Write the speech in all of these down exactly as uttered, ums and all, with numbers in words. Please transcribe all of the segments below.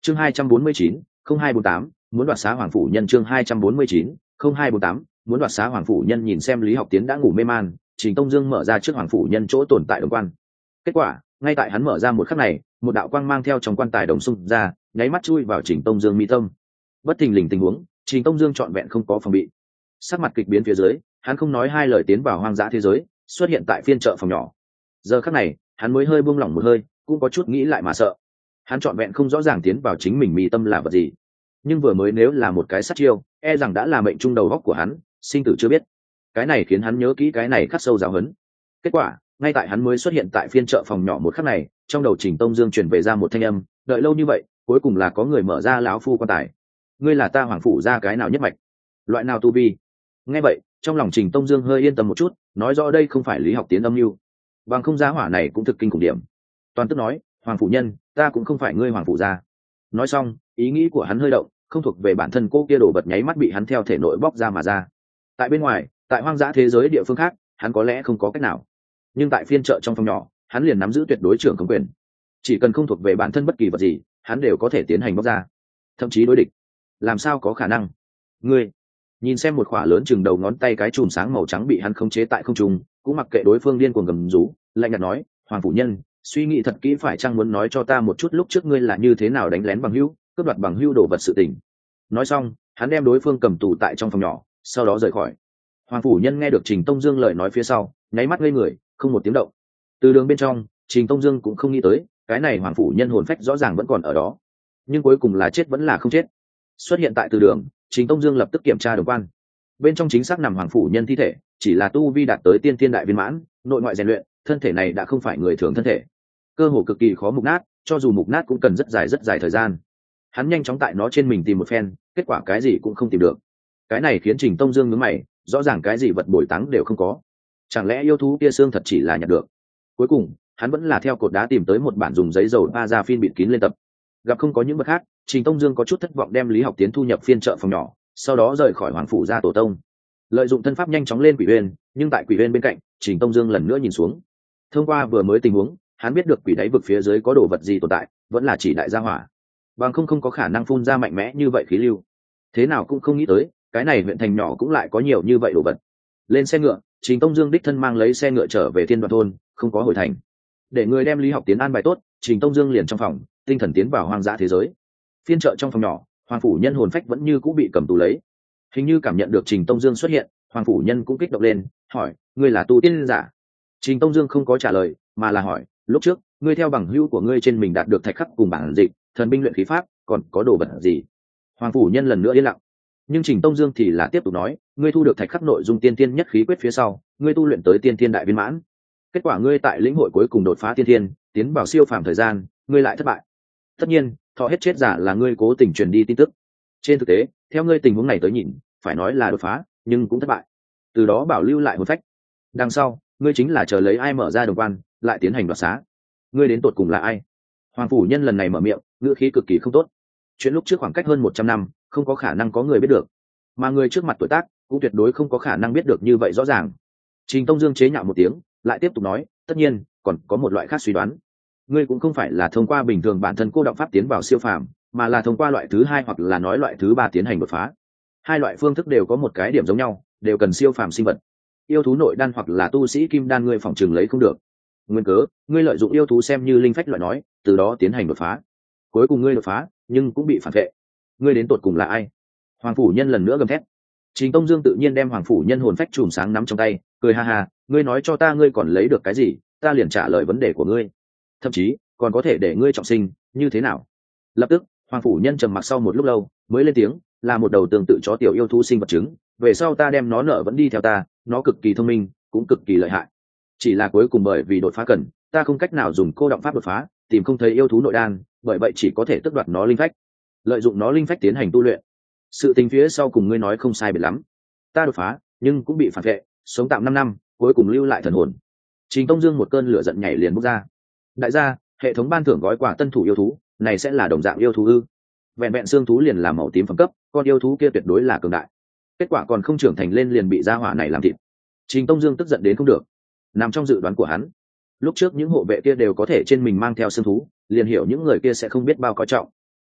chương hai trăm bốn mươi chín không hai bốn tám muốn đoạt xá hoàng phủ nhân chương hai trăm bốn mươi chín không hai bốn tám muốn đoạt xá hoàng phủ nhân. Nhìn xem Lý Học Tiến đã ngủ mê man, Trình Tông Dương mở ra trước hoàng phủ nhân chỗ tồn tại đồng quan. Kết quả ngay tại hắn mở ra một khắc này, một đạo quang mang theo trong quan tài đồng xung ra, nháy mắt chui vào Trình Tông Dương mi tâm. Bất thình lình tình huống, Trình Tông Dương trọn vẹn không có phòng bị, sắc mặt kịch biến phía dưới, hắn không nói hai lời tiến vào hoang dã thế giới, xuất hiện tại phiên chợ phòng nhỏ. Giờ khắc này hắn mới hơi buông lỏng một hơi, cũng có chút nghĩ lại mà sợ. Hắn trọn vẹn không rõ ràng tiến vào chính mình mi tâm là vật gì, nhưng vừa mới nếu là một cái sát chiêu, e rằng đã là mệnh trung đầu góc của hắn, sinh tử chưa biết. Cái này khiến hắn nhớ kỹ cái này khắc sâu giáo huấn. Kết quả ngay tại hắn mới xuất hiện tại phiên chợ phòng nhỏ một khắc này, trong đầu Trình Tông Dương truyền về ra một thanh âm, đợi lâu như vậy cuối cùng là có người mở ra lão phu quan tài. Ngươi là ta hoàng phủ ra cái nào nhất mạch, loại nào tu vi? Nghe vậy trong lòng Trình Tông Dương hơi yên tâm một chút, nói rõ đây không phải Lý Học Tiến âm mưu, bằng không giá hỏa này cũng thực kinh khủng điểm. Toàn tức nói, hoàng phủ nhân, ta cũng không phải ngươi hoàng phủ ra. Nói xong ý nghĩ của hắn hơi động, không thuộc về bản thân cô kia đồ vật nháy mắt bị hắn theo thể nội bóc ra mà ra. Tại bên ngoài, tại hoang dã thế giới địa phương khác, hắn có lẽ không có cách nào, nhưng tại phiên chợ trong phòng nhỏ, hắn liền nắm giữ tuyệt đối trưởng công quyền. Chỉ cần không thuộc về bản thân bất kỳ vật gì, hắn đều có thể tiến hành bóc ra, thậm chí đối địch. Làm sao có khả năng? Ngươi nhìn xem một khỏa lớn chừng đầu ngón tay cái chùm sáng màu trắng bị hắn khống chế tại không trung, cũng mặc kệ đối phương điên cuồng gầm rú, lạnh nhạt nói, hoàng phủ nhân, suy nghĩ thật kỹ, phải chăng muốn nói cho ta một chút lúc trước ngươi là như thế nào đánh lén bằng hữu, cướp đoạt bằng hữu đồ vật sự tình. Nói xong hắn đem đối phương cầm tù tại trong phòng nhỏ, sau đó rời khỏi. Hoàng phủ nhân nghe được Trình Tông Dương lời nói phía sau, nháy mắt ngây người, không một tiếng động. Từ đường bên trong, Trình Tông Dương cũng không nghĩ tới, cái này hoàng phủ nhân hồn phách rõ ràng vẫn còn ở đó, nhưng cuối cùng là chết vẫn là không chết. Xuất hiện tại từ đường, Trình Tông Dương lập tức kiểm tra đồng quan. Bên trong chính xác nằm hoàng phủ nhân thi thể, chỉ là tu vi đạt tới tiên thiên đại viên mãn, nội ngoại rèn luyện, thân thể này đã không phải người thường thân thể, cơ hồ cực kỳ khó mục nát, cho dù mục nát cũng cần rất dài rất dài thời gian. Hắn nhanh chóng tại nó trên mình tìm một phen, kết quả cái gì cũng không tìm được. Cái này khiến Trình Tông Dương nhướng mày, rõ ràng cái gì vật bồi táng đều không có, chẳng lẽ yêu thú kia xương thật chỉ là nhặt được? Cuối cùng hắn vẫn là theo cột đá tìm tới một bản dùng giấy dầu ba ra phiên bịt kín lên tập. Gặp không có những vật khác, Trình Tông Dương có chút thất vọng, đem Lý Học Tiến thu nhập phiên chợ phòng nhỏ, sau đó rời khỏi hoàng phủ gia tổ tông, lợi dụng thân pháp nhanh chóng lên quỷ uyên. Nhưng tại quỷ uyên bên cạnh, Trình Tông Dương lần nữa nhìn xuống. Thông qua vừa mới tình huống, hắn biết được quỷ đáy vực phía dưới có đồ vật gì tồn tại, vẫn là chỉ đại gia hỏa, bằng không không có khả năng phun ra mạnh mẽ như vậy khí lưu. Thế nào cũng không nghĩ tới, cái này huyện thành nhỏ cũng lại có nhiều như vậy đồ vật. Lên xe ngựa, Trình Tông Dương đích thân mang lấy xe ngựa trở về Thiên Đoạn thôn, không có hồi thành. Để người đem Lý Học Tiến an bài tốt, Trình Tông Dương liền trong phòng, tinh thần tiến vào hoang dã thế giới. Phiên chợ trong phòng nhỏ, hoàng phủ nhân hồn phách vẫn như cũ bị cầm tù lấy. Hình như cảm nhận được Trình Tông Dương xuất hiện, hoàng phủ nhân cũng kích động lên, hỏi, ngươi là tu tiên giả? Trình Tông Dương không có trả lời, mà là hỏi, lúc trước ngươi theo bằng hữu của ngươi trên mình đạt được thạch khắc cùng bản dịch, thần binh luyện khí pháp, còn có đồ vật gì? Hoàng phủ nhân lần nữa yên lặng. Nhưng Trình Tông Dương thì là tiếp tục nói, ngươi thu được thạch khắc nội dung tiên tiên nhất khí quyết phía sau, ngươi tu luyện tới tiên tiên đại viên mãn. Kết quả ngươi tại lĩnh hội cuối cùng đột phá tiên tiên, tiến vào siêu phàm thời gian, ngươi lại thất bại. Tất nhiên, thọ hết chết giả là ngươi cố tình truyền đi tin tức. Trên thực tế, theo ngươi tình huống này tới nhìn, phải nói là đột phá, nhưng cũng thất bại. Từ đó bảo lưu lại hồn phách. Đằng sau, ngươi chính là chờ lấy ai mở ra đồng quan, lại tiến hành đoạt xá. Ngươi đến tột cùng là ai? Hoàng phủ nhân lần này mở miệng, ngữ khí cực kỳ không tốt. Chuyện lúc trước khoảng cách hơn một trăm năm, không có khả năng có người biết được, mà người trước mặt tuổi tác cũng tuyệt đối không có khả năng biết được như vậy rõ ràng. Trình Tông Dương chế nhạo một tiếng, lại tiếp tục nói, tất nhiên còn có một loại khác suy đoán, ngươi cũng không phải là thông qua bình thường bản thân cô động pháp tiến vào siêu phàm, mà là thông qua loại thứ hai hoặc là nói loại thứ ba tiến hành đột phá. Hai loại phương thức đều có một cái điểm giống nhau, đều cần siêu phàm sinh vật. Yêu thú nội đan hoặc là tu sĩ kim đan ngươi phòng trường lấy không được, nguyên cớ ngươi lợi dụng yêu thú xem như linh phách loại nói, từ đó tiến hành đột phá. Cuối cùng ngươi đột phá, nhưng cũng bị phản vệ. Ngươi đến tột cùng là ai? Hoàng phủ nhân lần nữa gầm thét. Trình Tông Dương tự nhiên đem hoàng phủ nhân hồn phách chùm sáng nắm trong tay, cười ha ha, ngươi nói cho ta ngươi còn lấy được cái gì, ta liền trả lời vấn đề của ngươi, thậm chí còn có thể để ngươi trọng sinh, như thế nào? Lập tức hoàng phủ nhân trầm mặc sau một lúc lâu mới lên tiếng, là một đầu tương tự chó tiểu yêu thú sinh vật trứng, về sau ta đem nó nợ vẫn đi theo ta, nó cực kỳ thông minh, cũng cực kỳ lợi hại, chỉ là cuối cùng bởi vì đột phá cần, ta không cách nào dùng cô động pháp đột phá, tìm không thấy yêu thú nội đan, bởi vậy chỉ có thể tước đoạt nó linh phách, lợi dụng nó linh phách tiến hành tu luyện. Sự tình phía sau cùng ngươi nói không sai biệt lắm, ta đột phá nhưng cũng bị phản vệ, sống tạm năm năm, cuối cùng lưu lại thần hồn. Trình Tông Dương một cơn lửa giận nhảy liền bốc ra. Đại gia, hệ thống ban thưởng gói quà tân thủ yêu thú, này sẽ là đồng dạng yêu thú ư? Vẹn vẹn xương thú liền là màu tím phẩm cấp, con yêu thú kia tuyệt đối là cường đại. Kết quả còn không trưởng thành lên liền bị gia hỏa này làm thịt. Trình Tông Dương tức giận đến không được. Nằm trong dự đoán của hắn, lúc trước những hộ vệ kia đều có thể trên mình mang theo xương thú, liền hiểu những người kia sẽ không biết bao coi trọng.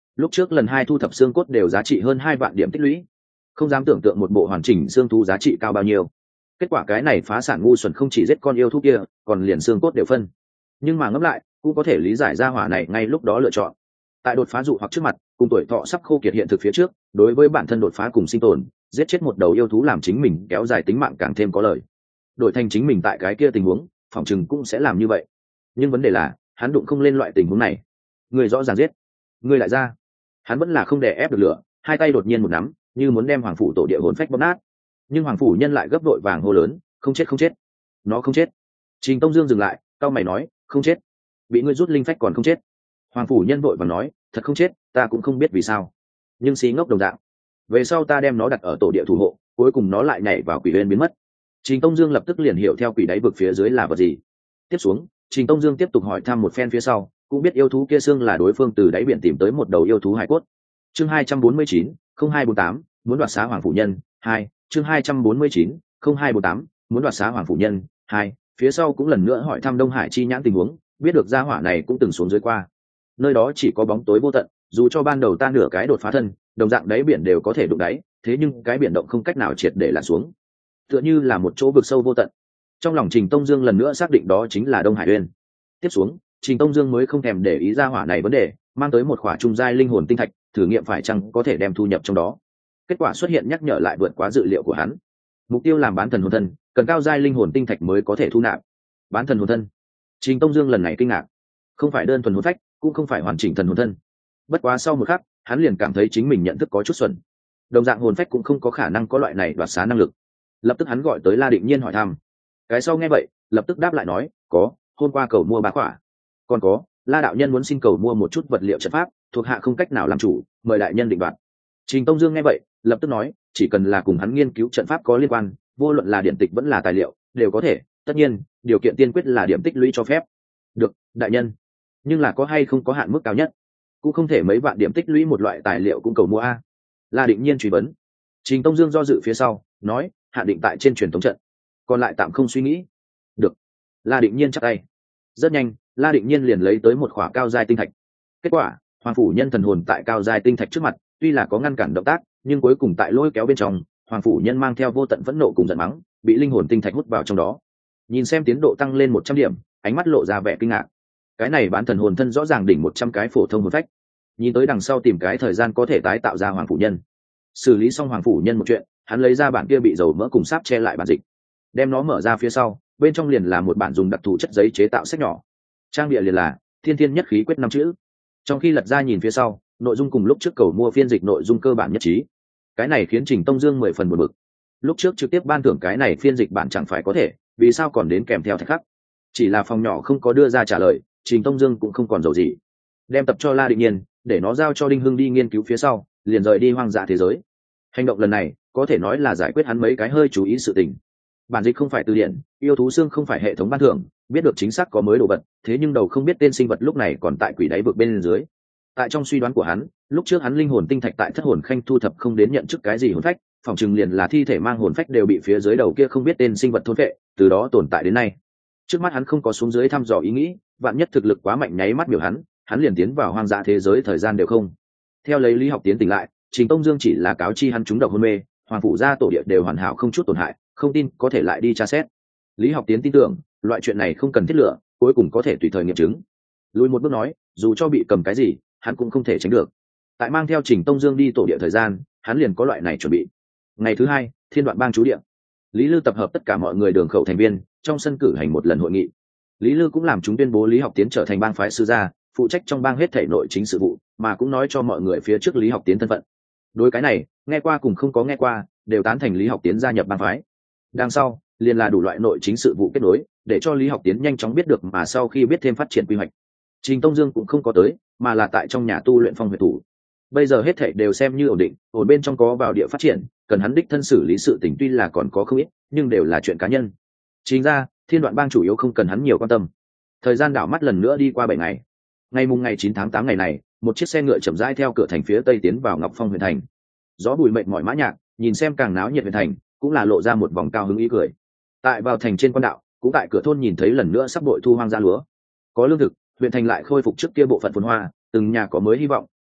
lúc trước lần hai thu thập xương cốt đều giá trị hơn hai vạn điểm tích lũy, không dám tưởng tượng một bộ hoàn chỉnh xương thú giá trị cao bao nhiêu. Kết quả cái này phá sản ngu xuẩn không chỉ giết con yêu thú kia, còn liền xương cốt đều phân. Nhưng mà ngẫm lại cũng có thể lý giải ra hỏa này ngay lúc đó lựa chọn. Tại đột phá dụ hoặc trước mặt, cùng tuổi thọ sắp khô kiệt hiện thực phía trước, đối với bản thân đột phá cùng sinh tồn, giết chết một đầu yêu thú làm chính mình kéo dài tính mạng càng thêm có lợi. Đổi thành chính mình tại cái kia tình huống, phòng chừng cũng sẽ làm như vậy. Nhưng vấn đề là hắn đụng không lên loại tình huống này. Người rõ ràng giết, người lại ra, hắn vẫn là không đè ép được lửa, hai tay đột nhiên một nắm, như muốn đem hoàng phủ tổ địa hồn phách bóp nát. Nhưng hoàng phủ nhân lại gấp đội vàng hô lớn, không chết không chết, nó không chết. Trình Tông Dương dừng lại, cao mày nói, không chết, bị ngươi rút linh phách còn không chết. Hoàng phủ nhân vội vàng nói, thật không chết, ta cũng không biết vì sao, nhưng xí ngốc đồng dạng. Về sau ta đem nó đặt ở tổ địa thủ hộ, cuối cùng nó lại nhảy vào quỷ uyên biến mất. Trình Tông Dương lập tức liền hiểu theo quỷ đáy vực phía dưới là vật gì. Tiếp xuống, Trình Tông Dương tiếp tục hỏi thăm một phen phía sau, cũng biết yêu thú kia xương là đối phương từ đáy biển tìm tới một đầu yêu thú hải cốt. Chương hai trăm bốn mươi chín, không hai bốn tám, muốn đoạt xá hoàng phủ nhân, hai, chương hai trăm bốn mươi chín, không hai bốn tám, muốn đoạt xá hoàng phủ nhân, hai, phía sau cũng lần nữa hỏi thăm Đông Hải chi nhãn tình huống, biết được gia hỏa này cũng từng xuống dưới qua. Nơi đó chỉ có bóng tối vô tận, dù cho ban đầu ta nửa cái đột phá thân, đồng dạng đáy biển đều có thể đụng đáy, thế nhưng cái biển động không cách nào triệt để lặn xuống, tựa như là một chỗ vực sâu vô tận. Trong lòng Trình Tông Dương lần nữa xác định đó chính là Đông Hải Uyên. Tiếp xuống, Trình Tông Dương mới không thèm để ý ra hỏa này vấn đề, mang tới một khỏa trung giai linh hồn tinh thạch, thử nghiệm phải chăng có thể đem thu nhập trong đó. Kết quả xuất hiện nhắc nhở lại vượt quá dự liệu của hắn. Mục tiêu làm bán thần hồn thân, cần cao giai linh hồn tinh thạch mới có thể thu nạp. Bán thần hồn thân. Trình Tông Dương lần này kinh ngạc, không phải đơn thuần hồn phách, cũng không phải hoàn chỉnh thần hồn thân. Bất quá sau một khắc, hắn liền cảm thấy chính mình nhận thức có chút xuẩn. Đồng dạng hồn phách cũng không có khả năng có loại này đoạt xá năng lực. Lập tức hắn gọi tới La Định Nhiên hỏi thăm. Cái sau nghe vậy, lập tức đáp lại nói, có, hôm qua cầu mua bá khỏa. Còn có, La đạo nhân muốn xin cầu mua một chút vật liệu trận pháp, thuộc hạ không cách nào làm chủ, mời đại nhân định đoạt. Trình Tông Dương nghe vậy, lập tức nói, chỉ cần là cùng hắn nghiên cứu trận pháp có liên quan, vô luận là điện tịch vẫn là tài liệu, đều có thể, tất nhiên, điều kiện tiên quyết là điểm tích lũy cho phép. Được, đại nhân. Nhưng là có hay không có hạn mức cao nhất? Cũng không thể mấy vạn điểm tích lũy một loại tài liệu cũng cầu mua a. La Định Nhiên truy vấn. Trình Tông Dương do dự phía sau, nói, hạn định tại trên truyền thống trận, còn lại tạm không suy nghĩ. Được. La Định Nhiên chắc tay. Rất nhanh, La Định Nhiên liền lấy tới một khỏa cao giai tinh thạch. Kết quả, hoàng phủ nhân thần hồn tại cao giai tinh thạch trước mặt, tuy là có ngăn cản động tác, nhưng cuối cùng tại lôi kéo bên trong, hoàng phủ nhân mang theo vô tận phẫn nộ cùng giận mắng, bị linh hồn tinh thạch hút vào trong đó. Nhìn xem tiến độ tăng lên một trăm điểm, ánh mắt lộ ra vẻ kinh ngạc. Cái này bán thần hồn thân rõ ràng đỉnh một trăm cái phổ thông hồn phách. Nhìn tới đằng sau tìm cái thời gian có thể tái tạo ra hoàng phủ nhân. Xử lý xong hoàng phủ nhân một chuyện, hắn lấy ra bản kia bị dầu mỡ cùng sáp che lại bản dịch, đem nó mở ra phía sau, bên trong liền là một bản dùng đặc thù chất giấy chế tạo sách nhỏ. Trang bìa liền là thiên thiên nhất khí quyết năm chữ. Trong khi lật ra nhìn phía sau, nội dung cùng lúc trước cầu mua phiên dịch nội dung cơ bản nhất trí. Cái này khiến Trình Tông Dương mười phần buồn bực. Lúc trước trực tiếp ban thưởng cái này phiên dịch bản chẳng phải có thể, vì sao còn đến kèm theo thạch khắc? Chỉ là phòng nhỏ không có đưa ra trả lời, Trình Tông Dương cũng không còn dầu gì, đem tập cho La Định Nhiên, để nó giao cho Đinh Hưng đi nghiên cứu phía sau, liền rời đi hoang dã thế giới. Hành động lần này có thể nói là giải quyết hắn mấy cái hơi chú ý sự tình. Bản dịch không phải từ điển, yêu thú xương không phải hệ thống ban thưởng, biết được chính xác có mới đồ vật, thế nhưng đầu không biết tên sinh vật lúc này còn tại quỷ đáy vực bên dưới. Tại trong suy đoán của hắn, lúc trước hắn linh hồn tinh thạch tại thất hồn khanh thu thập không đến nhận chức cái gì hồn phách, phòng chừng liền là thi thể mang hồn phách đều bị phía dưới đầu kia không biết tên sinh vật thôn vệ, từ đó tồn tại đến nay. Trước mắt hắn không có xuống dưới thăm dò ý nghĩ, vạn nhất thực lực quá mạnh nháy mắt biểu hắn, hắn liền tiến vào hoang dã thế giới thời gian đều không. Theo lấy Lý Học Tiến tỉnh lại, Trình Tông Dương chỉ là cáo chi hắn trúng độc hôn mê, hoàng phủ gia tổ địa đều hoàn hảo không chút tổn hại, không tin có thể lại đi tra xét. Lý Học Tiến tin tưởng, loại chuyện này không cần thiết lựa, cuối cùng có thể tùy thời nghiệm chứng. Lùi một bước nói, dù cho bị cầm cái gì, hắn cũng không thể tránh được. Tại mang theo Trình Tông Dương đi tổ địa thời gian, hắn liền có loại này chuẩn bị. Ngày thứ hai, Thiên Đoạn Bang trú địa, Lý Lư tập hợp tất cả mọi người đường khẩu thành viên, trong sân cử hành một lần hội nghị. Lý Lư cũng làm chúng tuyên bố Lý Học Tiến trở thành bang phái sư gia, phụ trách trong bang hết thảy nội chính sự vụ, mà cũng nói cho mọi người phía trước Lý Học Tiến thân phận. Đối cái này, nghe qua cùng không có nghe qua, đều tán thành Lý Học Tiến gia nhập bang phái. Đằng sau, liền là đủ loại nội chính sự vụ kết nối, để cho Lý Học Tiến nhanh chóng biết được, mà sau khi biết thêm phát triển quy hoạch. Trình Tông Dương cũng không có tới, mà là tại trong nhà tu luyện phong huyệt thủ. Bây giờ hết thảy đều xem như ổn định, ổn bên trong có vào địa phát triển, cần hắn đích thân xử lý sự tình tuy là còn có không ít, nhưng đều là chuyện cá nhân. Chính ra, Thiên Đoạn Bang chủ yếu không cần hắn nhiều quan tâm. Thời gian đảo mắt lần nữa đi qua bảy ngày. Ngày mùng ngày chín tháng tám ngày này, một chiếc xe ngựa chậm rãi theo cửa thành phía tây tiến vào Ngọc Phong huyện thành. Gió bùi mệt mỏi mã nhạc, nhìn xem càng náo nhiệt huyện thành, cũng là lộ ra một vòng cao hứng ý cười. Tại vào thành trên quan đạo, cũng tại cửa thôn nhìn thấy lần nữa sắp bội thu hoang ra lúa. Có lương thực, huyện thành lại khôi phục trước kia bộ phận phồn hoa, từng nhà có mới hy vọng,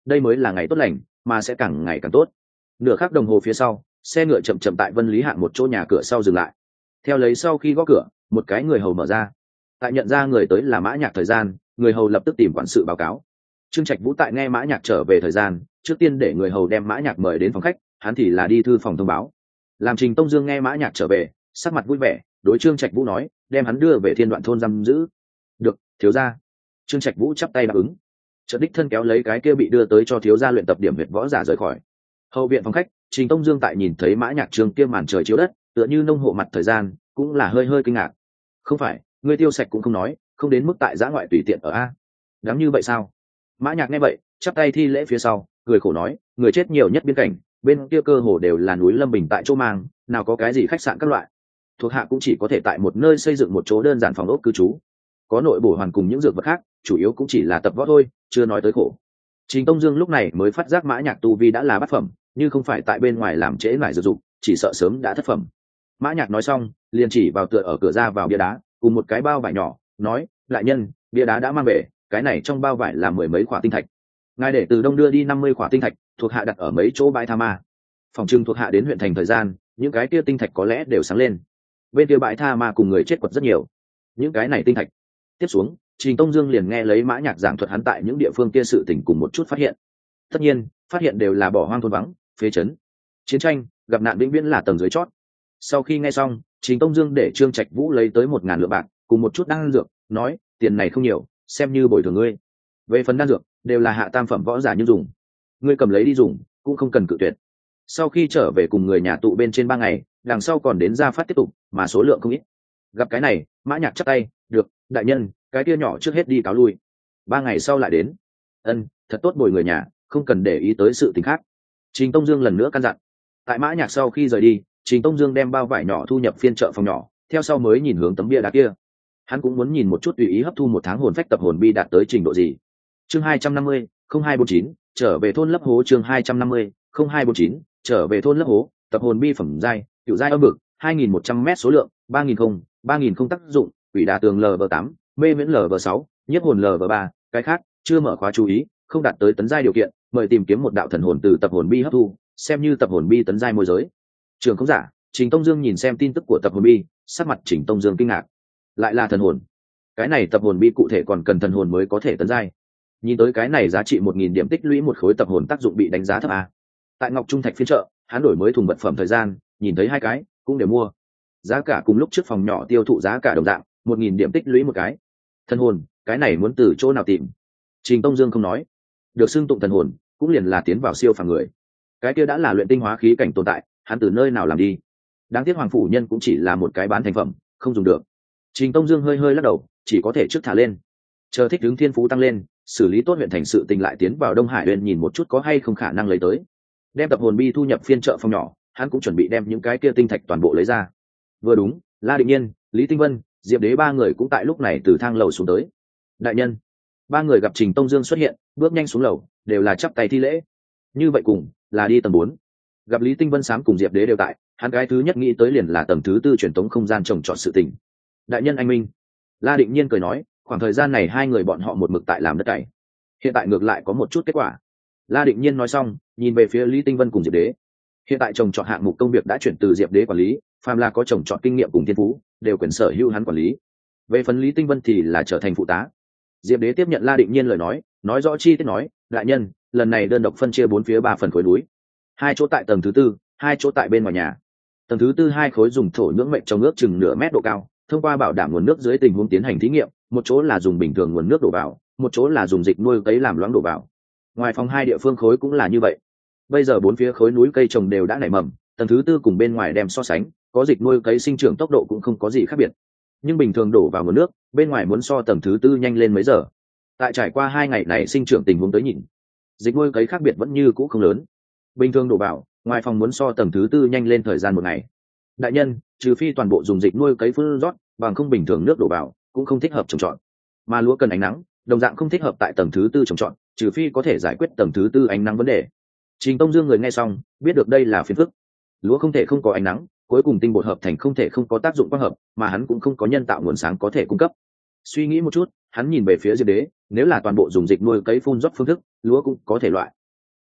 đây mới là ngày tốt lành, mà sẽ càng ngày càng tốt. Nửa khắc đồng hồ phía sau, xe ngựa chậm chậm tại Vân Lý Hạng một chỗ nhà cửa sau dừng lại. Theo lấy sau khi gõ cửa, một cái người hầu mở ra. Tại nhận ra người tới là Mã Nhạc thời gian, người hầu lập tức tìm quản sự báo cáo. Trương Trạch Vũ tại nghe Mã Nhạc trở về thời gian, trước tiên để người hầu đem Mã Nhạc mời đến phòng khách, hắn thì là đi thư phòng thông báo. Làm Trình Tông Dương nghe Mã Nhạc trở về, sắc mặt vui vẻ, đối Trương Trạch Vũ nói, đem hắn đưa về Thiên Đoạn thôn giam giữ. Được, thiếu gia. Trương Trạch Vũ chắp tay đáp ứng. Chợt đích thân kéo lấy cái kia bị đưa tới cho thiếu gia luyện tập điểm huyệt võ giả rời khỏi. Hậu viện phòng khách, Trình Tông Dương tại nhìn thấy Mã Nhạc Trường kia màn trời chiếu đất, tựa như nông hộ mặt thời gian, cũng là hơi hơi kinh ngạc. Không phải, ngươi tiêu sạch cũng không nói, không đến mức tại giã ngoại tùy tiện ở a. Đáng như vậy sao? Mã Nhạc nghe vậy, chắp tay thi lễ phía sau, cười khổ nói, người chết nhiều nhất biên cảnh, bên kia cơ hồ đều là núi lâm bình tại chỗ mang, nào có cái gì khách sạn các loại. Thuộc hạ cũng chỉ có thể tại một nơi xây dựng một chỗ đơn giản phòng ốc cư trú, có nội bổ hoàn cùng những dược vật khác, chủ yếu cũng chỉ là tập võ thôi, chưa nói tới khổ. Trình Tông Dương lúc này mới phát giác Mã Nhạc tu vi đã là bát phẩm, như không phải tại bên ngoài làm trễ nải dược dụng, chỉ sợ sớm đã thất phẩm. Mã Nhạc nói xong, liền chỉ vào tựa ở cửa ra vào bia đá, cùng một cái bao vải nhỏ, nói, đại nhân, bia đá đã mang về, cái này trong bao vải là mười mấy khỏa tinh thạch. Ngài để từ đông đưa đi năm mươi khỏa tinh thạch, thuộc hạ đặt ở mấy chỗ bãi tha ma. Phòng trưng thuộc hạ đến huyện thành thời gian, những cái kia tinh thạch có lẽ đều sáng lên. Bên kia bãi tha ma cùng người chết quật rất nhiều. Những cái này tinh thạch. Tiếp xuống, Trình Tông Dương liền nghe lấy Mã Nhạc giảng thuật hắn tại những địa phương kia sự tình cùng một chút phát hiện. Tất nhiên, phát hiện đều là bỏ hoang thôn vắng, phế trấn, chiến tranh, gặp nạn vĩnh viễn là tầng dưới chót. Sau khi nghe xong, Trình Tông Dương để Trương Trạch Vũ lấy tới một ngàn lượng bạc, cùng một chút đan dược, nói, tiền này không nhiều, xem như bồi thường ngươi. Về phần đan dược, đều là hạ tam phẩm võ giả như dùng, ngươi cầm lấy đi dùng, cũng không cần cự tuyệt. Sau khi trở về cùng người nhà tụ bên trên ba ngày, đằng sau còn đến gia phát tiếp tục, mà số lượng không ít. Gặp cái này, Mã Nhạc chắp tay, được, đại nhân, cái kia nhỏ trước hết đi cáo lui, ba ngày sau lại đến. Ân, thật tốt bồi người nhà, không cần để ý tới sự tình khác. Trình Tông Dương lần nữa căn dặn. Tại Mã Nhạc sau khi rời đi, Trình Tông Dương đem bao vải nhỏ thu nhập phiên chợ phòng nhỏ, theo sau mới nhìn hướng tấm bia đá kia. Hắn cũng muốn nhìn một chút tùy ý hấp thu một tháng hồn phách tập hồn bi đạt tới trình độ gì. Chương hai trăm năm mươi, không hai bốn chín, trở về thôn lấp hố. Chương hai trăm năm mươi, không hai bốn chín, trở về thôn lấp hố. Tập hồn bi phẩm giai, cựu giai âm vực, hai nghìn một trăm mét số lượng, ba nghìn không, ba nghìn không tác dụng, quỷ đà tường L V tám, mê miễn L V sáu, nhiếp hồn L V ba, cái khác chưa mở khóa chú ý, không đạt tới tấn giai điều kiện, mời tìm kiếm một đạo thần hồn từ tập hồn bi hấp thu, xem như tập hồn bi tấn giai môi giới. Trường không giả, Trình Tông Dương nhìn xem tin tức của tập hồn bi, sắc mặt Trình Tông Dương kinh ngạc. Lại là thần hồn. Cái này tập hồn bi cụ thể còn cần thần hồn mới có thể tấn giai. Nhìn tới cái này giá trị một nghìn điểm tích lũy một khối tập hồn tác dụng bị đánh giá thấp a. Tại Ngọc Trung Thạch phiên chợ, hắn đổi mới thùng vật phẩm thời gian, nhìn thấy hai cái, cũng đều mua. Giá cả cùng lúc trước phòng nhỏ tiêu thụ giá cả đồng dạng, một nghìn điểm tích lũy một cái. Thần hồn, cái này muốn từ chỗ nào tìm? Trình Tông Dương không nói. Được xưng tụng thần hồn, cũng liền là tiến vào siêu phàm người. Cái kia đã là luyện tinh hóa khí cảnh tồn tại, hắn từ nơi nào làm đi? Đáng tiếc Hoàng phủ nhân cũng chỉ là một cái bán thành phẩm, không dùng được. Trình Tông Dương hơi hơi lắc đầu, chỉ có thể trước thả lên, chờ thích ứng thiên phú tăng lên, xử lý tốt huyện thành sự tình lại tiến vào Đông Hải huyện nhìn một chút có hay không khả năng lấy tới. Đem tập hồn bi thu nhập phiên chợ phòng nhỏ, hắn cũng chuẩn bị đem những cái kia tinh thạch toàn bộ lấy ra. Vừa đúng, La Định Nhiên, Lý Tinh Vân, Diệp Đế ba người cũng tại lúc này từ thang lầu xuống tới. Đại nhân, ba người gặp Trình Tông Dương xuất hiện, bước nhanh xuống lầu, đều là chắp tay thi lễ. Như vậy cùng là đi tầng bốn. Gặp Lý Tinh Vân sám cùng Diệp Đế đều tại, hắn cái thứ nhất nghĩ tới liền là tầng thứ tư truyền tống không gian trồng trọt sự tình. Đại nhân anh minh. La Định Nhiên cười nói, khoảng thời gian này hai người bọn họ một mực tại làm đất cày, hiện tại ngược lại có một chút kết quả. La Định Nhiên nói xong, nhìn về phía Lý Tinh Vân cùng Diệp Đế. Hiện tại trồng trọt hạng mục công việc đã chuyển từ Diệp Đế quản lý, phàm là có trồng trọt kinh nghiệm cùng thiên phú, đều quyền sở hữu hắn quản lý. Về phần Lý Tinh Vân thì là trở thành phụ tá. Diệp Đế tiếp nhận La Định Nhiên lời nói, nói rõ chi tiết nói, đại nhân, lần này đơn độc phân chia bốn phía ba phần khối núi, hai chỗ tại tầng thứ tư, hai chỗ tại bên ngoài nhà. Tầng thứ tư hai khối dùng thổ nhưỡng mệnh trong nước chừng nửa mét độ cao, thông qua bảo đảm nguồn nước dưới tình huống tiến hành thí nghiệm, một chỗ là dùng bình thường nguồn nước đổ vào, một chỗ là dùng dịch nuôi cấy làm loãng đổ vào. Ngoài phòng hai địa phương khối cũng là như vậy. Bây giờ bốn phía khối núi cây trồng đều đã nảy mầm, tầng thứ tư cùng bên ngoài đem so sánh, có dịch nuôi cấy sinh trưởng tốc độ cũng không có gì khác biệt. Nhưng bình thường đổ vào nguồn nước, bên ngoài muốn so tầng thứ tư nhanh lên mấy giờ. Tại trải qua hai ngày này sinh trưởng tình huống tới nhìn, dịch nuôi cấy khác biệt vẫn như cũ không lớn. Bình thường đổ vào, ngoài phòng muốn so tầng thứ tư nhanh lên thời gian một ngày. Đại nhân, trừ phi toàn bộ dùng dịch nuôi cấy phun rót, bằng không bình thường nước đổ vào cũng không thích hợp trồng trọt. Mà lúa cần ánh nắng, đồng dạng không thích hợp tại tầng thứ tư trồng trọt, trừ phi có thể giải quyết tầng thứ tư ánh nắng vấn đề. Trình Tông Dương người nghe xong, biết được đây là phiền phức. Lúa không thể không có ánh nắng, cuối cùng tinh bột hợp thành không thể không có tác dụng quang hợp, mà hắn cũng không có nhân tạo nguồn sáng có thể cung cấp. Suy nghĩ một chút, hắn nhìn về phía Diệp Đế, nếu là toàn bộ dùng dịch nuôi cấy phun rót phương thức, lúa cũng có thể loại.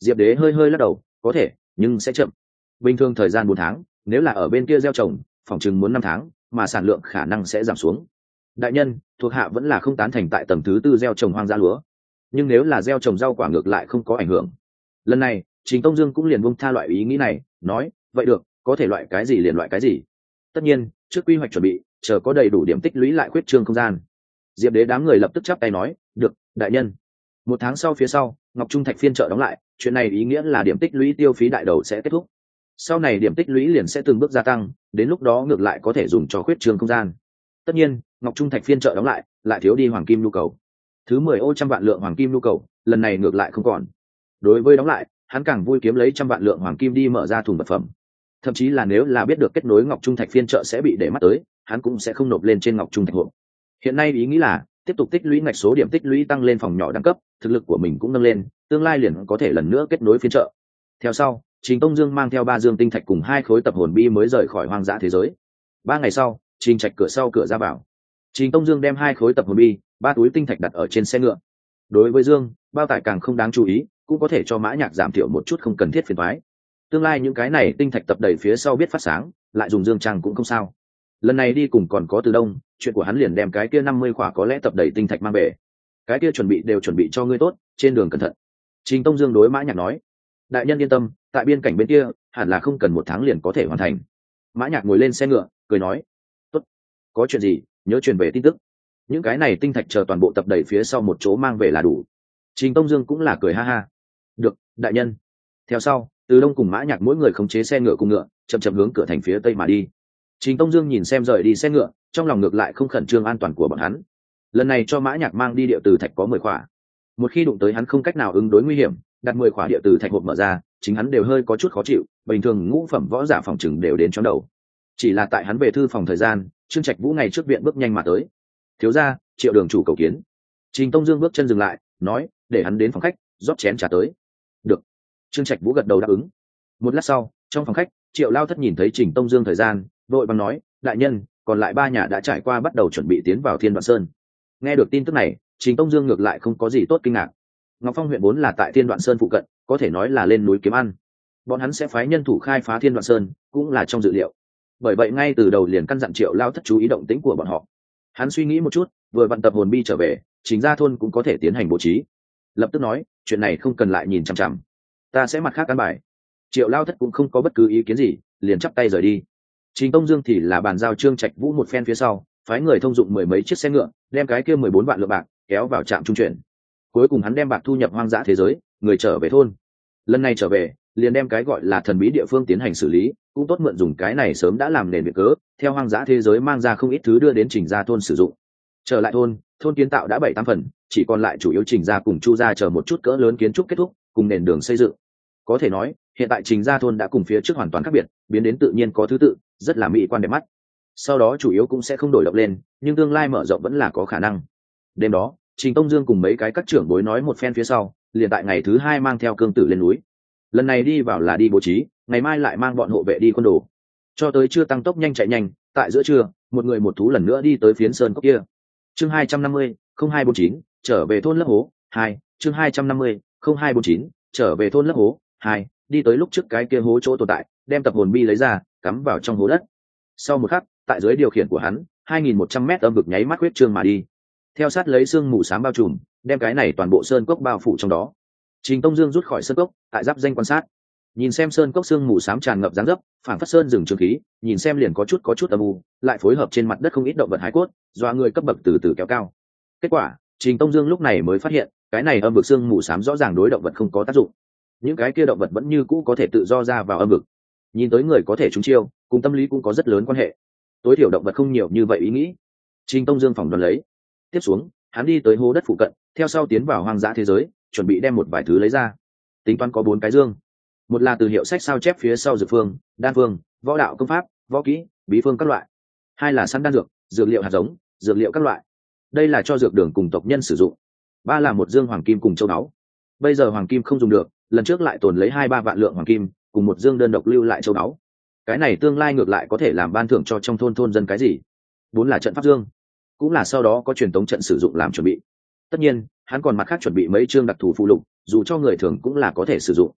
Diệp Đế hơi hơi lắc đầu, có thể, nhưng sẽ chậm. Bình thường thời gian bốn tháng, nếu là ở bên kia gieo trồng, phòng chừng muốn năm tháng, mà sản lượng khả năng sẽ giảm xuống. Đại nhân, thuộc hạ vẫn là không tán thành tại tầng thứ tư gieo trồng hoang dã lúa, nhưng nếu là gieo trồng rau quả ngược lại không có ảnh hưởng. Lần này, Trình Tông Dương cũng liền buông tha loại ý nghĩ này, nói, vậy được, có thể loại cái gì liền loại cái gì. Tất nhiên, trước quy hoạch chuẩn bị, chờ có đầy đủ điểm tích lũy lại khuyết trương không gian. Diệp Đế đám người lập tức chắp tay nói, được, đại nhân. Một tháng sau phía sau, Ngọc Trung Thạch phiên chợ đóng lại, chuyện này ý nghĩa là điểm tích lũy tiêu phí đại đầu sẽ kết thúc. Sau này điểm tích lũy liền sẽ từng bước gia tăng, đến lúc đó ngược lại có thể dùng cho khuyết trương không gian. Tất nhiên, Ngọc Trung Thạch phiên chợ đóng lại, lại thiếu đi hoàng kim nhu cầu. Thứ mười ô trăm vạn lượng hoàng kim nhu cầu, lần này ngược lại không còn. Đối với đóng lại, hắn càng vui kiếm lấy trăm vạn lượng hoàng kim đi mở ra thùng vật phẩm. Thậm chí là nếu là biết được kết nối Ngọc Trung Thạch phiên chợ sẽ bị để mắt tới, hắn cũng sẽ không nộp lên trên Ngọc Trung Thạch hộp. Hiện nay ý nghĩ là tiếp tục tích lũy ngạch số điểm tích lũy tăng lên phòng nhỏ đẳng cấp, thực lực của mình cũng nâng lên, tương lai liền có thể lần nữa kết nối phiên chợ. Theo sau, Trình Tông Dương mang theo ba dương tinh thạch cùng hai khối tập hồn bi mới rời khỏi hoang dã thế giới. Ba ngày sau, Trình Trạch cửa sau cửa ra vào. Trình Tông Dương đem hai khối tập hồn bi, ba túi tinh thạch đặt ở trên xe ngựa. Đối với Dương, bao tải càng không đáng chú ý, cũng có thể cho Mã Nhạc giảm thiểu một chút không cần thiết phiền toái. Tương lai những cái này tinh thạch tập đầy phía sau biết phát sáng, lại dùng Dương trang cũng không sao. Lần này đi cùng còn có Từ Đông, chuyện của hắn liền đem cái kia năm mươi khỏa có lẽ tập đầy tinh thạch mang về. Cái kia chuẩn bị đều chuẩn bị cho ngươi tốt, trên đường cẩn thận. Trình Tông Dương đối Mã Nhạc nói, đại nhân yên tâm, tại biên cảnh bên kia hẳn là không cần một tháng liền có thể hoàn thành. Mã Nhạc ngồi lên xe ngựa, cười nói, tốt, có chuyện gì nhớ truyền về tin tức. Những cái này tinh thạch chờ toàn bộ tập đầy phía sau một chỗ mang về là đủ. Trình Tông Dương cũng là cười ha ha, được, đại nhân. Theo sau, Từ Đông cùng Mã Nhạc mỗi người khống chế xe ngựa cùng ngựa, chậm chậm hướng cửa thành phía tây mà đi. Trình Tông Dương nhìn xem rời đi xe ngựa, trong lòng ngược lại không khẩn trương an toàn của bọn hắn. Lần này cho Mã Nhạc mang đi địa từ thạch có mười khỏa. Một khi đụng tới hắn không cách nào ứng đối nguy hiểm, đặt mười khỏa địa từ thạch hộp mở ra, chính hắn đều hơi có chút khó chịu, bình thường ngũ phẩm võ giả phòng chừng đều đến chóng đầu. Chỉ là tại hắn về thư phòng thời gian, Trương Trạch Vũ ngày trước viện bước nhanh mà tới. Thiếu gia, Triệu đường chủ cầu kiến. Trình Tông Dương bước chân dừng lại, nói, để hắn đến phòng khách, rót chén trà tới. Được. Trương Trạch Vũ gật đầu đáp ứng. Một lát sau, trong phòng khách, Triệu Lao Thất nhìn thấy Trình Tông Dương thời gian, vội vàng nói, đại nhân, còn lại ba nhà đã trải qua bắt đầu chuẩn bị tiến vào Thiên Đoạn Sơn. Nghe được tin tức này, Trình Tông Dương ngược lại không có gì tốt kinh ngạc. Ngọc Phong huyện vốn là tại Thiên Đoạn Sơn phụ cận, có thể nói là lên núi kiếm ăn. Bọn hắn sẽ phái nhân thủ khai phá Thiên Đoạn Sơn, cũng là trong dự liệu. Bởi vậy ngay từ đầu liền căn dặn Triệu Lao Thất chú ý động tĩnh của bọn họ. Hắn suy nghĩ một chút, vừa vận tập hồn bi trở về, Trình gia thôn cũng có thể tiến hành bố trí. Lập tức nói, chuyện này không cần lại nhìn chằm chằm, ta sẽ mặt khác căn bài. Triệu Lao Thất cũng không có bất cứ ý kiến gì, liền chắp tay rời đi. Trình Tông Dương thì là bàn giao Trương Trạch Vũ một phen phía sau, phái người thông dụng mười mấy chiếc xe ngựa, đem cái kia mười bốn vạn lượng bạc kéo vào trạm trung chuyển. Cuối cùng hắn đem bạc thu nhập hoang dã thế giới, người trở về thôn. Lần này trở về, liền đem cái gọi là thần bí địa phương tiến hành xử lý, cũng tốt mượn dùng cái này sớm đã làm nền việc cớ, theo hoang dã thế giới mang ra không ít thứ đưa đến Trình gia thôn sử dụng. Trở lại thôn, thôn kiến tạo đã bảy tám phần, chỉ còn lại chủ yếu Trình gia cùng Chu gia chờ một chút cỡ lớn kiến trúc kết thúc, cùng nền đường xây dựng. Có thể nói, hiện tại Trình gia thôn đã cùng phía trước hoàn toàn khác biệt, biến đến tự nhiên có thứ tự, rất là mỹ quan đẹp mắt. Sau đó chủ yếu cũng sẽ không đổi động lên, nhưng tương lai mở rộng vẫn là có khả năng. Đêm đó, Trình Tông Dương cùng mấy cái các trưởng bối nói một phen phía sau, liền tại ngày thứ hai mang theo cương tử lên núi. Lần này đi vào là đi bố trí, ngày mai lại mang bọn hộ vệ đi quân đồ. Cho tới chưa tăng tốc nhanh chạy nhanh, tại giữa trưa, một người một thú lần nữa đi tới phiến sơn cốc kia. Chương hai trăm năm mươi, không hai bốn chín, trở về thôn Lấp Hố, hai, chương hai trăm năm mươi, không hai bốn chín, trở về thôn Lấp Hố, hai, đi tới lúc trước cái kia hố chỗ tồn tại, đem tập hồn bi lấy ra, cắm vào trong hố đất. Sau một khắc, tại dưới điều khiển của hắn, hai nghìn một trăm mét âm vực nháy mắt huyết trương mà đi. Theo sát lấy xương mù xám bao trùm, đem cái này toàn bộ sơn cốc bao phủ trong đó. Trình Tông Dương rút khỏi sơn cốc, tại giáp danh quan sát, nhìn xem sơn cốc xương mù xám tràn ngập dáng dấp, phản phất sơn rừng trường khí, nhìn xem liền có chút có chút âm u, lại phối hợp trên mặt đất không ít động vật hải cốt, doa người cấp bậc từ từ kéo cao. Kết quả, Trình Tông Dương lúc này mới phát hiện, cái này âm vực xương mù xám rõ ràng đối động vật không có tác dụng. Những cái kia động vật vẫn như cũ có thể tự do ra vào âm vực. Nhìn tới người có thể trúng chiêu, cùng tâm lý cũng có rất lớn quan hệ. Tối thiểu động vật không nhiều như vậy ý nghĩ. Trình Tông Dương phỏng đoán lấy. Tiếp xuống, hắn đi tới hố đất phụ cận, theo sau tiến vào hoang dã thế giới, chuẩn bị đem một vài thứ lấy ra. Tính toán có bốn cái dương. Một là từ hiệu sách sao chép phía sau dược phương, đan phương, võ đạo công pháp, võ kỹ, bí phương các loại. Hai là săn đan dược, dược liệu hạt giống, dược liệu các loại. Đây là cho dược đường cùng tộc nhân sử dụng. Ba là một dương hoàng kim cùng châu báu. Bây giờ hoàng kim không dùng được, lần trước lại tồn lấy hai ba vạn lượng hoàng kim, cùng một dương đơn độc lưu lại châu báu. Cái này tương lai ngược lại có thể làm ban thưởng cho trong thôn thôn dân cái gì. Bốn là trận pháp dương, cũng là sau đó có truyền tống trận sử dụng làm chuẩn bị. Tất nhiên, hắn còn mặt khác chuẩn bị mấy chương đặc thù phụ lục, dù cho người thường cũng là có thể sử dụng.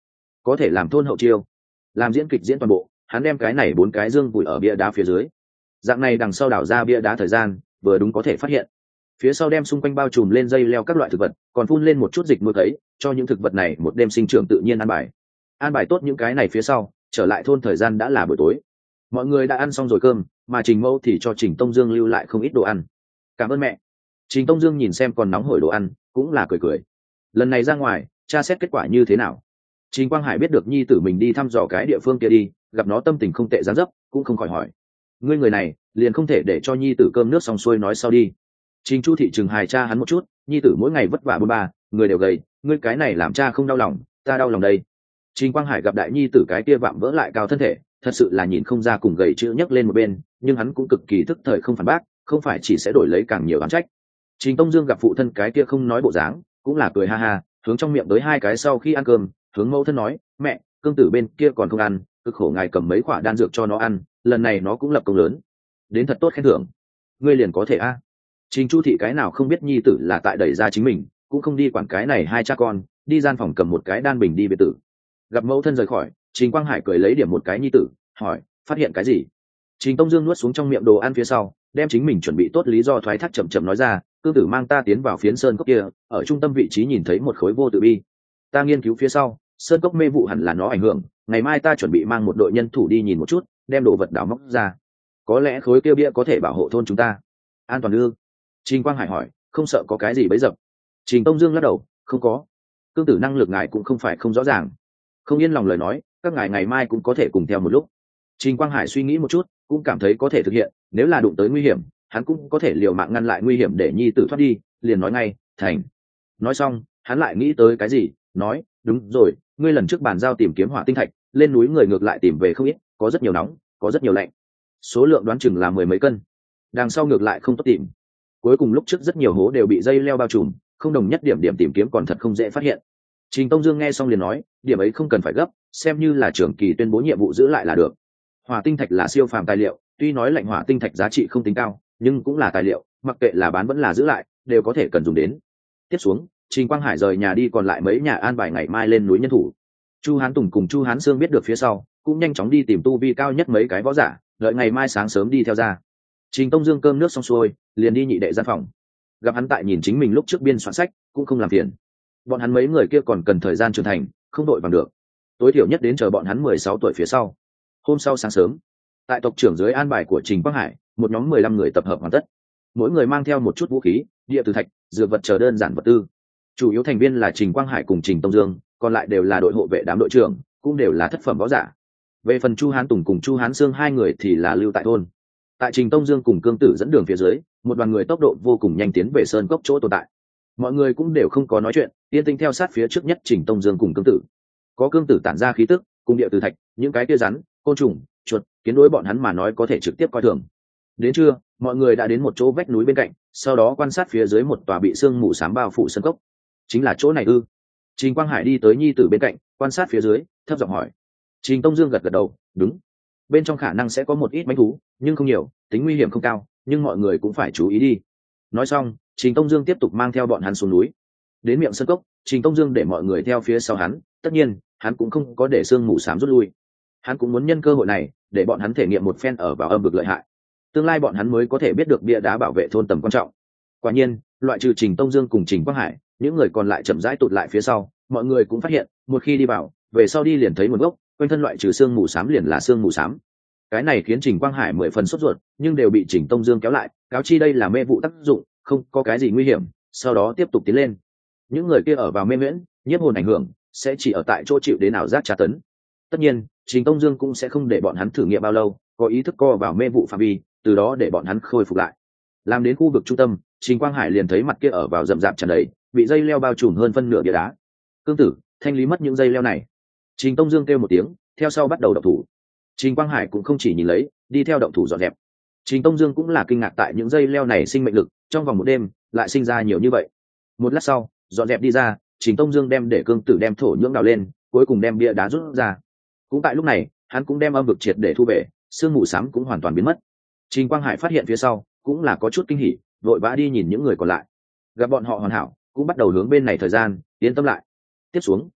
có thể làm thôn hậu chiêu, làm diễn kịch diễn toàn bộ. Hắn đem cái này bốn cái dương vùi ở bia đá phía dưới, dạng này đằng sau đảo ra bia đá thời gian vừa đúng có thể phát hiện. Phía sau đem xung quanh bao trùm lên dây leo các loại thực vật, còn phun lên một chút dịch nuôi cấy, cho những thực vật này một đêm sinh trưởng tự nhiên an bài. An bài tốt những cái này phía sau, trở lại thôn thời gian đã là buổi tối. Mọi người đã ăn xong rồi cơm, mà Trình Mẫu thì cho Trình Tông Dương lưu lại không ít đồ ăn. Cảm ơn mẹ. Trình Tông Dương nhìn xem còn nóng hổi đồ ăn, cũng là cười cười. Lần này ra ngoài, tra xét kết quả như thế nào? Trình Quang Hải biết được nhi tử mình đi thăm dò cái địa phương kia đi, gặp nó tâm tình không tệ dáng dấp, cũng không khỏi hỏi. Ngươi người này, liền không thể để cho nhi tử cơm nước xong xuôi nói sau đi. Trình Chu thị trừng hài cha hắn một chút, nhi tử mỗi ngày vất vả bôn ba, người đều gầy, ngươi cái này làm cha không đau lòng, ta đau lòng đây. Trình Quang Hải gặp đại nhi tử cái kia vạm vỡ lại cao thân thể, thật sự là nhìn không ra cùng gầy chữ nhấc lên một bên, nhưng hắn cũng cực kỳ thức thời không phản bác, không phải chỉ sẽ đổi lấy càng nhiều oán trách. Trình Tông Dương gặp phụ thân cái kia không nói bộ dáng, cũng là cười ha ha, hướng trong miệng tới hai cái sau khi ăn cơm, hướng mẫu thân nói, mẹ, cương tử bên kia còn không ăn, cực khổ ngài cầm mấy quả đan dược cho nó ăn, lần này nó cũng lập công lớn, đến thật tốt khen thưởng, ngươi liền có thể a. À. Trình Chu thị cái nào không biết nhi tử là tại đẩy ra chính mình, cũng không đi quản cái này hai cha con, đi gian phòng cầm một cái đan bình đi biệt tử. Gặp mẫu thân rời khỏi, Trình Quang Hải cười lấy điểm một cái nhi tử, hỏi, phát hiện cái gì? Trình Tông Dương nuốt xuống trong miệng đồ ăn phía sau, đem chính mình chuẩn bị tốt lý do thoái thác chậm chậm nói ra, cương tử mang ta tiến vào phiến sơn cốc kia, ở trung tâm vị trí nhìn thấy một khối vô tự bi. Ta nghiên cứu phía sau, sơn cốc mê vụ hẳn là nó ảnh hưởng, ngày mai ta chuẩn bị mang một đội nhân thủ đi nhìn một chút, đem đồ vật đào móc ra. Có lẽ khối kia bia có thể bảo hộ thôn chúng ta. An toàn ư? Trình Quang Hải hỏi, không sợ có cái gì bấy dập? Trình Tông Dương lắc đầu, không có. Cương tử năng lực ngài cũng không phải không rõ ràng. Không yên lòng lời nói, các ngài ngày mai cũng có thể cùng theo một lúc. Trình Quang Hải suy nghĩ một chút, cũng cảm thấy có thể thực hiện, nếu là đụng tới nguy hiểm, hắn cũng có thể liều mạng ngăn lại nguy hiểm để nhi tử thoát đi, liền nói ngay, thành. Nói xong, hắn lại nghĩ tới cái gì, nói, đúng rồi, ngươi lần trước bàn giao tìm kiếm hỏa tinh thạch, lên núi người ngược lại tìm về không ít, có rất nhiều nóng, có rất nhiều lạnh. Số lượng đoán chừng là mười mấy cân. Đằng sau ngược lại không tốt tìm. Cuối cùng lúc trước rất nhiều hố đều bị dây leo bao trùm, không đồng nhất điểm điểm tìm kiếm còn thật không dễ phát hiện. Trình Tông Dương nghe xong liền nói, điểm ấy không cần phải gấp, xem như là trưởng kỳ tuyên bố nhiệm vụ giữ lại là được. Hỏa tinh thạch là siêu phàm tài liệu, tuy nói lạnh hỏa tinh thạch giá trị không tính cao, nhưng cũng là tài liệu, mặc kệ là bán vẫn là giữ lại, đều có thể cần dùng đến. Tiếp xuống, Trình Quang Hải rời nhà đi còn lại mấy nhà an bài ngày mai lên núi nhân thủ. Chu Hán Tùng cùng Chu Hán Sương biết được phía sau, cũng nhanh chóng đi tìm tu vi cao nhất mấy cái võ giả, đợi ngày mai sáng sớm đi theo ra. Trình Tông Dương cơm nước xong xuôi, liền đi nhị đệ gian phòng. Gặp hắn tại nhìn chính mình lúc trước biên soạn sách, cũng không làm phiền. Bọn hắn mấy người kia còn cần thời gian trưởng thành, không đội bằng được. Tối thiểu nhất đến chờ bọn hắn mười sáu tuổi phía sau. Hôm sau sáng sớm, tại tộc trưởng dưới an bài của Trình Quang Hải, một nhóm mười lăm người tập hợp hoàn tất. Mỗi người mang theo một chút vũ khí, địa từ thạch, dược vật chờ đơn giản vật tư. Chủ yếu thành viên là Trình Quang Hải cùng Trình Tông Dương, còn lại đều là đội hộ vệ đám đội trưởng, cũng đều là thất phẩm võ giả. Về phần Chu Hán Tùng cùng Chu Hán Sương hai người thì là lưu tại thôn. Tại Trình Tông Dương cùng Cương Tử dẫn đường phía dưới, một đoàn người tốc độ vô cùng nhanh tiến về sơn cốc chỗ tồn tại. Mọi người cũng đều không có nói chuyện, yên tĩnh theo sát phía trước nhất Trình Tông Dương cùng Cương Tử. Có Cương Tử tản ra khí tức, cùng địa từ thạch, những cái kia rắn, côn trùng, chuột, kiến đối bọn hắn mà nói có thể trực tiếp coi thường. Đến trưa, mọi người đã đến một chỗ vách núi bên cạnh, sau đó quan sát phía dưới một tòa bị sương mù xám bao phủ sơn cốc. Chính là chỗ này ư? Trình Quang Hải đi tới nhi tử bên cạnh, quan sát phía dưới, thấp giọng hỏi. Trình Tông Dương gật gật đầu, đúng. Bên trong khả năng sẽ có một ít mãnh thú, nhưng không nhiều, tính nguy hiểm không cao, nhưng mọi người cũng phải chú ý đi. Nói xong, Trình Tông Dương tiếp tục mang theo bọn hắn xuống núi. Đến miệng sơn cốc, Trình Tông Dương để mọi người theo phía sau hắn, tất nhiên, hắn cũng không có để sương mù xám rút lui. Hắn cũng muốn nhân cơ hội này, để bọn hắn thể nghiệm một phen ở vào âm vực lợi hại. Tương lai bọn hắn mới có thể biết được bia đá bảo vệ thôn tầm quan trọng. Quả nhiên, loại trừ Trình Tông Dương cùng Trình Quang Hải, những người còn lại chậm rãi tụt lại phía sau, mọi người cũng phát hiện, một khi đi vào, về sau đi liền thấy một gốc, quanh thân loại trừ xương mù xám liền là xương mù xám. Cái này khiến Trình Quang Hải mười phần sốt ruột, nhưng đều bị Trình Tông Dương kéo lại, cáo chi đây là mê vụ tác dụng, không có cái gì nguy hiểm, sau đó tiếp tục tiến lên. Những người kia ở vào mê miễn, nhiếp hồn ảnh hưởng, sẽ chỉ ở tại chỗ chịu đến ảo giác tra tấn. Tất nhiên, Trình Tông Dương cũng sẽ không để bọn hắn thử nghiệm bao lâu, có ý thức co vào mê vụ phạm vi, từ đó để bọn hắn khôi phục lại. Làm đến khu vực trung tâm, Trình Quang Hải liền thấy mặt kia ở vào rậm rạp tràn đầy, bị dây leo bao trùm hơn phân nửa bia đá. Cương Tử, thanh lý mất những dây leo này. Trình Tông Dương kêu một tiếng, theo sau bắt đầu động thủ. Trình Quang Hải cũng không chỉ nhìn lấy, đi theo động thủ dọn dẹp. Trình Tông Dương cũng là kinh ngạc tại những dây leo này sinh mệnh lực, trong vòng một đêm lại sinh ra nhiều như vậy. Một lát sau, dọn dẹp đi ra, Trình Tông Dương đem để Cương Tử đem thổ nhưỡng đào lên, cuối cùng đem bia đá rút ra. Cũng tại lúc này, hắn cũng đem âm vực triệt để thu về, sương mù xám cũng hoàn toàn biến mất. Trình Quang Hải phát hiện phía sau, cũng là có chút kinh hỉ, vội vã đi nhìn những người còn lại. Gặp bọn họ hoàn hảo, cũng bắt đầu hướng bên này thời gian, yên tâm lại. Tiếp xuống,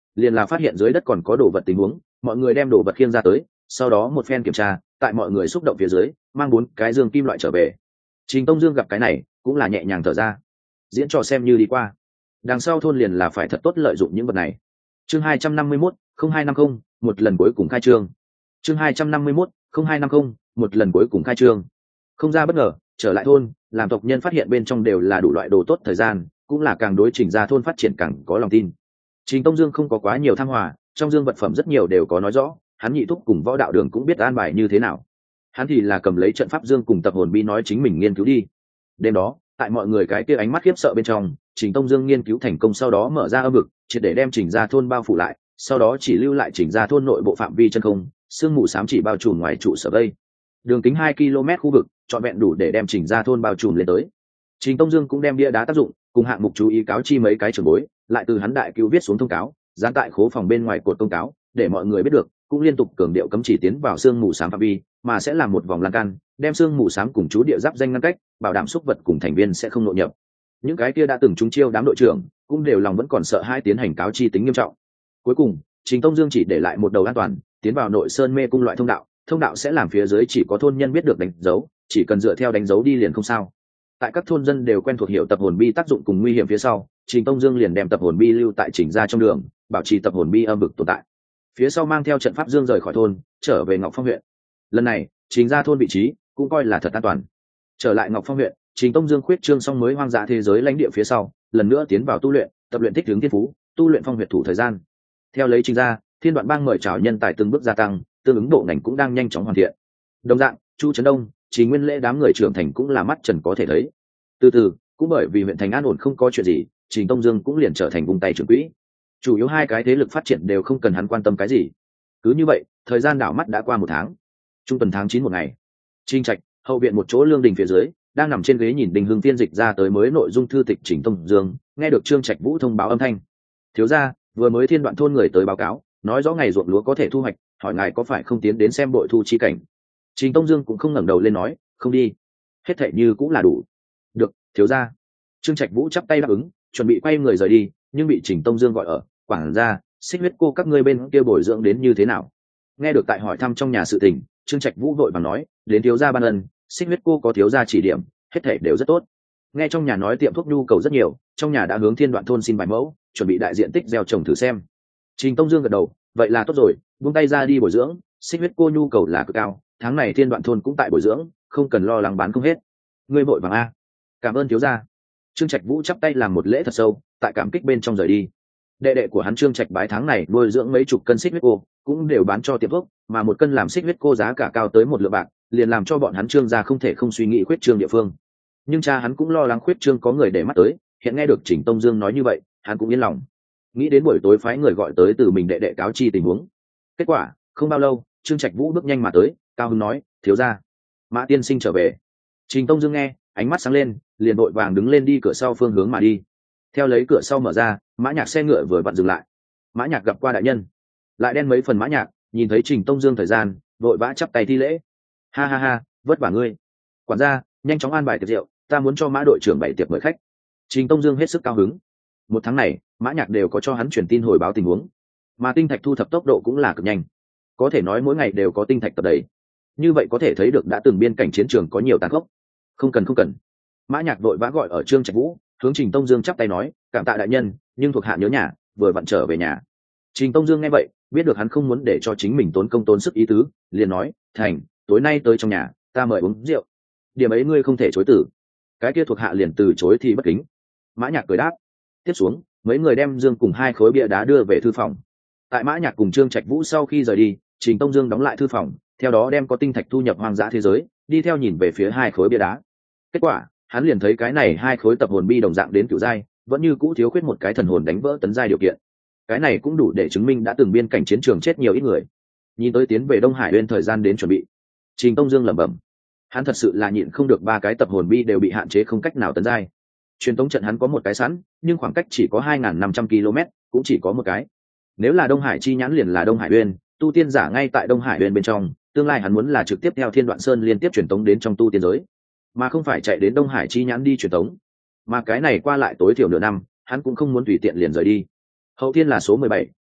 liền là phát hiện dưới đất còn có đồ vật tình huống, mọi người đem đồ vật khiêng ra tới, sau đó một phen kiểm tra, tại mọi người xúc động phía dưới mang bốn cái dương kim loại trở về. Trình Tông Dương gặp cái này cũng là nhẹ nhàng thở ra, diễn trò xem như đi qua, đằng sau thôn liền là phải thật tốt lợi dụng những vật này. Chương hai trăm năm mươi mốt không hai năm không, một lần cuối cùng khai trương. Chương hai trăm năm mươi mốt không hai năm không, một lần cuối cùng khai trương. Không ra bất ngờ, trở lại thôn, làm tộc nhân phát hiện bên trong đều là đủ loại đồ tốt thời gian, cũng là càng đối Trình ra thôn phát triển càng có lòng tin. Trình Tông Dương không có quá nhiều tham hòa, trong dương vật phẩm rất nhiều đều có nói rõ, hắn nhị thúc cùng võ đạo đường cũng biết an bài như thế nào. Hắn thì là cầm lấy trận pháp dương cùng tập hồn bi nói chính mình nghiên cứu đi. Đêm đó, tại mọi người cái kia ánh mắt khiếp sợ bên trong, Trình Tông Dương nghiên cứu thành công, sau đó mở ra âm vực, triệt để đem Trình ra thôn bao phủ lại, sau đó chỉ lưu lại Trình ra thôn nội bộ phạm vi chân không, sương mù xám chỉ bao trùm ngoài trụ sở vây. Đường kính hai ki lô mét khu vực, trọn vẹn đủ để đem Trình ra thôn bao trùm lên tới. Trình Tông Dương cũng đem bia đá tác dụng, cùng hạng mục chú ý cáo chi mấy cái trưởng bối, lại từ hắn đại cứu viết xuống thông cáo, dán tại khố phòng bên ngoài cột thông cáo, để mọi người biết được, cũng liên tục cường điệu cấm chỉ tiến vào sương mù xám phạm vi, mà sẽ làm một vòng lan can, đem sương mù xám cùng chú địa giáp danh ngăn cách, bảo đảm xúc vật cùng thành viên sẽ không nội nhập. Những cái kia đã từng trúng chiêu đám đội trưởng, cũng đều lòng vẫn còn sợ hai tiến hành cáo chi tính nghiêm trọng. Cuối cùng, Trình Tông Dương chỉ để lại một đầu an toàn, tiến vào nội sơn mê cung loại thông đạo, thông đạo sẽ làm phía dưới chỉ có thôn nhân biết được đánh dấu, chỉ cần dựa theo đánh dấu đi liền không sao. Tại các thôn dân đều quen thuộc hiểu tập hồn bi tác dụng cùng nguy hiểm phía sau, Trình Tông Dương liền đem tập hồn bi lưu tại Trình ra trong đường, bảo trì tập hồn bi âm vực tồn tại. Phía sau mang theo trận pháp dương rời khỏi thôn, trở về Ngọc Phong huyện. Lần này, Trình ra thôn vị trí cũng coi là thật an toàn. Trở lại Ngọc Phong huyện, Trình Tông Dương khuyết trương xong mới hoang dã thế giới lãnh địa phía sau, lần nữa tiến vào tu luyện, tập luyện thích ứng thiên phú, tu luyện phong huyệt thủ thời gian. Theo lấy Trình ra, Thiên Đoạn Bang mời chào nhân tài từng bước gia tăng, tương ứng bộ ngành cũng đang nhanh chóng hoàn thiện. Đồng dạng, Chu Trấn Đông, Trình Nguyên Lễ đám người trưởng thành cũng là mắt trần có thể thấy. Từ từ, cũng bởi vì huyện thành an ổn không có chuyện gì, Trình Tông Dương cũng liền trở thành vùng tay trưởng quỹ. Chủ yếu hai cái thế lực phát triển đều không cần hắn quan tâm cái gì. Cứ như vậy, thời gian đảo mắt đã qua một tháng. Trung tuần tháng chín một ngày, Trình Trạch, hậu viện một chỗ lương đình phía dưới, đang nằm trên ghế nhìn Đình Hưng tiên dịch ra tới mới nội dung thư tịch Trình Tông Dương, nghe được Trương Trạch Vũ thông báo âm thanh. Thiếu gia, vừa mới Thiên Đoạn thôn người tới báo cáo, nói rõ ngày ruộng lúa có thể thu hoạch, hỏi ngài có phải không tiến đến xem bội thu chi cảnh. Trình Tông Dương cũng không ngẩng đầu lên nói, không đi, hết thảy như cũng là đủ. Được, thiếu gia. Trương Trạch Vũ chắp tay đáp ứng, chuẩn bị quay người rời đi, nhưng bị Trình Tông Dương gọi ở, quản gia, Xích Huyết cô các ngươi bên kia bồi dưỡng đến như thế nào? Nghe được tại hỏi thăm trong nhà sự tình, Trương Trạch Vũ vội vàng nói, đến thiếu gia ban ân, Xích Huyết cô có thiếu gia chỉ điểm, hết thảy đều rất tốt. Nghe trong nhà nói tiệm thuốc nhu cầu rất nhiều, trong nhà đã hướng Thiên Đoạn thôn xin vài mẫu, chuẩn bị đại diện tích gieo trồng thử xem. Trình Tông Dương gật đầu, vậy là tốt rồi, buông tay ra đi bồi dưỡng, Xích Huyết cô nhu cầu là cực cao, tháng này Thiên Đoạn thôn cũng tại bồi dưỡng, không cần lo lắng bán không hết. Ngươi vội vàng a. Cảm ơn thiếu gia. Trương Trạch Vũ chắp tay làm một lễ thật sâu, tại cảm kích bên trong rời đi. Đệ đệ của hắn Trương Trạch Bái tháng này nuôi dưỡng mấy chục cân xích huyết cô, cũng đều bán cho tiệm thuốc, mà một cân làm xích huyết cô giá cả cao tới một lượng bạc, liền làm cho bọn hắn Trương gia không thể không suy nghĩ khuyết trương địa phương. Nhưng cha hắn cũng lo lắng khuyết trương có người để mắt tới, hiện nghe được Trình Tông Dương nói như vậy, hắn cũng yên lòng. Nghĩ đến buổi tối phái người gọi tới từ mình đệ đệ cáo chi tình huống. Kết quả, không bao lâu, Trương Trạch Vũ bước nhanh mà tới, cao hứng nói, thiếu gia, Mã tiên sinh trở về. Trình Tông Dương nghe, ánh mắt sáng lên, liền vội vàng đứng lên đi cửa sau phương hướng mà đi. Theo lấy cửa sau mở ra, Mã Nhạc xe ngựa vừa vặn dừng lại. Mã Nhạc gặp qua đại nhân, lại đen mấy phần. Mã Nhạc nhìn thấy Trình Tông Dương thời gian, vội vã chắp tay thi lễ. Ha ha ha, vất vả ngươi. Quản gia, nhanh chóng an bài tiệc rượu, ta muốn cho Mã đội trưởng bày tiệc mời khách. Trình Tông Dương hết sức cao hứng. Một tháng này, Mã Nhạc đều có cho hắn truyền tin hồi báo tình huống, mà tinh thạch thu thập tốc độ cũng là cực nhanh, có thể nói mỗi ngày đều có tinh thạch tập đầy. Như vậy có thể thấy được đã từng biên cảnh chiến trường có nhiều tàn khốc. Không cần không cần. Mã Nhạc vội vã gọi ở Trương Trạch Vũ, hướng Trình Tông Dương chắp tay nói, cảm tạ đại nhân, nhưng thuộc hạ nhớ nhà, vừa vặn trở về nhà. Trình Tông Dương nghe vậy, biết được hắn không muốn để cho chính mình tốn công tốn sức ý tứ, liền nói, thành, tối nay tới trong nhà, ta mời uống rượu. Điểm ấy ngươi không thể chối từ. Cái kia thuộc hạ liền từ chối thì bất kính. Mã Nhạc cười đáp. Tiếp xuống, mấy người đem dương cùng hai khối bia đá đưa về thư phòng. Tại Mã Nhạc cùng Trương Trạch Vũ sau khi rời đi, Trình Tông Dương đóng lại thư phòng, theo đó đem có tinh thạch thu nhập hoang dã thế giới, đi theo nhìn về phía hai khối bia đá. Kết quả, hắn liền thấy cái này hai khối tập hồn bi đồng dạng đến cửu giai, vẫn như cũ thiếu khuyết một cái thần hồn đánh vỡ tấn giai điều kiện. Cái này cũng đủ để chứng minh đã từng biên cảnh chiến trường chết nhiều ít người. Nhìn tới tiến về Đông Hải Uyên thời gian đến chuẩn bị. Trình Tông Dương lẩm bẩm, hắn thật sự là nhịn không được, ba cái tập hồn bi đều bị hạn chế không cách nào tấn giai. Truyền tống trận hắn có một cái sẵn, nhưng khoảng cách chỉ có hai nghìn năm trăm ki lô mét, cũng chỉ có một cái. Nếu là Đông Hải chi nhãn liền là Đông Hải Uyên, tu tiên giả ngay tại Đông Hải Uyên bên trong, tương lai hắn muốn là trực tiếp theo Thiên Đoạn Sơn liên tiếp truyền tống đến trong tu tiên giới, mà không phải chạy đến Đông Hải chi nhãn đi truyền tống. Mà cái này qua lại tối thiểu nửa năm, hắn cũng không muốn tùy tiện liền rời đi. Hậu Thiên là số mười bảy,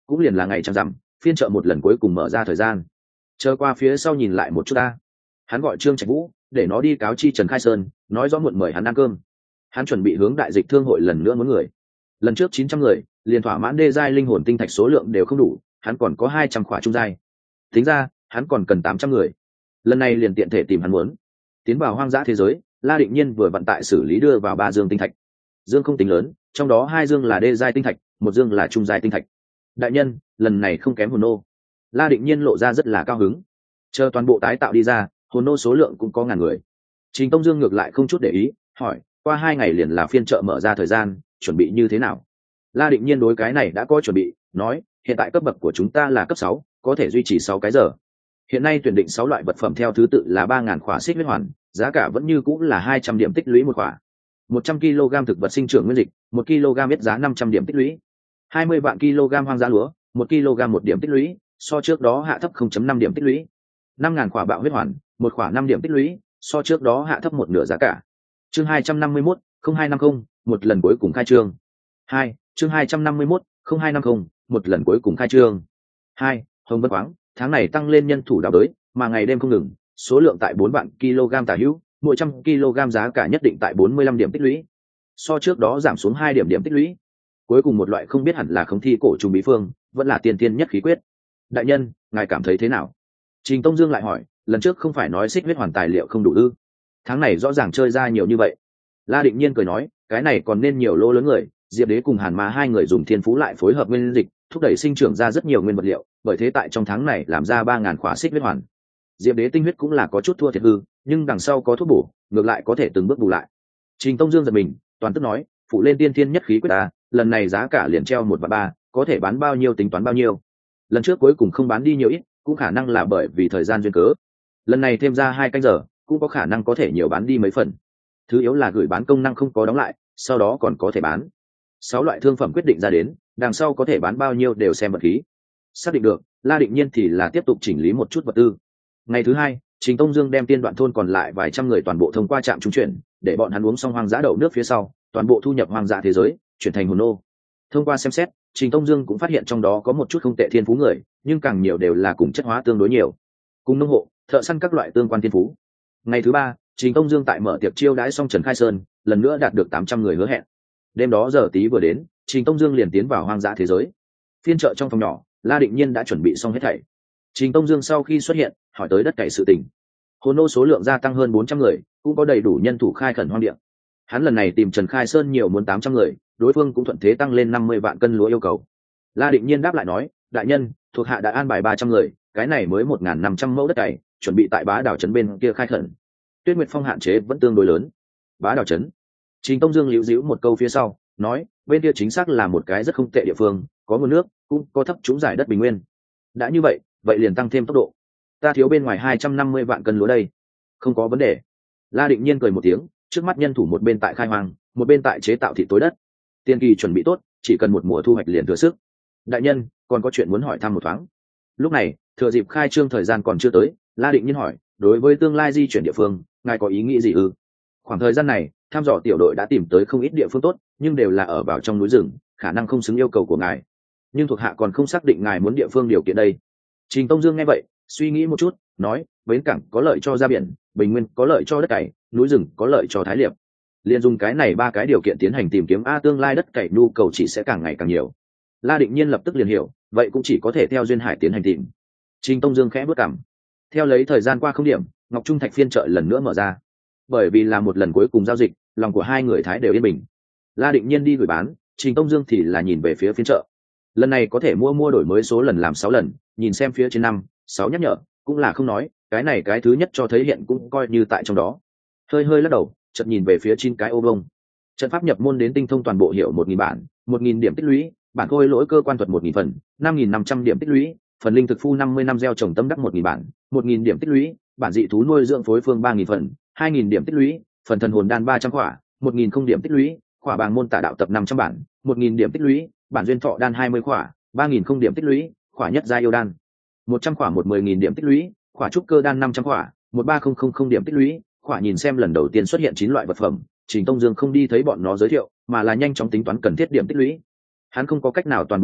cũng liền là ngày trăng rằm, phiên chợ một lần cuối cùng mở ra thời gian. Chờ qua phía sau nhìn lại một chút ta. Hắn gọi Trương Trạch Vũ để nó đi cáo chi Trần Khai Sơn, nói rõ muộn mời hắn ăn cơm. Hắn chuẩn bị hướng đại dịch thương hội lần nữa muốn người. Lần trước chín trăm người liền thỏa mãn đê giai linh hồn tinh thạch số lượng đều không đủ, hắn còn có hai trăm khỏa trung giai. Tính ra hắn còn cần tám trăm người. Lần này liền tiện thể tìm hắn muốn. Tiến vào hoang dã thế giới, La Định Nhiên vừa vận tại xử lý đưa vào ba dương tinh thạch. Dương không tính lớn, trong đó hai dương là đê giai tinh thạch, một dương là trung giai tinh thạch. Đại nhân, lần này không kém hồn nô. La Định Nhiên lộ ra rất là cao hứng. Chờ toàn bộ tái tạo đi ra, hồn nô số lượng cũng có ngàn người. Trình Tông Dương ngược lại không chút để ý, hỏi, qua hai ngày liền là phiên chợ mở ra thời gian, chuẩn bị như thế nào? La Định Nhiên đối cái này đã có chuẩn bị, nói, hiện tại cấp bậc của chúng ta là cấp sáu, có thể duy trì sáu cái giờ. Hiện nay tuyển định sáu loại vật phẩm theo thứ tự là ba ngàn khỏa xích huyết hoàn, giá cả vẫn như cũng là hai trăm điểm tích lũy một khỏa. một trăm ki lô gam thực vật sinh trưởng nguyên dịch, một ki lô gam biết giá năm trăm điểm tích lũy. hai mươi vạn kg hoang dã lúa, một kg một điểm tích lũy, so trước đó hạ thấp không phẩy năm điểm tích lũy. năm ngàn khỏa bạo huyết hoàn, một khỏa năm điểm tích lũy, so trước đó hạ thấp một nửa giá cả. Chương hai trăm năm mươi mốt, không hai năm không, một lần cuối cùng khai trương. hai, chương hai trăm năm mươi mốt, không hai năm không, một lần cuối cùng khai trương. hai, Hồng Vân khoáng, tháng này tăng lên nhân thủ đào đới, mà ngày đêm không ngừng, số lượng tại bốn vạn kg tả hữu, mỗi trăm kg giá cả nhất định tại bốn mươi lăm điểm tích lũy. So trước đó giảm xuống hai điểm điểm tích lũy. Cuối cùng một loại không biết hẳn là không thi cổ trùng bí phương, vẫn là tiên tiên nhất khí quyết. Đại nhân, ngài cảm thấy thế nào? Trình Tông Dương lại hỏi, lần trước không phải nói xích huyết hoàn tài liệu không đủ ư? Tháng này rõ ràng chơi ra nhiều như vậy. La Định Nhiên cười nói, cái này còn nên nhiều lô lớn người, Diệp Đế cùng Hàn Ma hai người dùng thiên phú lại phối hợp nguyên dịch, thúc đẩy sinh trưởng ra rất nhiều nguyên vật liệu, bởi thế tại trong tháng này làm ra ba ngàn khỏa xích huyết hoàn. Diệp Đế tinh huyết cũng là có chút thua thiệt hư, nhưng đằng sau có thuốc bổ, ngược lại có thể từng bước bù lại. Trình Tông Dương giật mình, toàn tức nói, phụ lên tiên tiên nhất khí quyết ta, lần này giá cả liền treo một và ba, có thể bán bao nhiêu tính toán bao nhiêu. Lần trước cuối cùng không bán đi nhiều ít, cũng khả năng là bởi vì thời gian duyên cớ. Lần này thêm ra hai canh giờ, cũng có khả năng có thể nhiều bán đi mấy phần. Thứ yếu là gửi bán công năng không có đóng lại, sau đó còn có thể bán. Sáu loại thương phẩm quyết định ra đến, đằng sau có thể bán bao nhiêu đều xem vật khí. Xác định được, La Định Nhiên thì là tiếp tục chỉnh lý một chút vật tư. Ngày thứ hai, Trình Tông Dương đem tiên đoạn thôn còn lại vài trăm người toàn bộ thông qua trạm trung chuyển, để bọn hắn uống xong hoang dã đậu nước phía sau, toàn bộ thu nhập hoang dã thế giới, chuyển thành hồn nô. Thông qua xem xét, Trình Tông Dương cũng phát hiện trong đó có một chút không tệ thiên phú người, nhưng càng nhiều đều là cùng chất hóa tương đối nhiều, cùng nông hộ, thợ săn các loại tương quan thiên phú. Ngày thứ ba, Trình Tông Dương tại mở tiệc chiêu đãi xong Trần Khai Sơn, lần nữa đạt được tám trăm người hứa hẹn. Đêm đó giờ tí vừa đến, Trình Tông Dương liền tiến vào hoang dã thế giới. Phiên chợ trong phòng nhỏ, La Định Nhiên đã chuẩn bị xong hết thảy. Trình Tông Dương sau khi xuất hiện, hỏi tới đất cày sự tình. Hồn nô số lượng gia tăng hơn bốn trăm người, cũng có đầy đủ nhân thủ khai khẩn hoang địa. Hắn lần này tìm Trần Khai Sơn nhiều muốn tám trăm người, đối phương cũng thuận thế tăng lên năm mươi vạn cân lúa yêu cầu. La Định Nhiên đáp lại nói, đại nhân, thuộc hạ đã an bài ba trăm người, cái này mới một nghìn năm trăm mẫu đất cày, chuẩn bị tại Bá Đảo trấn bên kia khai khẩn. Tuyết Nguyệt Phong hạn chế vẫn tương đối lớn. Bá Đảo trấn. Trình Tông Dương liễu díu một câu phía sau, nói, bên kia chính xác là một cái rất không tệ địa phương, có nguồn nước, cũng có thấp trũng giải đất bình nguyên. Đã như vậy, vậy liền tăng thêm tốc độ. Ta thiếu bên ngoài hai trăm năm mươi vạn cân lúa đây. Không có vấn đề. La Định Nhiên cười một tiếng, trước mắt nhân thủ một bên tại khai hoang, một bên tại chế tạo thịt tối đất. Tiên kỳ chuẩn bị tốt, chỉ cần một mùa thu hoạch liền thừa sức. Đại nhân, còn có chuyện muốn hỏi thăm một thoáng. Lúc này, thừa dịp khai trương thời gian còn chưa tới, La Định Nhiên hỏi, đối với tương lai di chuyển địa phương, ngài có ý nghĩ gì ư? Khoảng thời gian này, thăm dò tiểu đội đã tìm tới không ít địa phương tốt, nhưng đều là ở vào trong núi rừng, khả năng không xứng yêu cầu của ngài. Nhưng thuộc hạ còn không xác định ngài muốn địa phương điều kiện đây. Trình Tông Dương nghe vậy, suy nghĩ một chút, nói, bến cảng có lợi cho ra biển, bình nguyên có lợi cho đất cày, núi rừng có lợi cho thái liệp. Liên dùng cái này ba cái điều kiện tiến hành tìm kiếm a tương lai đất cày nhu cầu chỉ sẽ càng ngày càng nhiều. La Định Nhiên lập tức liền hiểu, vậy cũng chỉ có thể theo duyên hải tiến hành tìm. Trình Tông Dương khẽ bước cằm. Theo lấy thời gian qua không điểm, Ngọc Trung Thạch phiên chợ lần nữa mở ra. Bởi vì là một lần cuối cùng giao dịch, lòng của hai người thái đều yên bình. La Định Nhiên đi gửi bán, Trình Tông Dương thì là nhìn về phía phiên chợ. Lần này có thể mua mua đổi mới số lần làm sáu lần, nhìn xem phía trên năm, sáu nhắc nhở, cũng là không nói, cái này cái thứ nhất cho thấy hiện cũng coi như tại trong đó. Hơi hơi lắc đầu, chợt nhìn về phía chín cái ô vông. Trận pháp nhập môn đến tinh thông toàn bộ hiệu một nghìn bản, một nghìn điểm tích lũy, bản khôi lỗi cơ quan thuật một nghìn phần, năm nghìn năm trăm điểm tích lũy, phần linh thực phu năm mươi năm gieo trồng tâm đắc một nghìn bản, một nghìn điểm tích lũy, bản dị thú nuôi dưỡng phối phương ba nghìn phần, hai nghìn điểm tích lũy, phần thần hồn đan ba trăm khỏa, một nghìn không điểm tích lũy, khỏa bàng môn tả đạo tập năm trăm bản, một nghìn điểm tích lũy, bản duyên thọ đan hai mươi khỏa, ba nghìn không điểm tích lũy, khỏa nhất gia yêu đan một trăm khỏa, một mười nghìn điểm tích lũy, khỏa trúc cơ đan năm trăm khỏa, một ba không không không điểm tích lũy, khỏa nhìn xem lần đầu tiên xuất hiện chín loại vật phẩm, Trình Tông Dương không đi thấy bọn nó giới thiệu, mà là nhanh chóng tính toán cần thiết điểm tích lũy. Hắn không có cách nào toàn bộ mua,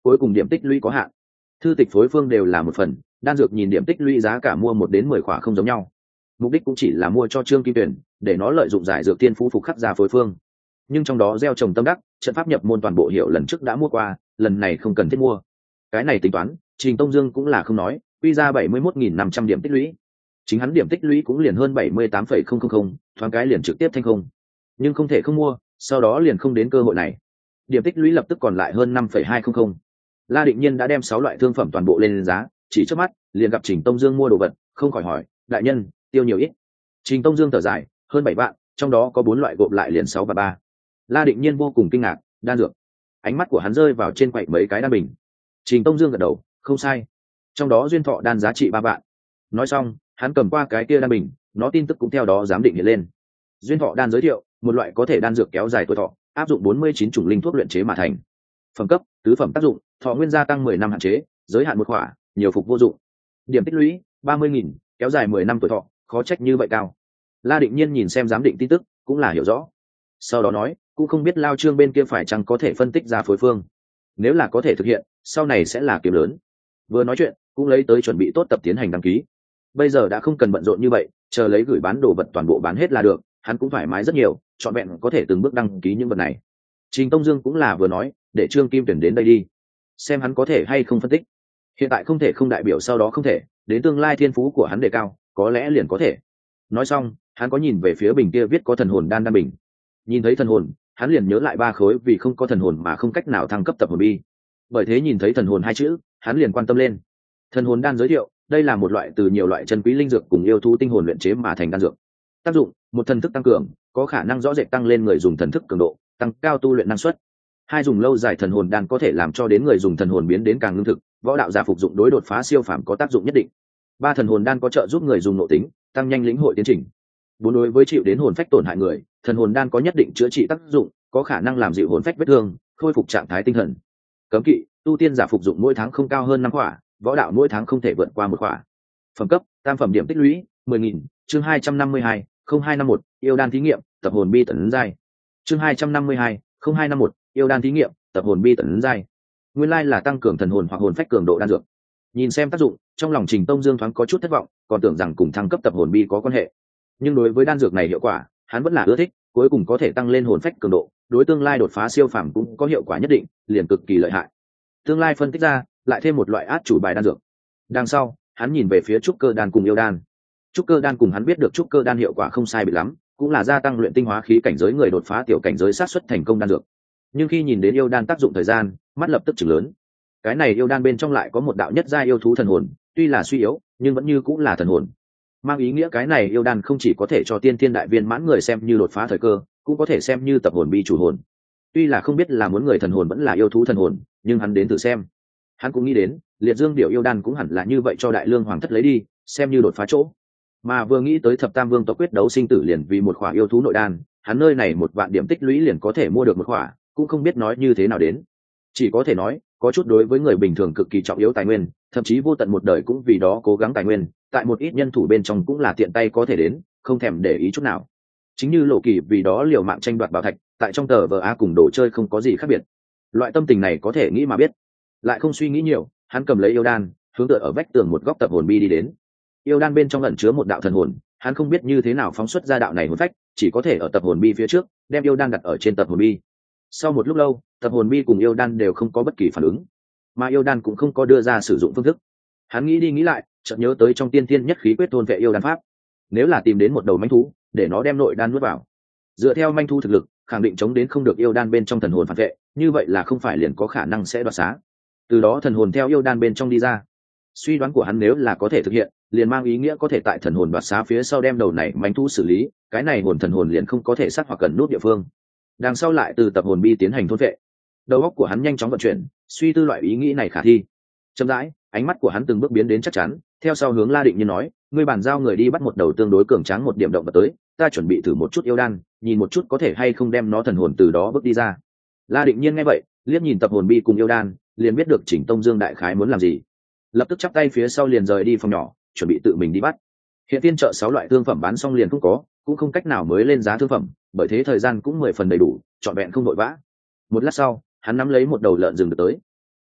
cuối cùng điểm tích lũy có hạn. Thư tịch phối phương đều là một phần, đan dược nhìn điểm tích lũy giá cả mua một đến mười khỏa không giống nhau. Mục đích cũng chỉ là mua cho Trương Kim Tuyển, để nó lợi dụng giải dược tiên phú phục khắc ra phối phương. Nhưng trong đó gieo trồng tâm đắc, trận pháp nhập môn toàn bộ hiệu lần trước đã mua qua, lần này không cần thiết mua. Cái này tính toán, Trình Tông Dương cũng là không nói, quy ra bảy mươi mốt nghìn năm trăm điểm tích lũy. Chính hắn điểm tích lũy cũng liền hơn bảy mươi tám phẩy không không không, thoáng cái liền trực tiếp thanh không. Nhưng không thể không mua, sau đó liền không đến cơ hội này. Điểm tích lũy lập tức còn lại hơn năm phẩy hai không không. La Định Nhiên đã đem sáu loại thương phẩm toàn bộ lên giá, chỉ trước mắt, liền gặp Trình Tông Dương mua đồ vật, không khỏi hỏi, đại nhân, tiêu nhiều ít? Trình Tông Dương thở dài, hơn bảy vạn, trong đó có bốn loại gộp lại liền sáu và ba. La Định Nhiên vô cùng kinh ngạc, đan dược. Ánh mắt của hắn rơi vào trên quầy mấy cái đan bình. Trình Tông Dương gật đầu, không sai. Trong đó duyên thọ đan giá trị ba vạn. Nói xong, hắn cầm qua cái kia đan bình, nó tin tức cũng theo đó giám định hiện lên. Duyên thọ đan giới thiệu, một loại có thể đan dược kéo dài tuổi thọ, áp dụng bốn mươi chín chủng linh thuốc luyện chế mà thành. Phẩm cấp, tứ phẩm tác dụng, thọ nguyên gia tăng mười năm hạn chế, giới hạn một khỏa, nhiều phục vô dụng. Điểm tích lũy ba mươi nghìn, kéo dài mười năm tuổi thọ, khó trách như vậy cao. La Định Nhiên nhìn xem giám định tin tức, cũng là hiểu rõ. Sau đó nói, cũng không biết Lao Trương bên kia phải chăng có thể phân tích ra phối phương. Nếu là có thể thực hiện, sau này sẽ là kiếm lớn. Vừa nói chuyện, cũng lấy tới chuẩn bị tốt tập tiến hành đăng ký. Bây giờ đã không cần bận rộn như vậy, chờ lấy gửi bán đồ vật toàn bộ bán hết là được, hắn cũng thoải mái rất nhiều, chọn vẹn có thể từng bước đăng ký những vật này. Trình Tông Dương cũng là vừa nói, để Trương Kim Tuyển đến đây đi, xem hắn có thể hay không phân tích. Hiện tại không thể không đại biểu sau đó không thể, đến tương lai thiên phú của hắn đề cao, có lẽ liền có thể. Nói xong, hắn có nhìn về phía bình kia viết có thần hồn đan đan bình. Nhìn thấy thần hồn, hắn liền nhớ lại ba khối vì không có thần hồn mà không cách nào thăng cấp tập hồn bi. Bởi thế nhìn thấy thần hồn hai chữ, hắn liền quan tâm lên. Thần hồn đan giới thiệu, đây là một loại từ nhiều loại chân quý linh dược cùng yêu thú tinh hồn luyện chế mà thành đan dược. Tác dụng, một thần thức tăng cường, có khả năng rõ rệt tăng lên người dùng thần thức cường độ, tăng cao tu luyện năng suất. Hai dùng lâu dài thần hồn đan có thể làm cho đến người dùng thần hồn biến đến càng lương thực, võ đạo giả phục dụng đối đột phá siêu phàm có tác dụng nhất định. Ba thần hồn đan có trợ giúp người dùng nội tính, tăng nhanh lĩnh hội tiến trình. Bốn đối với chịu đến hồn phách tổn hại người, thần hồn đan có nhất định chữa trị tác dụng, có khả năng làm dịu hồn phách vết thương, khôi phục trạng thái tinh thần. Cấm kỵ, tu tiên giả phục dụng mỗi tháng không cao hơn năm khỏa, võ đạo mỗi tháng không thể vượt qua một khỏa. Phẩm cấp, tam phẩm điểm tích lũy mười nghìn. Chương hai trăm năm mươi hai, không hai năm một, yêu đan thí nghiệm, tập hồn bi tấn giai. Chương hai trăm năm mươi hai, không hai năm một, yêu đan thí nghiệm, tập hồn bi tấn giai. Nguyên lai là tăng cường thần hồn hoặc hồn phách cường độ đan dược. Nhìn xem tác dụng, trong lòng Trình Tông Dương thoáng có chút thất vọng, còn tưởng rằng cùng thăng cấp tập hồn bi có quan hệ. Nhưng đối với đan dược này hiệu quả, hắn vẫn là ưa thích, cuối cùng có thể tăng lên hồn phách cường độ, đối tương lai đột phá siêu phàm cũng có hiệu quả nhất định, liền cực kỳ lợi hại. Tương lai phân tích ra, lại thêm một loại át chủ bài đan dược. Đằng sau, hắn nhìn về phía trúc cơ đan cùng yêu đan. Trúc cơ đan cùng hắn biết được trúc cơ đan hiệu quả không sai biệt lắm, cũng là gia tăng luyện tinh hóa khí cảnh giới người đột phá tiểu cảnh giới sát xuất thành công đan dược. Nhưng khi nhìn đến yêu đan tác dụng thời gian, mắt lập tức chừng lớn. Cái này yêu đan bên trong lại có một đạo nhất gia yêu thú thần hồn, tuy là suy yếu, nhưng vẫn như cũng là thần hồn. Mang ý nghĩa cái này yêu đan không chỉ có thể cho tiên thiên đại viên mãn người xem như đột phá thời cơ, cũng có thể xem như tập hồn bi chủ hồn. Tuy là không biết là muốn người thần hồn vẫn là yêu thú thần hồn, nhưng hắn đến thử xem. Hắn cũng nghĩ đến, liệt dương điểu yêu đan cũng hẳn là như vậy cho đại lương hoàng thất lấy đi, xem như đột phá chỗ. Mà vừa nghĩ tới thập tam vương tộc quyết đấu sinh tử liền vì một khỏa yêu thú nội đan, hắn nơi này một vạn điểm tích lũy liền có thể mua được một khỏa, cũng không biết nói như thế nào đến. Chỉ có thể nói, có chút đối với người bình thường cực kỳ trọng yếu tài nguyên, thậm chí vô tận một đời cũng vì đó cố gắng tài nguyên, tại một ít nhân thủ bên trong cũng là tiện tay có thể đến, không thèm để ý chút nào. Chính như Lộ Kỳ vì đó liều mạng tranh đoạt bảo thạch, tại trong tờ vờ a cùng đồ chơi không có gì khác biệt. Loại tâm tình này có thể nghĩ mà biết. Lại không suy nghĩ nhiều, hắn cầm lấy yêu đan, hướng tựa ở vách tường một góc tập hồn bi đi đến. Yêu đan bên trong ẩn chứa một đạo thần hồn, hắn không biết như thế nào phóng xuất ra đạo này hồn phách, chỉ có thể ở tập hồn bi phía trước, đem yêu đan đặt ở trên tập hồn bi. Sau một lúc lâu, tập hồn bi cùng yêu đan đều không có bất kỳ phản ứng, mà yêu đan cũng không có đưa ra sử dụng phương thức. Hắn nghĩ đi nghĩ lại, chợt nhớ tới trong tiên thiên nhất khí quyết thôn vệ yêu đan pháp. Nếu là tìm đến một đầu manh thú, để nó đem nội đan nuốt vào, dựa theo manh thú thực lực, khẳng định chống đến không được yêu đan bên trong thần hồn phản vệ, như vậy là không phải liền có khả năng sẽ đoạt xá. Từ đó thần hồn theo yêu đan bên trong đi ra. Suy đoán của hắn nếu là có thể thực hiện, liền mang ý nghĩa có thể tại thần hồn đoạt xá phía sau đem đầu này manh thú xử lý, cái này hồn thần hồn liền không có thể sát hoặc cần nút địa phương. Đằng sau lại từ tập hồn bi tiến hành thôn vệ. Đầu óc của hắn nhanh chóng vận chuyển, suy tư loại ý nghĩ này khả thi. Chậm rãi, ánh mắt của hắn từng bước biến đến chắc chắn, theo sau hướng La Định Nhiên nói, ngươi bàn giao người đi bắt một đầu tương đối cường tráng một điểm động vật tới, ta chuẩn bị thử một chút yêu đan, nhìn một chút có thể hay không đem nó thần hồn từ đó bước đi ra. La Định Nhiên nghe vậy, liếc nhìn tập hồn bi cùng yêu đan, liền biết được Chỉnh Tông Dương đại khái muốn làm gì. Lập tức chắp tay phía sau liền rời đi phòng nhỏ, chuẩn bị tự mình đi bắt. Hiện tiên chợ sáu loại thương phẩm bán xong liền không có, cũng không cách nào mới lên giá thương phẩm, bởi thế thời gian cũng mười phần đầy đủ, trọn vẹn không vội vã. Một lát sau, hắn nắm lấy một đầu lợn rừng được tới.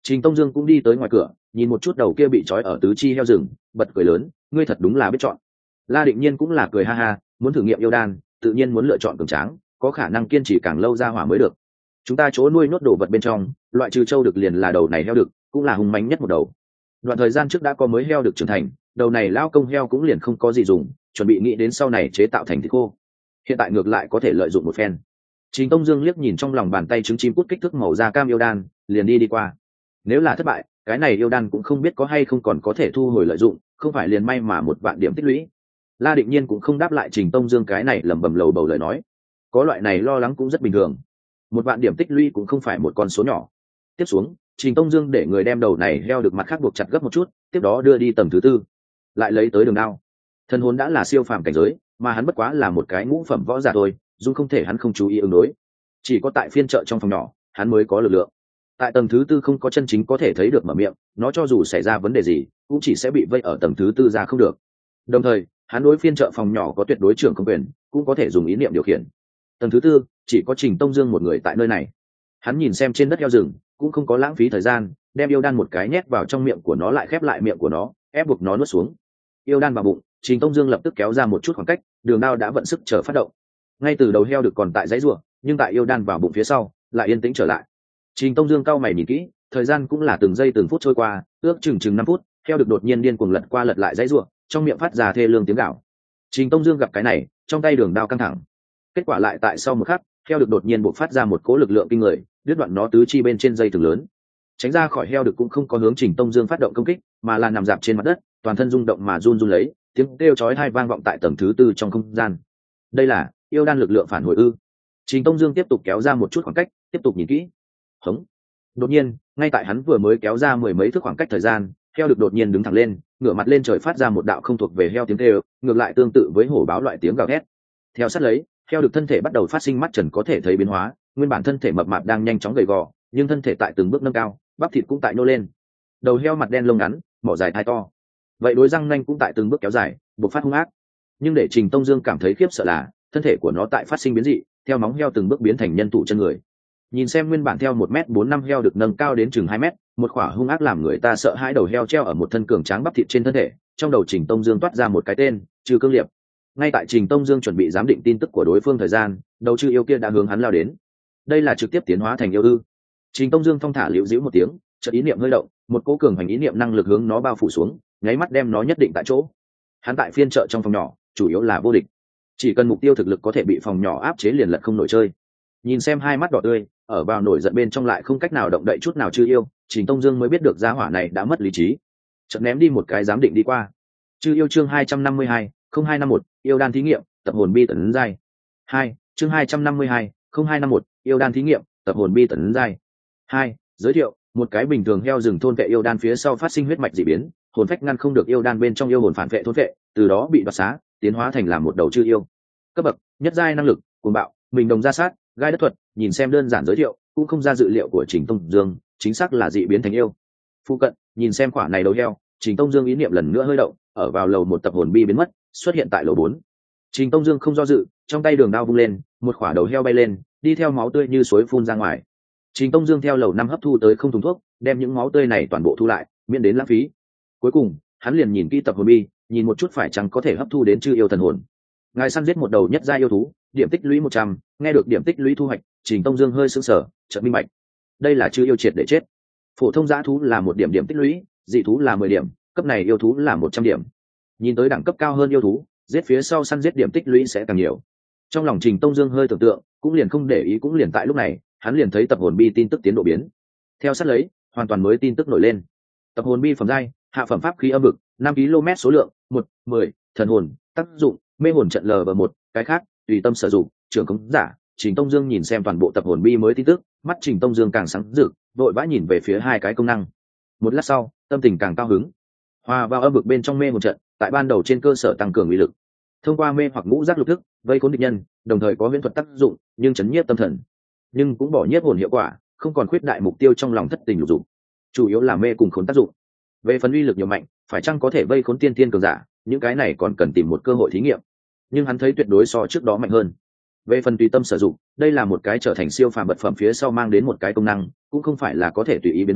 Trình Tông Dương cũng đi tới ngoài cửa, nhìn một chút đầu kia bị trói ở tứ chi heo rừng, bật cười lớn, ngươi thật đúng là biết chọn. La Định Nhiên cũng là cười ha ha, muốn thử nghiệm yêu đan, tự nhiên muốn lựa chọn cường tráng, có khả năng kiên trì càng lâu ra hỏa mới được. Chúng ta chỗ nuôi nốt đồ vật bên trong, loại trừ trâu đực liền là đầu này heo đực, cũng là hung mãnh nhất một đầu. Đoạn thời gian trước đã có mới heo đực trưởng thành, đầu này lao công heo cũng liền không có gì dùng, chuẩn bị nghĩ đến sau này chế tạo thành thịt khô. Hiện tại ngược lại có thể lợi dụng một phen. Trình Tông Dương liếc nhìn trong lòng bàn tay trứng chim cút kích thước màu da cam yêu đan, liền đi đi qua. Nếu là thất bại, cái này yêu đan cũng không biết có hay không còn có thể thu hồi lợi dụng, không phải liền may mà một vạn điểm tích lũy. La Định Nhiên cũng không đáp lại Trình Tông Dương cái này lẩm bẩm lầu bầu lời nói. Có loại này lo lắng cũng rất bình thường. Một vạn điểm tích lũy cũng không phải một con số nhỏ. Tiếp xuống, Trình Tông Dương để người đem đầu này heo được mặt khác buộc chặt gấp một chút, tiếp đó đưa đi tầng thứ tư, lại lấy tới đường đao. Thân hồn đã là siêu phàm cảnh giới, mà hắn bất quá là một cái ngũ phẩm võ giả thôi, dù không thể hắn không chú ý ứng đối. Chỉ có tại phiên chợ trong phòng nhỏ, hắn mới có lực lượng. Tại tầng thứ tư không có chân chính có thể thấy được mở miệng, nó cho dù xảy ra vấn đề gì, cũng chỉ sẽ bị vây ở tầng thứ tư ra không được. Đồng thời, hắn đối phiên chợ phòng nhỏ có tuyệt đối trưởng không quyền, cũng có thể dùng ý niệm điều khiển. Tầng thứ tư chỉ có Trình Tông Dương một người tại nơi này. Hắn nhìn xem trên đất heo rừng, cũng không có lãng phí thời gian, đem yêu đan một cái nhét vào trong miệng của nó, lại khép lại miệng của nó, ép buộc nó nuốt xuống. Yêu đan vào bụng, Trình Tông Dương lập tức kéo ra một chút khoảng cách, đường đao đã vận sức chờ phát động. Ngay từ đầu heo được còn tại dãy rủa, nhưng tại yêu đan vào bụng phía sau, lại yên tĩnh trở lại. Trình Tông Dương cau mày nhìn kỹ, thời gian cũng là từng giây từng phút trôi qua, ước chừng chừng năm phút, heo được đột nhiên điên cuồng lật qua lật lại dãy rủa, trong miệng phát ra thê lương tiếng gào. Trình Tông Dương gặp cái này, trong tay đường đao căng thẳng. Kết quả lại tại sau một khắc, heo được đột nhiên bộc phát ra một cỗ lực lượng kinh người, đứt đoạn nó tứ chi bên trên dây thừng lớn. Tránh ra khỏi heo được cũng không có hướng Trình Tông Dương phát động công kích, mà là nằm dạp trên mặt đất, toàn thân rung động mà run run lấy, tiếng kêu chói tai vang vọng tại tầng thứ tư trong không gian. Đây là yêu đan lực lượng phản hồi ư? Trình Tông Dương tiếp tục kéo ra một chút khoảng cách, tiếp tục nhìn kỹ. Hống. Đột nhiên, ngay tại hắn vừa mới kéo ra mười mấy thước khoảng cách thời gian, heo được đột nhiên đứng thẳng lên, ngửa mặt lên trời phát ra một đạo không thuộc về heo tiếng kêu, ngược lại tương tự với hổ báo loại tiếng gào thét. Theo sát lấy, heo được thân thể bắt đầu phát sinh mắt trần có thể thấy biến hóa, nguyên bản thân thể mập mạp đang nhanh chóng gầy gò, nhưng thân thể tại từng bước nâng cao, bắp thịt cũng tại nô lên. Đầu heo mặt đen lông ngắn, mỏ dài thai to. Vậy đối răng nanh cũng tại từng bước kéo dài, bộc phát hung ác. Nhưng để Trình Tông Dương cảm thấy khiếp sợ là, thân thể của nó tại phát sinh biến dị, theo móng heo từng bước biến thành nhân tụ chân người. Nhìn xem nguyên bản theo một mét bốn năm heo được nâng cao đến chừng hai mét, một khỏa hung ác làm người ta sợ hãi đầu heo treo ở một thân cường tráng bắp thịt trên thân thể, trong đầu Trình Tông Dương toát ra một cái tên, Trừ Cương Liệp. Ngay tại Trình Tông Dương chuẩn bị giám định tin tức của đối phương thời gian, đầu chư yêu kia đã hướng hắn lao đến. Đây là trực tiếp tiến hóa thành yêu ư? Trình Tông Dương thong thả liễu dĩu một tiếng, chợt ý niệm hơi động, một cỗ cường hành ý niệm năng lực hướng nó bao phủ xuống, nháy mắt đem nó nhất định tại chỗ. Hắn tại phiên chợ trong phòng nhỏ, chủ yếu là vô địch, chỉ cần mục tiêu thực lực có thể bị phòng nhỏ áp chế liền lật không nổi chơi. Nhìn xem hai mắt đỏ tươi, ở vào nổi giận bên trong lại không cách nào động đậy chút nào chư yêu, Trình Tông Dương mới biết được gia hỏa này đã mất lý trí, chợt ném đi một cái giám định đi qua. Chư yêu chương hai trăm năm mươi hai, không hai năm một, yêu đan thí nghiệm, tập hồn bi tấn giai. hai, chương hai trăm năm mươi hai, không hai năm một, yêu đan thí nghiệm, tập hồn bi tấn giai. hai, giới thiệu, một cái bình thường heo rừng thôn vệ yêu đan phía sau phát sinh huyết mạch dị biến, hồn phách ngăn không được yêu đan bên trong yêu hồn phản vệ thôn vệ, từ đó bị đoạt xá, tiến hóa thành làm một đầu chư yêu. Cấp bậc, nhất giai năng lực, cuồng bạo, mình đồng ra sát, gai đất thuật, nhìn xem đơn giản giới thiệu, cũng không ra dự liệu của Trình Tông Dương, chính xác là dị biến thành yêu. Phụ cận, nhìn xem quả này đầu heo, Trình Tông Dương ý niệm lần nữa hơi động, ở vào lầu một tập hồn bi biến mất, xuất hiện tại lầu bốn. Trình Tông Dương không do dự, trong tay đường đao vung lên, một quả đầu heo bay lên, đi theo máu tươi như suối phun ra ngoài. Trình Tông Dương theo lầu năm hấp thu tới không thùng thuốc, đem những máu tươi này toàn bộ thu lại, miễn đến lãng phí. Cuối cùng, hắn liền nhìn kỹ tập hồn bi, nhìn một chút phải chăng có thể hấp thu đến chư yêu thần hồn. Ngài săn giết một đầu nhất gia yêu thú, điểm tích lũy một trăm, nghe được điểm tích lũy thu hoạch, Trình Tông Dương hơi sững sờ, chợt minh bạch. Đây là chư yêu triệt để chết. Phổ thông dã thú là một điểm điểm tích lũy, dị thú là mười điểm, cấp này yêu thú là một trăm điểm. Nhìn tới đẳng cấp cao hơn yêu thú, giết phía sau săn giết điểm tích lũy sẽ càng nhiều. Trong lòng Trình Tông Dương hơi tưởng tượng, cũng liền không để ý, cũng liền tại lúc này, hắn liền thấy tập hồn bi tin tức tiến độ biến. Theo sát lấy, hoàn toàn mới tin tức nổi lên. Tập hồn bi phẩm giai, hạ phẩm pháp khí âm vực, năm ki lô mét số lượng, một, mười, thần hồn, tác dụng, mê hồn trận lờ và một, cái khác, tùy tâm sử dụng, trưởng công giả. Trình Tông Dương nhìn xem toàn bộ tập hồn bi mới tin tức, mắt Trình Tông Dương càng sáng rực, vội vã nhìn về phía hai cái công năng. Một lát sau, tâm tình càng cao hứng. Hòa vào âm vực bên trong mê hồn trận, tại ban đầu trên cơ sở tăng cường uy lực. Thông qua mê hoặc ngũ giác lục thức, vây khốn địch nhân, đồng thời có huyễn thuật tác dụng, nhưng chấn nhiếp tâm thần. Nhưng cũng bỏ nhiếp hồn hiệu quả, không còn khuyết đại mục tiêu trong lòng thất tình lục dục. Chủ yếu là mê cùng khốn tác dụng. Về phần uy lực nhiều mạnh, phải chăng có thể vây khốn tiên tiên cường giả, những cái này còn cần tìm một cơ hội thí nghiệm. Nhưng hắn thấy tuyệt đối so trước đó mạnh hơn. Về phần tùy tâm sử dụng, đây là một cái trở thành siêu phàm vật phẩm phía sau mang đến một cái công năng, cũng không phải là có thể tùy ý biến hóa,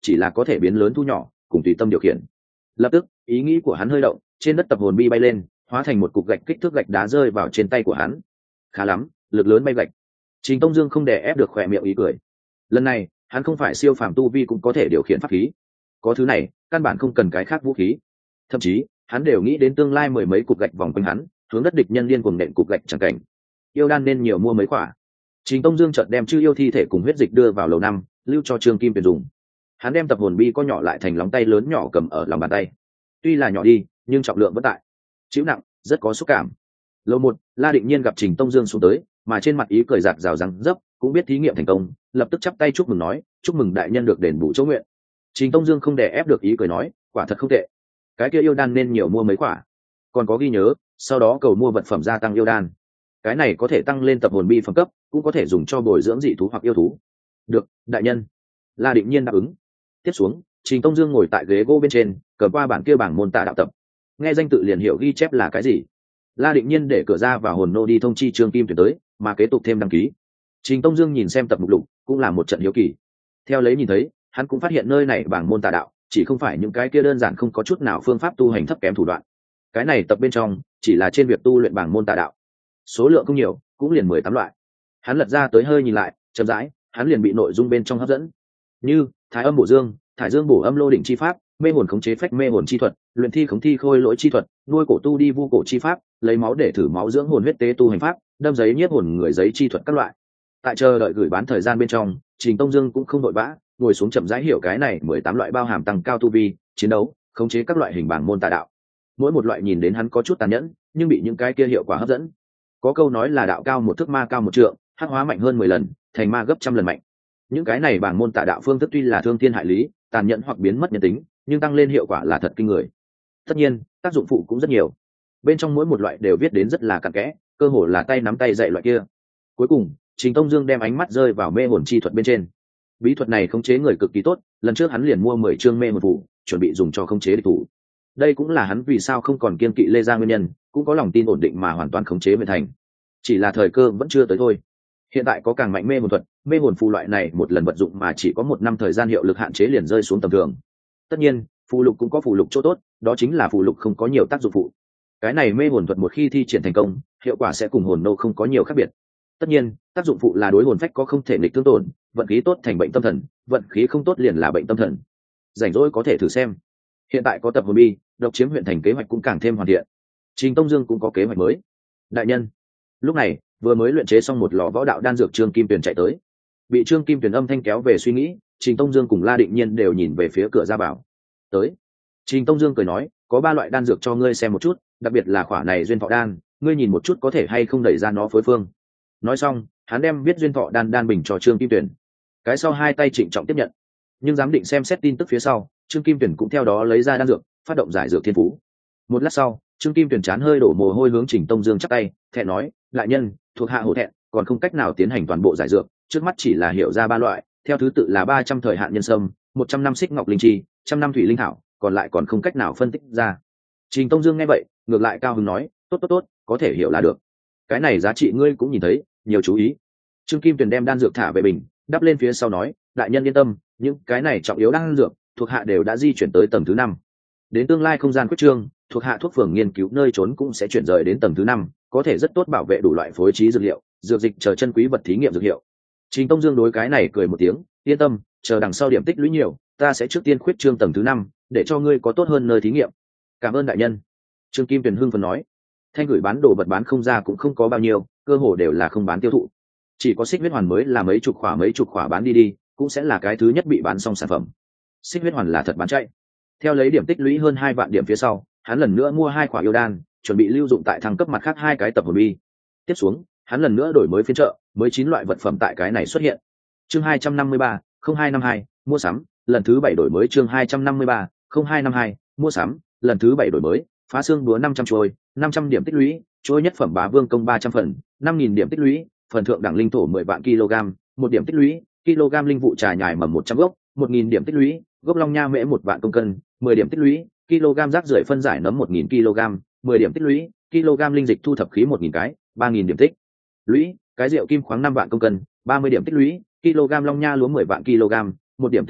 chỉ là có thể biến lớn thu nhỏ cùng tùy tâm điều khiển. Lập tức ý nghĩ của hắn hơi động, trên đất tập hồn bi bay lên, hóa thành một cục gạch kích thước gạch đá rơi vào trên tay của hắn. Khá lắm, lực lớn bay gạch. Trình Tông Dương không đè ép được khỏe miệng ý cười. Lần này hắn không phải siêu phàm tu vi cũng có thể điều khiển pháp khí, có thứ này căn bản không cần cái khác vũ khí. Thậm chí hắn đều nghĩ đến tương lai mười mấy cục gạch vòng quanh hắn, hướng đất địch nhân liên cuồng nện cục gạch chẳng cảnh. Yêu đan nên nhiều mua mấy quả. Trình Tông Dương chợt đem chư yêu thi thể cùng huyết dịch đưa vào lầu năm, lưu cho Trương Kim Tuyền dùng. Hắn đem tập hồn bi co nhỏ lại thành lòng tay lớn nhỏ cầm ở lòng bàn tay. Tuy là nhỏ đi, nhưng trọng lượng vẫn tại. Chịu nặng, rất có xúc cảm. Lầu một, La Định Nhiên gặp Trình Tông Dương xuống tới, mà trên mặt ý cười giạt rào răng dấp, cũng biết thí nghiệm thành công, lập tức chắp tay chúc mừng nói, chúc mừng đại nhân được đền bù chỗ nguyện. Trình Tông Dương không đè ép được ý cười nói, quả thật không tệ. Cái kia yêu đan nên nhiều mua mấy quả. Còn có ghi nhớ, sau đó cầu mua vật phẩm gia tăng yêu đan. Cái này có thể tăng lên tập hồn bi phẩm cấp, cũng có thể dùng cho bồi dưỡng dị thú hoặc yêu thú. Được, đại nhân. La Định Nhiên đáp ứng. Tiếp xuống, Trình Tông Dương ngồi tại ghế gỗ bên trên, cầm qua bản kia bảng môn tà đạo tập. Nghe danh tự liền hiểu ghi chép là cái gì. La Định Nhiên để cửa ra và hồn nô đi thông chi Trương Kim Tuyền tới, mà kế tục thêm đăng ký. Trình Tông Dương nhìn xem tập mục lục, cũng là một trận hiếu kỳ. Theo lấy nhìn thấy, hắn cũng phát hiện nơi này bảng môn tà đạo, chỉ không phải những cái kia đơn giản không có chút nào phương pháp tu hành thấp kém thủ đoạn. Cái này tập bên trong chỉ là trên việc tu luyện bảng môn tà đạo, số lượng không nhiều, cũng liền mười tám loại. Hắn lật ra tới hơi nhìn lại, chậm rãi, hắn liền bị nội dung bên trong hấp dẫn. Như Thái Âm Bổ Dương, Thải Dương Bổ Âm Lô Đỉnh chi pháp, mê hồn khống chế phách mê hồn chi thuật, luyện thi khống thi khôi lỗi chi thuật, nuôi cổ tu đi vu cổ chi pháp, lấy máu để thử máu dưỡng hồn huyết tế tu hành pháp, đâm giấy nhiếp hồn người giấy chi thuật các loại. Tại chờ đợi gửi bán thời gian bên trong, Trình Tông Dương cũng không vội vã, ngồi xuống chậm rãi hiểu cái này mười tám loại bao hàm tăng cao tu vi, chiến đấu, khống chế các loại hình bảng môn tà đạo. Mỗi một loại nhìn đến hắn có chút tàn nhẫn, nhưng bị những cái kia hiệu quả hấp dẫn. Có câu nói là đạo cao một thước ma cao một trượng, hắc hóa mạnh hơn mười lần, thành ma gấp trăm lần mạnh. Những cái này bảng môn tà đạo phương thức tuy là thương thiên hại lý, tàn nhẫn hoặc biến mất nhân tính, nhưng tăng lên hiệu quả là thật kinh người. Tất nhiên, tác dụng phụ cũng rất nhiều. Bên trong mỗi một loại đều viết đến rất là cặn kẽ, cơ hồ là tay nắm tay dạy loại kia. Cuối cùng, Trình Tông Dương đem ánh mắt rơi vào mê hồn chi thuật bên trên. Bí thuật này khống chế người cực kỳ tốt, lần trước hắn liền mua mười chương mê hồn phù, chuẩn bị dùng cho khống chế địch thủ. Đây cũng là hắn vì sao không còn kiên kỵ Lê Gia nguyên nhân, cũng có lòng tin ổn định mà hoàn toàn khống chế Huyền Thành. Chỉ là thời cơ vẫn chưa tới thôi. Hiện tại có càng mạnh mê hồn thuật, mê hồn phù loại này một lần vận dụng mà chỉ có một năm thời gian hiệu lực hạn chế liền rơi xuống tầm thường. Tất nhiên, phù lục cũng có phù lục chỗ tốt, đó chính là phù lục không có nhiều tác dụng phụ. Cái này mê hồn thuật một khi thi triển thành công, hiệu quả sẽ cùng hồn nô không có nhiều khác biệt. Tất nhiên, tác dụng phụ là đối hồn phách có không thể nghịch thương tổn, vận khí tốt thành bệnh tâm thần, vận khí không tốt liền là bệnh tâm thần. Rảnh rỗi có thể thử xem. Hiện tại có tập hồn bi, độc chiếm huyện thành kế hoạch cũng càng thêm hoàn thiện. Trình Tông Dương cũng có kế hoạch mới. Đại nhân, lúc này vừa mới luyện chế xong một lò võ đạo đan dược, Trương Kim Tuyền chạy tới. Bị Trương Kim Tuyền âm thanh kéo về suy nghĩ, Trình Tông Dương cùng La Định Nhiên đều nhìn về phía cửa ra vào. Tới. Trình Tông Dương cười nói, có ba loại đan dược cho ngươi xem một chút, đặc biệt là khỏa này duyên thọ đan, ngươi nhìn một chút có thể hay không đẩy ra nó phối phương. Nói xong, hắn đem biết duyên thọ đan đan bình cho Trương Kim Tuyền. Cái sau hai tay trịnh trọng tiếp nhận, nhưng giám định xem xét tin tức phía sau, Trương Kim Tuyền cũng theo đó lấy ra đan dược, phát động giải dược thiên phú. Một lát sau, Trương Kim Tuyền chán hơi đổ mồ hôi hướng Trình Tông Dương chắp tay, thẹn nói, đại nhân, thuộc hạ hổ thẹn, còn không cách nào tiến hành toàn bộ giải dược, trước mắt chỉ là hiểu ra ba loại, theo thứ tự là ba trăm thời hạn nhân sâm, một trăm năm xích ngọc linh chi, trăm năm thủy linh thảo, còn lại còn không cách nào phân tích ra. Trình Tông Dương nghe vậy, ngược lại cao hứng nói, tốt tốt tốt, có thể hiểu là được. Cái này giá trị ngươi cũng nhìn thấy, nhiều chú ý. Trương Kim Tuyền đem đan dược thả về bình, đắp lên phía sau nói, đại nhân yên tâm, những cái này trọng yếu đan dược, thuộc hạ đều đã di chuyển tới tầng thứ năm. Đến tương lai không gian quyết trương, thuộc hạ thuốc phường nghiên cứu nơi trốn cũng sẽ chuyển rời đến tầng thứ năm, có thể rất tốt bảo vệ đủ loại phối trí dược liệu, dược dịch chờ chân quý vật thí nghiệm dược hiệu. Trình Tông Dương đối cái này cười một tiếng, yên tâm, chờ đằng sau điểm tích lũy nhiều, ta sẽ trước tiên khuyết trương tầng thứ năm, để cho ngươi có tốt hơn nơi thí nghiệm. Cảm ơn đại nhân. Trương Kim Tuyền hưng phấn nói, thanh gửi bán đồ vật bán không ra cũng không có bao nhiêu, cơ hồ đều là không bán tiêu thụ, chỉ có xích huyết hoàn mới là mấy chục khỏa mấy chục khỏa bán đi đi, cũng sẽ là cái thứ nhất bị bán xong sản phẩm. Xích huyết hoàn là thật bán chạy. Theo lấy điểm tích lũy hơn hai vạn điểm phía sau, hắn lần nữa mua hai khỏa yêu đan, chuẩn bị lưu dụng tại thăng cấp mặt khác hai cái tập hồn bi. Tiếp xuống, hắn lần nữa đổi mới phiên chợ, mới chín loại vật phẩm tại cái này xuất hiện. Chương hai trăm năm mươi ba, không hai năm hai, mua sắm, lần thứ bảy đổi mới chương hai trăm năm mươi ba, không hai năm hai, mua sắm, lần thứ bảy đổi mới, phá xương búa năm trăm trôi, năm trăm điểm tích lũy, trôi nhất phẩm bá vương công ba trăm phần, năm nghìn điểm tích lũy, phần thượng đẳng linh thổ mười vạn kg, một điểm tích lũy, kg linh vụ trà nhài mầm một trăm gốc, một nghìn điểm tích lũy, gốc long nha mễ một vạn công cân, mười điểm tích lũy, kg rác rưởi phân giải nấm một nghìn kg, mười điểm tích lũy, kg linh dịch thu thập khí một nghìn cái, ba nghìn điểm tích lũy, cái rượu kim khoáng năm vạn công cân, ba mươi điểm tích lũy, kg long nha lúa mười vạn kg, một điểm tích lũy,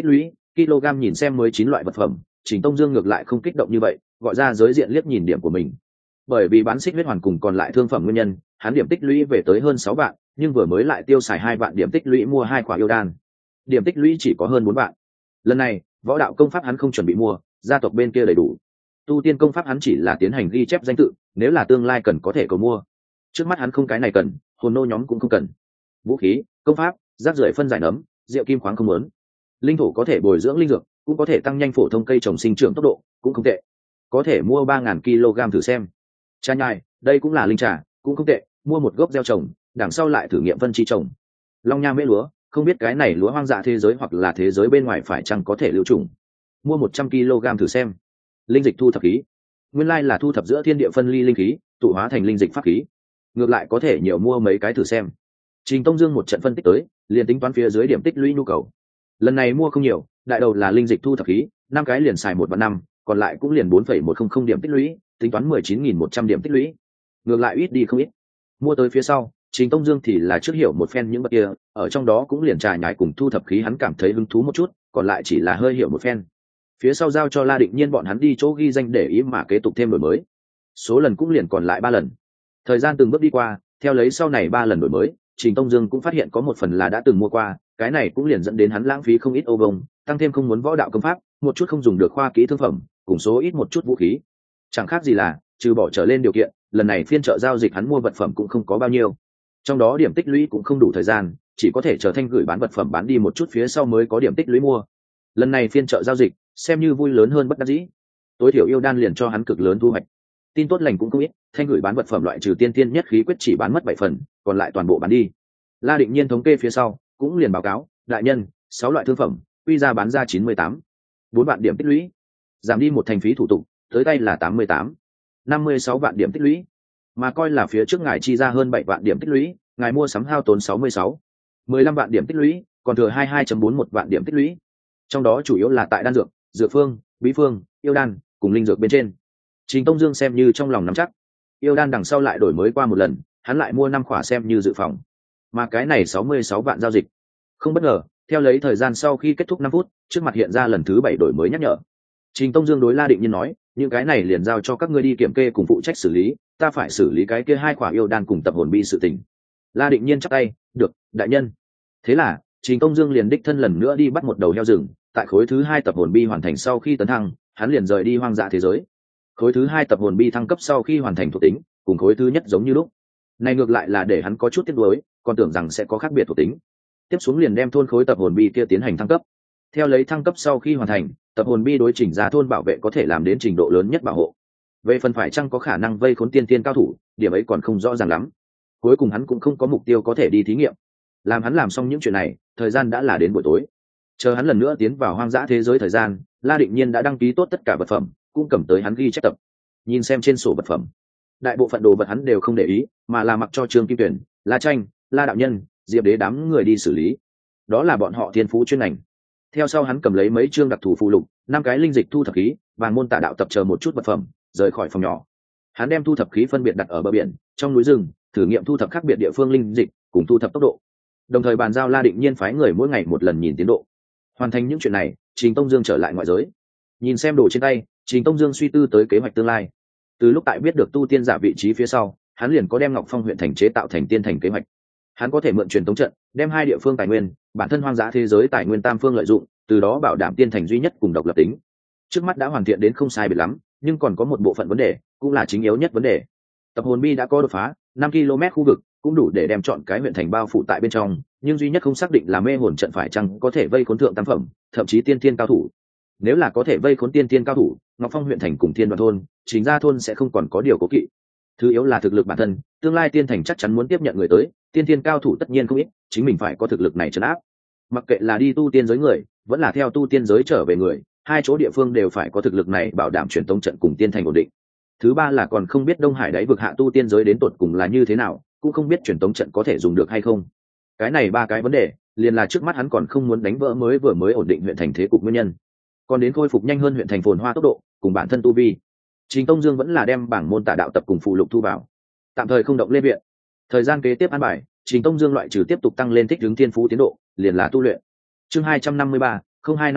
kg nhìn xem mới chín loại vật phẩm, Trình Tông Dương ngược lại không kích động như vậy, gọi ra giới diện liếc nhìn điểm của mình. Bởi vì bán xích huyết hoàn cùng còn lại thương phẩm nguyên nhân, hắn điểm tích lũy về tới hơn sáu vạn, nhưng vừa mới lại tiêu xài hai vạn điểm tích lũy mua hai quả yêu đan. Điểm tích lũy chỉ có hơn bốn vạn. Lần này, võ đạo công pháp hắn không chuẩn bị mua, gia tộc bên kia đầy đủ. Tu tiên công pháp hắn chỉ là tiến hành ghi chép danh tự, nếu là tương lai cần có thể cầu mua. Trước mắt hắn không cái này cần, hồn nô nhóm cũng không cần. Vũ khí, công pháp, rác rưởi phân giải nấm, rượu kim khoáng không muốn. Linh thổ có thể bồi dưỡng linh dược, cũng có thể tăng nhanh phổ thông cây trồng sinh trưởng tốc độ, cũng không tệ. Có thể mua ba ngàn kg thử xem. Trà nhài, đây cũng là linh trà, cũng không tệ, mua một gốc gieo trồng, đằng sau lại thử nghiệm phân chi trồng. Long nha mễ lúa, không biết cái này lúa hoang dã thế giới hoặc là thế giới bên ngoài phải chăng có thể lưu trùng. Mua một trăm kg thử xem. Linh dịch thu thập khí, nguyên lai là thu thập giữa thiên địa phân ly linh khí, tụ hóa thành linh dịch pháp khí. Ngược lại có thể nhiều mua mấy cái thử xem. Trình Tông Dương một trận phân tích tới, liền tính toán phía dưới điểm tích lũy nhu cầu. Lần này mua không nhiều, đại đầu là linh dịch thu thập khí, năm cái liền xài một vạn năm, còn lại cũng liền bốn phẩy một không không điểm tích lũy, tính toán mười chín nghìn một trăm điểm tích lũy. Ngược lại ít đi không ít. Mua tới phía sau, Trình Tông Dương thì là trước hiểu một phen những vật kia, ở trong đó cũng liền trà nhái cùng thu thập khí hắn cảm thấy hứng thú một chút, còn lại chỉ là hơi hiểu một phen. Phía sau giao cho La Định Nhiên bọn hắn đi chỗ ghi danh để ý mà kế tục thêm đổi mới. Số lần cũng liền còn lại ba lần. Thời gian từng bước đi qua, theo lấy sau này ba lần đổi mới, Trình Tông Dương cũng phát hiện có một phần là đã từng mua qua, cái này cũng liền dẫn đến hắn lãng phí không ít ô vông, tăng thêm không muốn võ đạo công pháp, một chút không dùng được khoa kỹ thương phẩm, cùng số ít một chút vũ khí. Chẳng khác gì là, trừ bỏ trở lên điều kiện, lần này phiên chợ giao dịch hắn mua vật phẩm cũng không có bao nhiêu. Trong đó điểm tích lũy cũng không đủ thời gian, chỉ có thể chờ thanh gửi bán vật phẩm bán đi một chút phía sau mới có điểm tích lũy mua. Lần này phiên chợ giao dịch, xem như vui lớn hơn bất đắc dĩ. Tối thiểu yêu đan liền cho hắn cực lớn thu hoạch. Tin tốt lành cũng không ít, thanh gửi bán vật phẩm loại trừ tiên tiên nhất khí quyết chỉ bán mất bảy phần, còn lại toàn bộ bán đi. La Định Nhiên thống kê phía sau, cũng liền báo cáo, đại nhân, sáu loại thương phẩm, quy ra bán ra chín mươi tám, bốn vạn điểm tích lũy, giảm đi một thành phí thủ tục, tới tay là tám mươi tám, năm mươi sáu vạn điểm tích lũy, mà coi là phía trước ngài chi ra hơn bảy vạn điểm tích lũy, ngài mua sắm hao tốn sáu mươi sáu, mười lăm vạn điểm tích lũy, còn thừa hai mươi hai phẩy bốn một vạn điểm tích lũy. Trong đó chủ yếu là tại đan dược, dược phương, bí phương, yêu đan, cùng linh dược bên trên. Trình Tông Dương xem như trong lòng nắm chắc. Yêu đan đằng sau lại đổi mới qua một lần, hắn lại mua năm khỏa xem như dự phòng. Mà cái này sáu mươi sáu vạn giao dịch. Không bất ngờ, theo lấy thời gian sau khi kết thúc năm phút, trước mặt hiện ra lần thứ bảy đổi mới nhắc nhở. Trình Tông Dương đối La Định Nhiên nói, những cái này liền giao cho các ngươi đi kiểm kê cùng phụ trách xử lý, ta phải xử lý cái kia hai khỏa yêu đan cùng tập hồn bi sự tình. La Định Nhiên chắp tay, được, đại nhân. Thế là, Trình Tông Dương liền đích thân lần nữa đi bắt một đầu heo rừng, tại khối thứ hai tập hồn bi hoàn thành sau khi tấn thăng, hắn liền rời đi hoang dã thế giới. Khối thứ hai tập hồn bi thăng cấp sau khi hoàn thành thuộc tính, cùng khối thứ nhất giống như lúc. Này ngược lại là để hắn có chút tiếc nuối, còn tưởng rằng sẽ có khác biệt thuộc tính. Tiếp xuống liền đem thôn khối tập hồn bi kia tiến hành thăng cấp. Theo lấy thăng cấp sau khi hoàn thành, tập hồn bi đối chỉnh ra thôn bảo vệ có thể làm đến trình độ lớn nhất bảo hộ. Về phần phải chăng có khả năng vây khốn tiên tiên cao thủ, điểm ấy còn không rõ ràng lắm. Cuối cùng hắn cũng không có mục tiêu có thể đi thí nghiệm. Làm hắn làm xong những chuyện này, thời gian đã là đến buổi tối. Chờ hắn lần nữa tiến vào hoang dã thế giới thời gian, La Định Nhiên đã đăng ký tốt tất cả vật phẩm, cũng cầm tới hắn ghi chép tập. Nhìn xem trên sổ vật phẩm, đại bộ phận đồ vật hắn đều không để ý, mà là mặc cho Trương Kim Tuyển, La Tranh, La Đạo Nhân, Diệp Đế đám người đi xử lý. Đó là bọn họ thiên phú chuyên ngành. Theo sau hắn cầm lấy mấy chương đặc thù phụ lục, năm cái linh dịch thu thập khí, vàng môn tà đạo tập chờ một chút vật phẩm, rời khỏi phòng nhỏ. Hắn đem thu thập khí phân biệt đặt ở bờ biển, trong núi rừng, thử nghiệm thu thập khác biệt địa phương linh dịch, cùng thu thập tốc độ. Đồng thời bàn giao La Định Nhiên phái người mỗi ngày một lần nhìn tiến độ. Hoàn thành những chuyện này, Trình Tông Dương trở lại ngoại giới. Nhìn xem đồ trên tay, Trình Tông Dương suy tư tới kế hoạch tương lai. Từ lúc tại biết được tu tiên giả vị trí phía sau, hắn liền có đem Ngọc Phong huyện thành chế tạo thành tiên thành kế hoạch. Hắn có thể mượn truyền tống trận, đem hai địa phương tài nguyên, bản thân hoang dã thế giới tài nguyên tam phương lợi dụng, từ đó bảo đảm tiên thành duy nhất cùng độc lập tính. Trước mắt đã hoàn thiện đến không sai biệt lắm, nhưng còn có một bộ phận vấn đề, cũng là chính yếu nhất vấn đề. Tập hồn bi đã có đột phá, năm ki lô mét khu vực, cũng đủ để đem chọn cái huyện thành bao phủ tại bên trong, nhưng duy nhất không xác định là mê hồn trận phải chăng có thể vây khốn thượng tam phẩm, thậm chí tiên tiên cao thủ. Nếu là có thể vây khốn tiên tiên cao thủ, Ngọc Phong huyện thành cùng Thiên Đoàn thôn, chính ra thôn sẽ không còn có điều cố kỵ. Thứ yếu là thực lực bản thân, tương lai tiên thành chắc chắn muốn tiếp nhận người tới, tiên tiên cao thủ tất nhiên không ít, chính mình phải có thực lực này trấn áp. Mặc kệ là đi tu tiên giới người, vẫn là theo tu tiên giới trở về người, hai chỗ địa phương đều phải có thực lực này bảo đảm truyền tống trận cùng tiên thành ổn định. Thứ ba là còn không biết Đông Hải đáy vực hạ tu tiên giới đến tột cùng là như thế nào, cũng không biết truyền tống trận có thể dùng được hay không. Cái này ba cái vấn đề, liền là trước mắt hắn còn không muốn đánh vỡ mới vừa mới ổn định huyện thành thế cục nguyên nhân. Còn đến khôi phục nhanh hơn huyện thành phồn hoa tốc độ, cùng bản thân tu vi, Trình Tông Dương vẫn là đem bảng môn tả đạo tập cùng phụ lục thu vào, tạm thời không động lên viện. Thời gian kế tiếp an bài, Trình Tông Dương loại trừ tiếp tục tăng lên thích ứng thiên phú tiến độ, liền là tu luyện. Chương hai trăm năm mươi ba, không hai năm hai,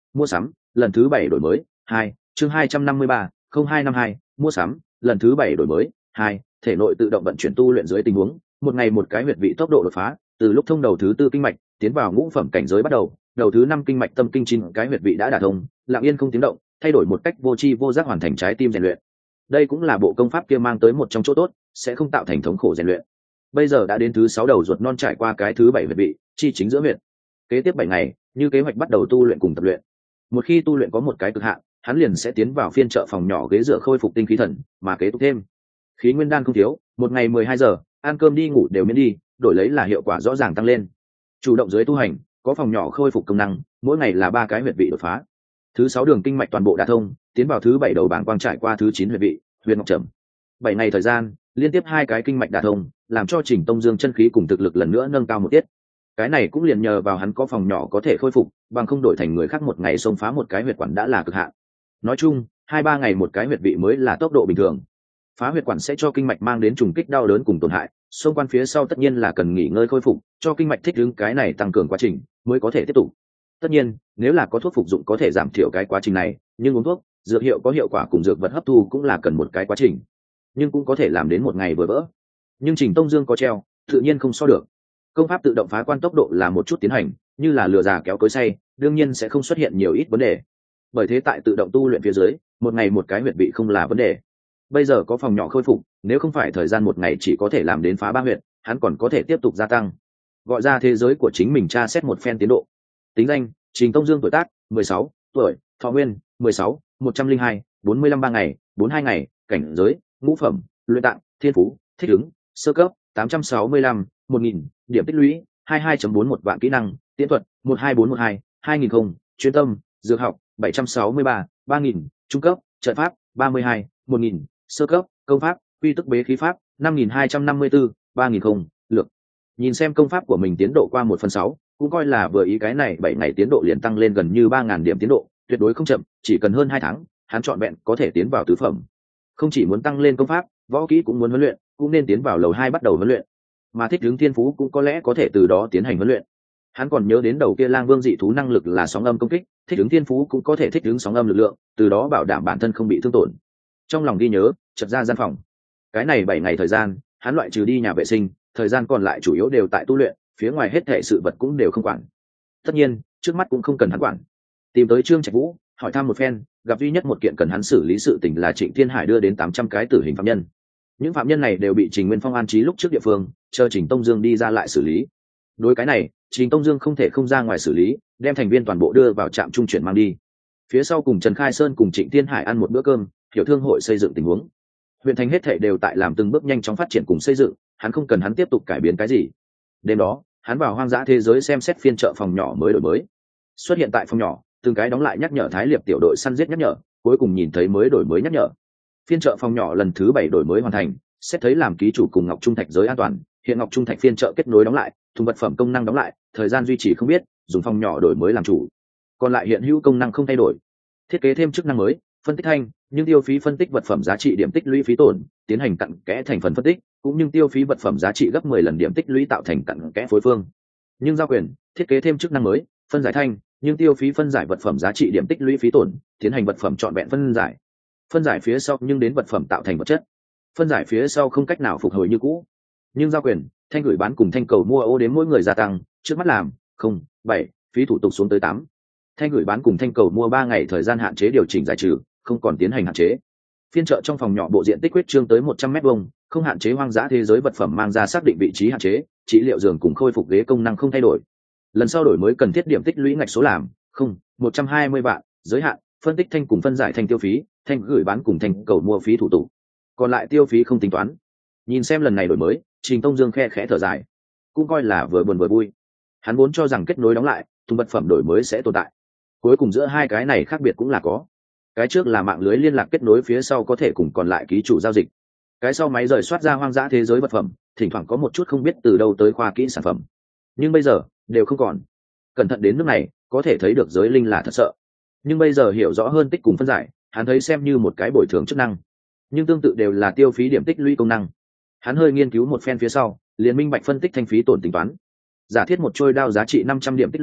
mua sắm lần thứ bảy đổi mới hai chương hai trăm năm mươi ba không hai năm hai mua sắm lần thứ bảy đổi mới hai thể nội tự động vận chuyển tu luyện dưới tình huống một ngày một cái huyệt vị tốc độ đột phá, từ lúc thông đầu thứ tư kinh mạch tiến vào ngũ phẩm cảnh giới bắt đầu, đầu thứ năm kinh mạch tâm kinh chín cái huyệt vị đã đả thông, lặng yên không tiếng động, thay đổi một cách vô tri vô giác hoàn thành trái tim rèn luyện. Đây cũng là bộ công pháp kia mang tới một trong chỗ tốt, sẽ không tạo thành thống khổ rèn luyện. Bây giờ đã đến thứ sáu đầu ruột non trải qua cái thứ bảy huyệt vị, chi chính giữa huyệt. Kế tiếp bảy ngày, như kế hoạch bắt đầu tu luyện cùng tập luyện. Một khi tu luyện có một cái cực hạn, hắn liền sẽ tiến vào phiên chợ phòng nhỏ ghế dựa khôi phục tinh khí thần, mà kế tục thêm. Khí nguyên đan không thiếu, một ngày mười hai giờ, ăn cơm đi ngủ đều miễn đi, đổi lấy là hiệu quả rõ ràng tăng lên. Chủ động dưới tu hành, có phòng nhỏ khôi phục công năng, mỗi ngày là ba cái huyệt vị đột phá. Thứ sáu đường kinh mạch toàn bộ đả thông, tiến vào thứ bảy đầu bảng quang trải qua thứ chín huyệt vị, huyền ngọc trầm. Bảy ngày thời gian, liên tiếp hai cái kinh mạch đả thông, làm cho Trình Tông Dương chân khí cùng thực lực lần nữa nâng cao một tiết. Cái này cũng liền nhờ vào hắn có phòng nhỏ có thể khôi phục, bằng không đổi thành người khác một ngày xông phá một cái huyệt quản đã là cực hạn. Nói chung, hai ba ngày một cái huyệt vị mới là tốc độ bình thường. Phá huyệt quản sẽ cho kinh mạch mang đến trùng kích đau đớn cùng tổn hại, xung quanh phía sau tất nhiên là cần nghỉ ngơi khôi phục, cho kinh mạch thích ứng cái này tăng cường quá trình mới có thể tiếp tục. Tất nhiên, nếu là có thuốc phục dụng có thể giảm thiểu cái quá trình này, nhưng uống thuốc, dược hiệu có hiệu quả cùng dược vật hấp thu cũng là cần một cái quá trình, nhưng cũng có thể làm đến một ngày vừa vỡ. Nhưng Trình Tông Dương có treo, tự nhiên không so được. Công pháp tự động phá quan tốc độ là một chút tiến hành, như là lừa già kéo cối xay, đương nhiên sẽ không xuất hiện nhiều ít vấn đề. Bởi thế tại tự động tu luyện phía dưới, một ngày một cái huyệt vị không là vấn đề. Bây giờ có phòng nhỏ khôi phục, nếu không phải thời gian một ngày chỉ có thể làm đến phá ba huyệt, hắn còn có thể tiếp tục gia tăng. Gọi ra thế giới của chính mình tra xét một phen tiến độ. Tính danh: Trình Tông Dương, tuổi tác mười sáu tuổi, thọ nguyên mười sáu, một trăm linh hai, bốn mươi lăm ba ngày, bốn mươi hai ngày, cảnh giới ngũ phẩm, luyện tạng, thiên phú, thích ứng, sơ cấp tám trăm sáu mươi lăm, một nghìn, điểm tích lũy hai mươi hai chấm bốn một vạn, kỹ năng tiễn thuật một hai bốn một hai, hai nghìn không, chuyên tâm, dược học bảy trăm sáu mươi ba, ba nghìn, trung cấp, trận pháp ba mươi hai, một nghìn, sơ cấp, công pháp quy tức bế khí pháp năm nghìn hai trăm năm mươi bốn, ba nghìn không, lược. Nhìn xem công pháp của mình tiến độ qua một phần sáu, cũng coi là vừa ý, cái này bảy ngày tiến độ liền tăng lên gần như ba ngàn điểm tiến độ, tuyệt đối không chậm, chỉ cần hơn hai tháng, hắn trọn vẹn có thể tiến vào tứ phẩm. Không chỉ muốn tăng lên công pháp, võ kỹ cũng muốn huấn luyện, cũng nên tiến vào lầu hai bắt đầu huấn luyện. Mà thích ứng thiên phú cũng có lẽ có thể từ đó tiến hành huấn luyện. Hắn còn nhớ đến đầu kia lang vương dị thú năng lực là sóng âm công kích, thích ứng thiên phú cũng có thể thích ứng sóng âm lực lượng, từ đó bảo đảm bản thân không bị thương tổn. Trong lòng ghi nhớ, chợt ra gian phòng. Cái này bảy ngày thời gian, hắn loại trừ đi nhà vệ sinh, thời gian còn lại chủ yếu đều tại tu luyện, phía ngoài hết thảy sự vật cũng đều không quản. Tất nhiên, trước mắt cũng không cần hắn quản. Tìm tới Trương Trạch Vũ, hỏi thăm một phen, gặp duy nhất một kiện cần hắn xử lý sự tình là Trịnh Thiên Hải đưa đến tám trăm cái tử hình phạm nhân. Những phạm nhân này đều bị Trình Nguyên Phong an trí lúc trước địa phương, chờ Trình Tông Dương đi ra lại xử lý. Đối cái này, Trình Tông Dương không thể không ra ngoài xử lý, đem thành viên toàn bộ đưa vào trạm trung chuyển mang đi. Phía sau cùng Trần Khai Sơn cùng Trịnh Thiên Hải ăn một bữa cơm, hiểu thương hội xây dựng tình huống. Huyện thành hết thảy đều tại làm từng bước nhanh chóng phát triển cùng xây dựng, hắn không cần hắn tiếp tục cải biến cái gì. Đêm đó, hắn vào hoang dã thế giới xem xét phiên chợ phòng nhỏ mới đổi mới. Xuất hiện tại phòng nhỏ, từng cái đóng lại nhắc nhở Thái Liệp tiểu đội săn giết nhắc nhở, cuối cùng nhìn thấy mới đổi mới nhắc nhở. Phiên chợ phòng nhỏ lần thứ bảy đổi mới hoàn thành, xét thấy làm ký chủ cùng Ngọc Trung Thạch giới an toàn, hiện Ngọc Trung Thạch phiên chợ kết nối đóng lại, thùng vật phẩm công năng đóng lại, thời gian duy trì không biết, dùng phòng nhỏ đổi mới làm chủ. Còn lại hiện hữu công năng không thay đổi. Thiết kế thêm chức năng mới, phân tích thanh, nhưng tiêu phí phân tích vật phẩm giá trị điểm tích lũy phí tổn, tiến hành cặn kẽ thành phần phân tích, cũng nhưng tiêu phí vật phẩm giá trị gấp mười lần điểm tích lũy tạo thành cặn kẽ phối phương. Nhưng giao quyền, thiết kế thêm chức năng mới, phân giải thanh, nhưng tiêu phí phân giải vật phẩm giá trị điểm tích lũy phí tổn, tiến hành vật phẩm trọn vẹn phân giải. Phân giải phía sau nhưng đến vật phẩm tạo thành vật chất. Phân giải phía sau không cách nào phục hồi như cũ. Nhưng giao quyền, thanh gửi bán cùng thanh cầu mua ô đến mỗi người gia tăng, trước mắt làm không bảy, phí thủ tục xuống tới tám. Thanh gửi bán cùng thanh cầu mua ba ngày thời gian hạn chế điều chỉnh giải trừ, không còn tiến hành hạn chế. Phiên chợ trong phòng nhỏ bộ diện tích quyết trương tới một trăm mét vuông, không hạn chế hoang dã thế giới vật phẩm mang ra xác định vị trí hạn chế, trị liệu giường cùng khôi phục ghế công năng không thay đổi. Lần sau đổi mới cần thiết điểm tích lũy ngạch số làm không một trăm hai mươi vạn, giới hạn phân tích thanh cùng phân giải thanh tiêu phí, thanh gửi bán cùng thanh cầu mua phí thủ tục, còn lại tiêu phí không tính toán. Nhìn xem lần này đổi mới, Trình Tông Dương khe khẽ thở dài, cũng coi là vừa buồn vừa vui. Hắn vốn cho rằng kết nối đóng lại, thùng vật phẩm đổi mới sẽ tồn tại, cuối cùng giữa hai cái này khác biệt cũng là có. Cái trước là mạng lưới liên lạc kết nối phía sau có thể cùng còn lại ký chủ giao dịch, cái sau máy rời soát ra hoang dã thế giới vật phẩm, thỉnh thoảng có một chút không biết từ đâu tới khoa kỹ sản phẩm, nhưng bây giờ đều không còn. Cẩn thận đến nước này, có thể thấy được giới linh là thật sợ. Nhưng bây giờ hiểu rõ hơn tích cùng phân giải, hắn thấy xem như một cái bồi thường chức năng, nhưng tương tự đều là tiêu phí điểm tích lũy công năng. Hắn hơi nghiên cứu một phen phía sau, liền minh bạch phân tích thanh phí tổn tính toán. Giả thiết một trôi đao giá trị năm trăm điểm tích lũy,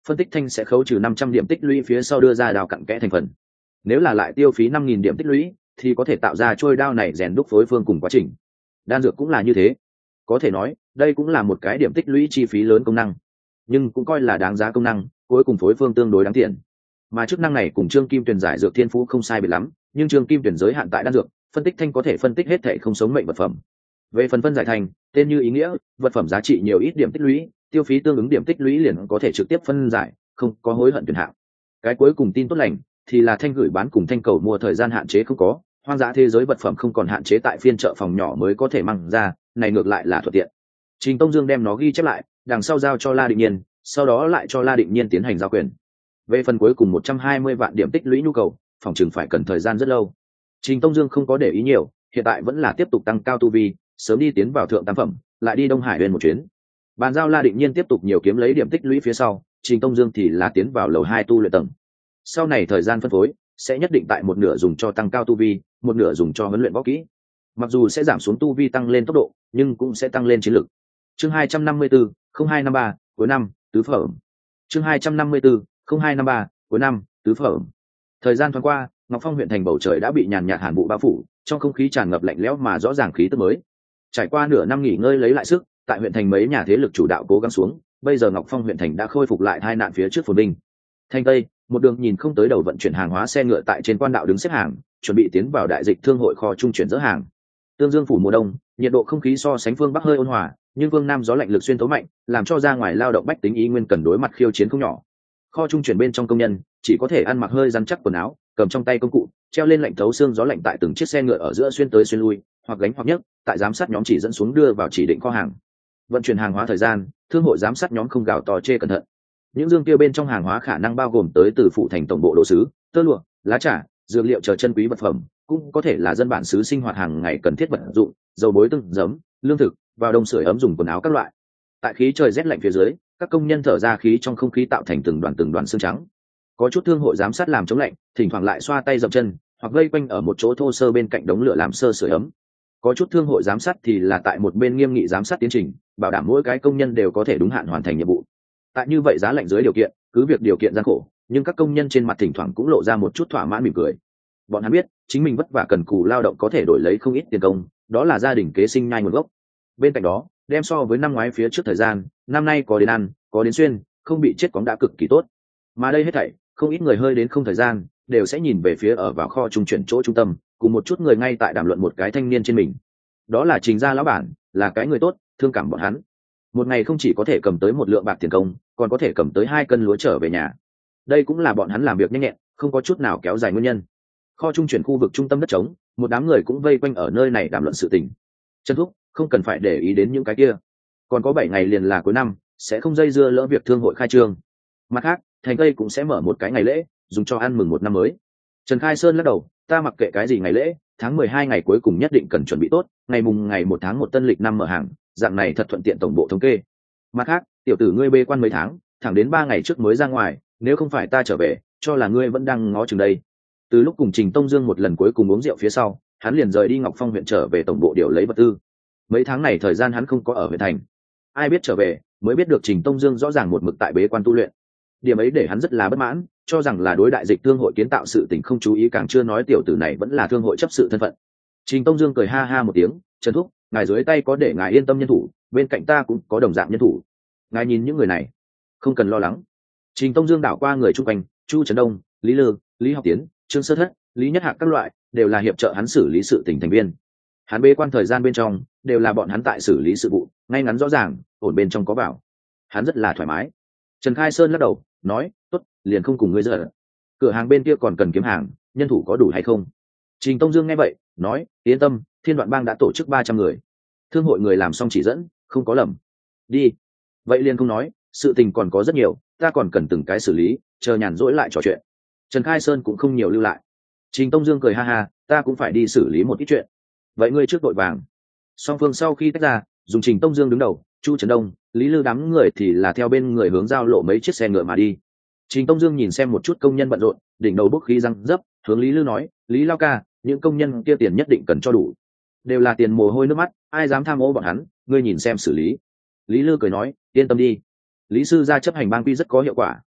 phân tích thanh sẽ khấu trừ năm trăm điểm tích lũy phía sau đưa ra đao cặn kẽ thành phần. Nếu là lại tiêu phí năm nghìn điểm tích lũy thì có thể tạo ra trôi đao này rèn đúc phối phương cùng quá trình. Đan dược cũng là như thế, có thể nói đây cũng là một cái điểm tích lũy chi phí lớn công năng, nhưng cũng coi là đáng giá công năng, cuối cùng phối phương tương đối đáng tiền. Mà chức năng này cùng Trương Kim Tuyền giải dược thiên phú không sai biệt lắm, nhưng Trương Kim Tuyền giới hạn tại đan dược, phân tích thanh có thể phân tích hết thể không sống mệnh vật phẩm. Về phần phân giải thành, tên như ý nghĩa, vật phẩm giá trị nhiều ít điểm tích lũy, tiêu phí tương ứng điểm tích lũy liền có thể trực tiếp phân giải, không có hối hận tuyển hạng. Cái cuối cùng tin tốt lành thì là thanh gửi bán cùng thanh cầu mua thời gian hạn chế không có, hoang dã thế giới vật phẩm không còn hạn chế tại phiên chợ phòng nhỏ mới có thể mang ra, này ngược lại là thuận tiện. Trình Tông Dương đem nó ghi chép lại, đằng sau giao cho La Định Nhiên, sau đó lại cho La Định Nhiên tiến hành giao quyền. Về phần cuối cùng một trăm hai mươi vạn điểm tích lũy nhu cầu, phòng chừng phải cần thời gian rất lâu. Trình Tông Dương không có để ý nhiều, hiện tại vẫn là tiếp tục tăng cao tu vi, sớm đi tiến vào thượng tam phẩm, lại đi Đông Hải Huyền một chuyến. Bàn giao La Định Nhiên tiếp tục nhiều kiếm lấy điểm tích lũy phía sau, Trình Tông Dương thì là tiến vào lầu hai tu luyện tầng. Sau này thời gian phân phối sẽ nhất định tại một nửa dùng cho tăng cao tu vi, một nửa dùng cho huấn luyện võ kỹ. Mặc dù sẽ giảm xuống tu vi tăng lên tốc độ, nhưng cũng sẽ tăng lên chiến lực. Chương hai trăm năm mươi tư, không hai năm ba, cuối năm, tứ phẩm. Chương hai trăm năm mươi tư, không hai năm ba, cuối năm, tứ phẩm. Thời gian thoáng qua, Ngọc Phong huyện thành bầu trời đã bị nhàn nhạt hàn vụ bao phủ, trong không khí tràn ngập lạnh lẽo mà rõ ràng khí tức mới. Trải qua nửa năm nghỉ ngơi lấy lại sức, tại huyện thành mấy nhà thế lực chủ đạo cố gắng xuống, bây giờ Ngọc Phong huyện thành đã khôi phục lại hai nạn phía trước phồn binh. Thành Tây, một đường nhìn không tới đầu vận chuyển hàng hóa xe ngựa tại trên quan đạo đứng xếp hàng, chuẩn bị tiến vào đại dịch thương hội kho trung chuyển dỡ hàng. Tương Dương phủ mùa đông, nhiệt độ không khí so sánh phương Bắc hơi ôn hòa, nhưng phương Nam gió lạnh lực xuyên thấu mạnh, làm cho ra ngoài lao động bách tính ý nguyên cần đối mặt khiêu chiến không nhỏ. Kho trung chuyển bên trong công nhân chỉ có thể ăn mặc hơi rắn chắc quần áo, cầm trong tay công cụ, treo lên lạnh thấu xương gió lạnh tại từng chiếc xe ngựa ở giữa xuyên tới xuyên lui, hoặc gánh hoặc nhấc, tại giám sát nhóm chỉ dẫn xuống đưa vào chỉ định kho hàng. Vận chuyển hàng hóa thời gian, thương hội giám sát nhóm không gào to chê cẩn thận. Những dương tiêu bên trong hàng hóa khả năng bao gồm tới từ phụ thành tổng bộ đồ sứ, tơ lụa, lá trà, dược liệu chờ chân quý vật phẩm, cũng có thể là dân bản xứ sinh hoạt hàng ngày cần thiết vật dụng, dầu bối tương, giấm, lương thực, vào đông sưởi ấm dùng quần áo các loại. Tại khí trời rét lạnh phía dưới, các công nhân thở ra khí trong không khí tạo thành từng đoàn từng đoàn xương trắng. Có chút thương hội giám sát làm chống lạnh, thỉnh thoảng lại xoa tay dậm chân, hoặc vây quanh ở một chỗ thô sơ bên cạnh đống lửa làm sơ sưởi ấm. Có chút thương hội giám sát thì là tại một bên nghiêm nghị giám sát tiến trình, bảo đảm mỗi cái công nhân đều có thể đúng hạn hoàn thành nhiệm vụ. Tại như vậy giá lạnh dưới điều kiện, cứ việc điều kiện gian khổ, nhưng các công nhân trên mặt thỉnh thoảng cũng lộ ra một chút thỏa mãn mỉm cười. Bọn hắn biết, chính mình vất vả cần cù lao động có thể đổi lấy không ít tiền công, đó là gia đình kế sinh nhai nguồn gốc. Bên cạnh đó, đem so với năm ngoái phía trước thời gian, năm nay có đến ăn, có đến xuyên, không bị chết cóng đã cực kỳ tốt. Mà đây hết thảy, không ít người hơi đến không thời gian, đều sẽ nhìn về phía ở vào kho trung chuyển chỗ trung tâm, cùng một chút người ngay tại đàm luận một cái thanh niên trên mình. Đó là Trình gia lão bản, là cái người tốt, thương cảm bọn hắn. Một ngày không chỉ có thể cầm tới một lượng bạc tiền công, còn có thể cầm tới hai cân lúa trở về nhà. Đây cũng là bọn hắn làm việc nhanh nhẹn, không có chút nào kéo dài nguyên nhân. Kho trung chuyển khu vực trung tâm đất trống, một đám người cũng vây quanh ở nơi này đàm luận sự tình. Trần Thúc, không cần phải để ý đến những cái kia. Còn có bảy ngày liền là cuối năm, sẽ không dây dưa lỡ việc thương hội khai trương. Mặt khác, thành Tây cũng sẽ mở một cái ngày lễ, dùng cho ăn mừng một năm mới. Trần Khai Sơn lắc đầu, ta mặc kệ cái gì ngày lễ, tháng mười hai ngày cuối cùng nhất định cần chuẩn bị tốt, ngày mùng ngày một tháng một tân lịch năm mở hàng, dạng này thật thuận tiện tổng bộ thống kê. Mặt khác, tiểu tử ngươi bê quan mấy tháng, thẳng đến ba ngày trước mới ra ngoài, nếu không phải ta trở về, cho là ngươi vẫn đang ngó chừng đây. Từ lúc cùng Trình Tông Dương một lần cuối cùng uống rượu phía sau, hắn liền rời đi Ngọc Phong huyện trở về tổng bộ điều lấy vật tư. Mấy tháng này thời gian hắn không có ở huyện thành. Ai biết trở về, mới biết được Trình Tông Dương rõ ràng một mực tại bế quan tu luyện. Điểm ấy để hắn rất là bất mãn, cho rằng là đối đại dịch thương hội kiến tạo sự tình không chú ý, càng chưa nói tiểu tử này vẫn là thương hội chấp sự thân phận. Trình Tông Dương cười ha ha một tiếng, Trần Thúc, ngài dưới tay có để ngài yên tâm nhân thủ, bên cạnh ta cũng có đồng dạng nhân thủ. Ngài nhìn những người này, không cần lo lắng. Trình Tông Dương đảo qua người chung quanh, Chu Trấn Đông, Lý Lư, Lý Học Tiến, Trương Sơ Thất, Lý Nhất Hạc các loại, đều là hiệp trợ hắn xử lý sự tình thành viên. Hắn bế quan thời gian bên trong, đều là bọn hắn tại xử lý sự vụ, ngay ngắn rõ ràng, ổn bên trong có vào. Hắn rất là thoải mái. Trần Khai Sơn lắc đầu, nói, tốt, liền không cùng ngươi giờ. Cửa hàng bên kia còn cần kiếm hàng, nhân thủ có đủ hay không? Trình Tông Dương nghe vậy, nói, yên tâm, Thiên Đoạn Bang đã tổ chức ba trăm người. Thương hội người làm xong chỉ dẫn, không có lầm. Đi. Vậy liền không nói, sự tình còn có rất nhiều, ta còn cần từng cái xử lý, chờ nhàn rỗi lại trò chuyện. Trần Khai Sơn cũng không nhiều lưu lại. Trình Tông Dương cười ha ha, ta cũng phải đi xử lý một ít chuyện. Vậy ngươi trước đội vàng. Song phương sau khi tách ra, dùng Trình Tông Dương đứng đầu, Chu Trấn Đông, Lý Lư đám người thì là theo bên người hướng giao lộ mấy chiếc xe ngựa mà đi. Trình Tông Dương nhìn xem một chút công nhân bận rộn, đỉnh đầu bốc khí răng dấp, hướng Lý Lư nói, Lý Lao ca, những công nhân kia tiền nhất định cần cho đủ. Đều là tiền mồ hôi nước mắt, ai dám tham ô bọn hắn, ngươi nhìn xem xử lý. Lý Lư cười nói, yên tâm đi. Lý sư gia chấp hành bang quy rất có hiệu quả,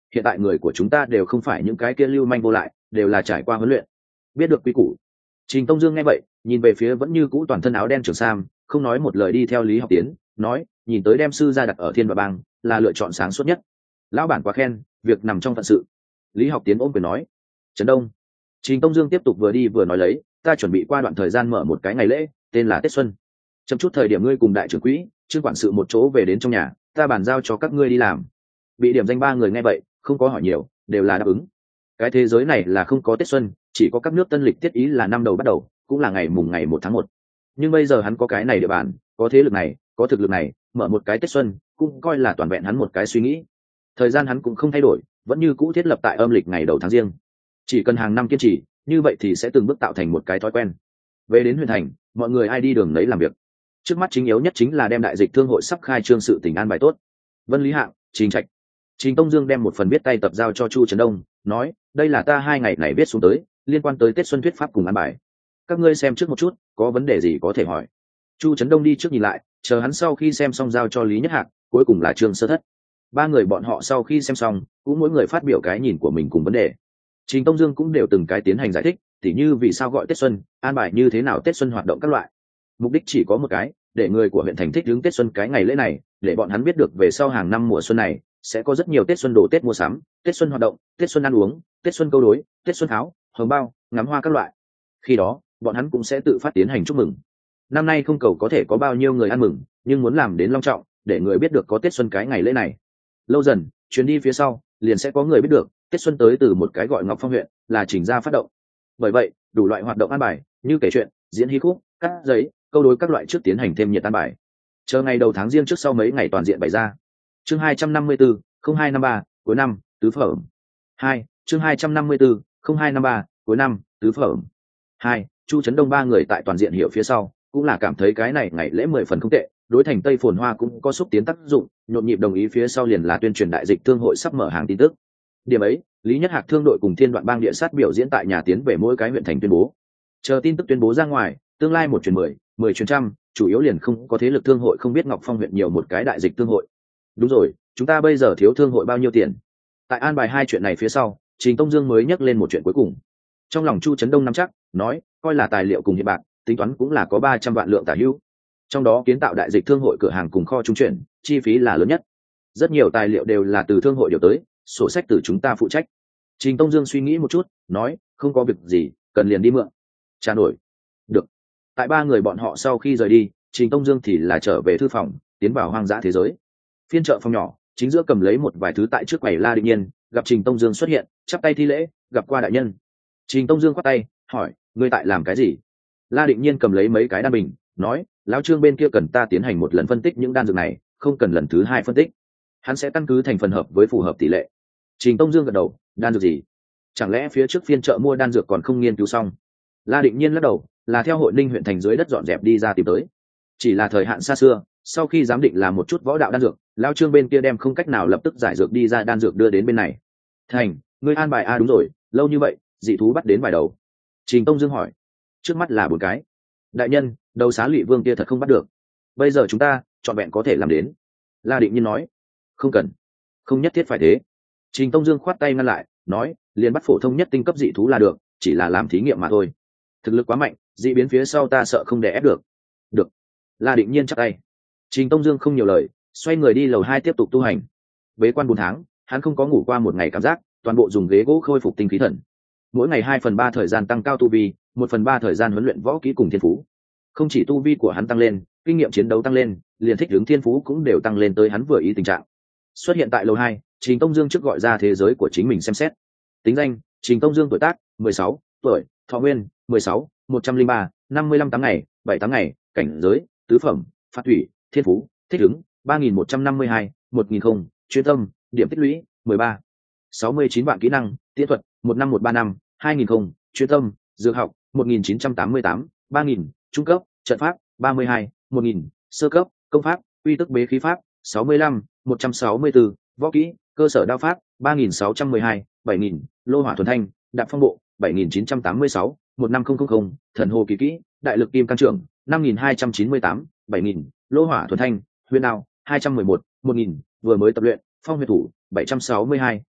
hiện tại người của chúng ta đều không phải những cái kia lưu manh vô lại, đều là trải qua huấn luyện, biết được quy củ. Trình Tông Dương nghe vậy, nhìn về phía vẫn như cũ toàn thân áo đen Trường Sam, không nói một lời đi theo Lý Học Tiến, nói, nhìn tới đem sư gia đặt ở Thiên Đoạ Bang là lựa chọn sáng suốt nhất. Lão bản quá khen, việc nằm trong phận sự. Lý Học Tiến ôm quyền nói. Trấn Đông. Trình Tông Dương tiếp tục vừa đi vừa nói lấy, ta chuẩn bị qua đoạn thời gian mở một cái ngày lễ, tên là Tết Xuân. Chậm chút thời điểm ngươi cùng đại trưởng quỹ, trương quản sự một chỗ về đến trong nhà, ta bàn giao cho các ngươi đi làm. Bị điểm danh ba người nghe vậy, không có hỏi nhiều, đều là đáp ứng. Cái thế giới này là không có Tết Xuân, chỉ có các nước tân lịch tiết ý là năm đầu bắt đầu, cũng là ngày mùng ngày một tháng một. Nhưng bây giờ hắn có cái này địa bàn, có thế lực này, có thực lực này, mở một cái Tết Xuân, cũng coi là toàn vẹn hắn một cái suy nghĩ. Thời gian hắn cũng không thay đổi, vẫn như cũ thiết lập tại âm lịch ngày đầu tháng riêng. Chỉ cần hàng năm kiên trì, như vậy thì sẽ từng bước tạo thành một cái thói quen. Về đến huyện thành, mọi người ai đi đường nấy làm việc. Trước mắt chính yếu nhất chính là đem đại dịch thương hội sắp khai trương sự tình an bài tốt. Vân Lý Hạng, Trình Trạch. Trình Tông Dương đem một phần viết tay tập giao cho Chu Trấn Đông, nói, đây là ta hai ngày này viết xuống tới, liên quan tới Tết Xuân thuyết pháp cùng an bài. Các ngươi xem trước một chút, có vấn đề gì có thể hỏi. Chu Trấn Đông đi trước nhìn lại, chờ hắn sau khi xem xong giao cho Lý Nhất Hạc, cuối cùng là Trương Sơ Thất. Ba người bọn họ sau khi xem xong, cũng mỗi người phát biểu cái nhìn của mình cùng vấn đề. Trình Tông Dương cũng đều từng cái tiến hành giải thích, tỉ như vì sao gọi Tết Xuân, an bài như thế nào Tết Xuân hoạt động các loại. Mục đích chỉ có một cái, để người của huyện thành thích ứng Tết Xuân cái ngày lễ này, để bọn hắn biết được về sau hàng năm mùa xuân này sẽ có rất nhiều Tết Xuân đồ Tết mua sắm, Tết Xuân hoạt động, Tết Xuân ăn uống, Tết Xuân câu đối, Tết Xuân tháo, hồng bao, ngắm hoa các loại. Khi đó, bọn hắn cũng sẽ tự phát tiến hành chúc mừng. Năm nay không cầu có thể có bao nhiêu người ăn mừng, nhưng muốn làm đến long trọng, để người biết được có Tết Xuân cái ngày lễ này. Lâu dần, chuyến đi phía sau, liền sẽ có người biết được, Tết Xuân tới từ một cái gọi Ngọc Phong huyện, là Trình gia phát động. Bởi vậy, đủ loại hoạt động an bài, như kể chuyện, diễn hí khúc, cắt giấy, câu đối các loại trước tiến hành thêm nhiệt an bài. Chờ ngày đầu tháng riêng trước sau mấy ngày toàn diện bày ra. Chương hai trăm năm mươi tư, không hai năm ba, cuối năm, tứ phẩm. Hai, chương hai trăm năm mươi tư, không hai năm ba, cuối năm, tứ phẩm. Hai, Chu Trấn Đông ba người tại toàn diện hiểu phía sau, cũng là cảm thấy cái này ngày lễ mười phần không tệ, đối thành Tây phồn hoa cũng có xúc tiến tác dụng, nhộn nhịp đồng ý phía sau liền là tuyên truyền đại dịch thương hội sắp mở hàng tin tức. Điểm ấy, Lý Nhất Hạc thương đội cùng Thiên Đoạn Bang địa sát biểu diễn tại nhà tiến về mỗi cái huyện thành tuyên bố. Chờ tin tức tuyên bố ra ngoài, tương lai một truyền mười, mười truyền trăm, chủ yếu liền không có thế lực thương hội không biết Ngọc Phong huyện nhiều một cái đại dịch thương hội. Đúng rồi, chúng ta bây giờ thiếu thương hội bao nhiêu tiền? Tại an bài hai chuyện này phía sau, Trình Tông Dương mới nhắc lên một chuyện cuối cùng. Trong lòng Chu Trấn Đông nắm chắc, nói, coi là tài liệu cùng hiện bạc, tính toán cũng là có ba trăm vạn lượng tả hữu. Trong đó kiến tạo đại dịch thương hội cửa hàng cùng kho trung chuyển, chi phí là lớn nhất. Rất nhiều tài liệu đều là từ thương hội điều tới, sổ sách từ chúng ta phụ trách. Trình Tông Dương suy nghĩ một chút, nói, không có việc gì, cần liền đi mượn. Trả nổi. Được. Tại ba người bọn họ sau khi rời đi, Trình Tông Dương thì là trở về thư phòng, tiến vào hoang dã thế giới. Phiên chợ phòng nhỏ, chính giữa cầm lấy một vài thứ tại trước quầy La Định Nhiên, gặp Trình Tông Dương xuất hiện, chắp tay thi lễ, gặp qua đại nhân. Trình Tông Dương khoát tay, hỏi, ngươi tại làm cái gì? La Định Nhiên cầm lấy mấy cái đan bình, nói, lão Trương bên kia cần ta tiến hành một lần phân tích những đan dược này, không cần lần thứ hai phân tích. Hắn sẽ căn cứ thành phần hợp với phù hợp tỷ lệ. Trình Tông Dương gật đầu, đan dược gì? Chẳng lẽ phía trước phiên chợ mua đan dược còn không nghiên cứu xong? La Định Nhiên lắc đầu, là theo hội Ninh huyện thành dưới đất dọn dẹp đi ra tìm tới. Chỉ là thời hạn xa xưa, sau khi giám định làm một chút võ đạo đan dược, lão Trương bên kia đem không cách nào lập tức giải dược đi ra đan dược đưa đến bên này. Thành, ngươi an bài a à đúng rồi, lâu như vậy, dị thú bắt đến vài đầu. Trình Tông Dương hỏi. Trước mắt là bốn cái. Đại nhân, đầu xá Lụy Vương kia thật không bắt được. Bây giờ chúng ta, trọn vẹn có thể làm đến. La Định Nhiên nói. Không cần. Không nhất thiết phải thế. Trình Tông Dương khoát tay ngăn lại, nói, liền bắt phổ thông nhất tinh cấp dị thú là được, chỉ là làm thí nghiệm mà thôi. Thực lực quá mạnh, dị biến phía sau ta sợ không đè ép được. Được. La Định Nhiên chắp tay. Trình Tông Dương không nhiều lời, xoay người đi lầu hai tiếp tục tu hành. Bế quan bốn tháng, hắn không có ngủ qua một ngày cảm giác, toàn bộ dùng ghế gỗ khôi phục tinh khí thần. Mỗi ngày hai phần ba thời gian tăng cao tu vi, một phần ba thời gian huấn luyện võ kỹ cùng thiên phú. Không chỉ tu vi của hắn tăng lên, kinh nghiệm chiến đấu tăng lên, liền thích ứng thiên phú cũng đều tăng lên tới hắn vừa ý tình trạng. Xuất hiện tại lầu hai, Trình Tông Dương trước gọi ra thế giới của chính mình xem xét. Tính danh: Trình Tông Dương, tuổi tác mười sáu tuổi, thọ nguyên mười sáu, một trăm linh ba, năm mươi lăm tháng ngày, bảy tháng ngày, cảnh giới tứ phẩm, phạt thủy, thiên phú, thích ứng ba nghìn một trăm năm mươi hai, một nghìn không, chuyên tâm, điểm tích lũy mười ba, sáu mươi chín vạn kỹ năng, tiễn thuật một năm một ba năm, hai nghìn không, chuyên tâm, dược học một nghìn chín trăm tám mươi tám, ba nghìn, trung cấp, trận pháp ba mươi hai, một nghìn, sơ cấp, công pháp, uy tức bế khí pháp sáu mươi lăm, một trăm sáu mươi tư, võ kỹ, cơ sở đao pháp ba nghìn sáu trăm mười hai, bảy nghìn, lô hỏa thuần thanh, đạp phong bộ bảy nghìn chín trăm tám mươi sáu, một năm không không không, thần hồ kỳ kỹ, đại lực kim cang trưởng năm nghìn hai trăm chín mươi tám, bảy nghìn, lô hỏa thuần thanh, huyền đao hai trăm mười một, một nghìn, vừa mới tập luyện, phong huyệt thủ bảy trăm sáu mươi hai,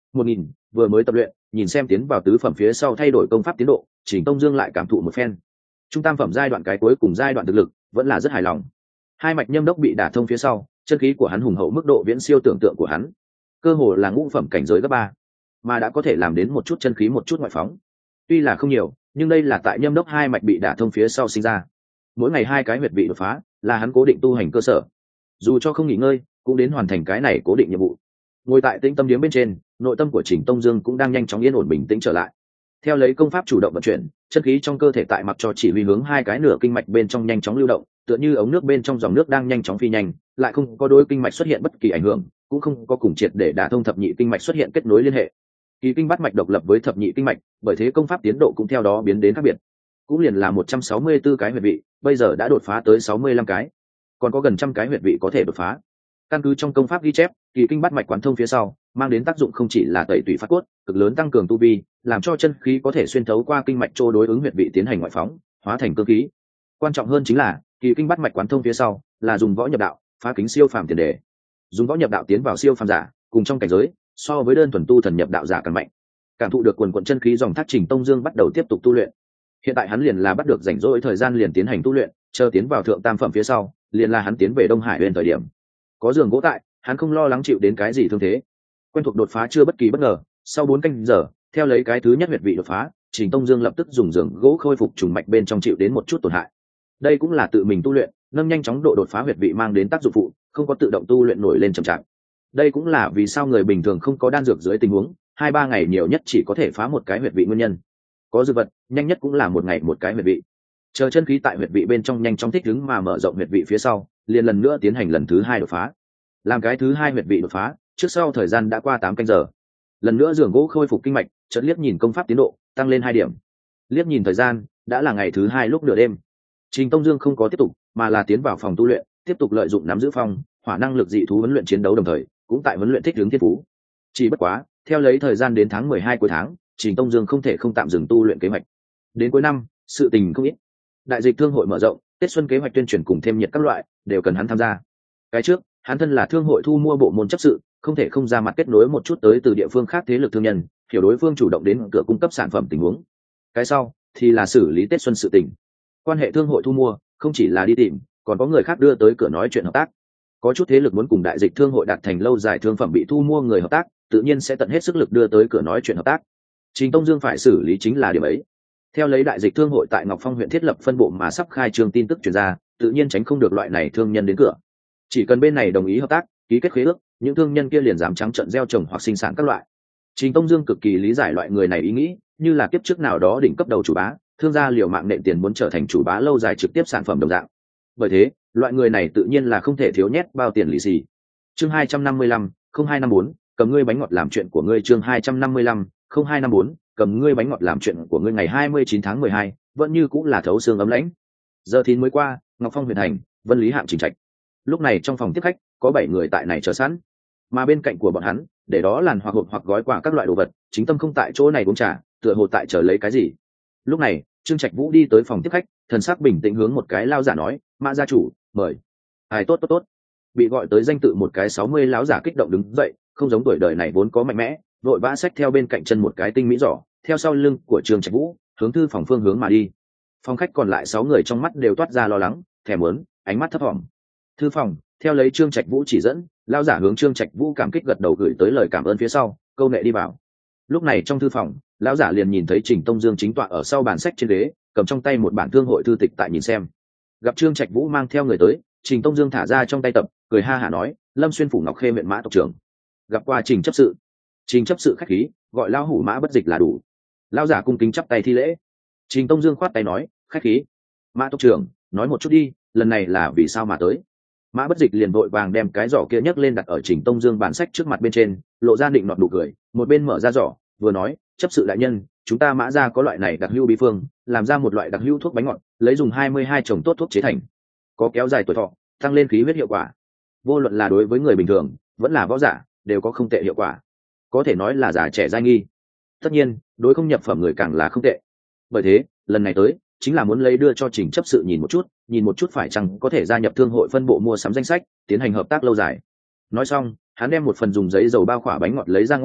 một nghìn vừa mới tập luyện, nhìn xem tiến vào tứ phẩm phía sau thay đổi công pháp tiến độ, Trình Tông Dương lại cảm thụ một phen. Trung tam phẩm giai đoạn cái cuối cùng giai đoạn thực lực vẫn là rất hài lòng. Hai mạch nhâm đốc bị đả thông phía sau, chân khí của hắn hùng hậu mức độ viễn siêu tưởng tượng của hắn, cơ hồ là ngũ phẩm cảnh giới cấp ba, mà đã có thể làm đến một chút chân khí một chút ngoại phóng. Tuy là không nhiều, nhưng đây là tại nhâm đốc hai mạch bị đả thông phía sau sinh ra. Mỗi ngày hai cái huyệt vị đột phá là hắn cố định tu hành cơ sở, dù cho không nghỉ ngơi cũng đến hoàn thành cái này cố định nhiệm vụ. Ngồi tại tĩnh tâm điếm bên trên, nội tâm của Trình Tông Dương cũng đang nhanh chóng yên ổn bình tĩnh trở lại. Theo lấy công pháp chủ động vận chuyển, chân khí trong cơ thể tại mặc cho chỉ huy hướng hai cái nửa kinh mạch bên trong nhanh chóng lưu động, tựa như ống nước bên trong dòng nước đang nhanh chóng phi nhanh, lại không có đối kinh mạch xuất hiện bất kỳ ảnh hưởng, cũng không có cùng triệt để đả thông thập nhị kinh mạch xuất hiện kết nối liên hệ. Kỳ kinh bát mạch độc lập với thập nhị kinh mạch, bởi thế công pháp tiến độ cũng theo đó biến đến khác biệt. Cũng liền là một trăm sáu mươi tư cái huyệt vị, bây giờ đã đột phá tới sáu mươi lăm cái, còn có gần trăm cái huyệt vị có thể đột phá. Căn cứ trong công pháp ghi chép, kỳ kinh bát mạch quán thông phía sau, mang đến tác dụng không chỉ là tẩy tủy phát cốt, cực lớn tăng cường tu vi, làm cho chân khí có thể xuyên thấu qua kinh mạch chỗ đối ứng huyệt vị tiến hành ngoại phóng, hóa thành cơ khí. Quan trọng hơn chính là, kỳ kinh bát mạch quán thông phía sau, là dùng võ nhập đạo, phá kính siêu phàm tiền đề. Dùng võ nhập đạo tiến vào siêu phàm giả, cùng trong cảnh giới, so với đơn thuần tu thần nhập đạo giả càng mạnh. Cảm thụ được quần quần chân khí dòng thác, Trình Tông Dương bắt đầu tiếp tục tu luyện. Hiện tại hắn liền là bắt được rảnh rỗi thời gian liền tiến hành tu luyện, chờ tiến vào thượng tam phẩm phía sau, liền là hắn tiến về Đông Hải Huyền thời điểm. Có giường gỗ tại, hắn không lo lắng chịu đến cái gì thương thế. Quen thuộc đột phá chưa bất kỳ bất ngờ, sau bốn canh giờ, theo lấy cái thứ nhất huyệt vị đột phá, Trình Tông Dương lập tức dùng giường gỗ khôi phục trùng mạch bên trong chịu đến một chút tổn hại. Đây cũng là tự mình tu luyện, nâng nhanh chóng độ đột phá huyệt vị mang đến tác dụng phụ, không có tự động tu luyện nổi lên chậm chạp. Đây cũng là vì sao người bình thường không có đan dược dưới tình huống, hai ba ngày nhiều nhất chỉ có thể phá một cái huyệt vị nguyên nhân. Có dược vật, nhanh nhất cũng là một ngày một cái huyệt vị. Chờ chân khí tại huyệt vị bên trong nhanh chóng thích ứng mà mở rộng huyệt vị phía sau, liền lần nữa tiến hành lần thứ hai đột phá. Làm cái thứ hai huyệt vị đột phá, trước sau thời gian đã qua tám canh giờ. Lần nữa giường gỗ khôi phục kinh mạch, chợt liếc nhìn công pháp tiến độ, tăng lên hai điểm. Liếc nhìn thời gian, đã là ngày thứ hai lúc nửa đêm. Trình Tông Dương không có tiếp tục, mà là tiến vào phòng tu luyện, tiếp tục lợi dụng nắm giữ phong, hỏa năng lực dị thú huấn luyện chiến đấu đồng thời, cũng tại huấn luyện thích ứng thiên phú. Chỉ bất quá, theo lấy thời gian đến tháng mười hai cuối tháng, Trình Tông Dương không thể không tạm dừng tu luyện kế hoạch. Đến cuối năm, sự tình không ít. Đại dịch thương hội mở rộng, Tết xuân kế hoạch tuyên truyền cùng thêm nhiệt các loại, đều cần hắn tham gia. Cái trước, hắn thân là thương hội thu mua bộ môn chấp sự, không thể không ra mặt kết nối một chút tới từ địa phương khác thế lực thương nhân, hiểu đối phương chủ động đến cửa cung cấp sản phẩm tình huống. Cái sau thì là xử lý Tết xuân sự tình. Quan hệ thương hội thu mua không chỉ là đi tìm, còn có người khác đưa tới cửa nói chuyện hợp tác. Có chút thế lực muốn cùng đại dịch thương hội đạt thành lâu dài thương phẩm bị thu mua người hợp tác, tự nhiên sẽ tận hết sức lực đưa tới cửa nói chuyện hợp tác. Trình Tông Dương phải xử lý chính là điểm ấy. Theo lấy đại dịch thương hội tại Ngọc Phong huyện thiết lập phân bộ mà sắp khai trương tin tức truyền ra, tự nhiên tránh không được loại này thương nhân đến cửa. Chỉ cần bên này đồng ý hợp tác, ký kết khế ước, những thương nhân kia liền dám trắng trợn gieo trồng hoặc sinh sản các loại. Trình Tông Dương cực kỳ lý giải loại người này ý nghĩ, như là kiếp trước nào đó đỉnh cấp đầu chủ bá, thương gia liều mạng nện tiền muốn trở thành chủ bá lâu dài trực tiếp sản phẩm đồng dạng. Bởi thế, loại người này tự nhiên là không thể thiếu nhét bao tiền lì xì. Chương hai trăm năm mươi lăm, không hai năm bốn, cầm ngươi bánh ngọt làm chuyện của ngươi. Chương hai trăm năm mươi lăm, không hai năm bốn, cầm ngươi bánh ngọt làm chuyện của ngươi. Ngày hai mươi chín tháng mười hai, vẫn như cũng là thấu xương ấm lãnh. Giờ thìn mới qua, Ngọc Phong huyện thành, Vân Lý hạng trình trạch. Lúc này trong phòng tiếp khách có bảy người tại này chờ sẵn, mà bên cạnh của bọn hắn để đó làn hoặc hộp hoặc gói quà các loại đồ vật, chính tâm không tại chỗ này uống trà, tựa hồ tại chờ lấy cái gì. Lúc này Trương Trạch Vũ đi tới phòng tiếp khách, thần sắc bình tĩnh hướng một cái lao giả nói: Mã gia chủ, mời. Ai tốt tốt tốt. Bị gọi tới danh tự một cái sáu mươi lão giả kích động đứng dậy, không giống tuổi đời này vốn có mạnh mẽ, vội vã xách theo bên cạnh chân một cái tinh mỹ giỏ, theo sau lưng của Trương Trạch Vũ hướng thư phòng phương hướng mà đi. Phòng khách còn lại sáu người trong mắt đều toát ra lo lắng, thèm muốn, ánh mắt thấp thỏm. Thư phòng, theo lấy Trương Trạch Vũ chỉ dẫn, lao giả hướng Trương Trạch Vũ cảm kích gật đầu gửi tới lời cảm ơn phía sau, câu nệ đi vào. Lúc này trong thư phòng, lão giả liền nhìn thấy Trình Tông Dương chính tọa ở sau bàn sách trên ghế, cầm trong tay một bản thương hội thư tịch tại nhìn xem. Gặp Trương Trạch Vũ mang theo người tới, Trình Tông Dương thả ra trong tay tập, cười ha hả nói: Lâm Xuyên phủ Ngọc Khê huyện Mã tộc trưởng. Gặp qua Trình chấp sự. Trình chấp sự khách khí, gọi lão hủ Mã bất dịch là đủ. Lão giả cung kính chắp tay thi lễ. Trình Tông Dương khoát tay nói: khách khí. Mã tộc trưởng, nói một chút đi, lần này là vì sao mà tới? Mã bất dịch liền vội vàng đem cái giỏ kia nhấc lên đặt ở Trình Tông Dương bản sách trước mặt bên trên, lộ ra định nọt nụ cười, một bên mở ra giỏ, vừa nói: chấp sự đại nhân, chúng ta Mã gia có loại này đặc hữu bí phương, làm ra một loại đặc hữu thuốc bánh ngọt, lấy dùng hai mươi hai trồng tốt thuốc chế thành, có kéo dài tuổi thọ, tăng lên khí huyết hiệu quả. Vô luận là đối với người bình thường, vẫn là võ giả, đều có không tệ hiệu quả, có thể nói là già trẻ giai nghi. Tất nhiên, đối không nhập phẩm người càng là không tệ. Bởi thế, lần này tới, chính là muốn lấy đưa cho Trình chấp sự nhìn một chút, nhìn một chút phải chăng có thể gia nhập thương hội phân bộ mua sắm danh sách, tiến hành hợp tác lâu dài. Nói xong, hắn đem một phần dùng giấy dầu bao khỏa bánh ngọt lấy ra ngoài,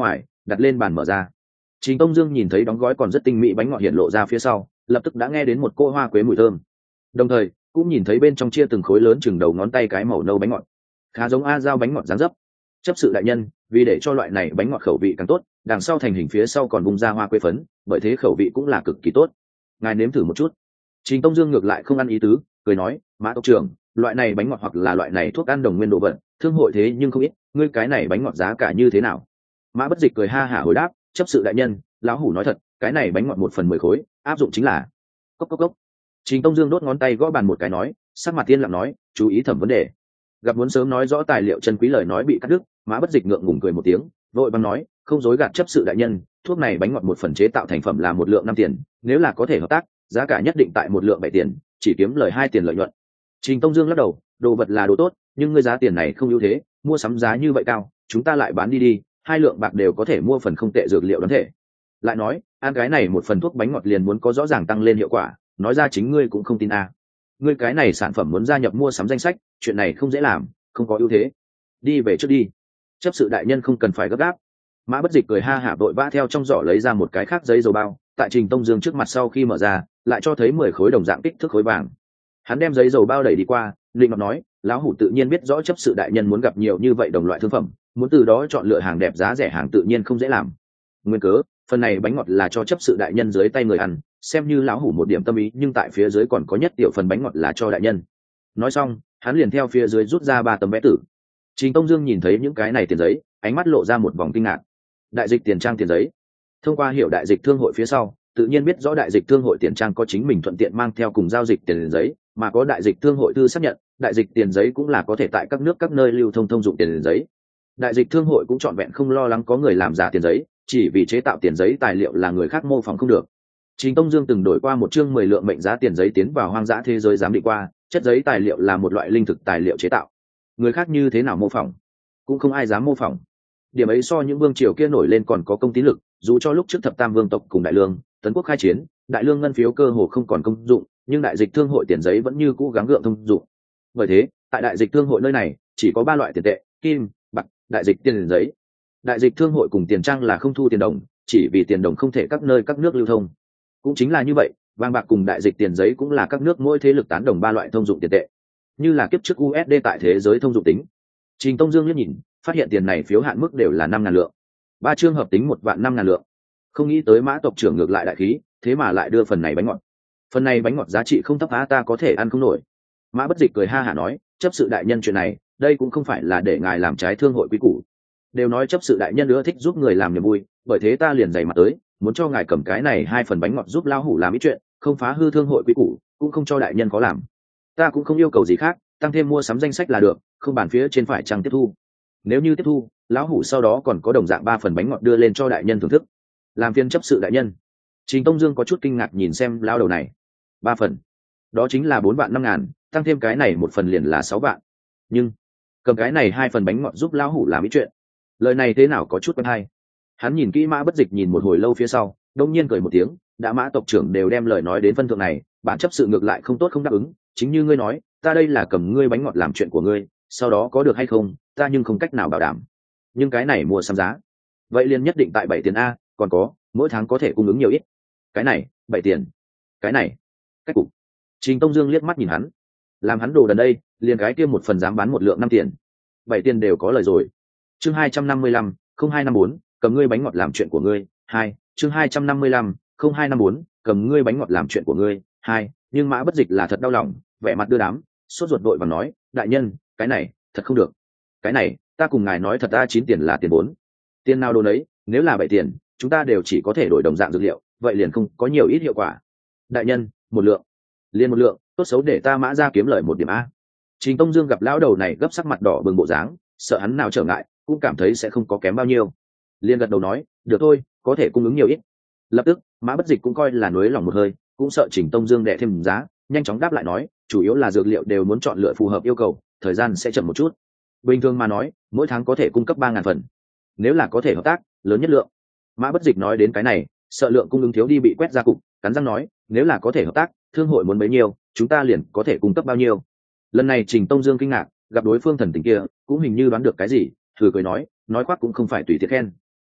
đặt lên bàn mở ra. Trình Tông Dương nhìn thấy đóng gói còn rất tinh mỹ bánh ngọt hiện lộ ra phía sau, lập tức đã nghe đến một cỗ hoa quế mùi thơm, đồng thời cũng nhìn thấy bên trong chia từng khối lớn chừng đầu ngón tay cái màu nâu bánh ngọt, khá giống a dao bánh ngọt dáng dấp. Chấp sự đại nhân, vì để cho loại này bánh ngọt khẩu vị càng tốt, đằng sau thành hình phía sau còn bung ra hoa quế phấn, bởi thế khẩu vị cũng là cực kỳ tốt. Ngài nếm thử một chút. Trình Tông Dương ngược lại không ăn ý tứ, cười nói, Mã tộc trưởng, loại này bánh ngọt hoặc là loại này thuốc ăn đồng nguyên đồ vật, thương hội thế nhưng không ít, ngươi cái này bánh ngọt giá cả như thế nào? Mã Bất Dịch cười ha hả hồi đáp, chấp sự đại nhân, lão hủ nói thật, cái này bánh ngọt một phần mười khối, áp dụng chính là. Cốc cốc cốc. Trình Tông Dương đốt ngón tay gõ bàn một cái nói, sắc mặt tiên lặng nói, chú ý thẩm vấn đề. Gặp muốn sớm nói rõ tài liệu chân quý lời nói bị cắt đứt, Mã Bất Dịch ngượng ngùng cười một tiếng, vội vàng nói, không dối gạt chấp sự đại nhân, thuốc này bánh ngọt một phần chế tạo thành phẩm là một lượng năm tiền, nếu là có thể hợp tác, giá cả nhất định tại một lượng bảy tiền, chỉ kiếm lời hai tiền lợi nhuận. Trình Tông Dương lắc đầu, đồ vật là đồ tốt, nhưng ngươi giá tiền này không ưu thế, mua sắm giá như vậy cao, chúng ta lại bán đi đi, hai lượng bạc đều có thể mua phần không tệ dược liệu đoán thể. Lại nói, ăn cái này một phần thuốc bánh ngọt liền muốn có rõ ràng tăng lên hiệu quả, nói ra chính ngươi cũng không tin à. Ngươi cái này sản phẩm muốn gia nhập mua sắm danh sách, chuyện này không dễ làm, không có ưu thế. Đi về trước đi. Chấp sự đại nhân không cần phải gấp gáp. Mã Bất Dịch cười ha hả vội vã theo trong giỏ lấy ra một cái khác giấy dầu bao, tại Trình Tông Dương trước mặt sau khi mở ra, lại cho thấy mười khối đồng dạng kích thước khối vàng. Hắn đem giấy dầu bao đẩy đi qua, linh ngọc nói, lão hủ tự nhiên biết rõ chấp sự đại nhân muốn gặp nhiều như vậy đồng loại thương phẩm, muốn từ đó chọn lựa hàng đẹp giá rẻ hàng tự nhiên không dễ làm. Nguyên cớ, phần này bánh ngọt là cho chấp sự đại nhân dưới tay người ăn, xem như lão hủ một điểm tâm ý, nhưng tại phía dưới còn có nhất tiểu phần bánh ngọt là cho đại nhân. Nói xong, hắn liền theo phía dưới rút ra ba tấm vé tử. Trình Tông Dương nhìn thấy những cái này tiền giấy, ánh mắt lộ ra một vòng kinh ngạc. Đại dịch tiền trang tiền giấy. Thông qua hiểu đại dịch thương hội phía sau, tự nhiên biết rõ đại dịch thương hội tiền trang có chính mình thuận tiện mang theo cùng giao dịch tiền giấy, mà có đại dịch thương hội thư xác nhận, đại dịch tiền giấy cũng là có thể tại các nước các nơi lưu thông thông dụng tiền giấy. Đại dịch thương hội cũng trọn vẹn không lo lắng có người làm giả tiền giấy, chỉ vì chế tạo tiền giấy tài liệu là người khác mô phỏng không được. Trình Tông Dương từng đổi qua một chương mười lượng mệnh giá tiền giấy tiến vào hoang dã thế giới giám định qua, chất giấy tài liệu là một loại linh thực tài liệu chế tạo. Người khác như thế nào mô phỏng, cũng không ai dám mô phỏng. Điểm ấy so những vương triều kia nổi lên còn có công tín lực, dù cho lúc trước thập tam vương tộc cùng đại lương, tấn quốc khai chiến, đại lương ngân phiếu cơ hồ không còn công dụng, nhưng đại dịch thương hội tiền giấy vẫn như cũ gắng gượng thông dụng. Bởi thế, tại đại dịch thương hội nơi này, chỉ có ba loại tiền tệ: kim, bạc, đại dịch tiền giấy. Đại dịch thương hội cùng tiền trang là không thu tiền đồng, chỉ vì tiền đồng không thể các nơi các nước lưu thông. Cũng chính là như vậy, vàng bạc cùng đại dịch tiền giấy cũng là các nước mỗi thế lực tán đồng ba loại thông dụng tiền tệ, như là kiếp trước u ét đê tại thế giới thông dụng tính. Trình Tông Dương liếc nhìn, phát hiện tiền này phiếu hạn mức đều là năm ngàn lượng, ba chương hợp tính một vạn năm ngàn lượng. Không nghĩ tới Mã tộc trưởng ngược lại đại khí, thế mà lại đưa phần này bánh ngọt. Phần này bánh ngọt giá trị không thấp á, ta có thể ăn không nổi. Mã Bất Dịch cười ha hả nói, chấp sự đại nhân chuyện này, đây cũng không phải là để ngài làm trái thương hội quý củ. Đều nói chấp sự đại nhân ưa thích giúp người làm niềm vui, bởi thế ta liền dày mặt tới, muốn cho ngài cầm cái này hai phần bánh ngọt giúp lao hủ làm ít chuyện, không phá hư thương hội quý củ, cũng không cho đại nhân có làm. Ta cũng không yêu cầu gì khác, tăng thêm mua sắm danh sách là được, không bàn phía trên phải chăng tiếp thu. Nếu như tiếp thu, lão hủ sau đó còn có đồng dạng ba phần bánh ngọt đưa lên cho đại nhân thưởng thức. Làm phiên chấp sự đại nhân. Trình Tông Dương có chút kinh ngạc nhìn xem lão đầu này. Ba phần, đó chính là bốn vạn năm ngàn, tăng thêm cái này một phần liền là sáu vạn. Nhưng cầm cái này hai phần bánh ngọt giúp lão hủ làm ít chuyện, lời này thế nào có chút quen hay. Hắn nhìn kỹ Mã Bất Dịch nhìn một hồi lâu phía sau, đông nhiên cười một tiếng, đã Mã tộc trưởng đều đem lời nói đến phân thượng này, bản chấp sự ngược lại không tốt không đáp ứng, chính như ngươi nói, ta đây là cầm ngươi bánh ngọt làm chuyện của ngươi, sau đó có được hay không, ta nhưng không cách nào bảo đảm. Nhưng cái này mua sắm giá, vậy liền nhất định tại bảy tiền a, còn có, mỗi tháng có thể cung ứng nhiều ít. Cái này, bảy tiền. Cái này, cách cục. Trình Tông Dương liếc mắt nhìn hắn, làm hắn đồ đần đây, liền cái kia một phần dám bán một lượng năm tiền. Bảy tiền đều có lời rồi. Chương hai trăm năm mươi lăm, không hai năm bốn, cầm ngươi bánh ngọt làm chuyện của ngươi. Hai, chương hai trăm năm mươi lăm, không hai năm bốn, cầm ngươi bánh ngọt làm chuyện của ngươi. Hai, nhưng Mã Bất Dịch là thật đau lòng, vẻ mặt đưa đám, sốt ruột vội và nói, đại nhân, cái này, thật không được. Cái này, ta cùng ngài nói thật, ta chín tiền là tiền vốn. Tiền nào đồ đấy, nếu là bảy tiền, chúng ta đều chỉ có thể đổi đồng dạng dược liệu, vậy liền không có nhiều ít hiệu quả. Đại nhân, một lượng, liền một lượng, tốt xấu để ta Mã ra kiếm lời một điểm a. Trình Tông Dương gặp lão đầu này gấp sắc mặt đỏ bừng bộ dáng, sợ hắn nào trở ngại, cũng cảm thấy sẽ không có kém bao nhiêu, liền gật đầu nói, được thôi, có thể cung ứng nhiều ít. Lập tức, Mã Bất Dịch cũng coi là nuối lòng một hơi, cũng sợ Trình Tông Dương đè thêm giá, nhanh chóng đáp lại nói, chủ yếu là dược liệu đều muốn chọn lựa phù hợp yêu cầu, thời gian sẽ chậm một chút. Bình thường mà nói, mỗi tháng có thể cung cấp ba ngàn phần. Nếu là có thể hợp tác, lớn nhất lượng. Mã Bất Dịch nói đến cái này, sợ lượng cung ứng thiếu đi bị quét ra cục, cắn răng nói, nếu là có thể hợp tác, thương hội muốn bấy nhiêu, chúng ta liền có thể cung cấp bao nhiêu. Lần này Trình Tông Dương kinh ngạc, gặp đối phương thần tình kia, cũng hình như đoán được cái gì, thử cười nói, nói khoác cũng không phải tùy tiện khen.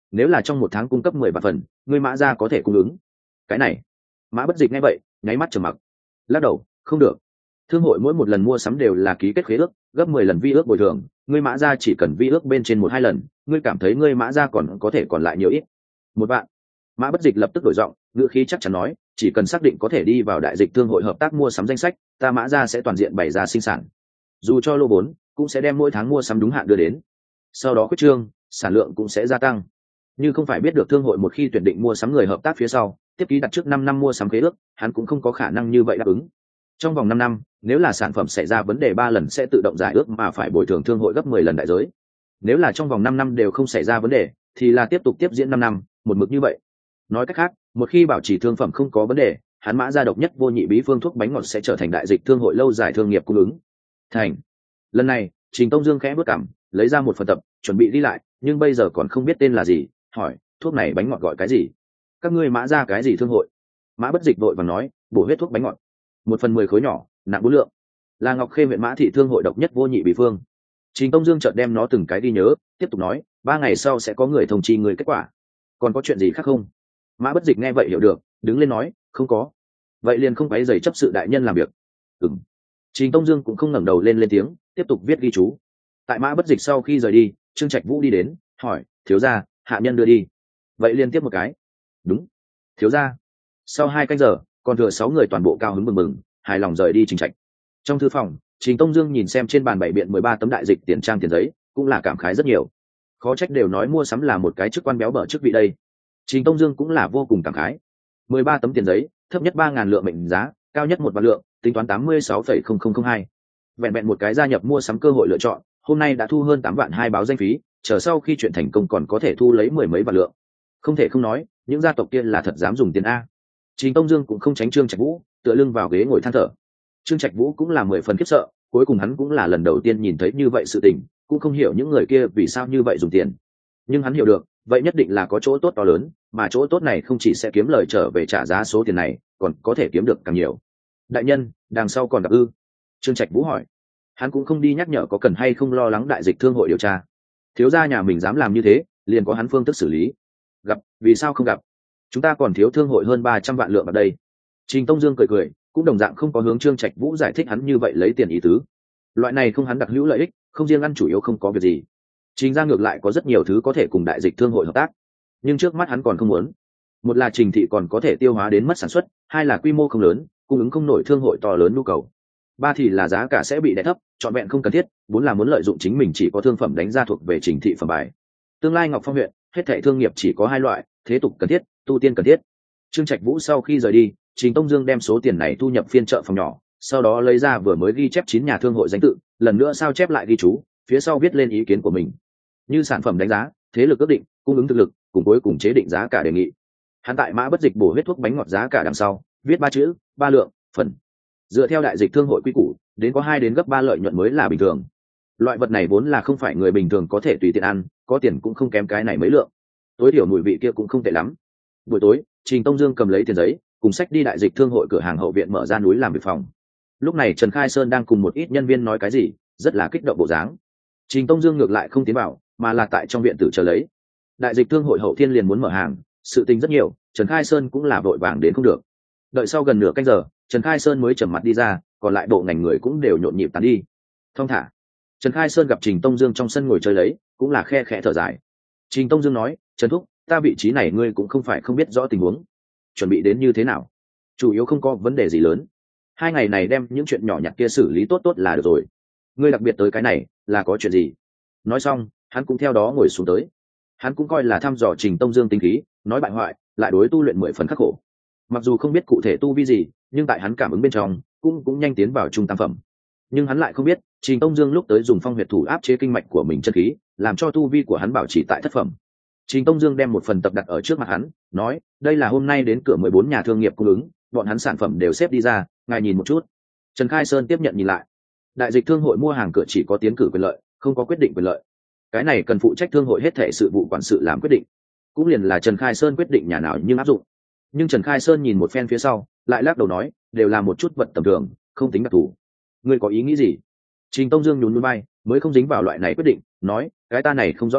nếu là trong một tháng cung cấp mười vạn phần ngươi mã gia có thể cung ứng. Cái này Mã Bất Dịch nghe vậy nháy mắt trầm mặc, lắc đầu, không được. Thương hội mỗi một lần mua sắm đều là ký kết khế ước, gấp mười lần vi ước bồi thường, ngươi mã gia chỉ cần vi ước bên trên một hai lần, ngươi cảm thấy ngươi mã gia còn có thể còn lại nhiều ít? Một vạn. Mã Bất Dịch lập tức đổi giọng, ngữ khí chắc chắn nói, chỉ cần xác định có thể đi vào đại dịch thương hội hợp tác mua sắm danh sách, ta mã gia sẽ toàn diện bày ra sinh sản. Dù cho lô vốn, cũng sẽ đem mỗi tháng mua sắm đúng hạn đưa đến. Sau đó quyết trương, sản lượng cũng sẽ gia tăng. Nhưng không phải biết được thương hội một khi tuyển định mua sắm người hợp tác phía sau, tiếp ký đặt trước năm năm mua sắm khế ước, hắn cũng không có khả năng như vậy đáp ứng. Trong vòng năm năm, nếu là sản phẩm xảy ra vấn đề ba lần sẽ tự động giải ước mà phải bồi thường thương hội gấp mười lần đại giới. Nếu là trong vòng năm năm đều không xảy ra vấn đề, thì là tiếp tục tiếp diễn năm năm, một mực như vậy. Nói cách khác, một khi bảo trì thương phẩm không có vấn đề, hắn mã gia độc nhất vô nhị bí phương thuốc bánh ngọt sẽ trở thành đại dịch thương hội lâu dài thương nghiệp cung ứng. Thành. Lần này, Trình Tông Dương khẽ bước cằm, lấy ra một phần tập, chuẩn bị đi lại, nhưng bây giờ còn không biết tên là gì, hỏi, thuốc này bánh ngọt gọi cái gì? Các ngươi mã gia cái gì thương hội? Mã Bất Dịch vội vàng nói, bổ huyết thuốc bánh ngọt, một phần mười khối nhỏ, nặng bốn lượng, là Ngọc Khê huyện Mã thị thương hội độc nhất vô nhị bí phương. Trình Tông Dương chợt đem nó từng cái đi nhớ, tiếp tục nói, ba ngày sau sẽ có người thông chi người kết quả. Còn có chuyện gì khác không? Mã Bất Dịch nghe vậy hiểu được, đứng lên nói, không có. Vậy liền không quấy rầy chấp sự đại nhân làm việc. Ừm. Trình Tông Dương cũng không ngẩng đầu lên lên tiếng, tiếp tục viết ghi chú. Tại Mã Bất Dịch sau khi rời đi, Trương Trạch Vũ đi đến, hỏi, thiếu gia, hạ nhân đưa đi. Vậy liên tiếp một cái. Đúng. Thiếu gia. Sau hai canh giờ, còn thừa sáu người toàn bộ cao hứng mừng mừng, hài lòng rời đi Trình Trạch. Trong thư phòng, Trình Tông Dương nhìn xem trên bàn bảy biện mười ba tấm đại dịch tiền trang tiền giấy, cũng là cảm khái rất nhiều. Khó trách đều nói mua sắm là một cái chức quan béo bở chức vị đây. Trình Tông Dương cũng là vô cùng cảm khái. mười ba tấm tiền giấy, thấp nhất ba ngàn lượng mệnh giá, cao nhất một vạn lượng, tính toán tám mươi sáu phẩy không không không hai. Vẹn vẹn một cái gia nhập mua sắm cơ hội lựa chọn, hôm nay đã thu hơn tám vạn hai báo danh phí, chờ sau khi chuyện thành công còn có thể thu lấy mười mấy vạn lượng. Không thể không nói, những gia tộc kia là thật dám dùng tiền a. Trình Tông Dương cũng không tránh Trương Trạch Vũ, tựa lưng vào ghế ngồi than thở. Trương Trạch Vũ cũng là mười phần khiếp sợ, cuối cùng hắn cũng là lần đầu tiên nhìn thấy như vậy sự tình, cũng không hiểu những người kia vì sao như vậy dùng tiền. Nhưng hắn hiểu được, vậy nhất định là có chỗ tốt to lớn, mà chỗ tốt này không chỉ sẽ kiếm lời trở về trả giá số tiền này, còn có thể kiếm được càng nhiều. Đại nhân, đằng sau còn gặp ư? Trương Trạch Vũ hỏi. Hắn cũng không đi nhắc nhở có cần hay không lo lắng đại dịch thương hội điều tra. Thiếu gia nhà mình dám làm như thế, liền có hắn phương thức xử lý. Gặp, vì sao không gặp? Chúng ta còn thiếu thương hội hơn ba trăm vạn lượng ở đây. Trình Tông Dương cười cười, cũng đồng dạng không có hướng Trương Trạch Vũ giải thích hắn như vậy lấy tiền ý tứ. Loại này không hắn đặc hữu lợi ích, không riêng ăn chủ yếu không có việc gì. Trình ra ngược lại có rất nhiều thứ có thể cùng đại dịch thương hội hợp tác, nhưng trước mắt hắn còn không muốn. Một là Trình thị còn có thể tiêu hóa đến mất sản xuất, hai là quy mô không lớn, cung ứng không nổi thương hội to lớn nhu cầu. Ba thì là giá cả sẽ bị đè thấp, trọn vẹn không cần thiết, bốn là muốn lợi dụng chính mình chỉ có thương phẩm đánh ra thuộc về Trình thị phẩm bài. Tương lai Ngọc Phong huyện, hết thảy thương nghiệp chỉ có hai loại, thế tục cần thiết, tu tiên cần thiết. Trương Trạch Vũ sau khi rời đi, Trình Tông Dương đem số tiền này thu nhập phiên chợ phòng nhỏ, sau đó lấy ra vừa mới ghi chép chín nhà thương hội danh tự, lần nữa sao chép lại ghi chú, phía sau viết lên ý kiến của mình. Như sản phẩm đánh giá, thế lực ước định, cung ứng thực lực, cùng cuối cùng chế định giá cả đề nghị. Hắn tại Mã Bất Dịch bổ huyết thuốc bánh ngọt giá cả đằng sau, viết ba chữ, ba lượng, phần. Dựa theo đại dịch thương hội quy củ, đến có hai đến gấp ba lợi nhuận mới là bình thường. Loại vật này vốn là không phải người bình thường có thể tùy tiện ăn, có tiền cũng không kém cái này mấy lượng. Tối thiểu mùi vị kia cũng không tệ lắm. Buổi tối, Trình Tông Dương cầm lấy tiền giấy, cùng sách đi đại dịch thương hội cửa hàng hậu viện mở ra núi làm việc phòng. Lúc này Trần Khai Sơn đang cùng một ít nhân viên nói cái gì, rất là kích động bộ dáng. Trình Tông Dương ngược lại không tiến vào, mà là tại trong viện tử chờ lấy. Đại dịch thương hội hậu thiên liền muốn mở hàng, sự tình rất nhiều, Trần Khai Sơn cũng là vội vàng đến không được. Đợi sau gần nửa canh giờ, Trần Khai Sơn mới trầm mặt đi ra, còn lại bộ ngành người cũng đều nhộn nhịp tán đi. Thong thả. Trần Khai Sơn gặp Trình Tông Dương trong sân ngồi chơi lấy, cũng là khe khẽ thở dài. Trình Tông Dương nói, Trần Thúc, ta vị trí này ngươi cũng không phải không biết rõ tình huống. Chuẩn bị đến như thế nào? Chủ yếu không có vấn đề gì lớn. Hai ngày này đem những chuyện nhỏ nhặt kia xử lý tốt tốt là được rồi. Ngươi đặc biệt tới cái này, là có chuyện gì? Nói xong, hắn cũng theo đó ngồi xuống tới. Hắn cũng coi là thăm dò Trình Tông Dương tinh khí, nói bại hoại, lại đối tu luyện mười phần khắc khổ. Mặc dù không biết cụ thể tu vi gì, nhưng tại hắn cảm ứng bên trong, cũng cũng nhanh tiến vào trung tam phẩm. Nhưng hắn lại không biết, Trình Tông Dương lúc tới dùng phong huyệt thủ áp chế kinh mạch của mình chân khí, làm cho tu vi của hắn bảo trì tại thất phẩm. Trình Tông Dương đem một phần tập đặt ở trước mặt hắn, nói, đây là hôm nay đến cửa mười bốn nhà thương nghiệp cung ứng, bọn hắn sản phẩm đều xếp đi ra, ngài nhìn một chút. Trần Khai Sơn tiếp nhận nhìn lại. Đại dịch thương hội mua hàng cửa chỉ có tiến cử quyền lợi, không có quyết định quyền lợi. Cái này cần phụ trách thương hội hết thảy sự vụ quản sự làm quyết định. Cũng liền là Trần Khai Sơn quyết định nhà nào nhưng áp dụng. Nhưng Trần Khai Sơn nhìn một phen phía sau, lại lắc đầu nói, đều là một chút vật tầm thường, không tính đặc thù. Ngươi có ý nghĩ gì? Trình Tông Dương nhún nhún vai, mới không dính vào loại này quyết định, nói, cái ta này không rõ ràng,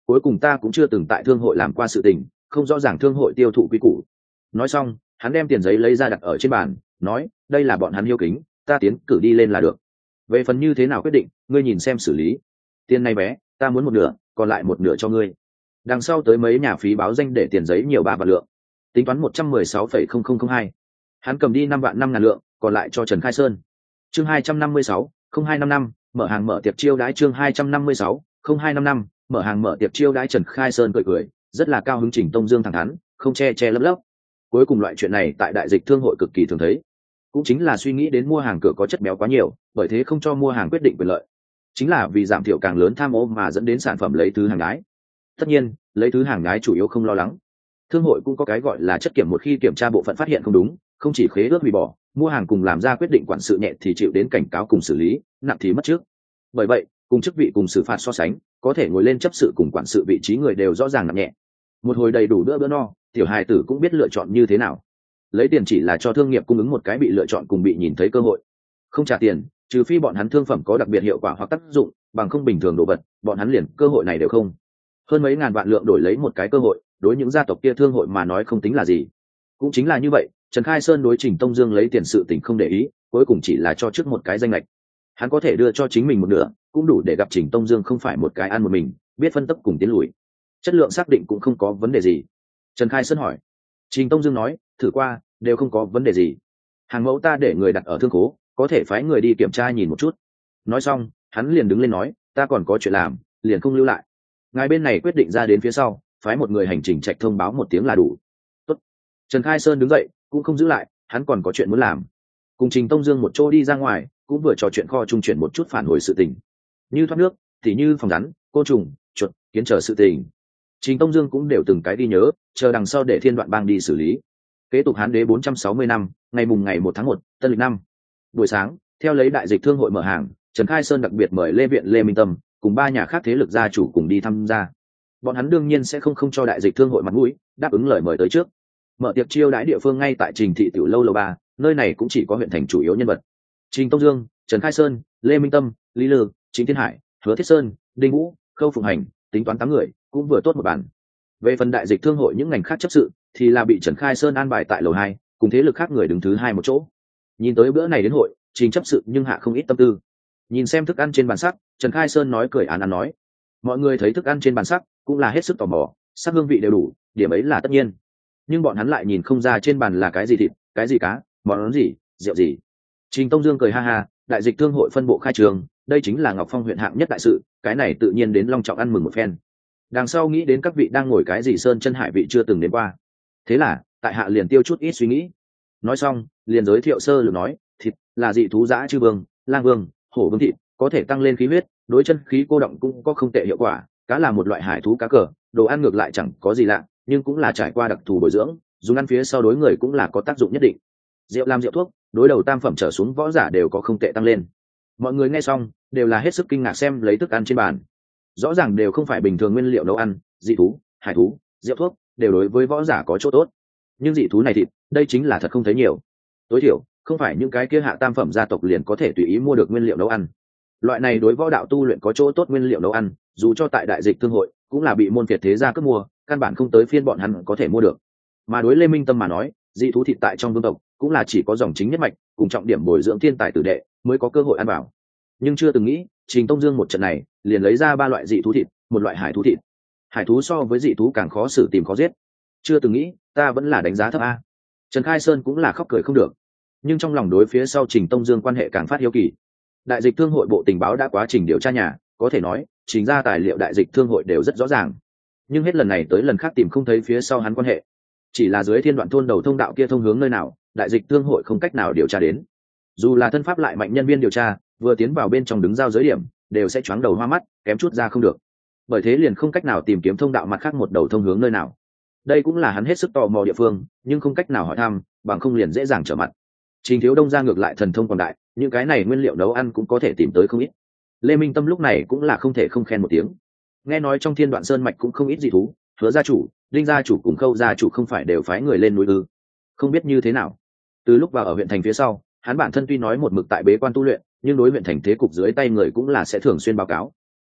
cuối cùng ta cũng chưa từng tại thương hội làm qua sự tình, không rõ ràng thương hội tiêu thụ quy củ. Nói xong hắn đem tiền giấy lấy ra đặt ở trên bàn, nói đây là bọn hắn hiếu kính, ta tiến cử đi lên là được. Về phần như thế nào quyết định, ngươi nhìn xem xử lý. Tiền này bé, ta muốn một nửa, còn lại một nửa cho ngươi. Đằng sau tới mấy nhà phí báo danh để tiền giấy nhiều ba vạn lượng, tính toán một trăm mười sáu phẩy không không không hai. Hắn cầm đi năm vạn năm ngàn lượng, còn lại cho Trần Khai Sơn. Chương hai trăm năm mươi sáu, không hai năm năm, mở hàng mở tiệc chiêu đãi. Chương hai trăm năm mươi sáu, không hai năm năm, mở hàng mở tiệc chiêu đãi. Trần Khai Sơn cười cười, rất là cao hứng. Trình Tông Dương thẳng thắn, không che che lấp lấp. Cuối cùng loại chuyện này tại đại dịch thương hội cực kỳ thường thấy, cũng chính là suy nghĩ đến mua hàng cửa có chất béo quá nhiều, bởi thế không cho mua hàng quyết định quyền lợi, chính là vì giảm thiểu càng lớn tham ô mà dẫn đến sản phẩm lấy thứ hàng nhái. Tất nhiên lấy thứ hàng nhái chủ yếu không lo lắng, thương hội cũng có cái gọi là chất kiểm, một khi kiểm tra bộ phận phát hiện không đúng, không chỉ khế ước hủy bỏ, mua hàng cùng làm ra quyết định quản sự nhẹ thì chịu đến cảnh cáo cùng xử lý, nặng thì mất trước. Bởi vậy cùng chức vị cùng xử phạt so sánh, có thể ngồi lên chấp sự cùng quản sự vị trí người đều rõ ràng nặng nhẹ. Một hồi đầy đủ bữa bữa no, tiểu hài tử cũng biết lựa chọn như thế nào. Lấy tiền chỉ là cho thương nghiệp cung ứng một cái bị lựa chọn cùng bị nhìn thấy cơ hội, không trả tiền, trừ phi bọn hắn thương phẩm có đặc biệt hiệu quả hoặc tác dụng, bằng không bình thường đồ vật bọn hắn liền cơ hội này đều không. Hơn mấy ngàn vạn lượng đổi lấy một cái cơ hội, đối những gia tộc kia thương hội mà nói không tính là gì. Cũng chính là như vậy, Trần Khai Sơn đối Trình Tông Dương lấy tiền sự tình không để ý, cuối cùng chỉ là cho trước một cái danh lệch. Hắn có thể đưa cho chính mình một nửa, cũng đủ để gặp Trình Tông Dương không phải một cái ăn một mình, biết phân tấp cùng tiến lùi, chất lượng xác định cũng không có vấn đề gì. Trần Khai Sơn hỏi. Trình Tông Dương nói, thử qua đều không có vấn đề gì, hàng mẫu ta để người đặt ở thương khố, có thể phái người đi kiểm tra nhìn một chút. Nói xong hắn liền đứng lên nói, ta còn có chuyện làm, liền không lưu lại. Ngài bên này quyết định ra đến phía sau, phái một người hành trình trạch thông báo một tiếng là đủ. Tốt. Trần Khai Sơn đứng dậy, cũng không giữ lại, hắn còn có chuyện muốn làm. Cùng Trình Tông Dương một chỗ đi ra ngoài, cũng vừa trò chuyện kho trung chuyển một chút phản hồi sự tình, như thoát nước thì như phòng rắn, côn trùng, chuột, kiến trở sự tình. Trình Tông Dương cũng đều từng cái đi nhớ, chờ đằng sau để Thiên Đoạn Bang đi xử lý. Kế tục Hán Đế bốn trăm sáu mươi năm, ngày mùng ngày một tháng một, Tân lịch năm. Buổi sáng, theo lấy đại dịch thương hội mở hàng, Trần Khai Sơn đặc biệt mời Lê Viện, Lê Minh Tâm cùng ba nhà khác thế lực gia chủ cùng đi tham gia. Bọn hắn đương nhiên sẽ không không cho đại dịch thương hội mặt mũi, đáp ứng lời mời tới trước. Mở tiệc chiêu đãi địa phương ngay tại Trình thị tiểu lâu lầu ba, nơi này cũng chỉ có huyện thành chủ yếu nhân vật. Trình Tông Dương, Trần Khai Sơn, Lê Minh Tâm, Lý Lư, Trịnh Thiên Hải, Hứa Thiết Sơn, Đinh Vũ, Khâu Phụng Hành, tính toán tám người, cũng vừa tốt một bản. Về phần đại dịch thương hội những ngành khác chấp sự thì là bị Trần Khai Sơn an bài tại lầu hai, cùng thế lực khác người đứng thứ hai một chỗ. Nhìn tới bữa này đến hội, Trình chấp sự nhưng hạ không ít tâm tư. Nhìn xem thức ăn trên bàn sắc, Trần Khai Sơn nói cười án án nói, mọi người thấy thức ăn trên bàn sắc cũng là hết sức tò mò, sắc hương vị đều đủ, điểm ấy là tất nhiên. Nhưng bọn hắn lại nhìn không ra trên bàn là cái gì thịt, cái gì cá, món gì, rượu gì. Trình Tông Dương cười ha ha, đại dịch thương hội phân bộ khai trường, đây chính là Ngọc Phong huyện hạng nhất đại sự, cái này tự nhiên đến long trọng ăn mừng một phen. Đằng sau nghĩ đến các vị đang ngồi cái gì sơn chân hải vị chưa từng đến qua, thế là tại hạ liền tiêu chút ít suy nghĩ. Nói xong liền giới thiệu sơ lược nói, thịt là dị thú dã chư vương, lang vương, hổ vương thịt, có thể tăng lên khí huyết, đối chân khí cô động cũng có không tệ hiệu quả. Cá là một loại hải thú cá cờ, đồ ăn ngược lại chẳng có gì lạ, nhưng cũng là trải qua đặc thù bồi dưỡng, dùng ăn phía sau đối người cũng là có tác dụng nhất định. Rượu làm rượu thuốc, đối đầu tam phẩm trở xuống võ giả đều có không tệ tăng lên. Mọi người nghe xong đều là hết sức kinh ngạc xem lấy thức ăn trên bàn, rõ ràng đều không phải bình thường nguyên liệu nấu ăn, dị thú, hải thú, rượu thuốc đều đối với võ giả có chỗ tốt, nhưng dị thú này thịt, đây chính là thật không thấy nhiều. Tối thiểu không phải những cái kia hạ tam phẩm gia tộc liền có thể tùy ý mua được nguyên liệu nấu ăn. Loại này đối võ đạo tu luyện có chỗ tốt nguyên liệu nấu ăn, dù cho tại đại dịch thương hội cũng là bị môn phiệt thế gia cướp mua, căn bản không tới phiên bọn hắn có thể mua được. Mà đối Lê Minh Tâm mà nói, dị thú thịt tại trong vương tộc cũng là chỉ có dòng chính nhất mạch cùng trọng điểm bồi dưỡng thiên tài tử đệ mới có cơ hội ăn vào. Nhưng chưa từng nghĩ Trình Tông Dương một trận này liền lấy ra ba loại dị thú thịt, một loại hải thú thịt. Hải thú so với dị thú càng khó xử tìm khó giết, chưa từng nghĩ ta vẫn là đánh giá thấp a. Trần Khai Sơn cũng là khóc cười không được, nhưng trong lòng đối phía sau Trình Tông Dương quan hệ càng phát hiếu kỳ. Đại dịch thương hội bộ tình báo đã quá trình điều tra nhà, có thể nói trình ra tài liệu đại dịch thương hội đều rất rõ ràng, nhưng hết lần này tới lần khác tìm không thấy phía sau hắn quan hệ. Chỉ là dưới Thiên Đoạn thôn đầu thông đạo kia thông hướng nơi nào, đại dịch thương hội không cách nào điều tra đến. Dù là thân pháp lại mạnh nhân viên điều tra, vừa tiến vào bên trong đứng giao giới điểm đều sẽ choáng đầu hoa mắt, kém chút ra không được. Bởi thế liền không cách nào tìm kiếm thông đạo mặt khác một đầu thông hướng nơi nào. Đây cũng là hắn hết sức tò mò địa phương, nhưng không cách nào hỏi thăm, bằng không liền dễ dàng trở mặt. Trình Thiếu Đông ra ngược lại thần thông quảng đại, những cái này nguyên liệu nấu ăn cũng có thể tìm tới không ít. Lê Minh Tâm lúc này cũng là không thể không khen một tiếng. Nghe nói trong Thiên Đoạn sơn mạch cũng không ít dị thú, Hứa gia chủ, Đinh gia chủ cùng Khâu gia chủ không phải đều phái người lên núi ư? Không biết như thế nào. Từ lúc vào ở huyện thành phía sau, hắn bản thân tuy nói một mực tại bế quan tu luyện, nhưng đối huyện thành thế cục dưới tay người cũng là sẽ thường xuyên báo cáo.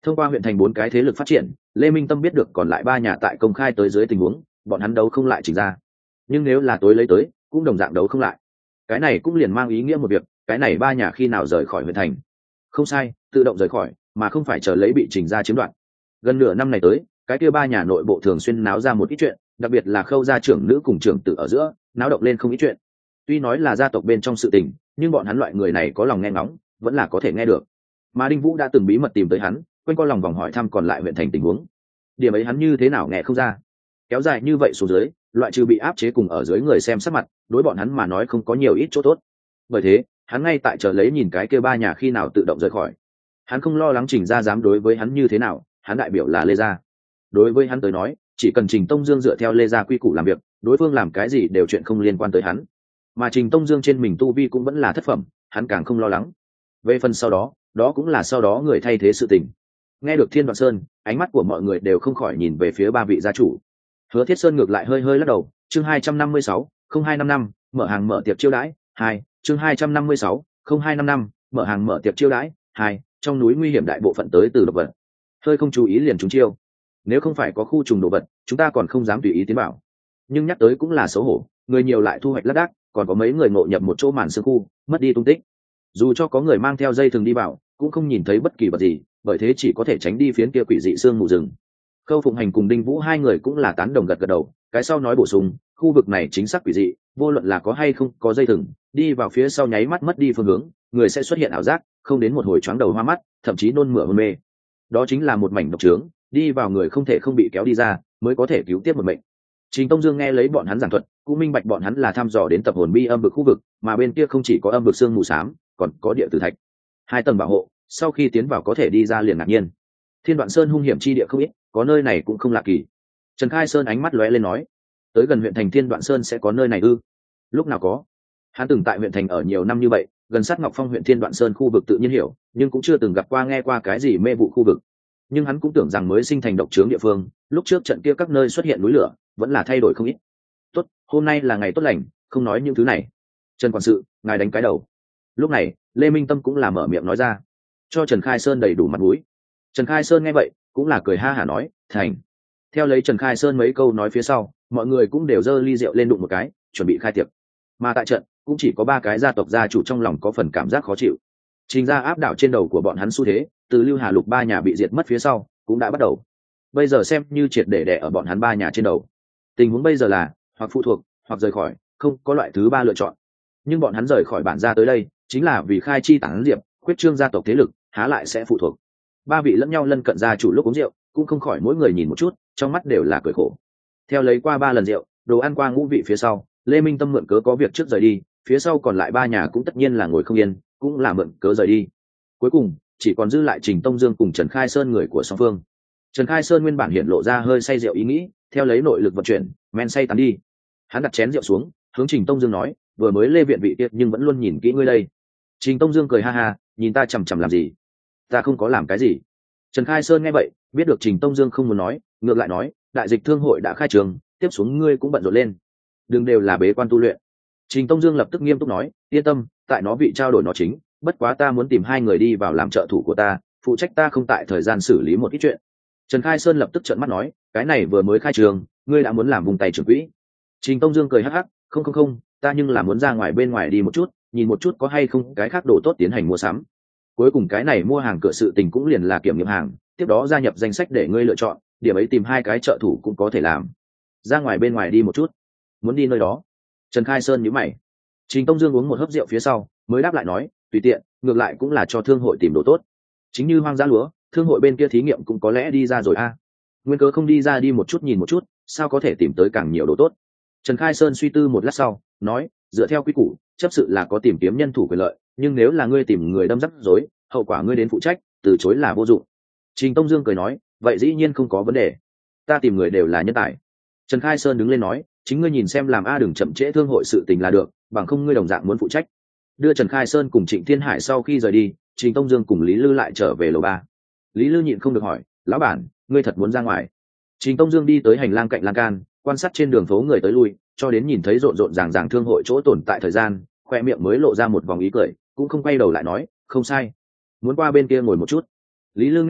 Thông qua huyện thành bốn cái thế lực phát triển, Lê Minh Tâm biết được còn lại ba nhà tại công khai tới dưới tình huống bọn hắn đấu không lại Trình ra, nhưng nếu là tối lấy tới cũng đồng dạng đấu không lại. Cái này cũng liền mang ý nghĩa một việc, cái này ba nhà khi nào rời khỏi huyện thành? Không sai, tự động rời khỏi, mà không phải chờ lấy bị Trình ra chiếm đoạt. Gần nửa năm này tới, cái kia ba nhà nội bộ thường xuyên náo ra một ít chuyện, đặc biệt là Khâu gia trưởng nữ cùng trưởng tử ở giữa náo động lên không ít chuyện. Tuy nói là gia tộc bên trong sự tình, nhưng bọn hắn loại người này có lòng nghe ngóng vẫn là có thể nghe được. Mà Đinh Vũ đã từng bí mật tìm tới hắn, quanh co lòng vòng hỏi thăm còn lại huyện thành tình huống. Điểm ấy hắn như thế nào nghe không ra. Kéo dài như vậy xuống dưới, loại trừ bị áp chế cùng ở dưới người xem sắc mặt, đối bọn hắn mà nói không có nhiều ít chỗ tốt. Bởi thế, hắn ngay tại chờ lấy nhìn cái kia ba nhà khi nào tự động rời khỏi. Hắn không lo lắng Trình gia dám đối với hắn như thế nào, hắn đại biểu là Lê gia. Đối với hắn tới nói, chỉ cần Trình Tông Dương dựa theo Lê gia quy củ làm việc, đối phương làm cái gì đều chuyện không liên quan tới hắn. Mà Trình Tông Dương trên mình tu vi cũng vẫn là thất phẩm, hắn càng không lo lắng. Về phần sau đó, đó cũng là sau đó người thay thế sự tình. Nghe được Thiên Đoạn Sơn, ánh mắt của mọi người đều không khỏi nhìn về phía ba vị gia chủ. Hứa Thiết Sơn ngược lại hơi hơi lắc đầu. Chương hai trăm năm mươi sáu, không hai năm năm, mở hàng mở tiệc chiêu đãi. Hai, chương hai trăm năm mươi sáu, không hai năm năm, mở hàng mở tiệc chiêu đãi. Hai, trong núi nguy hiểm đại bộ phận tới từ độc vật, hơi không chú ý liền trúng chiêu. Nếu không phải có khu trùng đồ vật, chúng ta còn không dám tùy ý tiến vào. Nhưng nhắc tới cũng là xấu hổ, người nhiều lại thu hoạch lác đác, còn có mấy người ngộ nhập một chỗ màn sương khu, mất đi tung tích. Dù cho có người mang theo dây thừng đi vào, cũng không nhìn thấy bất kỳ vật gì, bởi thế chỉ có thể tránh đi phiến kia quỷ dị xương mù rừng. Khâu Phụng Hành cùng Đinh Vũ hai người cũng là tán đồng gật gật đầu, cái sau nói bổ sung, khu vực này chính xác quỷ dị, vô luận là có hay không có dây thừng, đi vào phía sau nháy mắt mất đi phương hướng, người sẽ xuất hiện ảo giác, không đến một hồi choáng đầu hoa mắt, thậm chí nôn mửa hôn mê. Đó chính là một mảnh độc trướng, đi vào người không thể không bị kéo đi ra, mới có thể cứu tiếp một mệnh. Trình Tông Dương nghe lấy bọn hắn giảng thuật, cũng minh bạch bọn hắn là thăm dò đến tập hồn bi âm vực khu vực, mà bên kia không chỉ có âm vực xương mù xám, còn có địa tử thạch. Hai tầng bảo hộ, sau khi tiến vào có thể đi ra liền ngạc nhiên. Thiên Đoạn Sơn hung hiểm chi địa không ít, có nơi này cũng không lạ kỳ. Trần Khai Sơn ánh mắt lóe lên nói, tới gần huyện thành Thiên Đoạn Sơn sẽ có nơi này ư? Lúc nào có? Hắn từng tại huyện thành ở nhiều năm như vậy, gần sát Ngọc Phong huyện Thiên Đoạn Sơn khu vực tự nhiên hiểu, nhưng cũng chưa từng gặp qua nghe qua cái gì mê vụ khu vực. Nhưng hắn cũng tưởng rằng mới sinh thành độc trướng địa phương, lúc trước trận kia các nơi xuất hiện núi lửa, vẫn là thay đổi không ít. Tốt, hôm nay là ngày tốt lành, không nói những thứ này. Trần quản sự, ngài đánh cái đầu. Lúc này, Lê Minh Tâm cũng là mở miệng nói ra, cho Trần Khai Sơn đầy đủ mặt mũi. Trần Khai Sơn nghe vậy, cũng là cười ha hả nói, thành. Theo lấy Trần Khai Sơn mấy câu nói phía sau, mọi người cũng đều giơ ly rượu lên đụng một cái, chuẩn bị khai tiệc. Mà tại trận, cũng chỉ có ba cái gia tộc gia chủ trong lòng có phần cảm giác khó chịu. Trình ra áp đảo trên đầu của bọn hắn xu thế, từ Lưu Hà Lục ba nhà bị diệt mất phía sau, cũng đã bắt đầu. Bây giờ xem như triệt để đè ở bọn hắn ba nhà trên đầu. Tình huống bây giờ là, hoặc phụ thuộc, hoặc rời khỏi, không có loại thứ ba lựa chọn. Nhưng bọn hắn rời khỏi bản gia tới đây, chính là vì khai chi tán diệp, khuyết trương gia tộc thế lực, há lại sẽ phụ thuộc. Ba vị lẫn nhau lân cận gia chủ lúc uống rượu, cũng không khỏi mỗi người nhìn một chút, trong mắt đều là cười khổ. Theo lấy qua ba lần rượu, đồ ăn qua ngũ vị phía sau, Lê Minh Tâm mượn cớ có việc trước rời đi, phía sau còn lại ba nhà cũng tất nhiên là ngồi không yên, cũng là mượn cớ rời đi. Cuối cùng, chỉ còn dư lại Trình Tông Dương cùng Trần Khai Sơn người của song phương. Trần Khai Sơn nguyên bản hiện lộ ra hơi say rượu ý nghĩ, theo lấy nội lực vận chuyển, men say tán đi. Hắn đặt chén rượu xuống, hướng Trình Tông Dương nói, vừa mới Lê viện vị tiết nhưng vẫn luôn nhìn kỹ ngươi đây. Trình Tông Dương cười ha ha, nhìn ta chằm chằm làm gì? Ta không có làm cái gì. Trần Khai Sơn nghe vậy, biết được Trình Tông Dương không muốn nói, ngược lại nói, đại dịch thương hội đã khai trường, tiếp xuống ngươi cũng bận rộn lên, đừng đều là bế quan tu luyện. Trình Tông Dương lập tức nghiêm túc nói, yên tâm, tại nó vị trao đổi nó chính, bất quá ta muốn tìm hai người đi vào làm trợ thủ của ta, phụ trách ta không tại thời gian xử lý một ít chuyện. Trần Khai Sơn lập tức trợn mắt nói, cái này vừa mới khai trường, ngươi đã muốn làm vùng tay trưởng quỹ. Trình Tông Dương cười hắc hắc, không không không, ta nhưng là muốn ra ngoài bên ngoài đi một chút, nhìn một chút có hay không cái khác đồ tốt tiến hành mua sắm. Cuối cùng cái này mua hàng cửa sự tình cũng liền là kiểm nghiệm hàng, tiếp đó gia nhập danh sách để ngươi lựa chọn, điểm ấy tìm hai cái trợ thủ cũng có thể làm. Ra ngoài bên ngoài đi một chút, muốn đi nơi đó. Trần Khai Sơn nhíu mày. Trình Tông Dương uống một hớp rượu phía sau, mới đáp lại nói, tùy tiện, ngược lại cũng là cho thương hội tìm đồ tốt. Chính như hoang dã lúa, thương hội bên kia thí nghiệm cũng có lẽ đi ra rồi a. À. Nguyên cớ không đi ra đi một chút nhìn một chút, sao có thể tìm tới càng nhiều đồ tốt. Trần Khai Sơn suy tư một lát sau, nói, dựa theo quy củ, chấp sự là có tìm kiếm nhân thủ quyền lợi, nhưng nếu là ngươi tìm người đâm rắc rối, hậu quả ngươi đến phụ trách, từ chối là vô dụng. Trình Tông Dương cười nói, vậy dĩ nhiên không có vấn đề, ta tìm người đều là nhân tài. Trần Khai Sơn đứng lên nói, chính ngươi nhìn xem làm a đừng chậm trễ thương hội sự tình là được, bằng không ngươi đồng dạng muốn phụ trách. Đưa Trần Khai Sơn cùng Trịnh Thiên Hải sau khi rời đi, Trình Tông Dương cùng Lý Lư lại trở về lầu ba. Lý Lư nhịn không được hỏi, lão bản, ngươi thật muốn ra ngoài? Trình Tông Dương đi tới hành lang cạnh lan can, quan sát trên đường phố người tới lui, cho đến nhìn thấy rộn rộn ràng ràng thương hội chỗ tồn tại thời gian, khoe miệng mới lộ ra một vòng ý cười, cũng không quay đầu lại nói, không sai, muốn qua bên kia ngồi một chút. Lý Lư nghe vậy,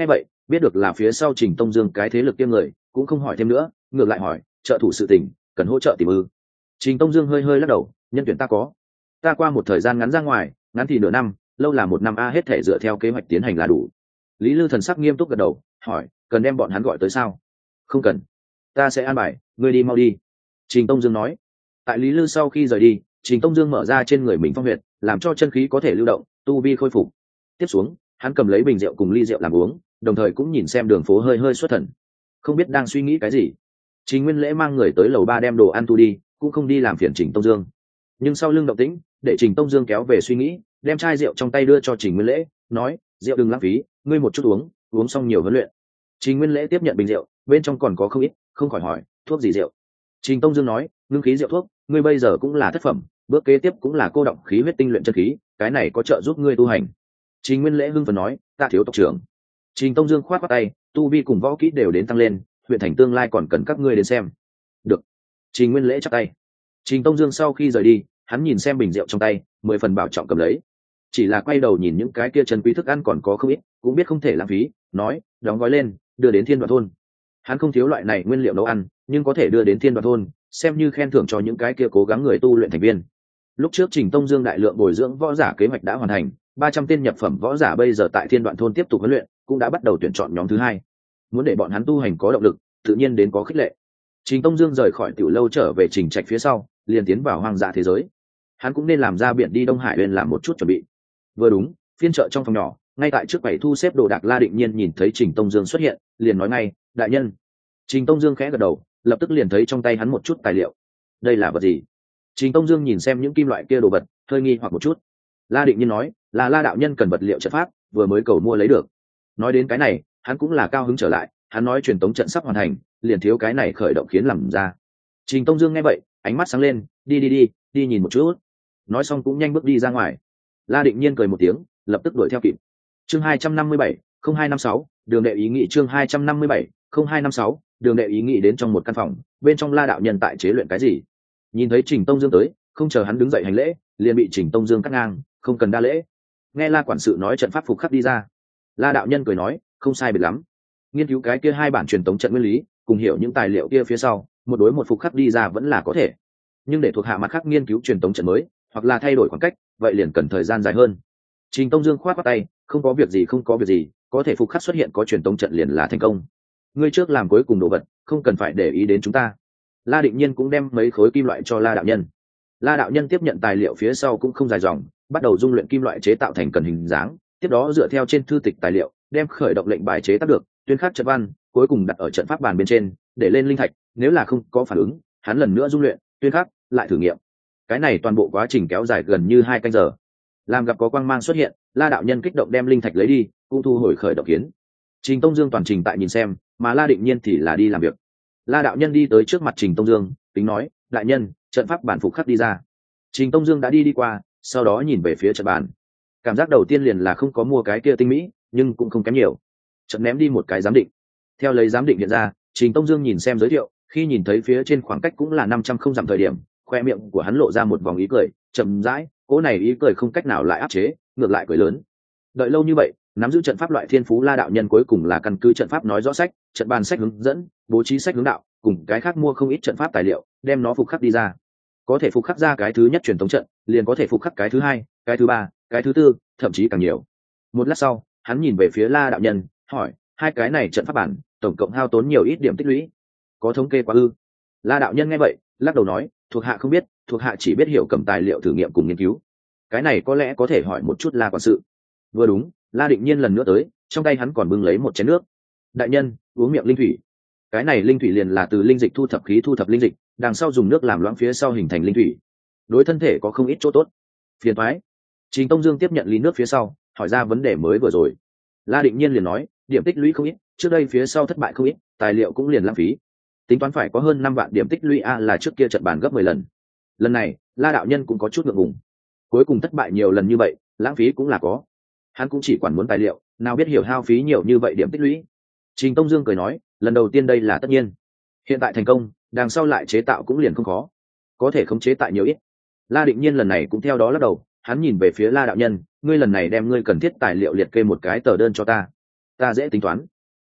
biết được là phía sau Trình Tông Dương cái thế lực kia người, cũng không hỏi thêm nữa, ngược lại hỏi trợ thủ sự tình, cần hỗ trợ tìm ư? Trình Tông Dương hơi hơi lắc đầu, nhân tuyển ta có, ta qua một thời gian ngắn ra ngoài, ngắn thì nửa năm, lâu là một năm a, hết thể dựa theo kế hoạch tiến hành là đủ. Lý Lư thần sắc nghiêm túc gật đầu, hỏi cần đem bọn hắn gọi tới sao? Không cần, ta sẽ an bài, ngươi đi mau đi. Trình Tông Dương nói. Tại Lý Lư sau khi rời đi, Trình Tông Dương mở ra trên người mình phong huyệt, làm cho chân khí có thể lưu động, tu vi khôi phục. Tiếp xuống, hắn cầm lấy bình rượu cùng ly rượu làm uống, đồng thời cũng nhìn xem đường phố hơi hơi xuất thần, không biết đang suy nghĩ cái gì. Trình Nguyên Lễ mang người tới lầu ba đem đồ ăn thu đi, cũng không đi làm phiền Trình Tông Dương. Nhưng sau lưng động tĩnh, để Trình Tông Dương kéo về suy nghĩ, đem chai rượu trong tay đưa cho Trình Nguyên Lễ, nói: "Rượu đừng lãng phí, ngươi một chút uống, uống xong nhiều huấn luyện." Trình Nguyên Lễ tiếp nhận bình rượu, bên trong còn có không ít, không khỏi hỏi: "Thuốc gì rượu?" Trình Tông Dương nói: "Ngưng khí rượu thuốc, ngươi bây giờ cũng là thất phẩm, bước kế tiếp cũng là cô động khí huyết tinh luyện chân khí, cái này có trợ giúp ngươi tu hành." Trình Nguyên Lễ hưng phấn nói: "Ta thiếu tộc trưởng." Trình Tông Dương khoát khoát tay, tu vi cùng võ kỹ đều đến tăng lên, huyện thành tương lai còn cần các ngươi đến xem. Được. Trình Nguyên Lễ chắp tay. Trình Tông Dương sau khi rời đi, hắn nhìn xem bình rượu trong tay, mười phần bảo trọng cầm lấy. Chỉ là quay đầu nhìn những cái kia chân quý thức ăn còn có không ít, cũng biết không thể lãng phí, nói: "Đóng gói lên, đưa đến Thiên Đoạn thôn." Hắn không thiếu loại này nguyên liệu nấu ăn, nhưng có thể đưa đến Thiên Đoạn thôn, xem như khen thưởng cho những cái kia cố gắng người tu luyện thành viên. Lúc trước Trình Tông Dương đại lượng bồi dưỡng võ giả kế hoạch đã hoàn thành, ba trăm tên nhập phẩm võ giả bây giờ tại Thiên Đoạn thôn tiếp tục huấn luyện, cũng đã bắt đầu tuyển chọn nhóm thứ hai. Muốn để bọn hắn tu hành có động lực, tự nhiên đến có khích lệ. Trình Tông Dương rời khỏi tiểu lâu trở về Trình Trạch phía sau, liền tiến vào hoang dã thế giới. Hắn cũng nên làm ra biển đi Đông Hải lên làm một chút chuẩn bị. Vừa đúng, phiên chợ trong phòng nhỏ, ngay tại trước quầy thu xếp đồ đạc, La Định Nhiên nhìn thấy Trình Tông Dương xuất hiện, liền nói ngay: "Đại nhân." Trình Tông Dương khẽ gật đầu, lập tức liền thấy trong tay hắn một chút tài liệu. "Đây là vật gì?" Trình Tông Dương nhìn xem những kim loại kia đồ vật, hơi nghi hoặc một chút. La Định Nhiên nói: "Là La đạo nhân cần vật liệu trận pháp, vừa mới cầu mua lấy được." Nói đến cái này, hắn cũng là cao hứng trở lại, hắn nói truyền tống trận sắp hoàn thành, liền thiếu cái này khởi động khiến làm ra. Trình Tông Dương nghe vậy, ánh mắt sáng lên: "Đi đi đi, đi nhìn một chút." Nói xong cũng nhanh bước đi ra ngoài. La Định Nhiên cười một tiếng, lập tức đuổi theo kịp. Chương hai trăm năm mươi bảy, không hai năm sáu, đường đệ ý nghị chương hai trăm năm mươi bảy, không hai năm sáu, đường đệ ý nghị đến trong một căn phòng, bên trong La đạo nhân tại chế luyện cái gì. Nhìn thấy Trình Tông Dương tới, không chờ hắn đứng dậy hành lễ, liền bị Trình Tông Dương cắt ngang: "Không cần đa lễ." Nghe La quản sự nói trận pháp phục khắc đi ra. La đạo nhân cười nói: "Không sai biệt lắm. Nghiên cứu cái kia hai bản truyền tống trận nguyên lý, cùng hiểu những tài liệu kia phía sau, một đối một phục khắc đi ra vẫn là có thể. Nhưng để thuộc hạ mặt khác nghiên cứu truyền tống trận mới, hoặc là thay đổi khoảng cách, vậy liền cần thời gian dài hơn." Trình Tông Dương khoát khoát tay: "Không có việc gì, không có việc gì, có thể phục khắc xuất hiện có truyền tống trận liền là thành công. Ngươi trước làm cuối cùng đồ vật, không cần phải để ý đến chúng ta." La Định Nhiên cũng đem mấy khối kim loại cho La đạo nhân. La đạo nhân tiếp nhận tài liệu phía sau cũng không dài dòng, bắt đầu dung luyện kim loại chế tạo thành cần hình dáng, tiếp đó dựa theo trên thư tịch tài liệu, đem khởi động lệnh bài chế tác được, tuyên khắc trận văn, cuối cùng đặt ở trận pháp bàn bên trên, để lên linh thạch, nếu là không có phản ứng, hắn lần nữa dung luyện, tuyên khắc, lại thử nghiệm. Cái này toàn bộ quá trình kéo dài gần như hai canh giờ. Làm gặp có quang mang xuất hiện, La đạo nhân kích động đem linh thạch lấy đi, cũng thu hồi khởi động kiến. Trình Tông Dương toàn trình tại nhìn xem, mà La Định Nhiên thì là đi làm việc. La đạo nhân đi tới trước mặt Trình Tông Dương, tính nói: "Đại nhân, trận pháp bản phục khắc đi ra." Trình Tông Dương đã đi đi qua, sau đó nhìn về phía trận bàn. Cảm giác đầu tiên liền là không có mua cái kia tinh mỹ, nhưng cũng không kém nhiều. Trận ném đi một cái giám định. Theo lấy giám định hiện ra, Trình Tông Dương nhìn xem giới thiệu, khi nhìn thấy phía trên khoảng cách cũng là năm trăm không dặm thời điểm, khoe miệng của hắn lộ ra một vòng ý cười, chậm rãi, cỗ này ý cười không cách nào lại áp chế, ngược lại cười lớn. Đợi lâu như vậy, nắm giữ trận pháp loại thiên phú La đạo nhân cuối cùng là căn cứ trận pháp nói rõ sách, trận bàn sách hướng dẫn, bố trí sách hướng đạo, cùng cái khác mua không ít trận pháp tài liệu, đem nó phục khắc đi ra. Có thể phục khắc ra cái thứ nhất truyền thống trận, liền có thể phục khắc cái thứ hai, cái thứ ba, cái thứ tư, thậm chí càng nhiều. Một lát sau, hắn nhìn về phía La đạo nhân, hỏi: "Hai cái này trận pháp bản, tổng cộng hao tốn nhiều ít điểm tích lũy? Có thống kê quá ư?" La đạo nhân nghe vậy, lắc đầu nói: "Thuộc hạ không biết, thuộc hạ chỉ biết hiểu cầm tài liệu thử nghiệm cùng nghiên cứu. Cái này có lẽ có thể hỏi một chút La quản sự." Vừa đúng, La Định Nhiên lần nữa tới, trong tay hắn còn bưng lấy một chén nước. "Đại nhân, uống miệng linh thủy." Cái này linh thủy liền là từ linh dịch thu thập khí thu thập linh dịch, đằng sau dùng nước làm loãng phía sau hình thành linh thủy, đối thân thể có không ít chỗ tốt. Phiền toái. Trình Tông Dương tiếp nhận ly nước phía sau, hỏi ra vấn đề mới vừa rồi. La Định Nhiên liền nói: "Điểm tích lũy không ít, trước đây phía sau thất bại không ít, tài liệu cũng liền lãng phí. Tính toán phải có hơn năm vạn điểm tích lũy a, là trước kia trận bàn gấp mười lần. Lần này, La đạo nhân cũng có chút ngượng ngùng. Cuối cùng thất bại nhiều lần như vậy, lãng phí cũng là có. Hắn cũng chỉ quản muốn tài liệu, nào biết hiểu hao phí nhiều như vậy điểm tích lũy." Trình Tông Dương cười nói: "Lần đầu tiên đây là tất nhiên. Hiện tại thành công, đằng sau lại chế tạo cũng liền không khó. Có thể khống chế tại nhiều ít." La Định Nhiên lần này cũng theo đó lắc đầu, hắn nhìn về phía La đạo nhân: "Ngươi lần này đem ngươi cần thiết tài liệu liệt kê một cái tờ đơn cho ta, ta dễ tính toán."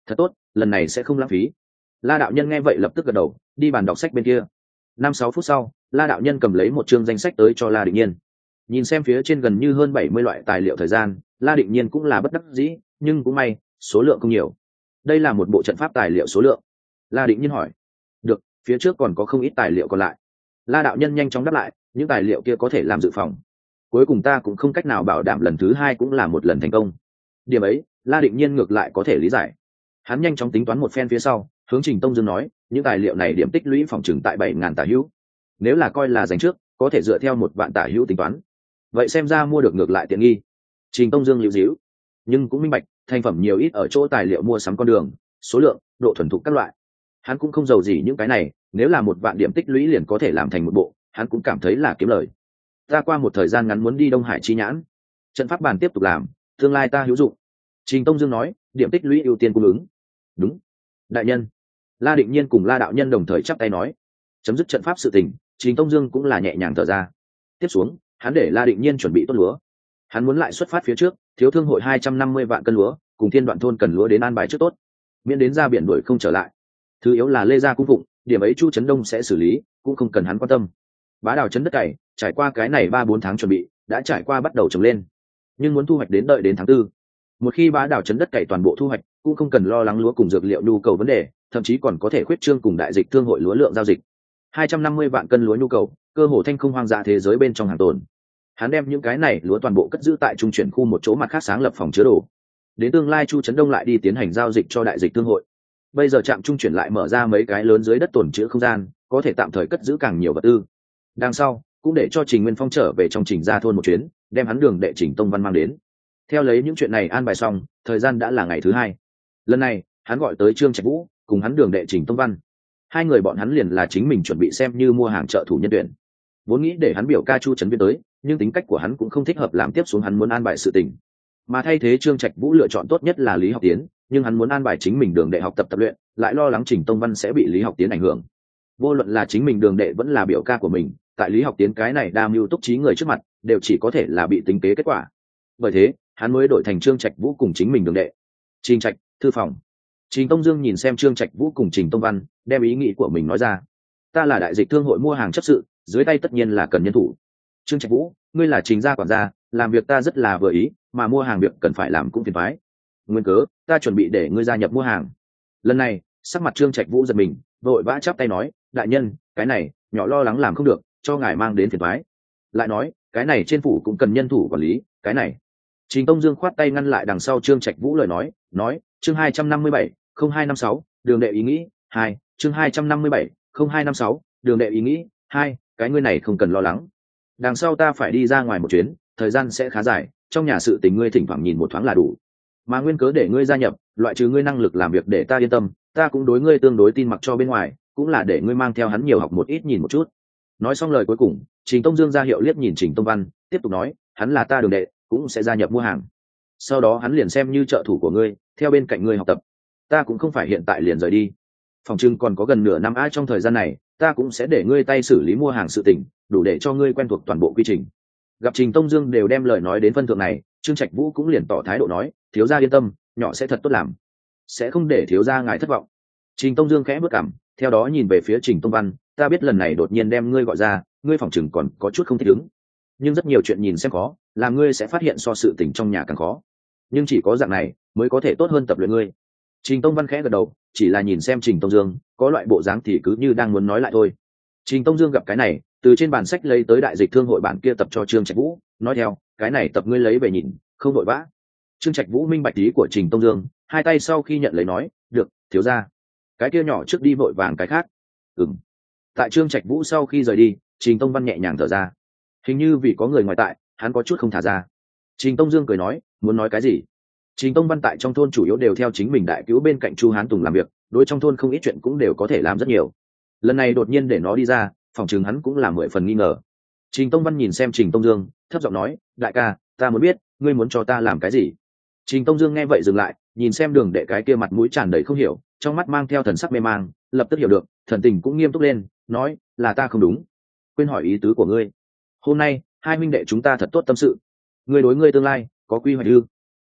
Thật tốt, lần này sẽ không lãng phí. La đạo nhân nghe vậy lập tức gật đầu, đi bàn đọc sách bên kia. Năm sáu phút sau, La đạo nhân cầm lấy một chương danh sách tới cho La Định Nhiên. Nhìn xem phía trên gần như hơn bảy mươi loại tài liệu thời gian, La Định Nhiên cũng là bất đắc dĩ, nhưng cũng may, số lượng không nhiều. Đây là một bộ trận pháp tài liệu số lượng. La Định Nhiên hỏi. Được, phía trước còn có không ít tài liệu còn lại. La đạo nhân nhanh chóng đáp lại, những tài liệu kia có thể làm dự phòng. Cuối cùng ta cũng không cách nào bảo đảm lần thứ hai cũng là một lần thành công. Điểm ấy, La Định Nhiên ngược lại có thể lý giải. Hắn nhanh chóng tính toán một phen phía sau, hướng Trình Tông Dương nói, những tài liệu này điểm tích lũy phòng trừng tại bảy ngàn tả hữu. Nếu là coi là dành trước, có thể dựa theo một vạn tả hữu tính toán. Vậy xem ra mua được ngược lại tiện nghi. Trình Tông Dương liễu díu, nhưng cũng minh bạch, thành phẩm nhiều ít ở chỗ tài liệu mua sắm con đường, số lượng, độ thuần thục các loại. Hắn cũng không giàu gì những cái này, nếu là một vạn điểm tích lũy liền có thể làm thành một bộ, hắn cũng cảm thấy là kiếm lời. Ta qua một thời gian ngắn muốn đi Đông Hải chi nhãn, trận pháp bàn tiếp tục làm, tương lai ta hữu dụng. Trình Tông Dương nói, điểm tích lũy ưu tiên cung ứng. Đúng, đại nhân. La Định Nhiên cùng La đạo nhân đồng thời chắp tay nói. Chấm dứt trận pháp sự tình, Trình Tông Dương cũng là nhẹ nhàng thở ra. Tiếp xuống, hắn để La Định Nhiên chuẩn bị tốt lúa. Hắn muốn lại xuất phát phía trước, thiếu thương hội hai trăm năm mươi vạn cân lúa, cùng Thiên Đoạn thôn cần lúa đến an bài trước tốt, miễn đến ra biển đuổi không trở lại. Thứ yếu là Lê Gia cung phụng, điểm ấy Chu Trấn Đông sẽ xử lý, cũng không cần hắn quan tâm. Bá đào trấn đất cày, trải qua cái này ba bốn tháng chuẩn bị, đã trải qua bắt đầu trồng lên, nhưng muốn thu hoạch đến đợi đến tháng tư. Một khi bá đào trấn đất cày toàn bộ thu hoạch, cũng không cần lo lắng lúa cùng dược liệu nhu cầu vấn đề, thậm chí còn có thể khuyết trương cùng đại dịch thương hội lúa lượng giao dịch. hai trăm năm mươi vạn cân lúa nhu cầu, cơ hồ thanh không hoang dã thế giới bên trong hàng tồn. Hắn đem những cái này lúa toàn bộ cất giữ tại trung chuyển khu một chỗ mặt khác sáng lập phòng chứa đồ. Đến tương lai Chu Trấn Đông lại đi tiến hành giao dịch cho đại dịch thương hội. Bây giờ trạm trung chuyển lại mở ra mấy cái lớn dưới đất tồn trữ không gian, có thể tạm thời cất giữ càng nhiều vật tư. Đằng sau, cũng để cho Trình Nguyên Phong trở về trong Trình Gia thôn một chuyến, đem hắn đường đệ Trình Tông Văn mang đến. Theo lấy những chuyện này an bài xong, thời gian đã là ngày thứ hai. Lần này, hắn gọi tới Trương Trạch Vũ, cùng hắn đường đệ Trình Tông Văn. Hai người bọn hắn liền là chính mình chuẩn bị xem như mua hàng trợ thủ nhân tuyển. Vốn nghĩ để hắn biểu ca Chu Trấn Viên tới, nhưng tính cách của hắn cũng không thích hợp làm tiếp xuống hắn muốn an bài sự tình. Mà thay thế Trương Trạch Vũ lựa chọn tốt nhất là Lý Học Tiến, nhưng hắn muốn an bài chính mình đường đệ học tập tập luyện, lại lo lắng Trình Tông Văn sẽ bị Lý Học Tiến ảnh hưởng. Vô luận là chính mình đường đệ vẫn là biểu ca của mình, tại Lý Học Tiến cái này đa mưu túc trí người trước mặt, đều chỉ có thể là bị tính kế kết quả. Bởi thế, hắn mới đổi thành Trương Trạch Vũ cùng chính mình đường đệ. Trình Trạch, thư phòng. Trình Tông Dương nhìn xem Trương Trạch Vũ cùng Trình Tông Văn, đem ý nghĩ của mình nói ra. Ta là đại dịch thương hội mua hàng chấp sự, dưới tay tất nhiên là cần nhân thủ. Trương Trạch Vũ, ngươi là Trình gia quản gia, làm việc ta rất là vừa ý, mà mua hàng việc cần phải làm cũng phiền toái. Nguyên cớ, ta chuẩn bị để ngươi gia nhập mua hàng. Lần này, sắc mặt Trương Trạch Vũ giật mình, vội vã chắp tay nói, đại nhân, cái này nhỏ lo lắng làm không được, cho ngài mang đến phiền toái. Lại nói, cái này trên phủ cũng cần nhân thủ quản lý, cái này. Trình Tông Dương khoát tay ngăn lại đằng sau Trương Trạch Vũ lời nói, nói, chương hai trăm năm mươi bảy, không hai năm sáu, đường đệ ý nghĩ, hai, chương hai trăm năm mươi bảy, không hai năm sáu, đường đệ ý nghĩ, hai, cái ngươi này không cần lo lắng. Đằng sau ta phải đi ra ngoài một chuyến, thời gian sẽ khá dài, trong nhà sự tình ngươi thỉnh thoảng nhìn một thoáng là đủ. Mà nguyên cớ để ngươi gia nhập, loại trừ ngươi năng lực làm việc để ta yên tâm, ta cũng đối ngươi tương đối tin mặc cho bên ngoài, cũng là để ngươi mang theo hắn nhiều học một ít nhìn một chút. Nói xong lời cuối cùng, Trình Tông Dương ra hiệu liếc nhìn Trình Tông Văn, tiếp tục nói, hắn là ta đường đệ, cũng sẽ gia nhập mua hàng. Sau đó hắn liền xem như trợ thủ của ngươi, theo bên cạnh ngươi học tập. Ta cũng không phải hiện tại liền rời đi. Phòng trưng còn có gần nửa năm a, trong thời gian này, ta cũng sẽ để ngươi tay xử lý mua hàng sự tình, đủ để cho ngươi quen thuộc toàn bộ quy trình. Gặp Trình Tông Dương đều đem lời nói đến phân thượng này, Trương Trạch Vũ cũng liền tỏ thái độ nói, thiếu gia yên tâm, nhỏ sẽ thật tốt làm, sẽ không để thiếu gia ngài thất vọng. Trình Tông Dương khẽ bước cằm, theo đó nhìn về phía Trình Tông Văn, ta biết lần này đột nhiên đem ngươi gọi ra, ngươi phòng chừng còn có chút không thích ứng, nhưng rất nhiều chuyện nhìn xem khó, làm ngươi sẽ phát hiện so sự tình trong nhà càng khó, nhưng chỉ có dạng này mới có thể tốt hơn tập luyện ngươi. Trình Tông Văn khẽ gật đầu, chỉ là nhìn xem Trình Tông Dương, có loại bộ dáng thì cứ như đang muốn nói lại thôi. Trình Tông Dương gặp cái này, từ trên bản sách lấy tới đại dịch thương hội bản kia tập cho Trương Trạch Vũ, nói theo, cái này tập ngươi lấy về nhìn, không vội vã. Trương Trạch Vũ minh bạch ý của Trình Tông Dương, hai tay sau khi nhận lấy nói, được, thiếu gia. Cái kia nhỏ trước đi vội vàng cái khác. Ừm. Tại Trương Trạch Vũ sau khi rời đi, Trình Tông Văn nhẹ nhàng thở ra. Hình như vì có người ngoài tại, hắn có chút không thả ra. Trình Tông Dương cười nói, muốn nói cái gì? Trình Tông Văn tại trong thôn chủ yếu đều theo chính mình đại cứu bên cạnh Chu Hán Tùng làm việc, đối trong thôn không ít chuyện cũng đều có thể làm rất nhiều. Lần này đột nhiên để nó đi ra, phòng chừng hắn cũng là mười phần nghi ngờ. Trình Tông Văn nhìn xem Trình Tông Dương, thấp giọng nói, đại ca, ta muốn biết, ngươi muốn cho ta làm cái gì? Trình Tông Dương nghe vậy dừng lại, nhìn xem đường đệ cái kia mặt mũi tràn đầy không hiểu, trong mắt mang theo thần sắc mê mang, lập tức hiểu được, thần tình cũng nghiêm túc lên, nói, là ta không đúng, quên hỏi ý tứ của ngươi. Hôm nay, hai minh đệ chúng ta thật tốt tâm sự, ngươi đối ngươi tương lai có quy hoạch ư?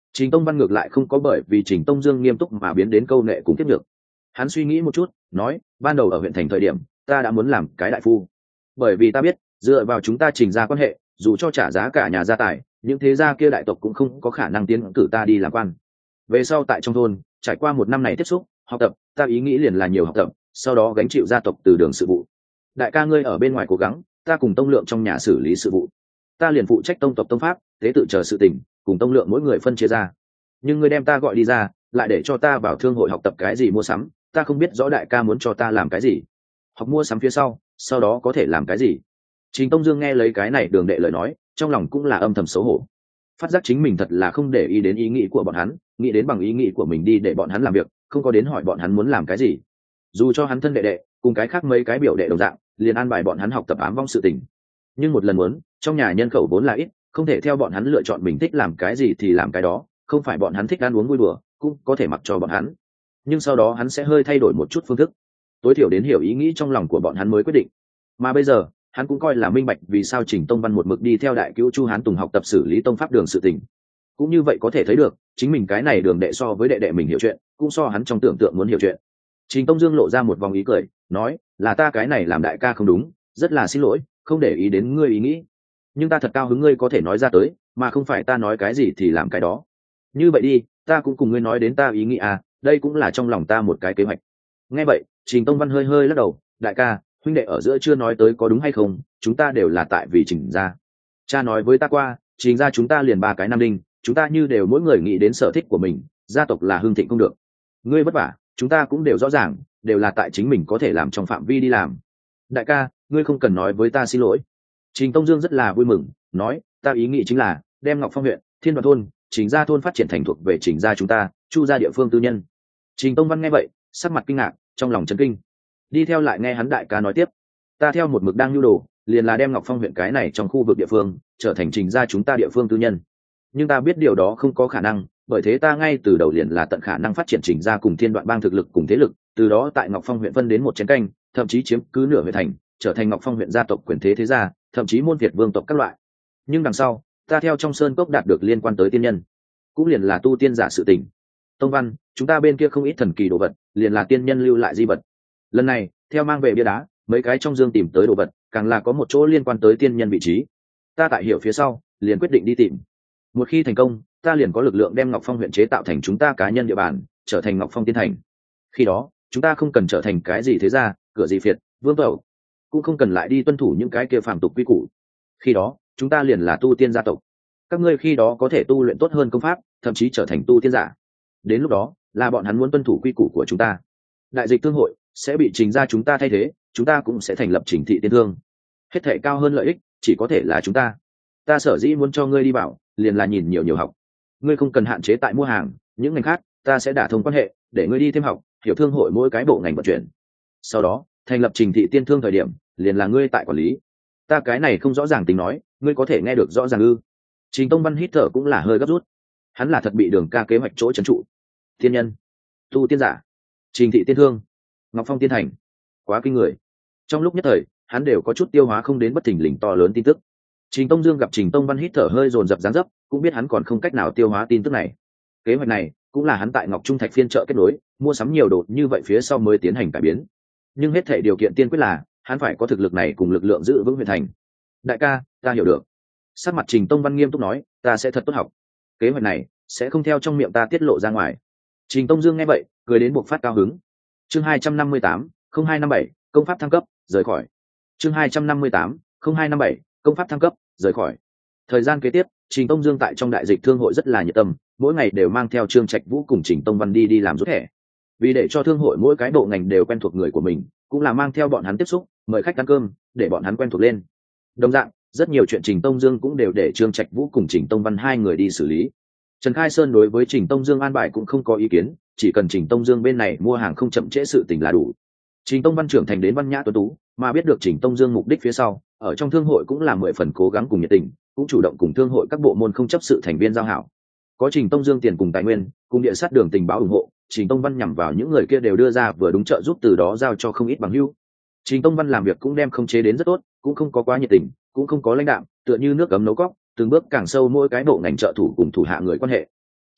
Trình Tông Văn ngược lại không có bởi vì Trình Tông Dương nghiêm túc mà biến đến câu nệ cùng tiếp được. Hắn suy nghĩ một chút, nói, ban đầu ở huyện thành thời điểm, ta đã muốn làm cái đại phu. Bởi vì ta biết, dựa vào chúng ta Trình ra quan hệ, dù cho trả giá cả nhà gia tài, những thế gia kia đại tộc cũng không có khả năng tiến cử ta đi làm quan. Về sau tại trong thôn, trải qua một năm này tiếp xúc, học tập, ta ý nghĩ liền là nhiều học tập, sau đó gánh chịu gia tộc từ đường sự vụ. Đại ca ngươi ở bên ngoài cố gắng, ta cùng Tông Lượng trong nhà xử lý sự vụ. Ta liền phụ trách tông tộc tông pháp, tế tự chờ sự tình, cùng Tông Lượng mỗi người phân chia ra. Nhưng ngươi đem ta gọi đi ra, lại để cho ta vào thương hội học tập cái gì mua sắm, ta không biết rõ đại ca muốn cho ta làm cái gì. Học mua sắm phía sau, sau đó có thể làm cái gì? Trình Tông Dương nghe lấy cái này đường đệ lời nói, trong lòng cũng là âm thầm xấu hổ. Phát giác chính mình thật là không để ý đến ý nghĩ của bọn hắn, nghĩ đến bằng ý nghĩ của mình đi để bọn hắn làm việc, không có đến hỏi bọn hắn muốn làm cái gì. Dù cho hắn thân đệ đệ, cùng cái khác mấy cái biểu đệ đồng dạng, liền an bài bọn hắn học tập ám vong sự tình. Nhưng một lần muốn, trong nhà nhân khẩu vốn là ít, không thể theo bọn hắn lựa chọn mình thích làm cái gì thì làm cái đó, không phải bọn hắn thích ăn uống vui đùa, cũng có thể mặc cho bọn hắn. Nhưng sau đó hắn sẽ hơi thay đổi một chút phương thức, tối thiểu đến hiểu ý nghĩ trong lòng của bọn hắn mới quyết định. Mà bây giờ, hắn cũng coi là minh bạch vì sao Trình Tông Văn một mực đi theo đại cứu Chu Hán Tùng học tập xử lý tông pháp đường sự tình. Cũng như vậy có thể thấy được, chính mình cái này đường đệ so với đệ đệ mình hiểu chuyện, cũng so hắn trong tưởng tượng muốn hiểu chuyện. Trình Tông Dương lộ ra một vòng ý cười, nói, là ta cái này làm đại ca không đúng, rất là xin lỗi, không để ý đến ngươi ý nghĩ. Nhưng ta thật cao hứng ngươi có thể nói ra tới, mà không phải ta nói cái gì thì làm cái đó. Như vậy đi, ta cũng cùng ngươi nói đến ta ý nghĩ à, đây cũng là trong lòng ta một cái kế hoạch. Nghe vậy, Trình Tông Văn hơi hơi lắc đầu, đại ca, huynh đệ ở giữa chưa nói tới có đúng hay không, chúng ta đều là tại vì Trình gia. Cha nói với ta qua, Trình gia chúng ta liền ba cái nam đinh, chúng ta như đều mỗi người nghĩ đến sở thích của mình, gia tộc là hưng thịnh không được. Ngươi vất vả, chúng ta cũng đều rõ ràng, đều là tại chính mình có thể làm trong phạm vi đi làm. Đại ca, ngươi không cần nói với ta xin lỗi. Trình Tông Dương rất là vui mừng, nói, ta ý nghĩ chính là đem Ngọc Phong huyện, Thiên Đoạn thôn, Trình gia thôn phát triển thành thuộc về Trình gia chúng ta, Chu gia địa phương tư nhân. Trình Tông Văn nghe vậy, sắc mặt kinh ngạc, trong lòng chấn kinh. Đi theo lại nghe hắn đại ca nói tiếp, ta theo một mực đang nhu đồ, liền là đem Ngọc Phong huyện cái này trong khu vực địa phương trở thành Trình gia chúng ta địa phương tư nhân. Nhưng ta biết điều đó không có khả năng, bởi thế ta ngay từ đầu liền là tận khả năng phát triển Trình gia cùng Thiên Đoạn bang thực lực cùng thế lực, từ đó tại Ngọc Phong huyện phân đến một chén canh, thậm chí chiếm cứ nửa huyện thành, trở thành Ngọc Phong huyện gia tộc quyền thế thế gia, thậm chí môn việt vương tộc các loại. Nhưng đằng sau, ta theo trong sơn cốc đạt được liên quan tới tiên nhân, cũng liền là tu tiên giả sự tình. Tông Văn, chúng ta bên kia không ít thần kỳ đồ vật, liền là tiên nhân lưu lại di vật. Lần này, theo mang về bia đá, mấy cái trong dương tìm tới đồ vật, càng là có một chỗ liên quan tới tiên nhân vị trí. Ta tại hiểu phía sau, liền quyết định đi tìm. Một khi thành công, ta liền có lực lượng đem Ngọc Phong huyện chế tạo thành chúng ta cá nhân địa bàn, trở thành Ngọc Phong tiên thành. Khi đó, chúng ta không cần trở thành cái gì thế gia, cửa gì phiệt, vương tộc, cũng không cần lại đi tuân thủ những cái kia phàm tục quy củ. Khi đó, chúng ta liền là tu tiên gia tộc. Các ngươi khi đó có thể tu luyện tốt hơn công pháp, thậm chí trở thành tu tiên giả. Đến lúc đó, là bọn hắn muốn tuân thủ quy củ của chúng ta. Đại dịch thương hội sẽ bị Trình gia chúng ta thay thế, chúng ta cũng sẽ thành lập Trình thị tiên thương. Hết thể cao hơn lợi ích, chỉ có thể là chúng ta. Ta sở dĩ muốn cho ngươi đi bảo, liền là nhìn nhiều nhiều học. Ngươi không cần hạn chế tại mua hàng, những ngành khác, ta sẽ đả thông quan hệ, để ngươi đi thêm học, hiểu thương hội mỗi cái bộ ngành vận chuyển. Sau đó, thành lập Trình thị tiên thương thời điểm, liền là ngươi tại quản lý. Ta cái này không rõ ràng tính nói, ngươi có thể nghe được rõ ràng ư? Trình Tông Văn hít thở cũng là hơi gấp rút. Hắn là thật bị Đường Ca kế hoạch chỗ trấn trụ. Thiên nhân, tu tiên giả, Trình thị tiên thương, Ngọc Phong tiên thành, quá kinh người. Trong lúc nhất thời, hắn đều có chút tiêu hóa không đến bất thình lình to lớn tin tức. Trình Tông Dương gặp Trình Tông Văn hít thở hơi dồn dập dáng dấp, cũng biết hắn còn không cách nào tiêu hóa tin tức này. Kế hoạch này cũng là hắn tại Ngọc Trung Thạch phiên chợ kết nối, mua sắm nhiều đồ như vậy phía sau mới tiến hành cải biến. Nhưng hết thảy điều kiện tiên quyết là hắn phải có thực lực này cùng lực lượng giữ vững huyện thành. Đại ca, ta hiểu được. Sắc mặt Trình Tông Văn nghiêm túc nói, ta sẽ thật tốt học. Kế hoạch này sẽ không theo trong miệng ta tiết lộ ra ngoài. Trình Tông Dương nghe vậy, cười đến buộc phát cao hứng. Chương hai trăm năm mươi tám, không hai năm bảy, công pháp thăng cấp, rời khỏi. Chương hai trăm năm mươi tám, không hai năm bảy, công pháp thăng cấp, rời khỏi. Thời gian kế tiếp, Trình Tông Dương tại trong đại dịch thương hội rất là nhiệt tâm, mỗi ngày đều mang theo Trương Trạch Vũ cùng Trình Tông Văn đi đi làm rút thẻ. Vì để cho thương hội mỗi cái bộ ngành đều quen thuộc người của mình, cũng là mang theo bọn hắn tiếp xúc, mời khách ăn cơm, để bọn hắn quen thuộc lên. Đồng dạng, rất nhiều chuyện Trình Tông Dương cũng đều để Trương Trạch Vũ cùng Trình Tông Văn hai người đi xử lý. Trần Khai Sơn đối với Trình Tông Dương an bài cũng không có ý kiến, chỉ cần Trình Tông Dương bên này mua hàng không chậm trễ sự tình là đủ. Trình Tông Văn trưởng thành đến văn nhã tuấn tú, mà biết được Trình Tông Dương mục đích phía sau, ở trong thương hội cũng là mười phần cố gắng cùng nhiệt tình, cũng chủ động cùng thương hội các bộ môn không chấp sự thành viên giao hảo. Có Trình Tông Dương tiền cùng tài nguyên, cùng địa sát đường tình báo ủng hộ, Trình Tông Văn nhằm vào những người kia đều đưa ra vừa đúng trợ giúp, từ đó giao cho không ít bằng hữu. Trình Tông Văn làm việc cũng đem không chế đến rất tốt, cũng không có quá nhiệt tình, cũng không có lãnh đạm, tựa như nước ấm nấu cốc, từng bước càng sâu mỗi cái bộ ngành trợ thủ cùng thủ hạ người quan hệ.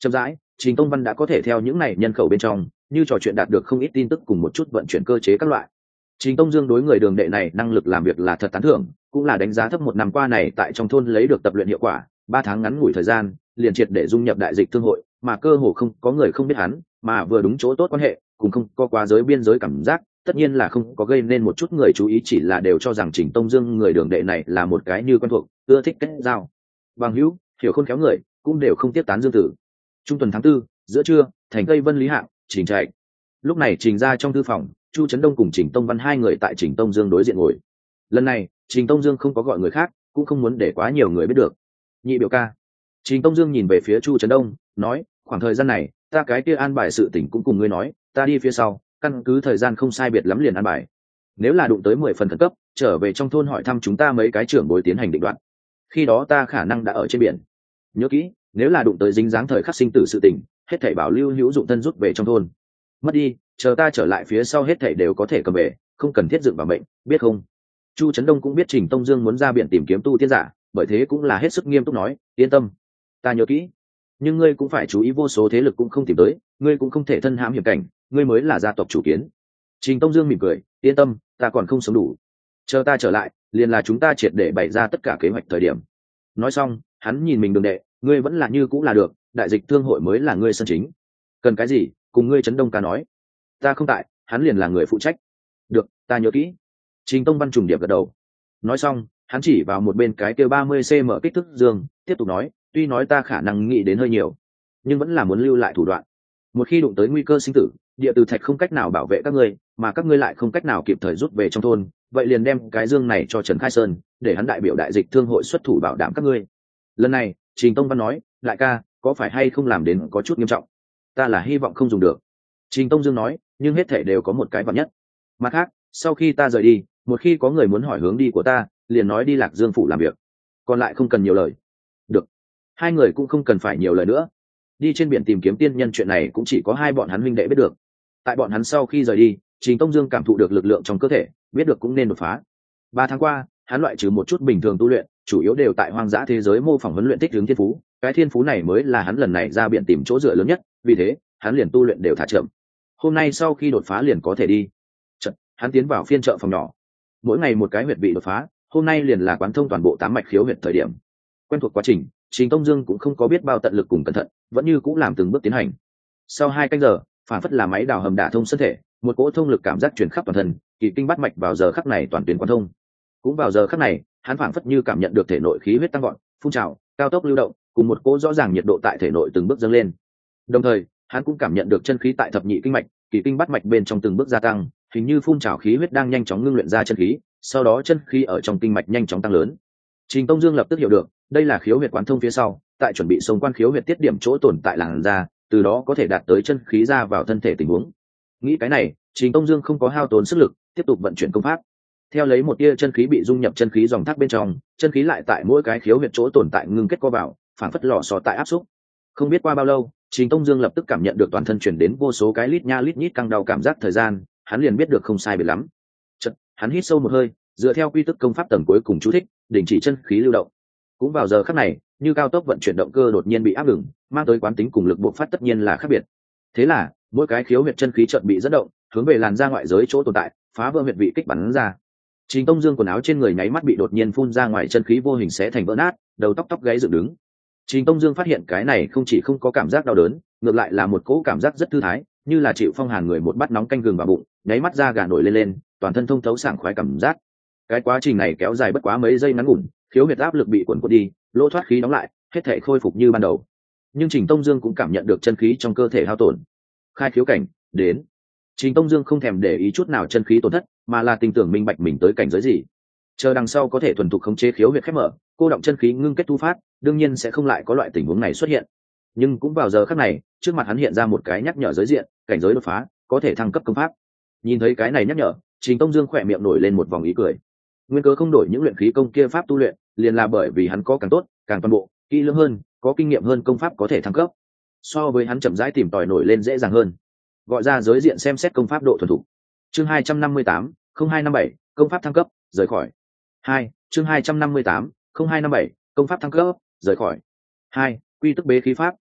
Chậm rãi, Trình Tông Văn đã có thể theo những này nhân khẩu bên trong, như trò chuyện đạt được không ít tin tức cùng một chút vận chuyển cơ chế các loại. Trình Tông Dương đối người đường đệ này năng lực làm việc là thật tán thưởng, cũng là đánh giá thấp một năm qua này tại trong thôn lấy được tập luyện hiệu quả, ba tháng ngắn ngủi thời gian, liền triệt để dung nhập đại dịch thương hội, mà cơ hồ không có người không biết hắn, mà vừa đúng chỗ tốt quan hệ, cũng không có quá giới biên giới cảm giác, tất nhiên là không có gây nên một chút người chú ý, chỉ là đều cho rằng Trình Tông Dương người đường đệ này là một cái như quen thuộc, ưa thích kết giao. Bằng hữu, hiểu khôn khéo người, cũng đều không tiếp tán Dương Tử. Trung tuần tháng tư, giữa trưa, thành Tây Vân Lý Hạng, Trình Trạch. Lúc này Trình ra trong thư phòng, Chu Trấn Đông cùng Trình Tông Văn hai người tại Trình Tông Dương đối diện ngồi. Lần này, Trình Tông Dương không có gọi người khác, cũng không muốn để quá nhiều người biết được. Nhị biểu ca. Trình Tông Dương nhìn về phía Chu Trấn Đông, nói, khoảng thời gian này, ta cái kia an bài sự tình cũng cùng ngươi nói, ta đi phía sau, căn cứ thời gian không sai biệt lắm liền an bài. Nếu là đụng tới mười phần khẩn cấp, trở về trong thôn hỏi thăm chúng ta mấy cái trưởng bối tiến hành định đoạt. Khi đó ta khả năng đã ở trên biển. Nhớ kỹ, nếu là đụng tới dính dáng thời khắc sinh tử sự tình, hết thảy bảo lưu hữu dụng thân rút về trong thôn. Mất đi, chờ ta trở lại phía sau hết thảy đều có thể cầm về, không cần thiết dựng vào mệnh, biết không? Chu Trấn Đông cũng biết Trình Tông Dương muốn ra biển tìm kiếm tu tiên giả, bởi thế cũng là hết sức nghiêm túc nói, yên tâm, ta nhớ kỹ. Nhưng ngươi cũng phải chú ý vô số thế lực cũng không tìm tới, ngươi cũng không thể thân hãm hiểm cảnh, ngươi mới là gia tộc chủ kiến. Trình Tông Dương mỉm cười, yên tâm, ta còn không sống đủ. Chờ ta trở lại, liền là chúng ta triệt để bày ra tất cả kế hoạch thời điểm. Nói xong, hắn nhìn mình đường đệ, ngươi vẫn là như cũng là được, đại dịch thương hội mới là ngươi sân chính. Cần cái gì, cùng ngươi Trấn Đông ca nói. Ta không tại, hắn liền là người phụ trách. Được, ta nhớ kỹ. Trình Tông Văn trùng điệp gật đầu. Nói xong, hắn chỉ vào một bên cái kia ba mươi xăng ti mét kích thước dương, tiếp tục nói, tuy nói ta khả năng nghĩ đến hơi nhiều, nhưng vẫn là muốn lưu lại thủ đoạn. Một khi đụng tới nguy cơ sinh tử, địa từ thạch không cách nào bảo vệ các ngươi, mà các ngươi lại không cách nào kịp thời rút về trong thôn, vậy liền đem cái dương này cho Trần Khai Sơn, để hắn đại biểu đại dịch thương hội xuất thủ bảo đảm các ngươi. Lần này, Trình Tông Văn nói, lại ca, có phải hay không làm đến có chút nghiêm trọng? Ta là hy vọng không dùng được. Trình Tông Dương nói, nhưng hết thể đều có một cái vạn nhất. Mặt khác, sau khi ta rời đi, một khi có người muốn hỏi hướng đi của ta, liền nói đi Lạc Dương phủ làm việc. Còn lại không cần nhiều lời. Được. Hai người cũng không cần phải nhiều lời nữa. Đi trên biển tìm kiếm tiên nhân chuyện này cũng chỉ có hai bọn hắn huynh đệ biết được. Tại bọn hắn sau khi rời đi, Trình Tông Dương cảm thụ được lực lượng trong cơ thể, biết được cũng nên đột phá. Ba tháng qua, hắn loại trừ một chút bình thường tu luyện, chủ yếu đều tại hoang dã thế giới mô phỏng huấn luyện thích hướng thiên phú. Cái thiên phú này mới là hắn lần này ra biển tìm chỗ dựa lớn nhất, vì thế hắn liền tu luyện đều thả chậm. Hôm nay sau khi đột phá liền có thể đi. Chật, hắn tiến vào phiên chợ phòng nhỏ. Mỗi ngày một cái huyệt vị đột phá, hôm nay liền là quán thông toàn bộ tám mạch khiếu huyệt thời điểm. Quen thuộc quá trình, Trình Tông Dương cũng không có biết bao tận lực cùng cẩn thận, vẫn như cũng làm từng bước tiến hành. Sau hai canh giờ, phản phất là máy đào hầm đả thông thân thể, một cỗ thông lực cảm giác truyền khắp toàn thân, kỳ kinh bát mạch vào giờ khắc này toàn tuyến quán thông. Cũng vào giờ khắc này, hắn phản phất như cảm nhận được thể nội khí huyết tăng vọt, phun trào, cao tốc lưu động, cùng một cỗ rõ ràng nhiệt độ tại thể nội từng bước dâng lên. Đồng thời, hắn cũng cảm nhận được chân khí tại thập nhị kinh mạch, kỳ kinh bát mạch bên trong từng bước gia tăng, hình như phun trào khí huyết đang nhanh chóng ngưng luyện ra chân khí, sau đó chân khí ở trong kinh mạch nhanh chóng tăng lớn. Trình Tông Dương lập tức hiểu được, đây là khiếu huyệt quán thông phía sau, tại chuẩn bị sống quan khiếu huyệt tiết điểm chỗ tồn tại làn da, từ đó có thể đạt tới chân khí ra vào thân thể tình huống. Nghĩ cái này, Trình Tông Dương không có hao tốn sức lực, tiếp tục vận chuyển công pháp. Theo lấy một tia chân khí bị dung nhập chân khí dòng thác bên trong, chân khí lại tại mỗi cái khiếu huyệt chỗ tồn tại ngưng kết co vào, phản phất lò xò tại áp xúc. Không biết qua bao lâu, Trình Tông Dương lập tức cảm nhận được toàn thân chuyển đến vô số cái lít nha lít nhít căng đau cảm giác thời gian, hắn liền biết được không sai biệt lắm. Chợt, hắn hít sâu một hơi, dựa theo quy tắc công pháp tầng cuối cùng chú thích, đình chỉ chân khí lưu động. Cũng vào giờ khắc này, như cao tốc vận chuyển động cơ đột nhiên bị áp ngừng, mang tới quán tính cùng lực bộc phát tất nhiên là khác biệt. Thế là, mỗi cái khiếu huyệt chân khí chợt bị dẫn động, hướng về làn ra ngoại giới chỗ tồn tại, phá vỡ huyệt vị kích bắn ra. Trình Tông Dương quần áo trên người nháy mắt bị đột nhiên phun ra ngoài chân khí vô hình xé thành vỡ nát, đầu tóc tóc gáy dựng đứng. Trình Tông Dương phát hiện cái này không chỉ không có cảm giác đau đớn, ngược lại là một cỗ cảm giác rất thư thái, như là chịu phong hàn người một bát nóng canh gừng vào bụng, nháy mắt da gà nổi lên lên, toàn thân thông thấu sảng khoái cảm giác. Cái quá trình này kéo dài bất quá mấy giây ngắn ngủn, khiếu huyệt áp lực bị cuộn cuộn đi, lỗ thoát khí đóng lại, hết thể khôi phục như ban đầu. Nhưng Trình Tông Dương cũng cảm nhận được chân khí trong cơ thể hao tổn. Khai khiếu cảnh đến. Trình Tông Dương không thèm để ý chút nào chân khí tổn thất, mà là tin tưởng minh bạch mình tới cảnh giới gì. Chờ đằng sau có thể thuần thục khống chế khiếu huyệt khép mở, cô động chân khí ngưng kết thu phát, đương nhiên sẽ không lại có loại tình huống này xuất hiện. Nhưng cũng vào giờ khắc này, trước mặt hắn hiện ra một cái nhắc nhở giới diện, cảnh giới đột phá, có thể thăng cấp công pháp. Nhìn thấy cái này nhắc nhở, Trình Tông Dương khỏe miệng nổi lên một vòng ý cười. Nguyên cớ không đổi những luyện khí công kia pháp tu luyện, liền là bởi vì hắn có càng tốt, càng toàn bộ, kỹ lưỡng hơn, có kinh nghiệm hơn công pháp có thể thăng cấp. So với hắn chậm rãi tìm tòi nổi lên dễ dàng hơn. Gọi ra giới diện xem xét công pháp độ thuần thục. Chương hai trăm năm mươi tám, không hai năm bảy, công pháp thăng cấp, rời khỏi. Hai, chương hai trăm năm mươi tám, không hai năm bảy, công pháp thăng cấp, rời khỏi. Hai, quy tức bế khí pháp,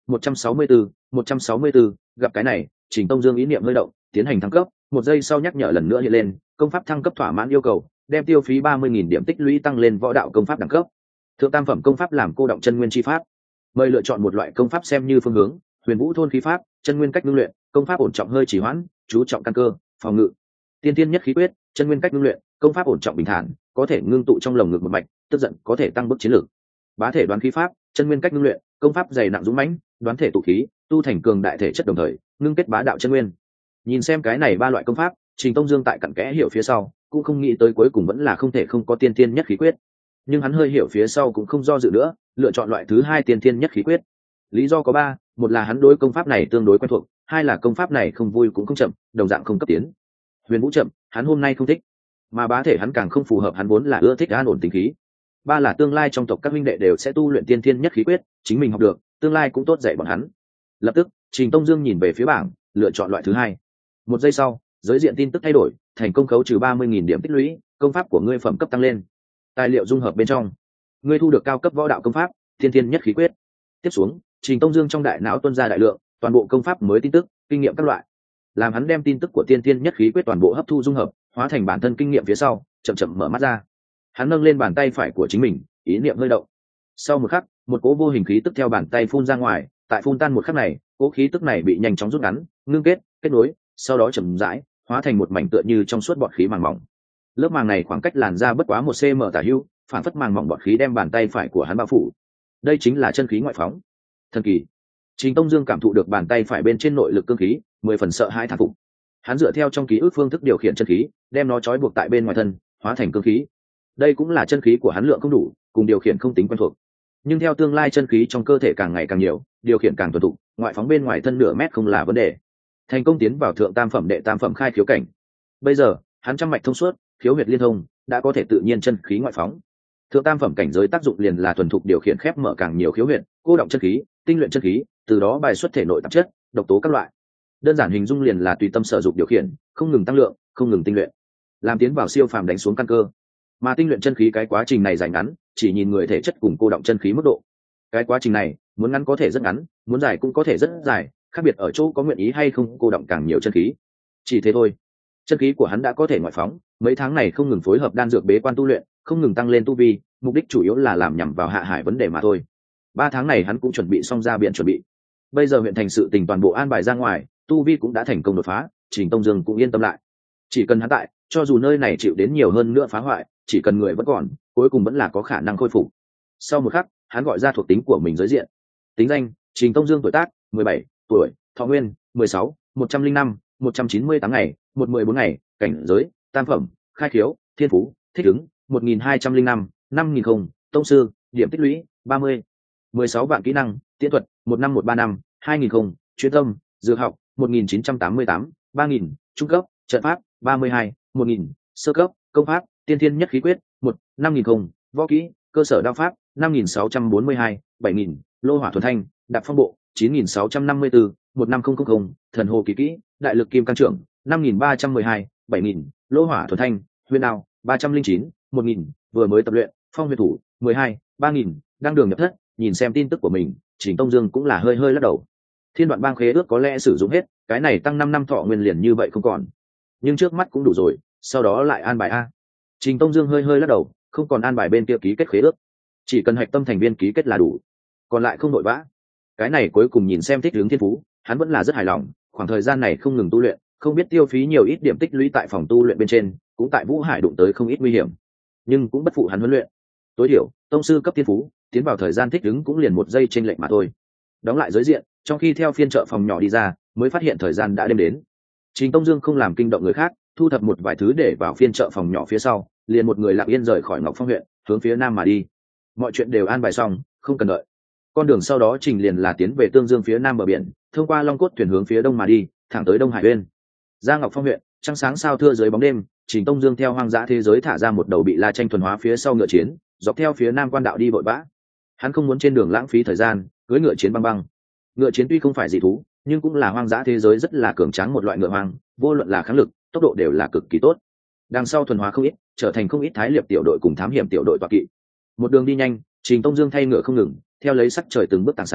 một trăm sáu mươi bốn một trăm sáu mươi bốn gặp cái này Trình Tông Dương ý niệm hơi động, tiến hành thăng cấp. Một giây sau nhắc nhở lần nữa hiện lên, công pháp thăng cấp thỏa mãn yêu cầu, đem tiêu phí ba mươi nghìn điểm tích lũy tăng lên võ đạo công pháp đẳng cấp. Thượng tam phẩm công pháp làm cô động chân nguyên chi pháp. Mời lựa chọn một loại công pháp xem như phương hướng: Huyền Vũ thôn khí pháp, chân nguyên cách ngưng luyện, công pháp ổn trọng hơi trì hoãn, chú trọng căn cơ, phòng ngự. Tiên tiên nhất khí quyết, chân nguyên cách ngưng luyện, công pháp ổn trọng bình thản, có thể ngưng tụ trong lồng ngực một mạch, tức giận có thể tăng bức chiến lược. Bá thể đoán khí pháp, chân nguyên cách ngưng luyện, công pháp dày nặng dũng mãnh, đoán thể tụ khí, tu thành cường đại thể chất đồng thời ngưng kết bá đạo chân nguyên. Nhìn xem cái này ba loại công pháp, Trình Tông Dương tại cặn kẽ hiểu phía sau cũng không nghĩ tới cuối cùng vẫn là không thể không có tiên tiên nhất khí quyết, nhưng hắn hơi hiểu phía sau cũng không do dự nữa, lựa chọn loại thứ hai tiên tiên nhất khí quyết. Lý do có ba: một là hắn đối công pháp này tương đối quen thuộc, hai là công pháp này không vui cũng không chậm, đồng dạng không cấp tiến. Huyền Vũ chậm, hắn hôm nay không thích, mà bá thể hắn càng không phù hợp, hắn vốn là ưa thích an ổn tính khí. Ba là tương lai trong tộc các huynh đệ đều sẽ tu luyện tiên tiên nhất khí quyết, chính mình học được, tương lai cũng tốt dạy bọn hắn. Lập tức, Trình Tông Dương nhìn về phía bảng, lựa chọn loại thứ hai. Một giây sau, giới diện tin tức thay đổi, thành công khấu trừ ba mươi nghìn điểm tích lũy, công pháp của ngươi phẩm cấp tăng lên. Tài liệu dung hợp bên trong, ngươi thu được cao cấp võ đạo công pháp, tiên tiên nhất khí quyết. Tiếp xuống, Trình Tông Dương trong đại não tuôn ra đại lượng, toàn bộ công pháp mới tin tức, kinh nghiệm các loại. Làm hắn đem tin tức của tiên tiên nhất khí quyết toàn bộ hấp thu dung hợp, hóa thành bản thân kinh nghiệm phía sau, chậm chậm mở mắt ra. Hắn nâng lên bàn tay phải của chính mình, ý niệm hơi động. Sau một khắc, một cỗ vô hình khí tức theo bàn tay phun ra ngoài, tại phun tan một khắc này, cỗ khí tức này bị nhanh chóng rút ngắn, ngưng kết, kết nối, sau đó chậm rãi hóa thành một mảnh tựa như trong suốt bọt khí màng mỏng. Lớp màng này khoảng cách làn da bất quá một cm tả hữu, phản phất màng mỏng bọt khí đem bàn tay phải của hắn bao phủ. Đây chính là chân khí ngoại phóng. Thần kỳ. Trình Tông Dương cảm thụ được bàn tay phải bên trên nội lực cương khí, mười phần sợ hãi thán phục. Hắn dựa theo trong ký ức phương thức điều khiển chân khí, đem nó trói buộc tại bên ngoài thân, hóa thành cương khí. Đây cũng là chân khí của hắn lượng không đủ, cùng điều khiển không tính quen thuộc. Nhưng theo tương lai chân khí trong cơ thể càng ngày càng nhiều, điều khiển càng thuần thục, ngoại phóng bên ngoài thân nửa mét không là vấn đề. Thành công tiến vào thượng tam phẩm đệ tam phẩm khai khiếu cảnh. Bây giờ, hắn trăm mạch thông suốt, khiếu huyệt liên thông, đã có thể tự nhiên chân khí ngoại phóng. Thượng tam phẩm cảnh giới tác dụng liền là thuần thục điều khiển khép mở càng nhiều khiếu huyệt, cô động chân khí, tinh luyện chân khí, từ đó bài xuất thể nội tạp chất, độc tố các loại. Đơn giản hình dung liền là tùy tâm sở dụng điều khiển, không ngừng tăng lượng, không ngừng tinh luyện, làm tiến vào siêu phàm đánh xuống căn cơ. Mà tinh luyện chân khí cái quá trình này dài ngắn, chỉ nhìn người thể chất cùng cô động chân khí mức độ. Cái quá trình này, muốn ngắn có thể rất ngắn, muốn dài cũng có thể rất dài, khác biệt ở chỗ có nguyện ý hay không cô động càng nhiều chân khí. Chỉ thế thôi. Chân khí của hắn đã có thể ngoại phóng, mấy tháng này không ngừng phối hợp đan dược bế quan tu luyện, không ngừng tăng lên tu vi, mục đích chủ yếu là làm nhằm vào hạ hải vấn đề mà thôi. Ba tháng này hắn cũng chuẩn bị xong ra biển chuẩn bị. Bây giờ huyện thành sự tình toàn bộ an bài ra ngoài, tu vi cũng đã thành công đột phá, Trình Tông Dương cũng yên tâm lại. Chỉ cần hắn tại, cho dù nơi này chịu đến nhiều hơn nữa phá hoại, chỉ cần người vẫn còn, cuối cùng vẫn là có khả năng khôi phục. Sau một khắc, hắn gọi ra thuộc tính của mình giới diện. Tính danh: Trình Tông Dương, tuổi tác mười bảy tuổi, thọ nguyên mười sáu, một trăm linh năm, một trăm chín mươi tám ngày, một mười bốn ngày, cảnh giới tam phẩm, khai khiếu, thiên phú, thích ứng một nghìn hai trăm linh năm, năm nghìn không, tông sư, điểm tích lũy ba mươi, mười sáu vạn kỹ năng, tiễn thuật một năm một ba năm, hai nghìn không, chuyên tâm, dược học một nghìn chín trăm tám mươi tám, ba nghìn, trung cấp, trận pháp ba mươi hai, một nghìn, sơ cấp, công pháp tiên thiên nhất khí quyết một, năm nghìn không, võ kỹ cơ sở đao pháp năm nghìn sáu trăm bốn mươi hai, bảy nghìn, lô hỏa thuần thanh, đạp phong bộ chín nghìn sáu trăm năm mươi bốn, một năm không không không, thần hồ kỳ kỹ đại lực kim cang trưởng năm nghìn ba trăm mười hai, bảy nghìn, lô hỏa thuần thanh, huyền đao ba trăm linh chín, một nghìn, vừa mới tập luyện phong huyền thủ mười hai, ba nghìn, đang đường nhập thất. Nhìn xem tin tức của mình, Trình Tông Dương cũng là hơi hơi lắc đầu. Thiên đoạn bang khế ước có lẽ sử dụng hết, cái này tăng năm năm thọ nguyên liền như vậy không còn, nhưng trước mắt cũng đủ rồi, sau đó lại an bài a. Trình Tông Dương hơi hơi lắc đầu, không còn an bài bên kia ký kết khế ước, chỉ cần hạch tâm thành viên ký kết là đủ, còn lại không nội vã. Cái này cuối cùng nhìn xem thích hướng thiên phú, hắn vẫn là rất hài lòng. Khoảng thời gian này không ngừng tu luyện, không biết tiêu phí nhiều ít điểm tích lũy tại phòng tu luyện bên trên, cũng tại Vũ Hải đụng tới không ít nguy hiểm, nhưng cũng bất phụ hắn huấn luyện. Tối thiểu tông sư cấp thiên phú, tiến vào thời gian thích ứng cũng liền một giây chênh lệch mà thôi. Đóng lại giới diện, trong khi theo phiên chợ phòng nhỏ đi ra, mới phát hiện thời gian đã đêm đến. Trình Tông Dương không làm kinh động người khác, thu thập một vài thứ để vào phiên chợ phòng nhỏ phía sau, liền một người lặng yên rời khỏi Ngọc Phong huyện, hướng phía nam mà đi. Mọi chuyện đều an bài xong, không cần đợi. Con đường sau đó Trình liền là tiến về Tương Dương phía nam bờ biển, thông qua Long Cốt thuyền hướng phía đông mà đi, thẳng tới Đông Hải Uyên. Ra Ngọc Phong huyện, trăng sáng sao thưa dưới bóng đêm, Trình Tông Dương theo hoang dã thế giới thả ra một đầu bị La Tranh thuần hóa phía sau ngựa chiến, dọc theo phía nam quan đạo đi vội vã. Hắn không muốn trên đường lãng phí thời gian, cưỡi ngựa chiến băng băng. Ngựa chiến tuy không phải dị thú, nhưng cũng là hoang dã thế giới rất là cường tráng một loại ngựa hoang, vô luận là kháng lực, tốc độ đều là cực kỳ tốt. Đằng sau thuần hóa không ít, trở thành không ít thái liệp tiểu đội cùng thám hiểm tiểu đội tọa kỵ. Một đường đi nhanh, Trình Tông Dương thay ngựa không ngừng, theo lấy sắc trời từng bước tảng sáng,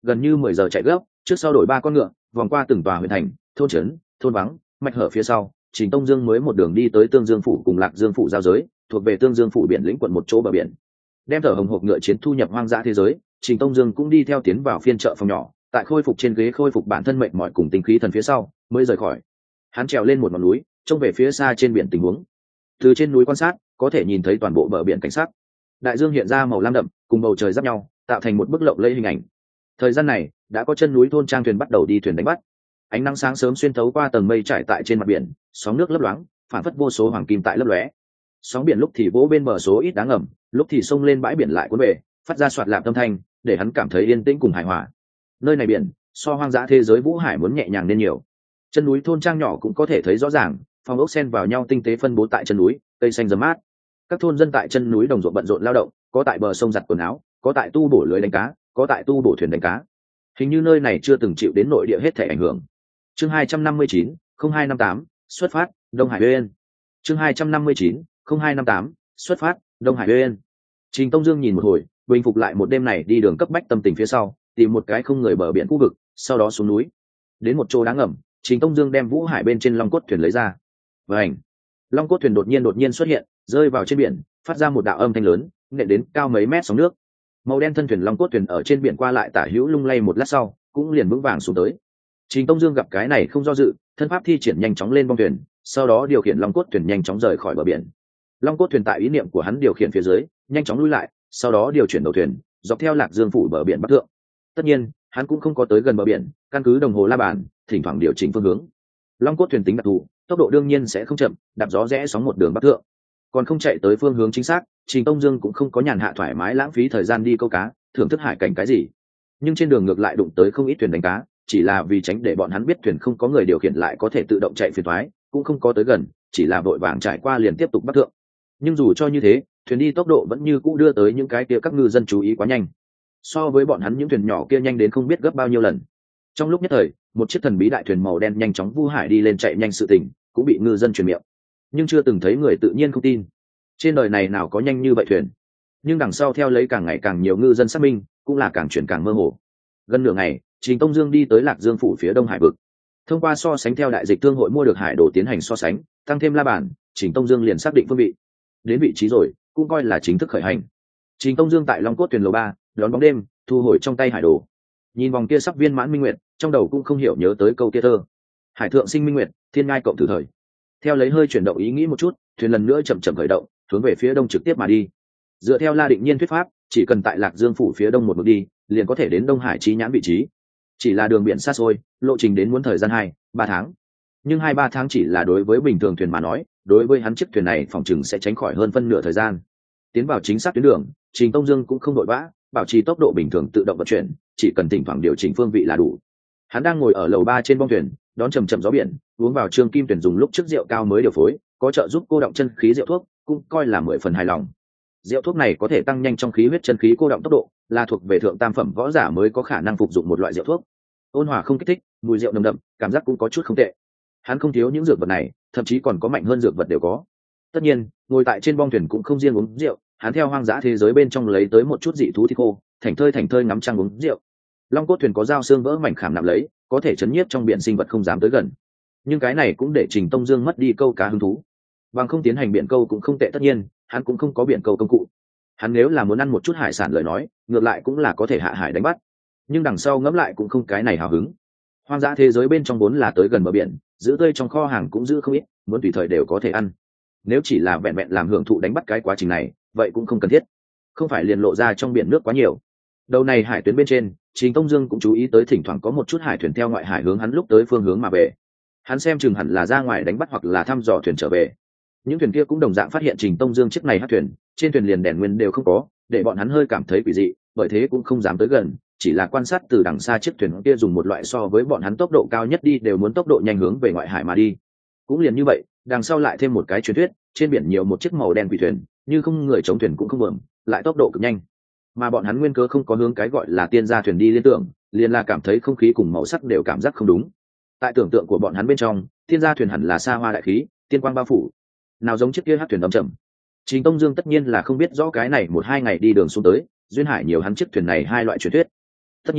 gần như mười giờ chạy gấp, trước sau đổi ba con ngựa, vòng qua từng tòa huyện thành, thôn trấn, thôn vắng, mạch hở phía sau, Trình Tông Dương mới một đường đi tới Tương Dương phủ cùng Lạc Dương phủ giao giới, thuộc về Tương Dương phủ biển lĩnh quận một chỗ bờ biển. Đem thở hồng hộc ngựa chiến thu nhập hoang dã thế giới, Trình Tông Dương cũng đi theo tiến vào phiên chợ phòng nhỏ, tại khôi phục trên ghế khôi phục bản thân mệnh mỏi cùng tinh khí thần phía sau, mới rời khỏi. Hắn trèo lên một ngọn núi, trông về phía xa trên biển tình huống. Từ trên núi quan sát, có thể nhìn thấy toàn bộ bờ biển cảnh sắc. Đại dương hiện ra màu lam đậm, cùng bầu trời giáp nhau, tạo thành một bức lộng lẫy hình ảnh. Thời gian này, đã có chân núi thôn trang thuyền bắt đầu đi thuyền đánh bắt. Ánh nắng sáng sớm xuyên thấu qua tầng mây trải tại trên mặt biển, sóng nước lấp loáng, phản phất vô số hoàng kim tại lấp lóe. Sóng biển lúc thì vỗ bên bờ số ít đá ngầm, lúc thì xông lên bãi biển lại cuốn về, phát ra soạt lạp âm thanh, để hắn cảm thấy yên tĩnh cùng hài hòa. Nơi này biển, so hoang dã thế giới vũ hải muốn nhẹ nhàng nên nhiều. Chân núi thôn trang nhỏ cũng có thể thấy rõ ràng, phòng ốc xen vào nhau tinh tế phân bố tại chân núi, cây xanh rậm mát. Các thôn dân tại chân núi đồng ruộng bận rộn lao động, có tại bờ sông giặt quần áo, có tại tu bổ lưới đánh cá, có tại tu bổ thuyền đánh cá. Hình như nơi này chưa từng chịu đến nội địa hết thảy ảnh hưởng. Chương hai trăm năm mươi chín, không hai năm tám, xuất phát, Đông Hải Uyên. Chương hai trăm năm mươi chín, không hai năm tám, xuất phát, Đông Hải Uyên. Trình Tông Dương nhìn một hồi, bình phục lại một đêm này đi đường cấp bách tâm tình phía sau, tìm một cái không người bờ biển khu vực, sau đó xuống núi. Đến một chỗ đá ngầm, Trình Tông Dương đem vũ hải bên trên long cốt thuyền lấy ra. Vành, long cốt thuyền đột nhiên đột nhiên xuất hiện, rơi vào trên biển, phát ra một đạo âm thanh lớn, nện đến cao mấy mét sóng nước. Màu đen thân thuyền long cốt thuyền ở trên biển qua lại tả hữu lung lay một lát sau, cũng liền vững vàng xuống tới. Trình Tông Dương gặp cái này không do dự, thân pháp thi triển nhanh chóng lên bong thuyền, sau đó điều khiển long cốt thuyền nhanh chóng rời khỏi bờ biển. Long cốt thuyền tại ý niệm của hắn điều khiển phía dưới, nhanh chóng lui lại, sau đó điều chuyển đầu thuyền, dọc theo Lạc Dương phủ bờ biển bắc thượng. Tất nhiên, hắn cũng không có tới gần bờ biển, căn cứ đồng hồ la bàn, thỉnh thoảng điều chỉnh phương hướng. Long cốt thuyền tính đặc thù, tốc độ đương nhiên sẽ không chậm, đạp gió rẽ sóng một đường bắc thượng. Còn không chạy tới phương hướng chính xác, Trình Tông Dương cũng không có nhàn hạ thoải mái lãng phí thời gian đi câu cá, thưởng thức hải cảnh cái gì. Nhưng trên đường ngược lại đụng tới không ít thuyền đánh cá, chỉ là vì tránh để bọn hắn biết thuyền không có người điều khiển lại có thể tự động chạy phiền toái, cũng không có tới gần, chỉ là vội vàng trải qua liền tiếp tục bắc thượng. Nhưng dù cho như thế, thuyền đi tốc độ vẫn như cũ đưa tới những cái kia các ngư dân chú ý quá nhanh. So với bọn hắn những thuyền nhỏ kia nhanh đến không biết gấp bao nhiêu lần. Trong lúc nhất thời, một chiếc thần bí đại thuyền màu đen nhanh chóng vu hải đi lên chạy nhanh sự tình, cũng bị ngư dân truyền miệng. Nhưng chưa từng thấy người tự nhiên không tin. Trên đời này nào có nhanh như vậy thuyền? Nhưng đằng sau theo lấy càng ngày càng nhiều ngư dân xác minh, cũng là càng chuyển càng mơ hồ. Gần nửa ngày, Trình Tông Dương đi tới Lạc Dương phủ phía đông hải vực. Thông qua so sánh theo đại dịch thương hội mua được hải đồ tiến hành so sánh, tăng thêm la bàn, Trình Tông Dương liền xác định phương vị. Đến vị trí rồi, cũng coi là chính thức khởi hành. Trình Tông Dương tại Long Cốt thuyền lầu ba, đón bóng đêm, thu hồi trong tay hải đồ. Nhìn vòng kia sắp viên mãn minh nguyệt, trong đầu cũng không hiểu nhớ tới câu kia thơ: hải thượng sinh minh nguyệt, thiên ngai cộng thử thời. Theo lấy hơi chuyển động ý nghĩ một chút, thuyền lần nữa chậm chậm khởi động, hướng về phía đông trực tiếp mà đi. Dựa theo La Định Nhiên thuyết pháp, chỉ cần tại Lạc Dương phủ phía đông một bước đi, liền có thể đến Đông Hải chí nhãn vị trí. Chỉ là đường biển xa xôi, lộ trình đến muốn thời gian hai, ba tháng. Nhưng hai ba tháng chỉ là đối với bình thường thuyền mà nói, đối với hắn chiếc thuyền này phòng chừng sẽ tránh khỏi hơn phân nửa thời gian. Tiến vào chính xác tuyến đường, Trình Tông Dương cũng không vội vã, bảo trì tốc độ bình thường tự động vận chuyển, chỉ cần thỉnh thoảng điều chỉnh phương vị là đủ. Hắn đang ngồi ở lầu ba trên bong thuyền, đón chầm chậm gió biển, uống vào Trương Kim Tuyển dùng lúc trước rượu cao mới điều phối, có trợ giúp cô động chân khí rượu thuốc, cũng coi là mười phần hài lòng. Rượu thuốc này có thể tăng nhanh trong khí huyết chân khí cô động tốc độ, là thuộc về thượng tam phẩm võ giả mới có khả năng phục dụng một loại rượu thuốc. Ôn hòa không kích thích, mùi rượu nồng đậm, cảm giác cũng có chút không tệ. Hắn không thiếu những dược vật này, thậm chí còn có mạnh hơn dược vật đều có. Tất nhiên, ngồi tại trên bong thuyền cũng không riêng uống rượu, hắn theo hoang dã thế giới bên trong lấy tới một chút dị thú thịt khô, thành thơi thành thơi ngắm trăng uống rượu. Long cốt thuyền có dao xương vỡ mảnh khảm nạm lấy, có thể chấn nhiếp trong biển sinh vật không dám tới gần. Nhưng cái này cũng để Trình Tông Dương mất đi câu cá hứng thú. Bằng không tiến hành biển câu cũng không tệ, tất nhiên, hắn cũng không có biển câu công cụ. Hắn nếu là muốn ăn một chút hải sản lời nói, ngược lại cũng là có thể hạ hải đánh bắt. Nhưng đằng sau ngẫm lại cũng không cái này hào hứng. Hoang dã thế giới bên trong vốn là tới gần bờ biển, giữ tươi trong kho hàng cũng giữ không ít, muốn tùy thời đều có thể ăn. Nếu chỉ là vẹn vẹn làm hưởng thụ đánh bắt cái quá trình này, vậy cũng không cần thiết. Không phải liền lộ ra trong biển nước quá nhiều. Đầu này hải tuyến bên trên, Trình Tông Dương cũng chú ý tới thỉnh thoảng có một chút hải thuyền theo ngoại hải hướng hắn lúc tới phương hướng mà về. Hắn xem chừng hẳn là ra ngoài đánh bắt hoặc là thăm dò thuyền trở về. Những thuyền kia cũng đồng dạng phát hiện Trình Tông Dương chiếc này hát thuyền, trên thuyền liền đèn nguyên đều không có, để bọn hắn hơi cảm thấy quỷ dị, bởi thế cũng không dám tới gần, chỉ là quan sát từ đằng xa chiếc thuyền kia dùng một loại so với bọn hắn tốc độ cao nhất đi đều muốn tốc độ nhanh hướng về ngoại hải mà đi. Cũng liền như vậy, đằng sau lại thêm một cái truyền thuyết, trên biển nhiều một chiếc màu đen quỷ thuyền, như không người chống thuyền cũng không bờm, lại tốc độ cực nhanh. Mà bọn hắn nguyên cơ không có hướng cái gọi là tiên gia thuyền đi liên tưởng, liền là cảm thấy không khí cùng màu sắc đều cảm giác không đúng. Tại tưởng tượng của bọn hắn bên trong, tiên gia thuyền hẳn là xa hoa đại khí, tiên quang bao phủ, nào giống chiếc kia hát thuyền đắm chậm. Trình Tông Dương tất nhiên là không biết rõ cái này một hai ngày đi đường xuống tới, duyên hải nhiều hắn chiếc thuyền này hai loại truyền thuyết. Tất nhiên,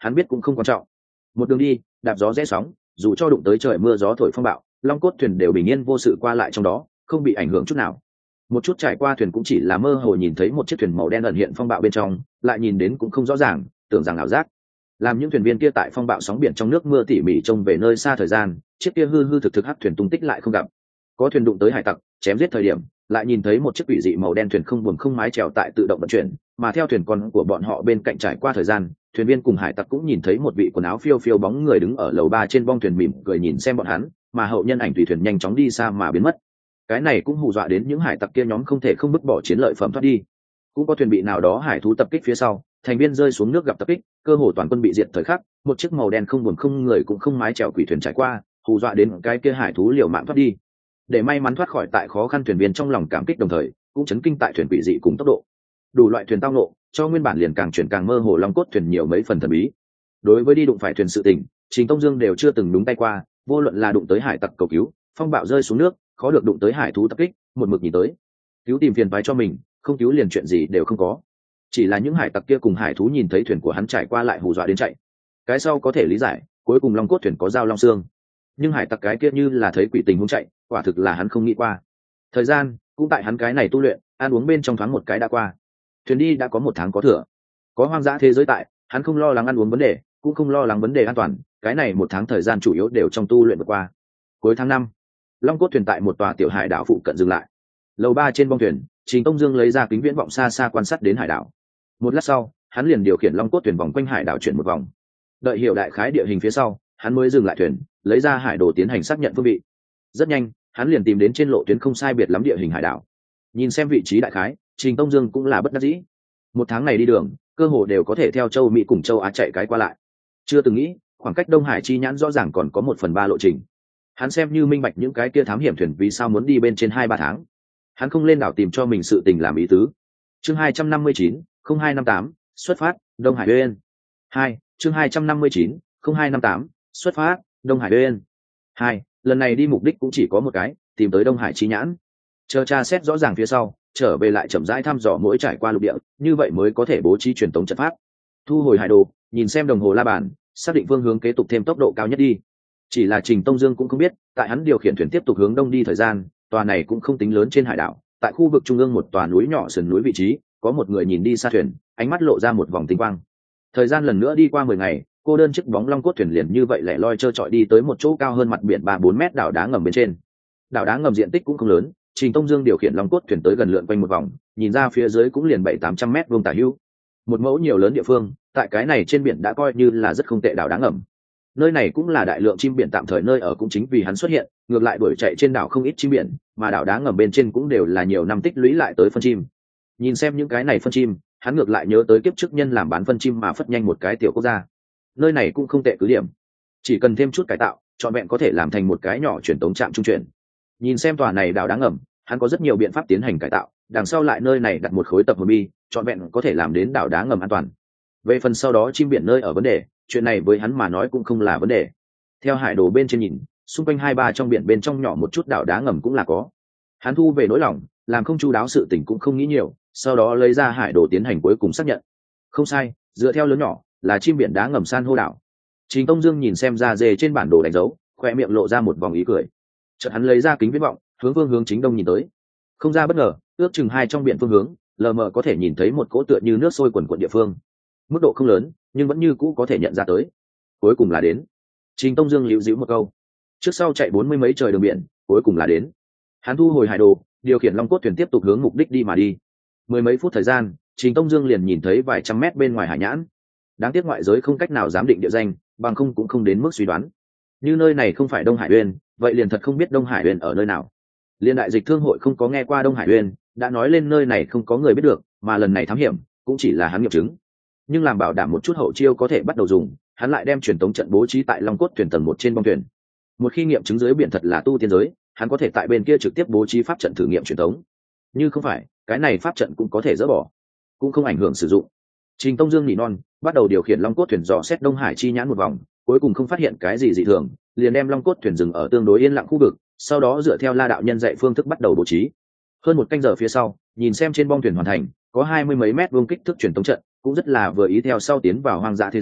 hắn biết cũng không quan trọng. Một đường đi đạp gió rẽ sóng, dù cho đụng tới trời mưa gió thổi phong bạo, long cốt thuyền đều bình yên vô sự qua lại trong đó, không bị ảnh hưởng chút nào. Một chút trải qua thuyền cũng chỉ là mơ hồ nhìn thấy một chiếc thuyền màu đen ẩn hiện phong bạo bên trong, lại nhìn đến cũng không rõ ràng, tưởng rằng ảo giác. Làm những thuyền viên kia tại phong bạo sóng biển trong nước mưa tỉ mỉ trông về nơi xa thời gian, chiếc kia hư hư thực thực hắc thuyền tung tích lại không gặp. Có thuyền đụng tới hải tặc chém giết thời điểm, lại nhìn thấy một chiếc quỷ dị màu đen thuyền không buồm không mái chèo tại tự động vận chuyển, mà theo thuyền con của bọn họ bên cạnh trải qua thời gian, thuyền viên cùng hải tặc cũng nhìn thấy một vị quần áo phiêu phiêu bóng người đứng ở lầu ba trên bong thuyền mỉm cười nhìn xem bọn hắn, mà hậu nhân ảnh tùy thuyền nhanh chóng đi xa mà biến mất. Cái này cũng hù dọa đến những hải tặc kia nhóm không thể không vứt bỏ chiến lợi phẩm thoát đi. Cũng có thuyền bị nào đó hải thú tập kích phía sau, thành viên rơi xuống nước gặp tập kích, cơ hồ toàn quân bị diệt thời khắc, một chiếc màu đen không buồm không người cũng không mái chèo quỷ thuyền trải qua, hù dọa đến cái kia hải thú liều mạng thoát đi. Để may mắn thoát khỏi tại khó khăn, thuyền viên trong lòng cảm kích đồng thời cũng chấn kinh tại thuyền quỷ dị cùng tốc độ. Đủ loại thuyền tao nộ, cho nguyên bản liền càng chuyển càng mơ hồ long cốt thuyền nhiều mấy phần thần bí. Đối với đi đụng phải thuyền sự tình, Trình Tông Dương đều chưa từng đúng tay qua, vô luận là đụng tới hải tặc cầu cứu, phong bạo rơi xuống nước, khó được đụng tới hải thú tập kích, một mực nhìn tới. Cứu tìm phiền toái cho mình, không cứu liền chuyện gì đều không có. Chỉ là những hải tặc kia cùng hải thú nhìn thấy thuyền của hắn trải qua lại hù dọa đến chạy. Cái sau có thể lý giải, cuối cùng long cốt thuyền có dao long xương. Nhưng hải tặc cái kia như là thấy quỷ tình huống chạy, quả thực là hắn không nghĩ qua. Thời gian cũng tại hắn cái này tu luyện, ăn uống bên trong thoáng một cái đã qua. Thuyền đi đã có một tháng có thừa. Có hoang dã thế giới tại, hắn không lo lắng ăn uống vấn đề, cũng không lo lắng vấn đề an toàn, cái này một tháng thời gian chủ yếu đều trong tu luyện vượt qua. Cuối tháng năm, long cốt thuyền tại một tòa tiểu hải đảo phụ cận dừng lại. Lầu ba trên bong thuyền, Trình Tông Dương lấy ra kính viễn vọng xa xa quan sát đến hải đảo. Một lát sau, hắn liền điều khiển long cốt thuyền vòng quanh hải đảo chuyển một vòng. Đợi hiểu đại khái địa hình phía sau, hắn mới dừng lại thuyền, lấy ra hải đồ tiến hành xác nhận phương vị. Rất nhanh, hắn liền tìm đến trên lộ tuyến không sai biệt lắm địa hình hải đảo. Nhìn xem vị trí đại khái, Trình Tông Dương cũng là bất đắc dĩ. Một tháng này đi đường, cơ hồ đều có thể theo châu Mỹ cùng châu Á chạy cái qua lại. Chưa từng nghĩ, khoảng cách Đông Hải chi nhãn rõ ràng còn có một phần ba lộ trình. Hắn xem như minh bạch những cái kia thám hiểm thuyền vì sao muốn đi bên trên hai ba tháng. Hắn không lên đảo tìm cho mình sự tình làm ý tứ. Chương hai trăm năm mươi chín, không hai năm tám, xuất phát, Đông Hải Uyên. Hai, chương hai trăm năm mươi chín, không hai năm tám, xuất phát, Đông Hải Uyên. Hai, lần này đi mục đích cũng chỉ có một cái, tìm tới Đông Hải chi nhãn. Chờ tra xét rõ ràng phía sau, trở về lại chậm rãi thăm dò mỗi trải qua lục địa, như vậy mới có thể bố trí truyền tống trận pháp. Thu hồi hải đồ, nhìn xem đồng hồ la bàn, xác định phương hướng kế tục thêm tốc độ cao nhất đi. Chỉ là Trình Tông Dương cũng không biết, tại hắn điều khiển thuyền tiếp tục hướng đông đi thời gian, tòa này cũng không tính lớn trên hải đảo, tại khu vực trung ương một tòa núi nhỏ sườn núi vị trí, có một người nhìn đi xa thuyền, ánh mắt lộ ra một vòng tinh quang. Thời gian lần nữa đi qua mười ngày, cô đơn chiếc bóng long cốt thuyền liền như vậy lẻ loi trơ trọi đi tới một chỗ cao hơn mặt biển ba bốn mét đảo đá ngầm bên trên. Đảo đá ngầm diện tích cũng không lớn, Trình Tông Dương điều khiển long cốt thuyền tới gần lượn quanh một vòng, nhìn ra phía dưới cũng liền bảy tám trăm mét vuông tả hữu. Một mẫu nhiều lớn địa phương, tại cái này trên biển đã coi như là rất không tệ đảo đá ngầm. Nơi này cũng là đại lượng chim biển tạm thời nơi ở, cũng chính vì hắn xuất hiện, ngược lại đuổi chạy trên đảo không ít chim biển, mà đảo đá ngầm bên trên cũng đều là nhiều năm tích lũy lại tới phân chim. Nhìn xem những cái này phân chim, hắn ngược lại nhớ tới kiếp trước nhân làm bán phân chim mà phất nhanh một cái tiểu quốc gia. Nơi này cũng không tệ cứ điểm, chỉ cần thêm chút cải tạo, trọn vẹn có thể làm thành một cái nhỏ truyền tống trạm trung chuyển. Nhìn xem tòa này đảo đá ngầm, hắn có rất nhiều biện pháp tiến hành cải tạo, đằng sau lại nơi này đặt một khối tập hồn bi, trọn vẹn có thể làm đến đảo đá ngầm an toàn. Về phần sau đó chim biển nơi ở vấn đề, chuyện này với hắn mà nói cũng không là vấn đề. Theo hải đồ bên trên nhìn, xung quanh hai ba trong biển bên trong nhỏ một chút đảo đá ngầm cũng là có. Hắn thu về nỗi lòng, làm không chu đáo sự tình cũng không nghĩ nhiều, sau đó lấy ra hải đồ tiến hành cuối cùng xác nhận. Không sai, dựa theo lớn nhỏ là chim biển đá ngầm san hô đảo. Trình Tông Dương nhìn xem ra dê trên bản đồ đánh dấu, khoe miệng lộ ra một vòng ý cười. Chợt hắn lấy ra kính viễn vọng, hướng phương hướng chính đông nhìn tới. Không ra bất ngờ, ước chừng hai trong biển phương hướng, lờ mờ có thể nhìn thấy một cỗ tựa như nước sôi quần quần địa phương. Mức độ không lớn, nhưng vẫn như cũ có thể nhận ra tới. Cuối cùng là đến. Trình Tông Dương liễu dĩu một câu. Trước sau chạy bốn mươi mấy trời đường biển, cuối cùng là đến. Hắn thu hồi hải đồ, điều khiển long cốt thuyền tiếp tục hướng mục đích đi mà đi. Mười mấy phút thời gian, Trình Tông Dương liền nhìn thấy vài trăm mét bên ngoài hải nhãn. Đáng tiếc ngoại giới không cách nào giám định địa danh, bằng không cũng không đến mức suy đoán. Như nơi này không phải Đông Hải Uyên, vậy liền thật không biết Đông Hải Uyên ở nơi nào. Liên đại dịch thương hội không có nghe qua Đông Hải Uyên, đã nói lên nơi này không có người biết được, mà lần này thám hiểm cũng chỉ là hắn nghiệm chứng. Nhưng làm bảo đảm một chút hậu chiêu có thể bắt đầu dùng, hắn lại đem truyền tống trận bố trí tại long cốt thuyền tầng một trên bong thuyền. Một khi nghiệm chứng dưới biển thật là tu tiên giới, hắn có thể tại bên kia trực tiếp bố trí pháp trận thử nghiệm truyền tống. Như không phải, cái này pháp trận cũng có thể dỡ bỏ, cũng không ảnh hưởng sử dụng. Trình Tông Dương nỉ non, bắt đầu điều khiển long cốt thuyền dò xét Đông Hải chi nhãn một vòng, cuối cùng không phát hiện cái gì dị thường, liền đem long cốt thuyền dừng ở tương đối yên lặng khu vực, sau đó dựa theo La đạo nhân dạy phương thức bắt đầu bố trí. Hơn một canh giờ phía sau, nhìn xem trên bong thuyền hoàn thành, có hai mươi mấy mét vuông kích thước truyền tống trận, cũng rất là vừa ý theo sau tiến vào hoang dã thế giới,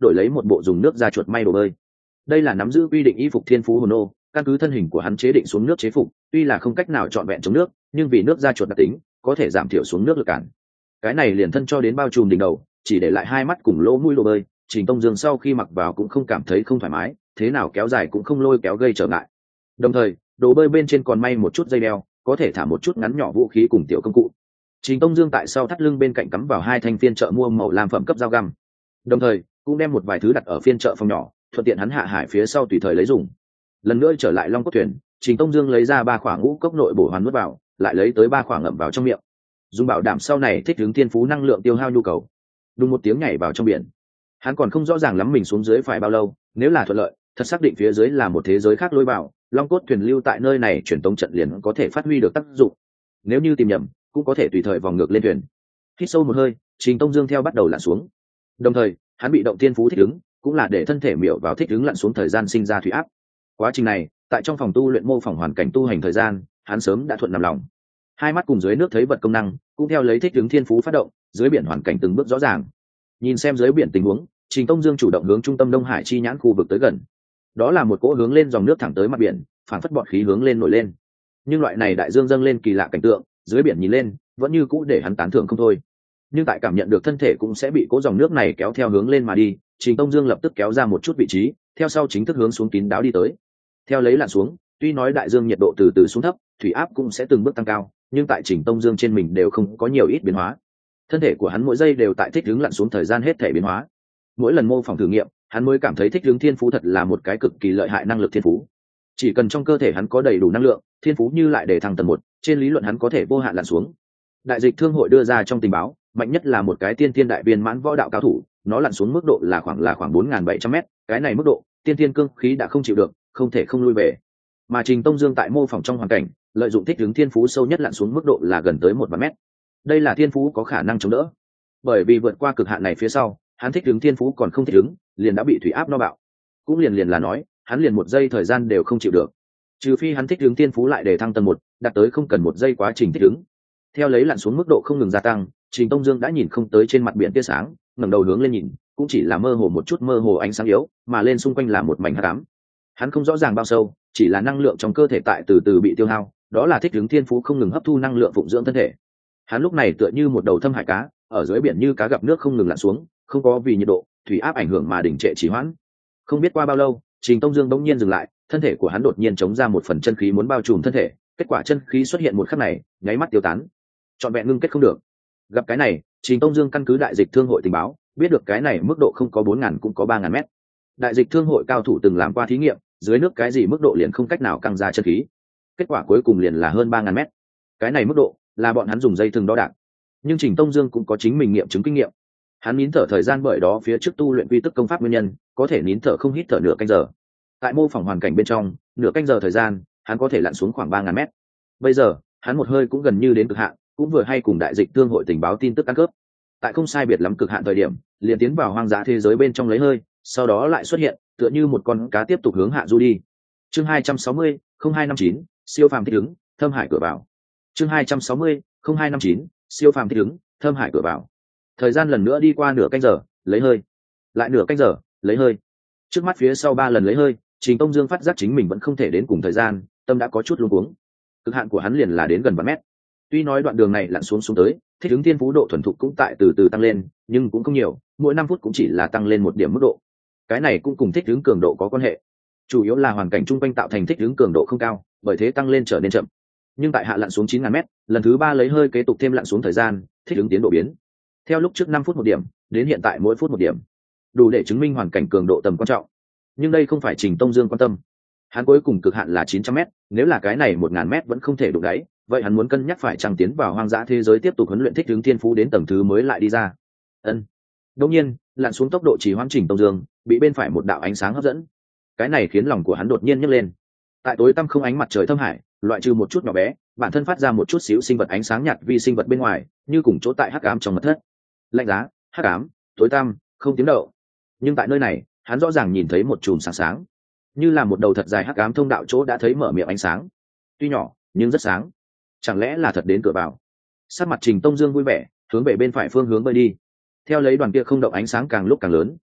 đổi lấy một bộ dùng nước da chuột may đồ bơi. Đây là nắm giữ quy định y phục thiên phú hồn nô, căn cứ thân hình của hắn chế định xuống nước chế phục, tuy là không cách nào trọn vẹn chống nước, nhưng vì nước da chuột đặc tính, có thể giảm thiểu xuống nước lực cản. Cái này liền thân cho đến bao trùm đỉnh đầu, chỉ để lại hai mắt cùng lỗ mũi đồ bơi. Trình Tông Dương sau khi mặc vào cũng không cảm thấy không thoải mái, thế nào kéo dài cũng không lôi kéo gây trở ngại. Đồng thời, đồ bơi bên trên còn may một chút dây đeo, có thể thả một chút ngắn nhỏ vũ khí cùng tiểu công cụ. Trình Tông Dương tại sau thắt lưng bên cạnh cắm vào hai thanh phiên chợ mua màu lam phẩm cấp dao găm, đồng thời cũng đem một vài thứ đặt ở phiên chợ phòng nhỏ, thuận tiện hắn hạ hải phía sau tùy thời lấy dùng. Lần nữa trở lại Long Cốt thuyền, Trình Tông Dương lấy ra ba khỏa ngũ cốc nội bổ hoàn nuốt vào, lại lấy tới ba khỏa ngậm vào trong miệng, dùng bảo đảm sau này thích ứng thiên phú năng lượng tiêu hao nhu cầu. Đùng một tiếng nhảy vào trong biển. Hắn còn không rõ ràng lắm mình xuống dưới phải bao lâu, nếu là thuận lợi, thật xác định phía dưới là một thế giới khác lối vào, Long Cốt thuyền lưu tại nơi này truyền tống trận liền có thể phát huy được tác dụng. Nếu như tìm nhầm, cũng có thể tùy thời vòng ngược lên thuyền. Hít sâu một hơi, Trình Tông Dương theo bắt đầu lặn xuống. Đồng thời, hắn bị động tiên phú thích ứng, cũng là để thân thể miểu vào thích ứng lặn xuống thời gian sinh ra thủy áp. Quá trình này, tại trong phòng tu luyện mô phỏng hoàn cảnh tu hành thời gian, hắn sớm đã thuận nằm lòng. Hai mắt cùng dưới nước thấy vật công năng, cũng theo lấy thích ứng thiên phú phát động, dưới biển hoàn cảnh từng bước rõ ràng. Nhìn xem dưới biển tình huống, Trình Tông Dương chủ động hướng trung tâm Đông Hải chi nhãn khu vực tới gần. Đó là một cỗ hướng lên dòng nước thẳng tới mặt biển, phản phất bọt khí hướng lên nổi lên. Nhưng loại này đại dương dâng lên kỳ lạ cảnh tượng, dưới biển nhìn lên, vẫn như cũ để hắn tán thưởng không thôi. Nhưng tại cảm nhận được thân thể cũng sẽ bị cỗ dòng nước này kéo theo hướng lên mà đi, Trình Tông Dương lập tức kéo ra một chút vị trí, theo sau chính thức hướng xuống kín đáo đi tới. Theo lấy lặn xuống, tuy nói đại dương nhiệt độ từ từ xuống thấp, thủy áp cũng sẽ từng bước tăng cao, nhưng tại Trình Tông Dương trên mình đều không có nhiều ít biến hóa. Thân thể của hắn mỗi giây đều tại thích ứng lặn xuống thời gian hết thể biến hóa. Mỗi lần mô phỏng thử nghiệm, hắn mới cảm thấy thích ứng thiên phú thật là một cái cực kỳ lợi hại năng lực thiên phú. Chỉ cần trong cơ thể hắn có đầy đủ năng lượng, thiên phú như lại để thăng tầng một, trên lý luận hắn có thể vô hạn lặn xuống. Đại dịch thương hội đưa ra trong tình báo, mạnh nhất là một cái tiên thiên đại viên mãn võ đạo cao thủ, nó lặn xuống mức độ là khoảng là khoảng bốn nghìn bảy trăm mét, cái này mức độ, tiên thiên cương khí đã không chịu được, không thể không lui về. Mà Trình Tông Dương tại mô phỏng trong hoàn cảnh, lợi dụng thích ứng thiên phú sâu nhất lặn xuống mức độ là gần tới một vạn mét. Đây là thiên phú có khả năng chống đỡ. Bởi vì vượt qua cực hạn này phía sau, hắn thích ứng thiên phú còn không thích ứng, liền đã bị thủy áp no bạo. Cũng liền liền là nói, hắn liền một giây thời gian đều không chịu được. Trừ phi hắn thích ứng thiên phú lại để thăng tầng một, đạt tới không cần một giây quá trình thích ứng. Theo lấy lặn xuống mức độ không ngừng gia tăng, Trình Tông Dương đã nhìn không tới trên mặt biển tia sáng, ngẩng đầu hướng lên nhìn, cũng chỉ là mơ hồ một chút mơ hồ ánh sáng yếu, mà lên xung quanh là một mảnh hắc ám. Hắn không rõ ràng bao sâu, chỉ là năng lượng trong cơ thể tại từ từ bị tiêu hao, đó là thích ứng thiên phú không ngừng hấp thu năng lượng phụng dưỡng thân thể. Hắn lúc này tựa như một đầu thâm hải cá, ở dưới biển như cá gặp nước không ngừng lặn xuống, không có vì nhiệt độ, thủy áp ảnh hưởng mà đình trệ trì hoãn. Không biết qua bao lâu, Trình Tông Dương bỗng nhiên dừng lại, thân thể của hắn đột nhiên chống ra một phần chân khí muốn bao trùm thân thể, kết quả chân khí xuất hiện một khắc này, nháy mắt tiêu tán, trọn vẹn ngưng kết không được. Gặp cái này, Trình Tông Dương căn cứ đại dịch thương hội tình báo, biết được cái này mức độ không có bốn nghìn cũng có ba nghìn mét. Đại dịch thương hội cao thủ từng làm qua thí nghiệm, dưới nước cái gì mức độ liền không cách nào căng ra chân khí. Kết quả cuối cùng liền là hơn ba nghìn mét. Cái này mức độ là bọn hắn dùng dây thừng đo đạc. Nhưng Trình Tông Dương cũng có chính mình nghiệm chứng kinh nghiệm. Hắn nín thở thời gian bởi đó phía trước tu luyện quy tức công pháp nguyên nhân, có thể nín thở không hít thở nửa canh giờ. Tại mô phỏng hoàn cảnh bên trong, nửa canh giờ thời gian, hắn có thể lặn xuống khoảng ba nghìn mét. Bây giờ, hắn một hơi cũng gần như đến cực hạn, cũng vừa hay cùng đại dịch thương hội tình báo tin tức ăn cướp. Tại không sai biệt lắm cực hạn thời điểm, liền tiến vào hoang dã thế giới bên trong lấy hơi, sau đó lại xuất hiện, tựa như một con cá tiếp tục hướng hạ du đi. Chương hai trăm sáu mươi, không hai năm chín, siêu phàm thích ứng, thâm hải cửa vào. Chương hai trăm sáu mươi, không hai năm chín, siêu phàm thích ứng, thâm hải cửa vào. Thời gian lần nữa đi qua nửa canh giờ, lấy hơi. Lại nửa canh giờ, lấy hơi. Trước mắt phía sau ba lần lấy hơi, Trình Tông Dương phát giác chính mình vẫn không thể đến cùng thời gian, tâm đã có chút luống cuống. Cực hạn của hắn liền là đến gần vạn mét. Tuy nói đoạn đường này lặn xuống xuống tới, thích ứng thiên phú độ thuần thục cũng tại từ từ tăng lên, nhưng cũng không nhiều, mỗi năm phút cũng chỉ là tăng lên một điểm mức độ. Cái này cũng cùng thích ứng cường độ có quan hệ. Chủ yếu là hoàn cảnh chung quanh tạo thành thích ứng cường độ không cao, bởi thế tăng lên trở nên chậm. Nhưng tại hạ lặn xuống chín nghìn mét, lần thứ ba lấy hơi kế tục thêm lặn xuống thời gian, thích ứng tiến độ biến. Theo lúc trước năm phút một điểm, đến hiện tại mỗi phút một điểm. Đủ để chứng minh hoàn cảnh cường độ tầm quan trọng. Nhưng đây không phải Trình Tông Dương quan tâm. Hắn cuối cùng cực hạn là chín trăm mét, nếu là cái này một nghìn mét vẫn không thể đụng đáy, vậy hắn muốn cân nhắc phải chăng tiến vào hoang dã thế giới tiếp tục huấn luyện thích ứng thiên phú đến tầng thứ mới lại đi ra. Ân. Đương nhiên, lặn xuống tốc độ chỉ hoãn Trình Tông Dương, bị bên phải một đạo ánh sáng hấp dẫn. Cái này khiến lòng của hắn đột nhiên nhấc lên. Tại tối tăm không ánh mặt trời thâm hải, loại trừ một chút nhỏ bé, bản thân phát ra một chút xíu sinh vật ánh sáng nhạt vi sinh vật bên ngoài, như cùng chỗ tại hắc ám trong mật thất. Lạnh giá, hắc ám, tối tăm, không tiếng động. Nhưng tại nơi này, hắn rõ ràng nhìn thấy một chùm sáng sáng, như là một đầu thật dài hắc ám thông đạo chỗ đã thấy mở miệng ánh sáng. Tuy nhỏ, nhưng rất sáng. Chẳng lẽ là thật đến cửa vào? Sắc mặt Trình Tông Dương vui vẻ, hướng về bên phải phương hướng bơi đi. Theo lấy đoàn kia không động ánh sáng càng lúc càng lớn,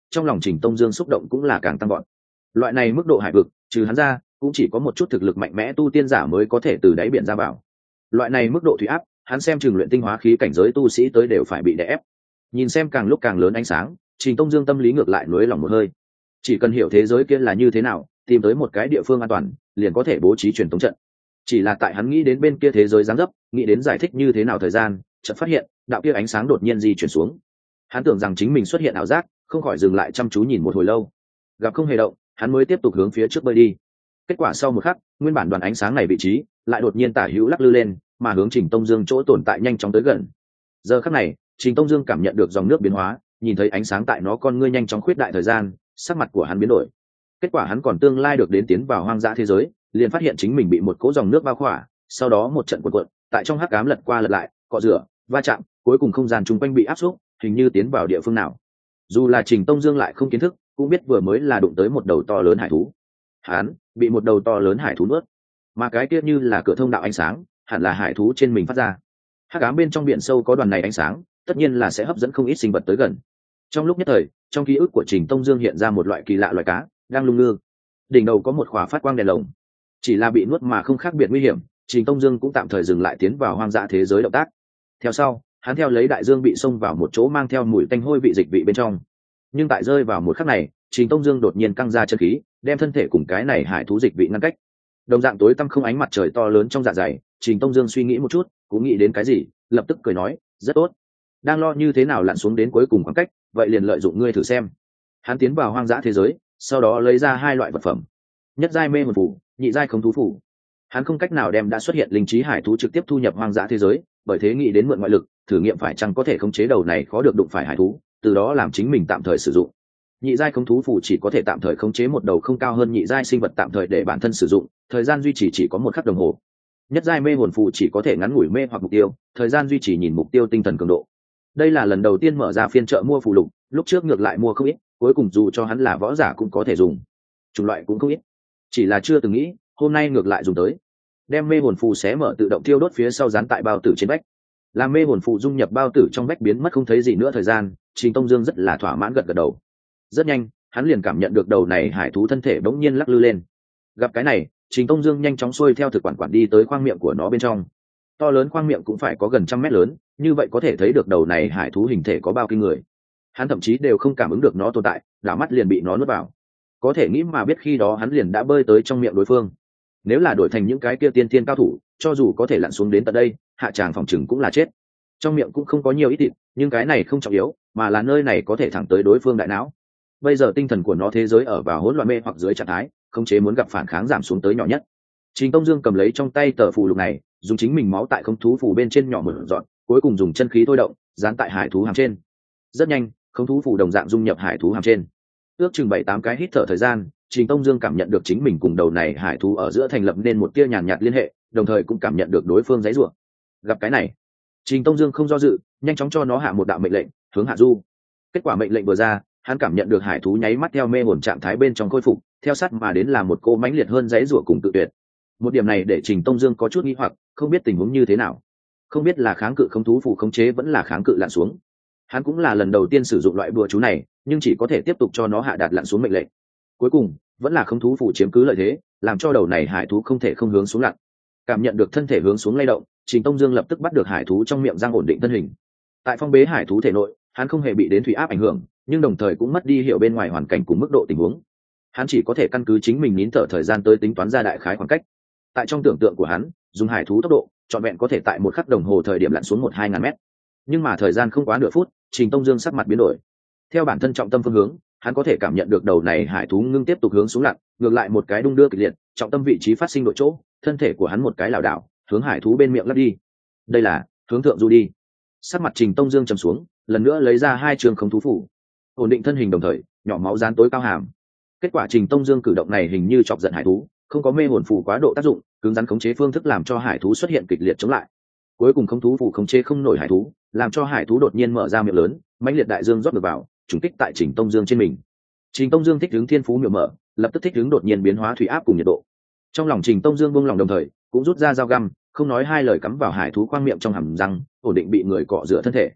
trong lòng Trình Tông Dương xúc động cũng là càng tăng gọn. Loại này mức độ hải vực, trừ hắn ra cũng chỉ có một chút thực lực mạnh mẽ tu tiên giả mới có thể từ đáy biển ra vào. Loại này mức độ thủy áp, hắn xem chừng luyện tinh hóa khí cảnh giới tu sĩ tới đều phải bị đè ép. Nhìn xem càng lúc càng lớn ánh sáng, Trình Tông Dương tâm lý ngược lại nuối lòng một hơi. Chỉ cần hiểu thế giới kia là như thế nào, tìm tới một cái địa phương an toàn, liền có thể bố trí truyền tống trận. Chỉ là tại hắn nghĩ đến bên kia thế giới giáng dấp, nghĩ đến giải thích như thế nào thời gian, chợt phát hiện, đạo kia ánh sáng đột nhiên di chuyển xuống. Hắn tưởng rằng chính mình xuất hiện ảo giác, không khỏi dừng lại chăm chú nhìn một hồi lâu. Gặp không hề động, hắn mới tiếp tục hướng phía trước bơi đi. Kết quả sau một khắc, nguyên bản đoàn ánh sáng này vị trí lại đột nhiên tả hữu lắc lư lên, mà hướng Trình Tông Dương chỗ tồn tại nhanh chóng tới gần. Giờ khắc này, Trình Tông Dương cảm nhận được dòng nước biến hóa, nhìn thấy ánh sáng tại nó con ngươi nhanh chóng khuyết đại thời gian, sắc mặt của hắn biến đổi. Kết quả hắn còn tương lai được đến tiến vào hoang dã thế giới, liền phát hiện chính mình bị một cỗ dòng nước bao khỏa, sau đó một trận cuộn cuộn, tại trong hắc ám lật qua lật lại, cọ rửa, va chạm, cuối cùng không gian chung quanh bị áp xúc, hình như tiến vào địa phương nào. Dù là Trình Tông Dương lại không kiến thức, cũng biết vừa mới là đụng tới một đầu to lớn hải thú. Hắn bị một đầu to lớn hải thú nuốt, mà cái kia như là cửa thông đạo ánh sáng, hẳn là hải thú trên mình phát ra. Hắc ám bên trong biển sâu có đoàn này ánh sáng, tất nhiên là sẽ hấp dẫn không ít sinh vật tới gần. Trong lúc nhất thời, trong ký ức của Trình Tông Dương hiện ra một loại kỳ lạ loài cá đang lung lư, đỉnh đầu có một khỏa phát quang đèn lồng. Chỉ là bị nuốt mà không khác biệt nguy hiểm, Trình Tông Dương cũng tạm thời dừng lại tiến vào hoang dã thế giới động tác. Theo sau, hắn theo lấy đại dương bị xông vào một chỗ mang theo mùi tanh hôi vị dịch vị bên trong. Nhưng tại rơi vào một khắc này, Trình Tông Dương đột nhiên căng ra chân khí, đem thân thể cùng cái này hải thú dịch vị ngăn cách. Đồng dạng tối tăm không ánh mặt trời to lớn trong dạ dày, Trình Tông Dương suy nghĩ một chút, cũng nghĩ đến cái gì, lập tức cười nói, rất tốt. Đang lo như thế nào lặn xuống đến cuối cùng khoảng cách, vậy liền lợi dụng ngươi thử xem. Hắn tiến vào hoang dã thế giới, sau đó lấy ra hai loại vật phẩm, nhất giai mê hồn phủ, nhị giai khống thú phủ. Hắn không cách nào đem đã xuất hiện linh trí hải thú trực tiếp thu nhập hoang dã thế giới, bởi thế nghĩ đến mượn ngoại lực, thử nghiệm phải chăng có thể khống chế đầu này khó được đụng phải hải thú, từ đó làm chính mình tạm thời sử dụng. Nhị giai khống thú phủ chỉ có thể tạm thời khống chế một đầu không cao hơn nhị giai sinh vật tạm thời để bản thân sử dụng, thời gian duy trì chỉ có một khắc đồng hồ. Nhất giai mê hồn phù chỉ có thể ngắn ngủi mê hoặc mục tiêu, thời gian duy trì nhìn mục tiêu tinh thần cường độ. Đây là lần đầu tiên mở ra phiên chợ mua phù lục, lúc trước ngược lại mua không ít, cuối cùng dù cho hắn là võ giả cũng có thể dùng. Chủng loại cũng không ít, chỉ là chưa từng nghĩ, hôm nay ngược lại dùng tới. Đem mê hồn phù xé mở tự động tiêu đốt phía sau dán tại bao tử trên vách. Làm mê hồn phù dung nhập bao tử trong vách biến mất không thấy gì nữa thời gian, Trình Tông Dương rất là thỏa mãn gật gật đầu. Rất nhanh, hắn liền cảm nhận được đầu này hải thú thân thể bỗng nhiên lắc lư lên. Gặp cái này, Trình Tông Dương nhanh chóng xuôi theo thực quản quản đi tới khoang miệng của nó bên trong. To lớn khoang miệng cũng phải có gần trăm mét lớn, như vậy có thể thấy được đầu này hải thú hình thể có bao kinh người. Hắn thậm chí đều không cảm ứng được nó tồn tại, đảo mắt liền bị nó nuốt vào. Có thể nghĩ mà biết khi đó hắn liền đã bơi tới trong miệng đối phương. Nếu là đổi thành những cái kia tiên thiên cao thủ, cho dù có thể lặn xuống đến tận đây, hạ tràng phòng chừng cũng là chết. Trong miệng cũng không có nhiều ít thịt, nhưng cái này không trọng yếu, mà là nơi này có thể thẳng tới đối phương đại não. Bây giờ tinh thần của nó thế giới ở vào hỗn loạn mê hoặc dưới trạng thái, khống chế muốn gặp phản kháng giảm xuống tới nhỏ nhất. Trình Tông Dương cầm lấy trong tay tờ phù lục này, dùng chính mình máu tại không thú phù bên trên nhỏ một dọn, cuối cùng dùng chân khí thôi động, dán tại hải thú hàm trên. Rất nhanh, không thú phù đồng dạng dung nhập hải thú hàm trên. Ước chừng bảy tám cái hít thở thời gian, Trình Tông Dương cảm nhận được chính mình cùng đầu này hải thú ở giữa thành lập nên một tia nhàn nhạt liên hệ, đồng thời cũng cảm nhận được đối phương giãy giụa. Gặp cái này, Trình Tông Dương không do dự, nhanh chóng cho nó hạ một đạo mệnh lệnh, hướng hạ du. Kết quả mệnh lệnh vừa ra, hắn cảm nhận được hải thú nháy mắt theo mê hồn trạng thái bên trong khôi phục, theo sát mà đến là một cô mãnh liệt hơn giãy giụa cùng tự tuyệt. Một điểm này để Trình Tông Dương có chút nghi hoặc, không biết tình huống như thế nào, không biết là kháng cự không thú phù khống chế vẫn là kháng cự lặn xuống. Hắn cũng là lần đầu tiên sử dụng loại bùa chú này, nhưng chỉ có thể tiếp tục cho nó hạ đạt lặn xuống mệnh lệnh. Cuối cùng vẫn là không thú phù chiếm cứ lợi thế, làm cho đầu này hải thú không thể không hướng xuống lặn. Cảm nhận được thân thể hướng xuống lay động, Trình Tông Dương lập tức bắt được hải thú trong miệng răng ổn định thân hình. Tại phong bế hải thú thể nội, hắn không hề bị đến thủy áp ảnh hưởng, nhưng đồng thời cũng mất đi hiểu bên ngoài hoàn cảnh cùng mức độ tình huống. Hắn chỉ có thể căn cứ chính mình nín thở thời gian tới tính toán ra đại khái khoảng cách. Tại trong tưởng tượng của hắn, dùng hải thú tốc độ, trọn vẹn có thể tại một khắc đồng hồ thời điểm lặn xuống một hai ngàn mét. Nhưng mà thời gian không quá nửa phút, Trình Tông Dương sắc mặt biến đổi. Theo bản thân trọng tâm phương hướng, hắn có thể cảm nhận được đầu này hải thú ngưng tiếp tục hướng xuống lặn, ngược lại một cái đung đưa kịch liệt, trọng tâm vị trí phát sinh đội chỗ, thân thể của hắn một cái lảo đảo, hướng hải thú bên miệng lấp đi. Đây là hướng thượng du đi. Sắc mặt Trình Tông Dương trầm xuống, lần nữa lấy ra hai trường không thú phủ, ổn định thân hình đồng thời, nhỏ máu dán tối cao hàm. Kết quả Trình Tông Dương cử động này hình như chọc giận hải thú, không có mê hồn phù quá độ tác dụng, cứng rắn khống chế phương thức làm cho hải thú xuất hiện kịch liệt chống lại. Cuối cùng không thú phù khống chế không nổi hải thú, làm cho hải thú đột nhiên mở ra miệng lớn, mãnh liệt đại dương rót ngược vào, trùng kích tại Trình Tông Dương trên mình. Trình Tông Dương thích ứng thiên phú miệng mở, lập tức thích ứng đột nhiên biến hóa thủy áp cùng nhiệt độ. Trong lòng Trình Tông Dương buông lòng đồng thời, cũng rút ra dao găm, không nói hai lời cắm vào hải thú khoang miệng trong hàm răng, ổn định bị người cọ rửa thân thể.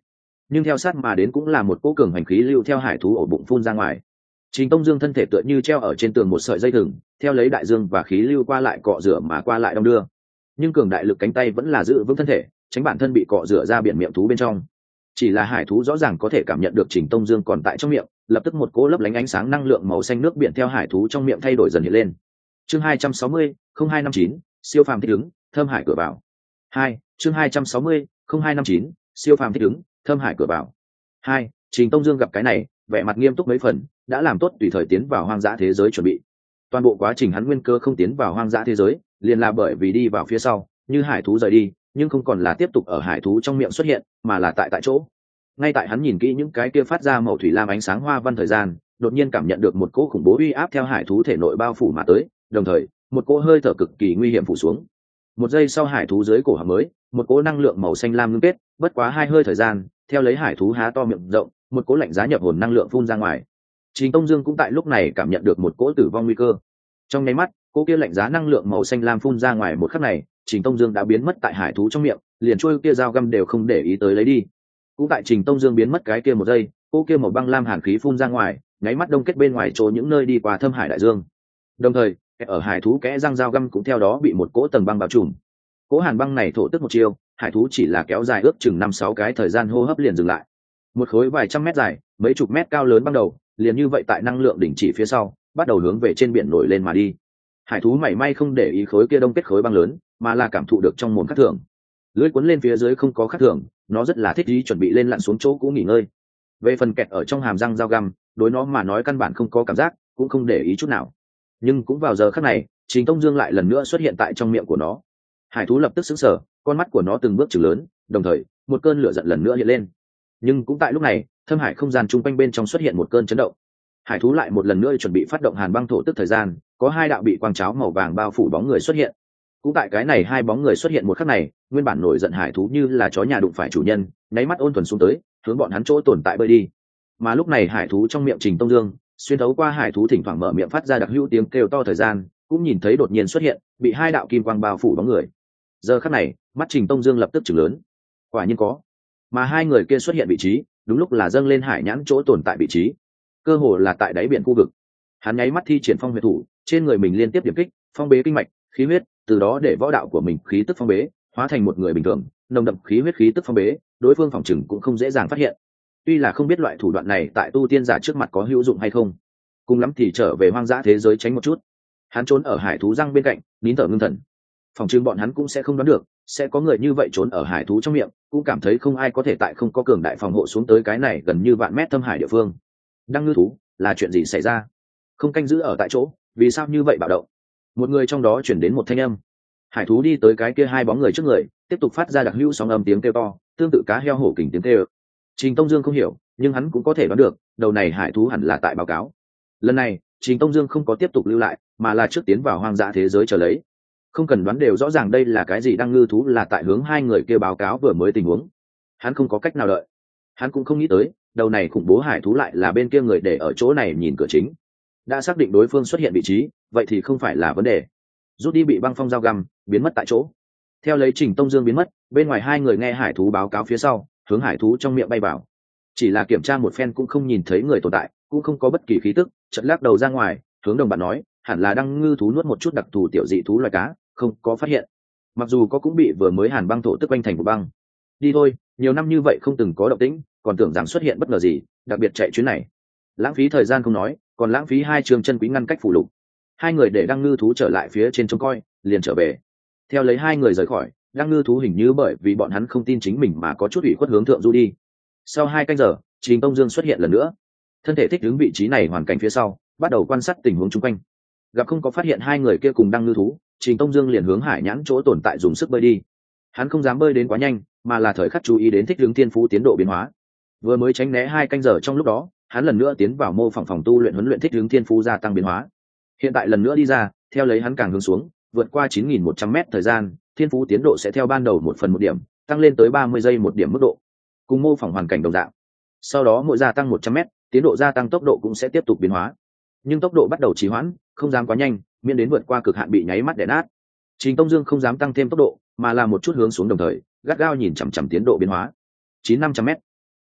nhưng theo sát mà đến cũng là một cỗ cường hành khí lưu theo hải thú ổ bụng phun ra ngoài. Trình Tông Dương thân thể tựa như treo ở trên tường một sợi dây thừng, theo lấy đại dương và khí lưu qua lại cọ rửa mà qua lại đong đưa. Nhưng cường đại lực cánh tay vẫn là giữ vững thân thể, tránh bản thân bị cọ rửa ra biển miệng thú bên trong. Chỉ là hải thú rõ ràng có thể cảm nhận được Trình Tông Dương còn tại trong miệng, lập tức một cỗ lấp lánh ánh sáng năng lượng màu xanh nước biển theo hải thú trong miệng thay đổi dần hiện lên. Chương hai trăm sáu mươi, không hai năm chín, siêu phàm thích ứng, thâm hải cửa vào. hai, chương hai trăm sáu mươi, không hai năm chín, siêu phàm thích ứng, thâm hải cửa vào. hai, Trình Tông Dương gặp cái này, vẻ mặt nghiêm túc mấy phần, đã làm tốt tùy thời tiến vào hoang dã thế giới chuẩn bị. Toàn bộ quá trình hắn nguyên cơ không tiến vào hoang dã thế giới, liền là bởi vì đi vào phía sau, như hải thú rời đi, nhưng không còn là tiếp tục ở hải thú trong miệng xuất hiện, mà là tại tại chỗ. Ngay tại hắn nhìn kỹ những cái kia phát ra màu thủy lam ánh sáng hoa văn thời gian, đột nhiên cảm nhận được một cỗ khủng bố uy áp theo hải thú thể nội bao phủ mà tới, đồng thời, một cỗ hơi thở cực kỳ nguy hiểm phủ xuống. Một giây sau hải thú dưới cổ hàm mới, một cỗ năng lượng màu xanh lam ngưng kết, bất quá hai hơi thời gian, theo lấy hải thú há to miệng rộng, một cỗ lạnh giá nhập hồn năng lượng phun ra ngoài. Trình Tông Dương cũng tại lúc này cảm nhận được một cỗ tử vong nguy cơ. Trong nháy mắt, cỗ kia lạnh giá năng lượng màu xanh lam phun ra ngoài một khắc này, Trình Tông Dương đã biến mất tại hải thú trong miệng, liền trôi kia dao găm đều không để ý tới lấy đi. Cũng tại Trình Tông Dương biến mất cái kia một giây, cỗ kia màu băng lam hàn khí phun ra ngoài, nháy mắt đông kết bên ngoài chỗ những nơi đi qua thâm hải đại dương. Đồng thời, ở hải thú kẽ răng dao găm cũng theo đó bị một cỗ tầng băng bao trùm. Cỗ hàn băng này thổ tức một chiêu, hải thú chỉ là kéo dài ước chừng năm sáu cái thời gian hô hấp liền dừng lại. Một khối vài trăm mét dài, mấy chục mét cao lớn băng đầu, liền như vậy tại năng lượng đỉnh chỉ phía sau, bắt đầu hướng về trên biển nổi lên mà đi. Hải thú mảy may không để ý khối kia đông kết khối băng lớn, mà là cảm thụ được trong mồm khác thường. Lưỡi cuốn lên phía dưới không có khác thường, nó rất là thích ý chuẩn bị lên lặn xuống chỗ cũ nghỉ ngơi. Về phần kẹt ở trong hàm răng dao găm, đối nó mà nói căn bản không có cảm giác, cũng không để ý chút nào. Nhưng cũng vào giờ khắc này, Trình Tông Dương lại lần nữa xuất hiện tại trong miệng của nó. Hải thú lập tức sững sờ, con mắt của nó từng bước chừng lớn, đồng thời, một cơn lửa giận lần nữa hiện lên. Nhưng cũng tại lúc này, thâm hải không gian chung quanh bên trong xuất hiện một cơn chấn động. Hải thú lại một lần nữa chuẩn bị phát động hàn băng thổ tức thời gian, có hai đạo bị quang cháo màu vàng bao phủ bóng người xuất hiện. Cũng tại cái này hai bóng người xuất hiện một khắc này, nguyên bản nổi giận hải thú như là chó nhà đụng phải chủ nhân, nháy mắt ôn thuần xuống tới, hướng bọn hắn chỗ tồn tại bơi đi. Mà lúc này hải thú trong miệng Trình Tông Dương, xuyên thấu qua hải thú thỉnh thoảng mở miệng phát ra đặc hữu tiếng kêu to thời gian, cũng nhìn thấy đột nhiên xuất hiện, bị hai đạo kim quang bao phủ bóng người. Giờ khắc này, mắt Trình Tông Dương lập tức chừng lớn. Quả nhiên có. Mà hai người kia xuất hiện vị trí, đúng lúc là dâng lên hải nhãn chỗ tồn tại vị trí, cơ hồ là tại đáy biển khu vực. Hắn nháy mắt thi triển phong huyệt thủ, trên người mình liên tiếp điểm kích, phong bế kinh mạch, khí huyết, từ đó để võ đạo của mình khí tức phong bế, hóa thành một người bình thường, nồng đậm khí huyết khí tức phong bế, đối phương phòng chừng cũng không dễ dàng phát hiện. Tuy là không biết loại thủ đoạn này tại tu tiên giả trước mặt có hữu dụng hay không, cùng lắm thì trở về hoang dã thế giới tránh một chút. Hắn trốn ở hải thú răng bên cạnh, nín thở ngưng thần. Phòng chừng bọn hắn cũng sẽ không đoán được, sẽ có người như vậy trốn ở hải thú trong miệng, cũng cảm thấy không ai có thể tại không có cường đại phòng hộ xuống tới cái này gần như vạn mét thâm hải địa phương. Đăng ngư thú, là chuyện gì xảy ra? Không canh giữ ở tại chỗ, vì sao như vậy bạo động? Một người trong đó chuyển đến một thanh âm. Hải thú đi tới cái kia hai bóng người trước người, tiếp tục phát ra đặc hữu sóng âm tiếng kêu to, tương tự cá heo hổ kình tiếng kêu. Trình Tông Dương không hiểu, nhưng hắn cũng có thể đoán được, đầu này hải thú hẳn là tại báo cáo. Lần này, Trình Tông Dương không có tiếp tục lưu lại, mà là trước tiến vào hoang dã thế giới chờ lấy. Không cần đoán đều rõ ràng đây là cái gì, đăng ngư thú là tại hướng hai người kia báo cáo vừa mới tình huống. Hắn không có cách nào đợi. Hắn cũng không nghĩ tới, đầu này khủng bố hải thú lại là bên kia người để ở chỗ này nhìn cửa chính. Đã xác định đối phương xuất hiện vị trí, vậy thì không phải là vấn đề. Rút đi bị băng phong dao găm, biến mất tại chỗ. Theo lấy Trình Tông Dương biến mất, bên ngoài hai người nghe hải thú báo cáo phía sau, hướng hải thú trong miệng bay vào. Chỉ là kiểm tra một phen cũng không nhìn thấy người tồn tại, cũng không có bất kỳ khí tức, chợt lắc đầu ra ngoài, hướng đồng bạn nói, hẳn là đăng ngư thú nuốt một chút đặc thù tiểu dị thú loài cá, không có phát hiện. Mặc dù có cũng bị vừa mới hàn băng thổ tức quanh thành một băng. Đi thôi, nhiều năm như vậy không từng có động tĩnh, còn tưởng rằng xuất hiện bất ngờ gì, đặc biệt chạy chuyến này. Lãng phí thời gian không nói, còn lãng phí hai trường chân quý ngăn cách phủ lục. Hai người để đăng ngư thú trở lại phía trên trông coi, liền trở về. Theo lấy hai người rời khỏi, đăng ngư thú hình như bởi vì bọn hắn không tin chính mình mà có chút ủy khuất hướng thượng du đi. Sau hai canh giờ, Trình Tông Dương xuất hiện lần nữa. Thân thể thích ứng vị trí này hoàn cảnh phía sau, bắt đầu quan sát tình huống chung quanh. Gặp không có phát hiện hai người kia cùng đăng ngư thú, Trình Tông Dương liền hướng hải nhãn chỗ tồn tại dùng sức bơi đi. Hắn không dám bơi đến quá nhanh, mà là thời khắc chú ý đến thích ứng thiên phú tiến độ biến hóa. Vừa mới tránh né hai canh giờ trong lúc đó, hắn lần nữa tiến vào mô phỏng phòng tu luyện huấn luyện thích ứng thiên phú gia tăng biến hóa. Hiện tại lần nữa đi ra, theo lấy hắn càng hướng xuống, vượt qua chín nghìn một trăm mét thời gian, thiên phú tiến độ sẽ theo ban đầu một phần một điểm, tăng lên tới ba mươi giây một điểm mức độ. Cùng mô phỏng hoàn cảnh đồng dạng. Sau đó mỗi gia tăng một trăm mét, tiến độ gia tăng tốc độ cũng sẽ tiếp tục biến hóa. Nhưng tốc độ bắt đầu trì hoãn, không dám quá nhanh, miễn đến vượt qua cực hạn bị nháy mắt đè nát. Trình Tông Dương không dám tăng thêm tốc độ, mà là một chút hướng xuống đồng thời, gắt gao nhìn chằm chằm tiến độ biến hóa. chín nghìn năm trăm mét,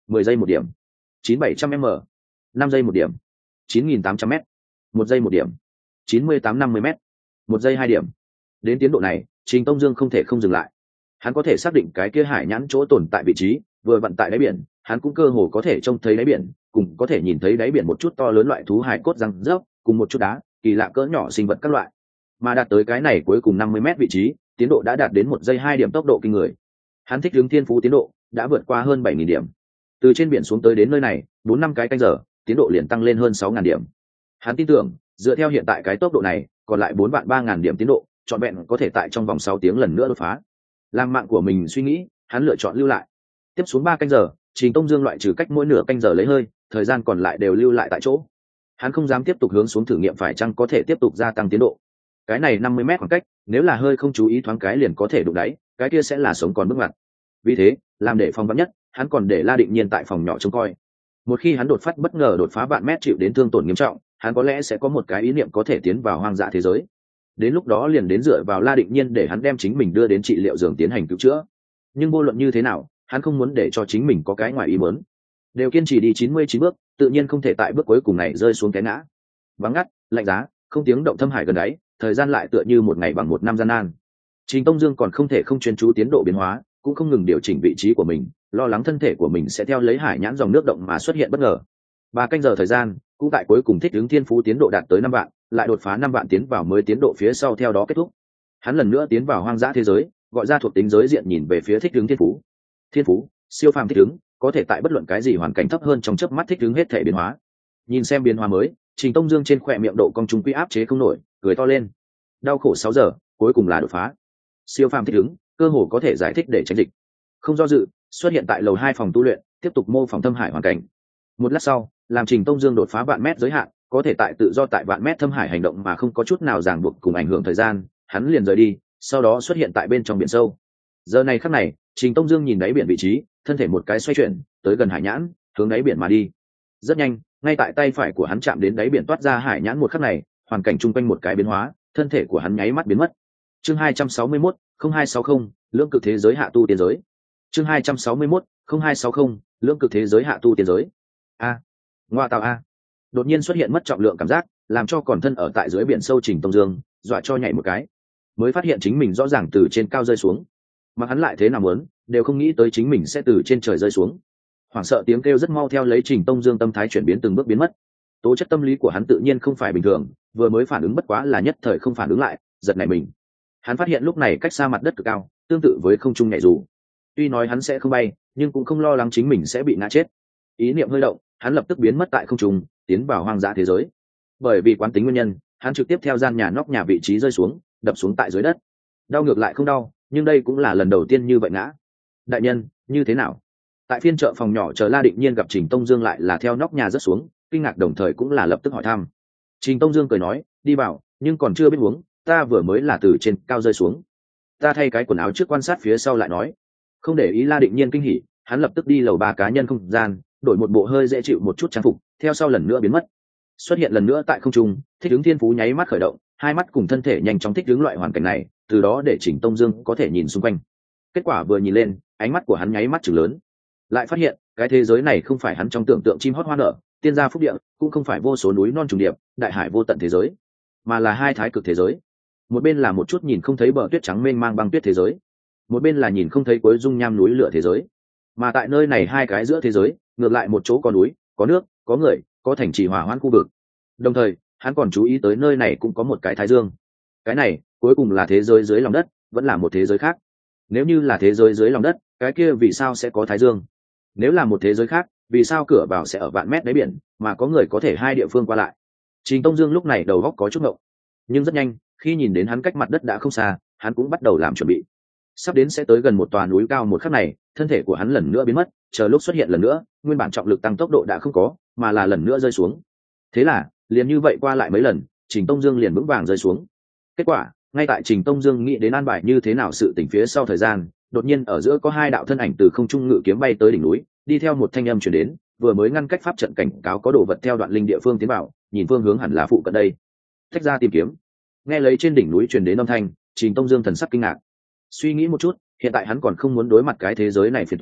mười giây một điểm. Chín bảy trăm m. Năm giây một điểm. Chín nghìn tám trăm m. Một giây một điểm. Chín mươi tám năm mươi m. Một giây hai điểm. Đến tiến độ này, Trình Tông Dương không thể không dừng lại. Hắn có thể xác định cái kia hải nhãn chỗ tồn tại vị trí, vừa vận tại đáy biển, hắn cũng cơ hồ có thể trông thấy đáy biển, cùng có thể nhìn thấy đáy biển một chút to lớn loại thú hải cốt răng rớp, cùng một chút đá, kỳ lạ cỡ nhỏ sinh vật các loại. Mà đạt tới cái này cuối cùng năm mươi mét vị trí, tiến độ đã đạt đến một giây hai điểm tốc độ kinh người. Hắn thích ứng thiên phú tiến độ đã vượt qua hơn bảy nghìn điểm. Từ trên biển xuống tới đến nơi này, bốn năm cái canh giờ, tiến độ liền tăng lên hơn sáu nghìn điểm. Hắn tin tưởng, dựa theo hiện tại cái tốc độ này, còn lại bốn vạn ba nghìn điểm tiến độ, trọn vẹn có thể tại trong vòng sáu tiếng lần nữa đột phá. Làm mạng của mình suy nghĩ, hắn lựa chọn lưu lại. Tiếp xuống ba canh giờ, Trình Tông Dương loại trừ cách mỗi nửa canh giờ lấy hơi, thời gian còn lại đều lưu lại tại chỗ. Hắn không dám tiếp tục hướng xuống thử nghiệm phải chăng có thể tiếp tục gia tăng tiến độ. Cái này năm mươi mét khoảng cách, nếu là hơi không chú ý thoáng cái liền có thể đụng đáy, cái kia sẽ là sống còn bước ngoặt. Vì thế, làm để phòng vắn nhất, hắn còn để La Định Nhiên tại phòng nhỏ trông coi. Một khi hắn đột phát bất ngờ đột phá vạn mét chịu đến thương tổn nghiêm trọng, hắn có lẽ sẽ có một cái ý niệm có thể tiến vào hoang dã thế giới. Đến lúc đó liền đến dựa vào La Định Nhiên để hắn đem chính mình đưa đến trị liệu giường tiến hành cứu chữa. Nhưng vô luận như thế nào, hắn không muốn để cho chính mình có cái ngoài ý muốn. Đều kiên trì đi chín mươi chín bước, tự nhiên không thể tại bước cuối cùng này rơi xuống té ngã. Vắng ngắt, lạnh giá, không tiếng động thâm hải gần đáy, thời gian lại tựa như một ngày bằng một năm gian nan. Trình Tông Dương còn không thể không chuyên chú tiến độ biến hóa, cũng không ngừng điều chỉnh vị trí của mình, lo lắng thân thể của mình sẽ theo lấy hải nhãn dòng nước động mà xuất hiện bất ngờ. Ba canh giờ thời gian, cũng tại cuối cùng thích ứng thiên phú tiến độ đạt tới năm vạn, lại đột phá năm vạn tiến vào mới tiến độ phía sau theo đó kết thúc. Hắn lần nữa tiến vào hoang dã thế giới, gọi ra thuộc tính giới diện nhìn về phía thích ứng thiên phú. Thiên phú, siêu phàm thích ứng, có thể tại bất luận cái gì hoàn cảnh thấp hơn trong chớp mắt thích ứng hết thể biến hóa. Nhìn xem biến hóa mới, Trình Tông Dương trên khóe miệng độ cong trung quy áp chế không nổi, cười to lên. Đau khổ sáu giờ, cuối cùng là đột phá. Siêu phàm thích ứng, cơ hồ có thể giải thích để tránh dịch. Không do dự, xuất hiện tại lầu hai phòng tu luyện, tiếp tục mô phỏng thâm hải hoàn cảnh. Một lát sau, làm Trình Tông Dương đột phá vạn mét giới hạn, có thể tại tự do tại vạn mét thâm hải hành động mà không có chút nào ràng buộc cùng ảnh hưởng thời gian, hắn liền rời đi, sau đó xuất hiện tại bên trong biển sâu. Giờ này khắc này, Trình Tông Dương nhìn đáy biển vị trí, thân thể một cái xoay chuyển, tới gần hải nhãn, hướng đáy biển mà đi. Rất nhanh, ngay tại tay phải của hắn chạm đến đáy biển toát ra hải nhãn một khắc này, hoàn cảnh chung quanh một cái biến hóa, thân thể của hắn nháy mắt biến mất. Chương hai trăm sáu mươi mốt, không hai sáu không, lưỡng cực thế giới hạ tu tiên giới. Chương hai trăm sáu mươi mốt, không hai sáu không, lưỡng cực thế giới hạ tu tiên giới. A, ngoa tạo a. Đột nhiên xuất hiện mất trọng lượng cảm giác, làm cho còn thân ở tại dưới biển sâu Trình Tông Dương dọa cho nhảy một cái, mới phát hiện chính mình rõ ràng từ trên cao rơi xuống. Mà hắn lại thế nào muốn, đều không nghĩ tới chính mình sẽ từ trên trời rơi xuống. Hoảng sợ tiếng kêu rất mau theo lấy Trình Tông Dương tâm thái chuyển biến từng bước biến mất. Tố chất tâm lý của hắn tự nhiên không phải bình thường, vừa mới phản ứng bất quá là nhất thời không phản ứng lại, giật nảy mình. Hắn phát hiện lúc này cách xa mặt đất cực cao, tương tự với không trung nhảy dù. Tuy nói hắn sẽ không bay, nhưng cũng không lo lắng chính mình sẽ bị ngã chết. Ý niệm hơi động, hắn lập tức biến mất tại không trung, tiến vào hoang dã thế giới. Bởi vì quán tính nguyên nhân, hắn trực tiếp theo gian nhà nóc nhà vị trí rơi xuống, đập xuống tại dưới đất. Đau ngược lại không đau, nhưng đây cũng là lần đầu tiên như vậy ngã. Đại nhân, như thế nào? Tại phiên chợ phòng nhỏ chờ La Định Nhiên gặp Trình Tông Dương lại là theo nóc nhà rớt xuống, kinh ngạc đồng thời cũng là lập tức hỏi thăm. Trình Tông Dương cười nói, đi vào, nhưng còn chưa biết uống, ta vừa mới là từ trên cao rơi xuống. Ta thay cái quần áo trước quan sát phía sau lại nói. Không để ý La Định Nhiên kinh hỉ, hắn lập tức đi lầu ba cá nhân không gian, đổi một bộ hơi dễ chịu một chút trang phục, theo sau lần nữa biến mất. Xuất hiện lần nữa tại không trung, thích ứng thiên phú nháy mắt khởi động, hai mắt cùng thân thể nhanh chóng thích ứng loại hoàn cảnh này, từ đó để Trình Tông Dương có thể nhìn xung quanh. Kết quả vừa nhìn lên, ánh mắt của hắn nháy mắt trừng lớn, lại phát hiện cái thế giới này không phải hắn trong tưởng tượng chim hót hoa nở, tiên gia phúc địa, cũng không phải vô số núi non trùng điệp, đại hải vô tận thế giới, mà là hai thái cực thế giới. Một bên là một chút nhìn không thấy bờ tuyết trắng mênh mang băng tuyết thế giới, một bên là nhìn không thấy cuối dung nham núi lửa thế giới. Mà tại nơi này hai cái giữa thế giới, ngược lại một chỗ có núi, có nước, có người, có thành trì hòa hoãn khu vực. Đồng thời, hắn còn chú ý tới nơi này cũng có một cái thái dương. Cái này, cuối cùng là thế giới dưới lòng đất, vẫn là một thế giới khác. Nếu như là thế giới dưới lòng đất, cái kia vì sao sẽ có thái dương? Nếu là một thế giới khác, vì sao cửa vào sẽ ở vạn mét đáy biển, mà có người có thể hai địa phương qua lại? Trình Tông Dương lúc này đầu óc có chút ngộng, nhưng rất nhanh, khi nhìn đến hắn cách mặt đất đã không xa, hắn cũng bắt đầu làm chuẩn bị. Sắp đến sẽ tới gần một tòa núi cao một khắc này, thân thể của hắn lần nữa biến mất, chờ lúc xuất hiện lần nữa, nguyên bản trọng lực tăng tốc độ đã không có, mà là lần nữa rơi xuống. Thế là, liền như vậy qua lại mấy lần, Trình Tông Dương liền vững vàng rơi xuống. Kết quả, ngay tại Trình Tông Dương nghĩ đến an bài như thế nào sự tình phía sau thời gian, đột nhiên ở giữa có hai đạo thân ảnh từ không trung ngự kiếm bay tới đỉnh núi, đi theo một thanh âm truyền đến, vừa mới ngăn cách pháp trận cảnh cáo có đồ vật theo đoạn linh địa phương tiến vào, nhìn phương hướng hẳn là phụ cận đây. Thách ra tìm kiếm. Nghe lấy trên đỉnh núi truyền đến âm thanh, Trình Tông Dương thần sắc kinh ngạc. Suy nghĩ một chút, hiện tại hắn còn không muốn đối mặt cái thế giới này phiền toái,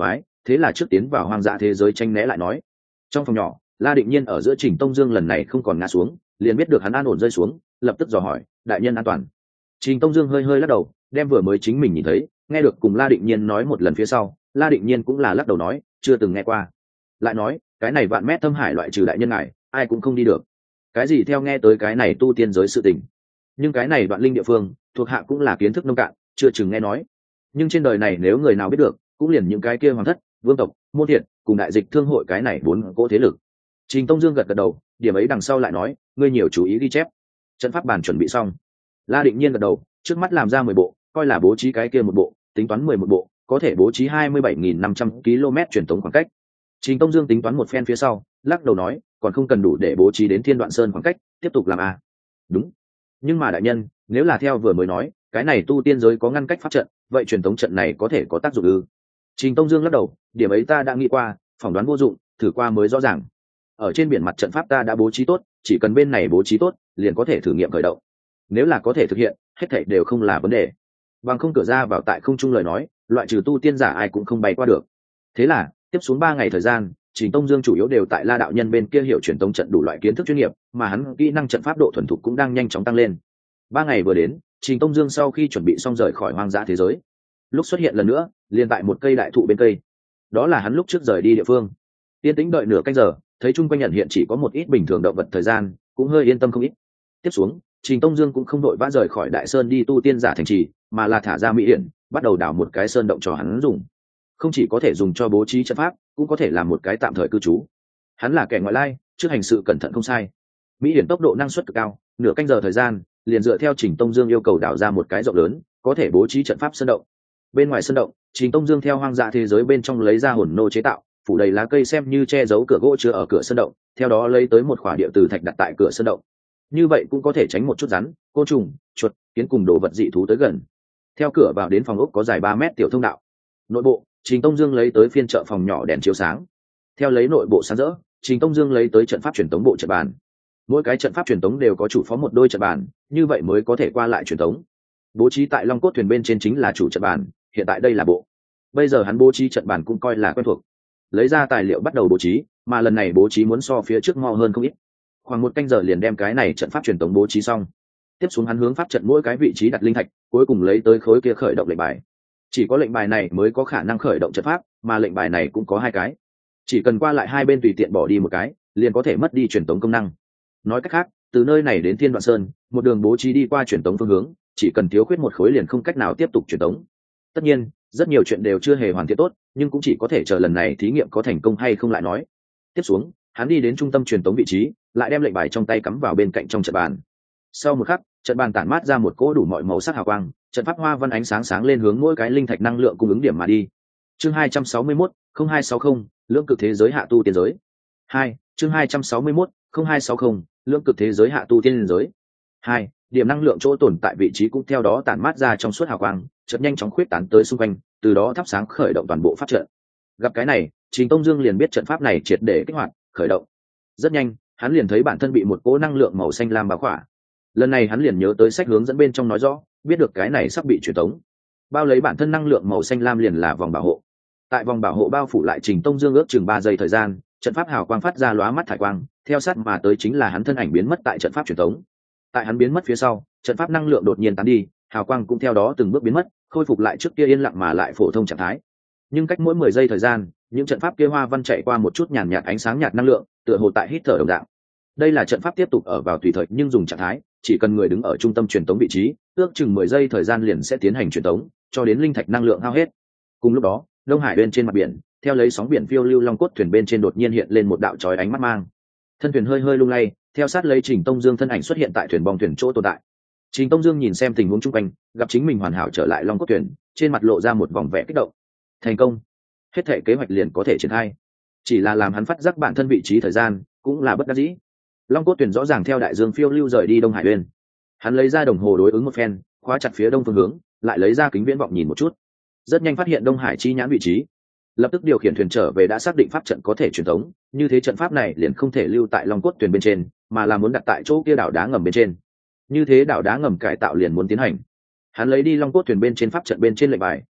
thế là trước tiến vào hoang dã thế giới tranh né lại nói. Trong phòng nhỏ, La Định Nhiên ở giữa Trình Tông Dương lần này không còn ngã xuống, liền biết được hắn an ổn rơi xuống, lập tức dò hỏi, đại nhân an toàn. Trình Tông Dương hơi hơi lắc đầu, đem vừa mới chính mình nhìn thấy, nghe được cùng La Định Nhiên nói một lần phía sau, La Định Nhiên cũng là lắc đầu nói, chưa từng nghe qua. Lại nói, cái này vạn mét thâm hải loại trừ đại nhân ngài, ai cũng không đi được. Cái gì theo nghe tới cái này tu tiên giới sự tình. Nhưng cái này đoạn linh địa phương, thuộc hạ cũng là kiến thức nông cạn, chưa chừng nghe nói. Nhưng trên đời này nếu người nào biết được, cũng liền những cái kia hoàng thất, vương tộc, môn thiện, cùng đại dịch thương hội cái này bốn cỗ thế lực. Trình Tông Dương gật gật đầu, điểm ấy đằng sau lại nói, ngươi nhiều chú ý ghi chép. Trận pháp bàn chuẩn bị xong. La Định Nhiên gật đầu, trước mắt làm ra mười bộ, coi là bố trí cái kia một bộ, tính toán mười một bộ, có thể bố trí hai mươi bảy nghìn năm trăm ki lô mét truyền tống khoảng cách. Trình Tông Dương tính toán một phen phía sau, lắc đầu nói, còn không cần đủ để bố trí đến Thiên Đoạn Sơn khoảng cách, tiếp tục làm a. Đúng. Nhưng mà đại nhân, nếu là theo vừa mới nói, cái này tu tiên giới có ngăn cách pháp trận, vậy truyền tống trận này có thể có tác dụng ư? Trình Tông Dương lắc đầu, điểm ấy ta đã nghĩ qua, phỏng đoán vô dụng, thử qua mới rõ ràng. Ở trên biển mặt trận pháp ta đã bố trí tốt, chỉ cần bên này bố trí tốt, liền có thể thử nghiệm khởi động. Nếu là có thể thực hiện, hết thảy đều không là vấn đề. Bằng không cửa ra vào tại không trung lời nói, loại trừ tu tiên giả ai cũng không bay qua được. Thế là, tiếp xuống ba ngày thời gian, Trình Tông Dương chủ yếu đều tại La đạo nhân bên kia hiểu truyền tống trận đủ loại kiến thức chuyên nghiệp, mà hắn kỹ năng trận pháp độ thuần thục cũng đang nhanh chóng tăng lên. Ba ngày vừa đến, Trình Tông Dương sau khi chuẩn bị xong rời khỏi hoang dã thế giới, lúc xuất hiện lần nữa, liền tại một cây đại thụ bên cây. Đó là hắn lúc trước rời đi địa phương. Yên tĩnh đợi nửa canh giờ, thấy chung quanh nhận hiện chỉ có một ít bình thường động vật thời gian, cũng hơi yên tâm không ít. Tiếp xuống, Trình Tông Dương cũng không đội vã rời khỏi Đại Sơn đi tu tiên giả thành trì, mà là thả ra Mỹ Hiển, bắt đầu đào một cái sơn động cho hắn dùng. Không chỉ có thể dùng cho bố trí trận pháp, cũng có thể làm một cái tạm thời cư trú. Hắn là kẻ ngoại lai, trước hành sự cẩn thận không sai. Mỹ Hiển tốc độ năng suất cực cao, nửa canh giờ thời gian, liền dựa theo Trình Tông Dương yêu cầu đào ra một cái rộng lớn, có thể bố trí trận pháp sơn động. Bên ngoài sơn động, Trình Tông Dương theo hoang dã thế giới bên trong lấy ra hồn nô chế tạo, phủ đầy lá cây xem như che giấu cửa gỗ chứa ở cửa sơn động, theo đó lấy tới một khỏa địa từ thạch đặt tại cửa sơn động. Như vậy cũng có thể tránh một chút rắn, côn trùng, chuột, kiến cùng đồ vật dị thú tới gần. Theo cửa vào đến phòng ốc có dài ba mét tiểu thông đạo. Nội bộ, Trình Tông Dương lấy tới phiên chợ phòng nhỏ đèn chiếu sáng. Theo lấy nội bộ sáng rỡ, Trình Tông Dương lấy tới trận pháp truyền tống bộ trận bàn. Mỗi cái trận pháp truyền tống đều có chủ phó một đôi trận bàn, như vậy mới có thể qua lại truyền tống. Bố trí tại Long Cốt thuyền bên trên chính là chủ trận bàn, hiện tại đây là bộ. Bây giờ hắn bố trí trận bàn cũng coi là quen thuộc. Lấy ra tài liệu bắt đầu bố trí, mà lần này bố trí muốn so phía trước mo hơn không ít. Khoảng một canh giờ liền đem cái này trận pháp truyền tống bố trí xong. Tiếp xuống hắn hướng pháp trận mỗi cái vị trí đặt linh thạch, cuối cùng lấy tới khối kia khởi động lệnh bài. Chỉ có lệnh bài này mới có khả năng khởi động trận pháp, mà lệnh bài này cũng có hai cái. Chỉ cần qua lại hai bên tùy tiện bỏ đi một cái, liền có thể mất đi truyền tống công năng. Nói cách khác, từ nơi này đến Thiên Đoạn Sơn, một đường bố trí đi qua truyền tống phương hướng, chỉ cần thiếu khuyết một khối liền không cách nào tiếp tục truyền tống. Tất nhiên, rất nhiều chuyện đều chưa hề hoàn thiện tốt, nhưng cũng chỉ có thể chờ lần này thí nghiệm có thành công hay không lại nói. Tiếp xuống, hắn đi đến trung tâm truyền tống vị trí, lại đem lệnh bài trong tay cắm vào bên cạnh trong trận bàn. Sau một khắc, trận bàn tản mát ra một cỗ đủ mọi màu sắc hào quang, trận pháp hoa văn ánh sáng sáng lên hướng mỗi cái linh thạch năng lượng cung ứng điểm mà đi. Chương hai trăm sáu mươi mốt, không hai sáu không, lưỡng cực thế giới hạ tu tiên giới. hai, chương hai trăm sáu mươi mốt, không hai sáu không, lưỡng cực thế giới hạ tu tiên giới. hai, điểm năng lượng chỗ tồn tại vị trí cũng theo đó tản mát ra trong suốt hào quang, chợt nhanh chóng khuyết tán tới xung quanh, từ đó thắp sáng khởi động toàn bộ pháp trận. Gặp cái này, Trình Tông Dương liền biết trận pháp này triệt để kích hoạt, khởi động. Rất nhanh, hắn liền thấy bản thân bị một cỗ năng lượng màu xanh lam bao khỏa. Lần này hắn liền nhớ tới sách hướng dẫn bên trong nói rõ, biết được cái này sắp bị truyền tống. Bao lấy bản thân năng lượng màu xanh lam liền là vòng bảo hộ. Tại vòng bảo hộ bao phủ lại Trình Tông Dương ước chừng ba giây thời gian, trận pháp hào quang phát ra lóa mắt thải quang, theo sát mà tới chính là hắn thân ảnh biến mất tại trận pháp truyền tống. Tại hắn biến mất phía sau, trận pháp năng lượng đột nhiên tán đi, hào quang cũng theo đó từng bước biến mất, khôi phục lại trước kia yên lặng mà lại phổ thông trạng thái. Nhưng cách mỗi mười giây thời gian, những trận pháp kia hoa văn chạy qua một chút nhàn nhạt ánh sáng nhạt năng lượng, tựa hồ tại hít thở đồng dạng. Đây là trận pháp tiếp tục ở vào tùy thời nhưng dùng trạng thái, chỉ cần người đứng ở trung tâm truyền tống vị trí, ước chừng mười giây thời gian liền sẽ tiến hành truyền tống, cho đến linh thạch năng lượng hao hết. Cùng lúc đó, Đông Hải bên trên mặt biển, theo lấy sóng biển phiêu lưu long cốt thuyền bên trên đột nhiên hiện lên một đạo chói ánh mắt mang. Thân thuyền hơi hơi lung lay, theo sát lấy Trình Tông Dương thân ảnh xuất hiện tại thuyền bong thuyền chỗ tồn tại. Trình Tông Dương nhìn xem tình huống chung quanh, gặp chính mình hoàn hảo trở lại long cốt thuyền, trên mặt lộ ra một vòng vẻ kích động. Thành công, hết thể kế hoạch liền có thể triển khai. Chỉ là làm hắn phát giác bản thân vị trí thời gian, cũng là bất đắc dĩ. Long cốt thuyền rõ ràng theo đại dương phiêu lưu rời đi Đông Hải Uyên. Hắn lấy ra đồng hồ đối ứng một phen, khóa chặt phía đông phương hướng, lại lấy ra kính viễn vọng nhìn một chút. Rất nhanh phát hiện Đông Hải chi nhãn vị trí, lập tức điều khiển thuyền trở về, đã xác định pháp trận có thể truyền thống, như thế trận pháp này liền không thể lưu tại long cốt thuyền bên trên, mà là muốn đặt tại chỗ kia đảo đá ngầm bên trên. Như thế đảo đá ngầm cải tạo liền muốn tiến hành. Hắn lấy đi long cốt thuyền bên trên pháp trận bên trên lệnh bài,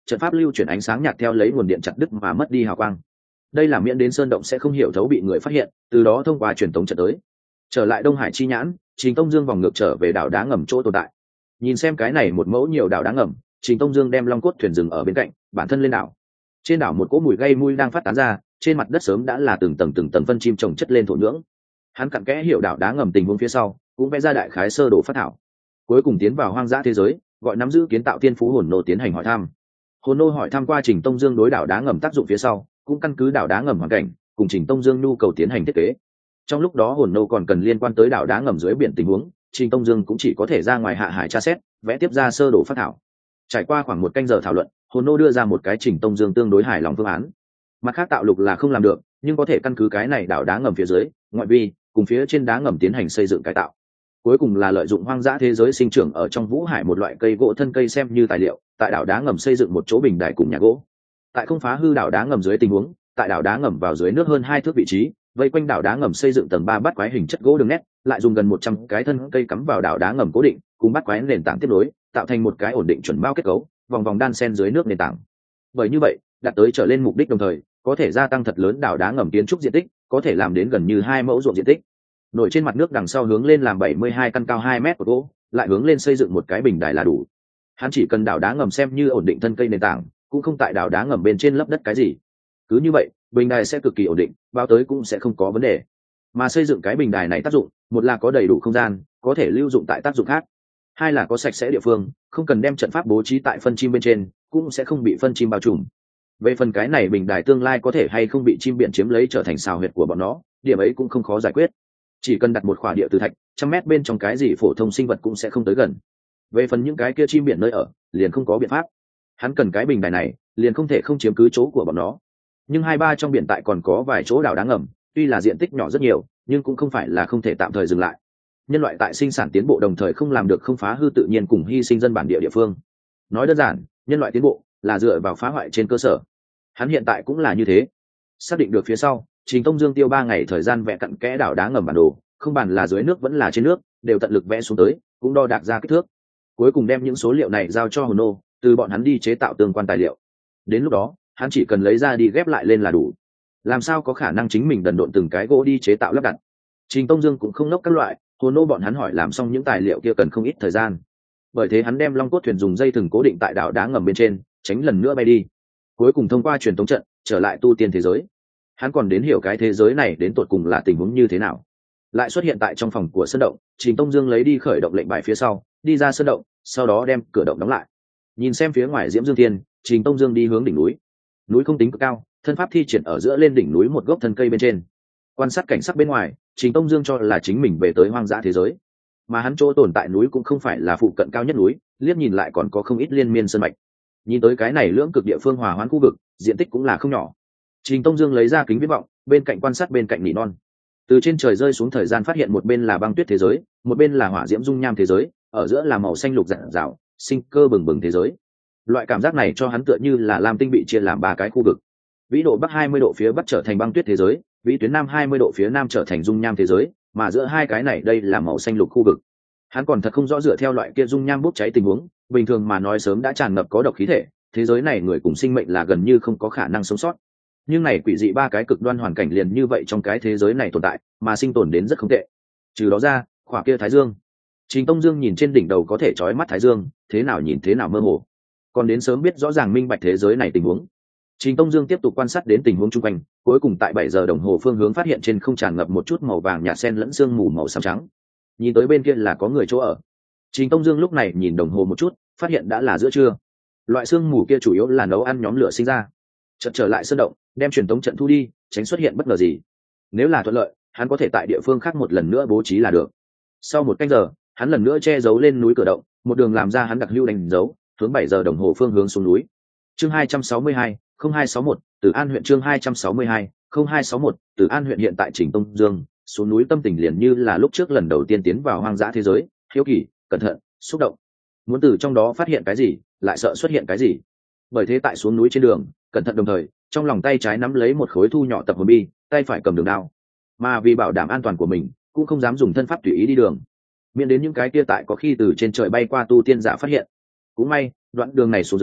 trận pháp lưu chuyển ánh sáng nhạt theo lấy nguồn điện chặt đứt mà mất đi hào quang. Đây là miễn đến sơn động sẽ không hiểu thấu bị người phát hiện, từ đó thông qua truyền tống trận tới. Trở lại Đông Hải chi nhãn, Trình Tông Dương vòng ngược trở về đảo đá ngầm chỗ tồn tại. Nhìn xem cái này một mẫu nhiều đảo đá ngầm, Trình Tông Dương đem long cốt thuyền dừng ở bên cạnh, bản thân lên đảo. Trên đảo một cỗ mùi gây mùi đang phát tán ra, trên mặt đất sớm đã là từng tầng từng tầng phân chim trồng chất lên thổ nhưỡng. Hắn cặn kẽ hiểu đảo đá ngầm tình huống phía sau, cũng vẽ ra đại khái sơ đồ phát thảo. Cuối cùng tiến vào hoang dã thế giới, gọi nắm giữ kiến tạo tiên phú hồn nô tiến hành hỏi thăm. Hồn nô hỏi thăm qua Trình Tông Dương đối đảo đá ngầm tác dụng phía sau, cũng căn cứ đảo đá ngầm hoàn cảnh, cùng Trình Tông Dương nhu cầu tiến hành thiết kế. Trong lúc đó hồn nô còn cần liên quan tới đảo đá ngầm dưới biển tình huống, Trình Tông Dương cũng chỉ có thể ra ngoài hạ hải tra xét, vẽ tiếp ra sơ đồ phát thảo. Trải qua khoảng một canh giờ thảo luận, hồn nô đưa ra một cái Trình Tông Dương tương đối hài lòng phương án. Mặt khác tạo lục là không làm được, nhưng có thể căn cứ cái này đảo đá ngầm phía dưới, ngoại vi, cùng phía trên đá ngầm tiến hành xây dựng cải tạo. Cuối cùng là lợi dụng hoang dã thế giới sinh trưởng ở trong vũ hải một loại cây gỗ thân cây xem như tài liệu, tại đảo đá ngầm xây dựng một chỗ bình đài cùng nhà gỗ. Tại không phá hư đảo đá ngầm dưới tình huống, tại đảo đá ngầm vào dưới nước hơn hai thước vị trí, vây quanh đảo đá ngầm xây dựng tầng ba bát quái hình chất gỗ đường nét, lại dùng gần một trăm cái thân cây cắm vào đảo đá ngầm cố định, cùng bát quái nền tảng tiếp nối, tạo thành một cái ổn định chuẩn bao kết cấu, vòng vòng đan xen dưới nước nền tảng. Bởi như vậy, đạt tới trở lên mục đích đồng thời, có thể gia tăng thật lớn đảo đá ngầm kiến trúc diện tích, có thể làm đến gần như hai mẫu ruộng diện tích. Nổi trên mặt nước đằng sau hướng lên làm bảy mươi hai căn cao hai mét của gỗ, lại hướng lên xây dựng một cái bình đài là đủ. Hắn chỉ cần đảo đá ngầm xem như ổn định thân cây nền tảng, cũng không tại đảo đá ngầm bên trên lấp đất cái gì. Cứ như vậy, bình đài sẽ cực kỳ ổn định, bao tới cũng sẽ không có vấn đề. Mà xây dựng cái bình đài này tác dụng, một là có đầy đủ không gian, có thể lưu dụng tại tác dụng khác. Hai là có sạch sẽ địa phương, không cần đem trận pháp bố trí tại phân chim bên trên, cũng sẽ không bị phân chim bao trùm. Về phần cái này bình đài tương lai có thể hay không bị chim biển chiếm lấy trở thành xào huyệt của bọn nó, điểm ấy cũng không khó giải quyết. Chỉ cần đặt một khỏa địa từ thạch, trăm mét bên trong cái gì phổ thông sinh vật cũng sẽ không tới gần. Về phần những cái kia chim biển nơi ở, liền không có biện pháp. Hắn cần cái bình đài này, liền không thể không chiếm cứ chỗ của bọn nó. Nhưng hai ba trong biển tại còn có vài chỗ đảo đá ngầm, tuy là diện tích nhỏ rất nhiều, nhưng cũng không phải là không thể tạm thời dừng lại. Nhân loại tại sinh sản tiến bộ đồng thời không làm được không phá hư tự nhiên cùng hy sinh dân bản địa địa phương. Nói đơn giản, nhân loại tiến bộ là dựa vào phá hoại trên cơ sở. Hắn hiện tại cũng là như thế. Xác định được phía sau, Trình Tông Dương tiêu ba ngày thời gian vẽ cặn kẽ đảo đá ngầm bản đồ, không bàn là dưới nước vẫn là trên nước, đều tận lực vẽ xuống tới, cũng đo đạc ra kích thước. Cuối cùng đem những số liệu này giao cho Hồn Nô, từ bọn hắn đi chế tạo tương quan tài liệu. Đến lúc đó, hắn chỉ cần lấy ra đi ghép lại lên là đủ. Làm sao có khả năng chính mình đần độn từng cái gỗ đi chế tạo lắp đặt. Trình Tông Dương cũng không nốc các loại, Hồn Nô bọn hắn hỏi làm xong những tài liệu kia cần không ít thời gian. Bởi thế hắn đem long cốt thuyền dùng dây thừng cố định tại đảo đá ngầm bên trên, tránh lần nữa bay đi. Cuối cùng thông qua truyền tống trận trở lại tu tiên thế giới. Hắn còn đến hiểu cái thế giới này đến tột cùng là tình huống như thế nào. Lại xuất hiện tại trong phòng của sơn động, Trình Tông Dương lấy đi khởi động lệnh bài phía sau, đi ra sơn động, sau đó đem cửa động đóng lại. Nhìn xem phía ngoài Diễm Dương Thiên, Trình Tông Dương đi hướng đỉnh núi. Núi không tính cực cao, thân pháp thi triển ở giữa lên đỉnh núi một gốc thân cây bên trên. Quan sát cảnh sắc bên ngoài, Trình Tông Dương cho là chính mình về tới hoang dã thế giới. Mà hắn chỗ tồn tại núi cũng không phải là phụ cận cao nhất núi, liếc nhìn lại còn có không ít liên miên sơn mạch. Nhìn tới cái này lưỡng cực địa phương hòa hoãn khu vực, diện tích cũng là không nhỏ. Trình Tông Dương lấy ra kính viễn vọng, bên cạnh quan sát bên cạnh nỉ non. Từ trên trời rơi xuống thời gian phát hiện một bên là băng tuyết thế giới, một bên là hỏa diễm dung nham thế giới, ở giữa là màu xanh lục rạng rào, sinh cơ bừng bừng thế giới. Loại cảm giác này cho hắn tựa như là lam tinh bị chia làm ba cái khu vực. Vĩ độ bắc hai mươi độ phía bắc trở thành băng tuyết thế giới, vĩ tuyến nam hai mươi độ phía nam trở thành dung nham thế giới, mà giữa hai cái này đây là màu xanh lục khu vực. Hắn còn thật không rõ dựa theo loại kia dung nham bốc cháy tình huống, bình thường mà nói sớm đã tràn ngập có độc khí thể, thế giới này người cùng sinh mệnh là gần như không có khả năng sống sót. Nhưng này quỷ dị ba cái cực đoan hoàn cảnh liền như vậy trong cái thế giới này tồn tại, mà sinh tồn đến rất không tệ. Trừ đó ra, khỏa kia thái dương. Trình Tông Dương nhìn trên đỉnh đầu có thể chói mắt thái dương, thế nào nhìn thế nào mơ hồ. Còn đến sớm biết rõ ràng minh bạch thế giới này tình huống. Trình Tông Dương tiếp tục quan sát đến tình huống chung quanh, cuối cùng tại bảy giờ đồng hồ phương hướng phát hiện trên không tràn ngập một chút màu vàng nhạt xen lẫn sương mù màu xám trắng. Nhìn tới bên kia là có người chỗ ở. Trình Tông Dương lúc này nhìn đồng hồ một chút, phát hiện đã là giữa trưa. Loại sương mù kia chủ yếu là nấu ăn nhóm lửa sinh ra. Chợt trở lại sơn động, đem truyền tống trận thu đi, tránh xuất hiện bất ngờ gì. Nếu là thuận lợi, hắn có thể tại địa phương khác một lần nữa bố trí là được. Sau một canh giờ, hắn lần nữa che giấu lên núi cửa động, một đường làm ra hắn đặc lưu đánh dấu, hướng bảy giờ đồng hồ phương hướng xuống núi. Chương hai trăm sáu mươi hai, không hai sáu mốt, Từ An huyện chương hai trăm sáu mươi hai, không hai sáu mốt, Từ An huyện hiện tại Trình Tông Dương, xuống núi tâm tình liền như là lúc trước lần đầu tiên tiến vào hoang dã thế giới, hiếu kỳ, cẩn thận, xúc động. Muốn từ trong đó phát hiện cái gì, lại sợ xuất hiện cái gì. Bởi thế tại xuống núi trên đường, cẩn thận đồng thời, trong lòng tay trái nắm lấy một khối thu nhỏ tập hồn bi, tay phải cầm đường đao. Mà vì bảo đảm an toàn của mình, cũng không dám dùng thân pháp tùy ý đi đường, miễn đến những cái kia tại có khi từ trên trời bay qua tu tiên giả phát hiện. Cũng may, đoạn đường này xuống dưới,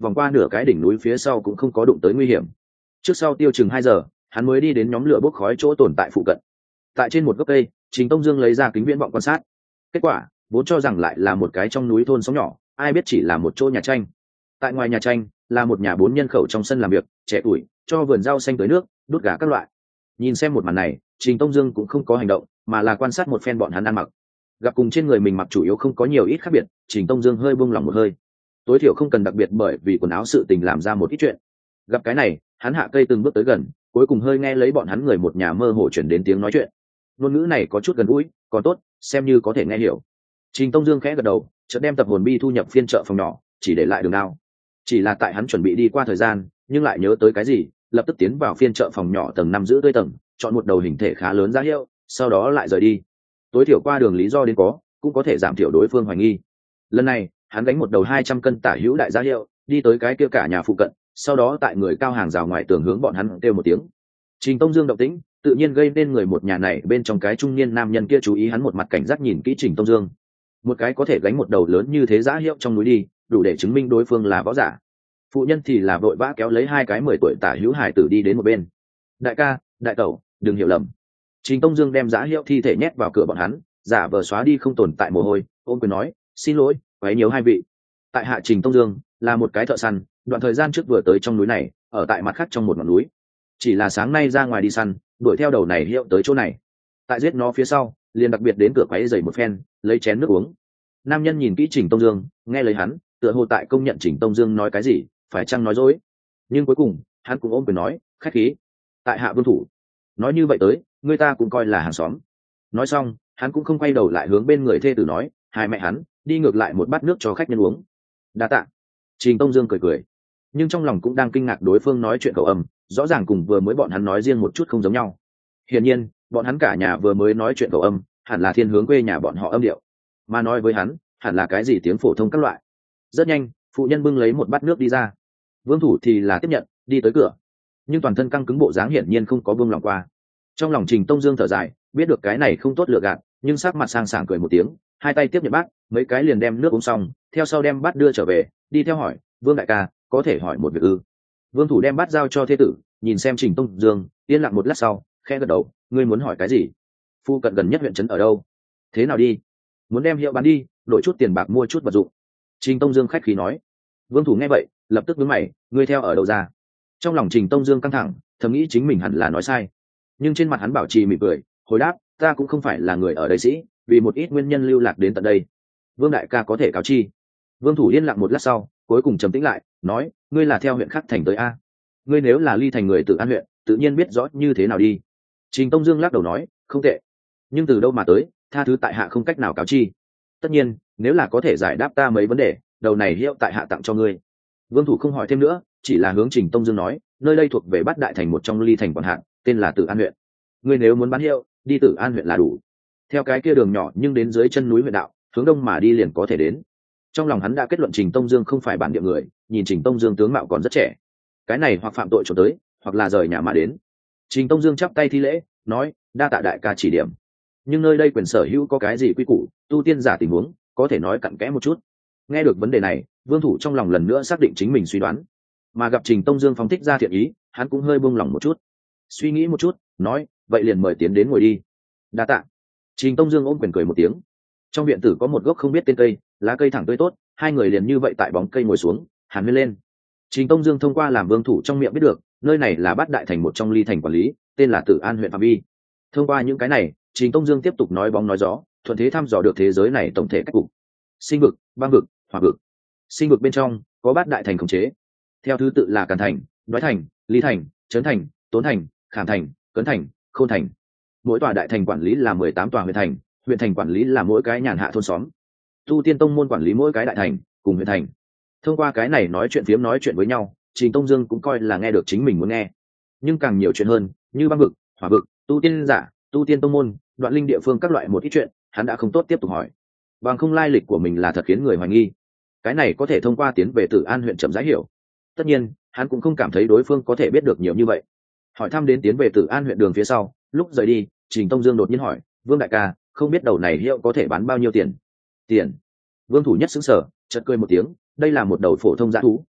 vòng qua nửa cái đỉnh núi phía sau cũng không có đụng tới nguy hiểm. Trước sau tiêu chừng hai giờ, hắn mới đi đến nhóm lửa bốc khói chỗ tồn tại phụ cận. Tại trên một gốc cây, Trình Tông Dương lấy ra kính viễn vọng quan sát. Kết quả, vốn cho rằng lại là một cái trong núi thôn xóm nhỏ, ai biết chỉ là một chỗ nhà tranh. Tại ngoài nhà tranh là một nhà bốn nhân khẩu trong sân làm việc, trẻ tuổi, cho vườn rau xanh tới nước, đút gà các loại. Nhìn xem một màn này, Trình Tông Dương cũng không có hành động, mà là quan sát một phen bọn hắn ăn mặc. Gặp cùng trên người mình mặc chủ yếu không có nhiều ít khác biệt, Trình Tông Dương hơi buông lỏng một hơi. Tối thiểu không cần đặc biệt bởi vì quần áo sự tình làm ra một ít chuyện. Gặp cái này, hắn hạ cây từng bước tới gần, cuối cùng hơi nghe lấy bọn hắn người một nhà mơ hồ chuyển đến tiếng nói chuyện. Ngôn ngữ này có chút gần gũi, còn tốt, xem như có thể nghe hiểu. Trình Tông Dương khẽ gật đầu, chợt đem tập hồn bi thu nhập phiên chợ phòng nhỏ, chỉ để lại đường đao. Chỉ là tại hắn chuẩn bị đi qua thời gian, nhưng lại nhớ tới cái gì, lập tức tiến vào phiên chợ phòng nhỏ tầng năm giữ tươi tầng, chọn một đầu hình thể khá lớn ra hiệu, sau đó lại rời đi. Tối thiểu qua đường lý do đến có, cũng có thể giảm thiểu đối phương hoài nghi. Lần này, hắn gánh một đầu hai trăm cân tả hữu đại giá hiệu, đi tới cái kia cả nhà phụ cận, sau đó tại người cao hàng rào ngoài tường hướng bọn hắn kêu một tiếng. Trình Tông Dương động tĩnh, tự nhiên gây nên người một nhà này bên trong cái trung niên nam nhân kia chú ý, hắn một mặt cảnh giác nhìn kỹ Trình Tông Dương. Một cái có thể gánh một đầu lớn như thế giá hiệu trong núi đi, đủ để chứng minh đối phương là võ giả. Phụ nhân thì là vội vã kéo lấy hai cái mười tuổi tả hữu hải tử đi đến một bên. Đại ca, đại tẩu, đừng hiểu lầm. Trình Tông Dương đem giá hiệu thi thể nhét vào cửa bọn hắn, giả vờ xóa đi không tồn tại mồ hôi, ôm quyền nói, xin lỗi, quấy nhiều hai vị. Tại hạ Trình Tông Dương là một cái thợ săn, đoạn thời gian trước vừa tới trong núi này, ở tại mặt khác trong một ngọn núi. Chỉ là sáng nay ra ngoài đi săn, đuổi theo đầu này hiệu tới chỗ này. Tại giết nó phía sau, liền đặc biệt đến cửa quấy giày một phen, lấy chén nước uống. Nam nhân nhìn kỹ Trình Tông Dương, nghe lấy hắn, tựa hồ tại công nhận Trình Tông Dương nói cái gì, phải chăng nói dối. Nhưng cuối cùng, hắn cũng ôm quyền nói, khách khí. Tại hạ Vương Thủ. Nói như vậy tới, người ta cũng coi là hàng xóm. Nói xong, hắn cũng không quay đầu lại hướng bên người thê tử nói, hai mẹ hắn, đi ngược lại một bát nước cho khách nhân uống. Đa tạ. Trình Tông Dương cười cười, nhưng trong lòng cũng đang kinh ngạc đối phương nói chuyện khẩu âm, rõ ràng cùng vừa mới bọn hắn nói riêng một chút không giống nhau. Hiển nhiên, bọn hắn cả nhà vừa mới nói chuyện khẩu âm, hẳn là thiên hướng quê nhà bọn họ âm điệu, mà nói với hắn, hẳn là cái gì tiếng phổ thông các loại. Rất nhanh, phụ nhân bưng lấy một bát nước đi ra. Vương Thủ thì là tiếp nhận, đi tới cửa, nhưng toàn thân căng cứng bộ dáng hiển nhiên không có buông lòng qua. Trong lòng Trình Tông Dương thở dài, biết được cái này không tốt lựa gạt, nhưng sắc mặt sang sảng cười một tiếng, hai tay tiếp nhận bát, mấy cái liền đem nước uống xong, theo sau đem bát đưa trở về, đi theo hỏi, Vương đại ca, có thể hỏi một việc ư? Vương Thủ đem bát giao cho thê tử, nhìn xem Trình Tông Dương, yên lặng một lát sau, khẽ gật đầu, ngươi muốn hỏi cái gì? Phu cận gần nhất huyện trấn ở đâu? Thế nào đi? Muốn đem hiệu bán đi, đổi chút tiền bạc mua chút vật dụng. Trình Tông Dương khách khí nói. Vương Thủ nghe vậy, lập tức nhướng mày, ngươi theo ở đâu ra? Trong lòng Trình Tông Dương căng thẳng, thầm nghĩ chính mình hẳn là nói sai, nhưng trên mặt hắn bảo trì mỉm cười, hồi đáp, ta cũng không phải là người ở đây sĩ, vì một ít nguyên nhân lưu lạc đến tận đây. Vương đại ca có thể cáo chi. Vương Thủ yên lặng một lát sau, cuối cùng trầm tĩnh lại, nói, ngươi là theo huyện khác thành tới a? Ngươi nếu là ly thành người Tự An huyện, tự nhiên biết rõ như thế nào đi. Trình Tông Dương lắc đầu nói, không tệ, nhưng từ đâu mà tới, tha thứ tại hạ không cách nào cáo chi. Tất nhiên, nếu là có thể giải đáp ta mấy vấn đề, đầu này hiệu tại hạ tặng cho ngươi. Vương Thủ không hỏi thêm nữa, chỉ là hướng Trình Tông Dương nói, nơi đây thuộc về Bát Đại thành một trong ly thành quản hạt, tên là Tự An huyện. Ngươi nếu muốn bán hiệu, đi Tự An huyện là đủ. Theo cái kia đường nhỏ nhưng đến dưới chân núi huyện đạo, hướng đông mà đi liền có thể đến. Trong lòng hắn đã kết luận Trình Tông Dương không phải bản địa người, nhìn Trình Tông Dương tướng mạo còn rất trẻ, cái này hoặc phạm tội trốn tới, hoặc là rời nhà mà đến. Trình Tông Dương chắp tay thi lễ, nói, đa tạ đại ca chỉ điểm, nhưng nơi đây quyền sở hữu có cái gì quy củ, tu tiên giả tình huống, có thể nói cặn kẽ một chút. Nghe được vấn đề này, Vương Thủ trong lòng lần nữa xác định chính mình suy đoán, mà gặp Trình Tông Dương phóng thích ra thiện ý, hắn cũng hơi buông lòng một chút, suy nghĩ một chút, nói, vậy liền mời tiến đến ngồi đi. Đa tạ. Trình Tông Dương ôm quyền cười một tiếng. Trong viện tử có một gốc không biết tên cây, lá cây thẳng tươi tốt, hai người liền như vậy tại bóng cây ngồi xuống, hàn huyên lên. Trình Tông Dương thông qua làm Vương Thủ trong miệng biết được, nơi này là Bát Đại thành một trong ly thành quản lý, tên là Tự An huyện phạm vi. Thông qua những cái này, Trình Tông Dương tiếp tục nói bóng nói gió, thuận thế thăm dò được thế giới này tổng thể cách cục. Sinh vực, băng vực, hỏa vực. Sinh vực bên trong có Bát Đại thành khống chế, theo thứ tự là Càn thành, Đoái thành, Lý thành, Trấn thành, Tốn thành, Khảm thành, Cấn thành, Khôn thành. Mỗi tòa đại thành quản lý là mười tám tòa huyện thành, huyện thành quản lý là mỗi cái nhàn hạ thôn xóm. Tu tiên tông môn quản lý mỗi cái đại thành cùng huyện thành. Thông qua cái này nói chuyện phiếm nói chuyện với nhau, Trình Tông Dương cũng coi là nghe được chính mình muốn nghe, nhưng càng nhiều chuyện hơn, như băng vực, hỏa vực, tu tiên giả, tu tiên tông môn, đoạn linh địa phương các loại một ít chuyện, hắn đã không tốt tiếp tục hỏi, bằng không lai lịch của mình là thật khiến người hoài nghi. Cái này có thể thông qua tiến về Tự An huyện chậm rãi hiểu. Tất nhiên, hắn cũng không cảm thấy đối phương có thể biết được nhiều như vậy. Hỏi thăm đến tiến về Tự An huyện đường phía sau, lúc rời đi, Trình Tông Dương đột nhiên hỏi, Vương đại ca, không biết đầu này hiệu có thể bán bao nhiêu tiền? Tiền? Vương Thủ nhất xứng sở, chợt cười một tiếng, đây là một đầu phổ thông dã thú,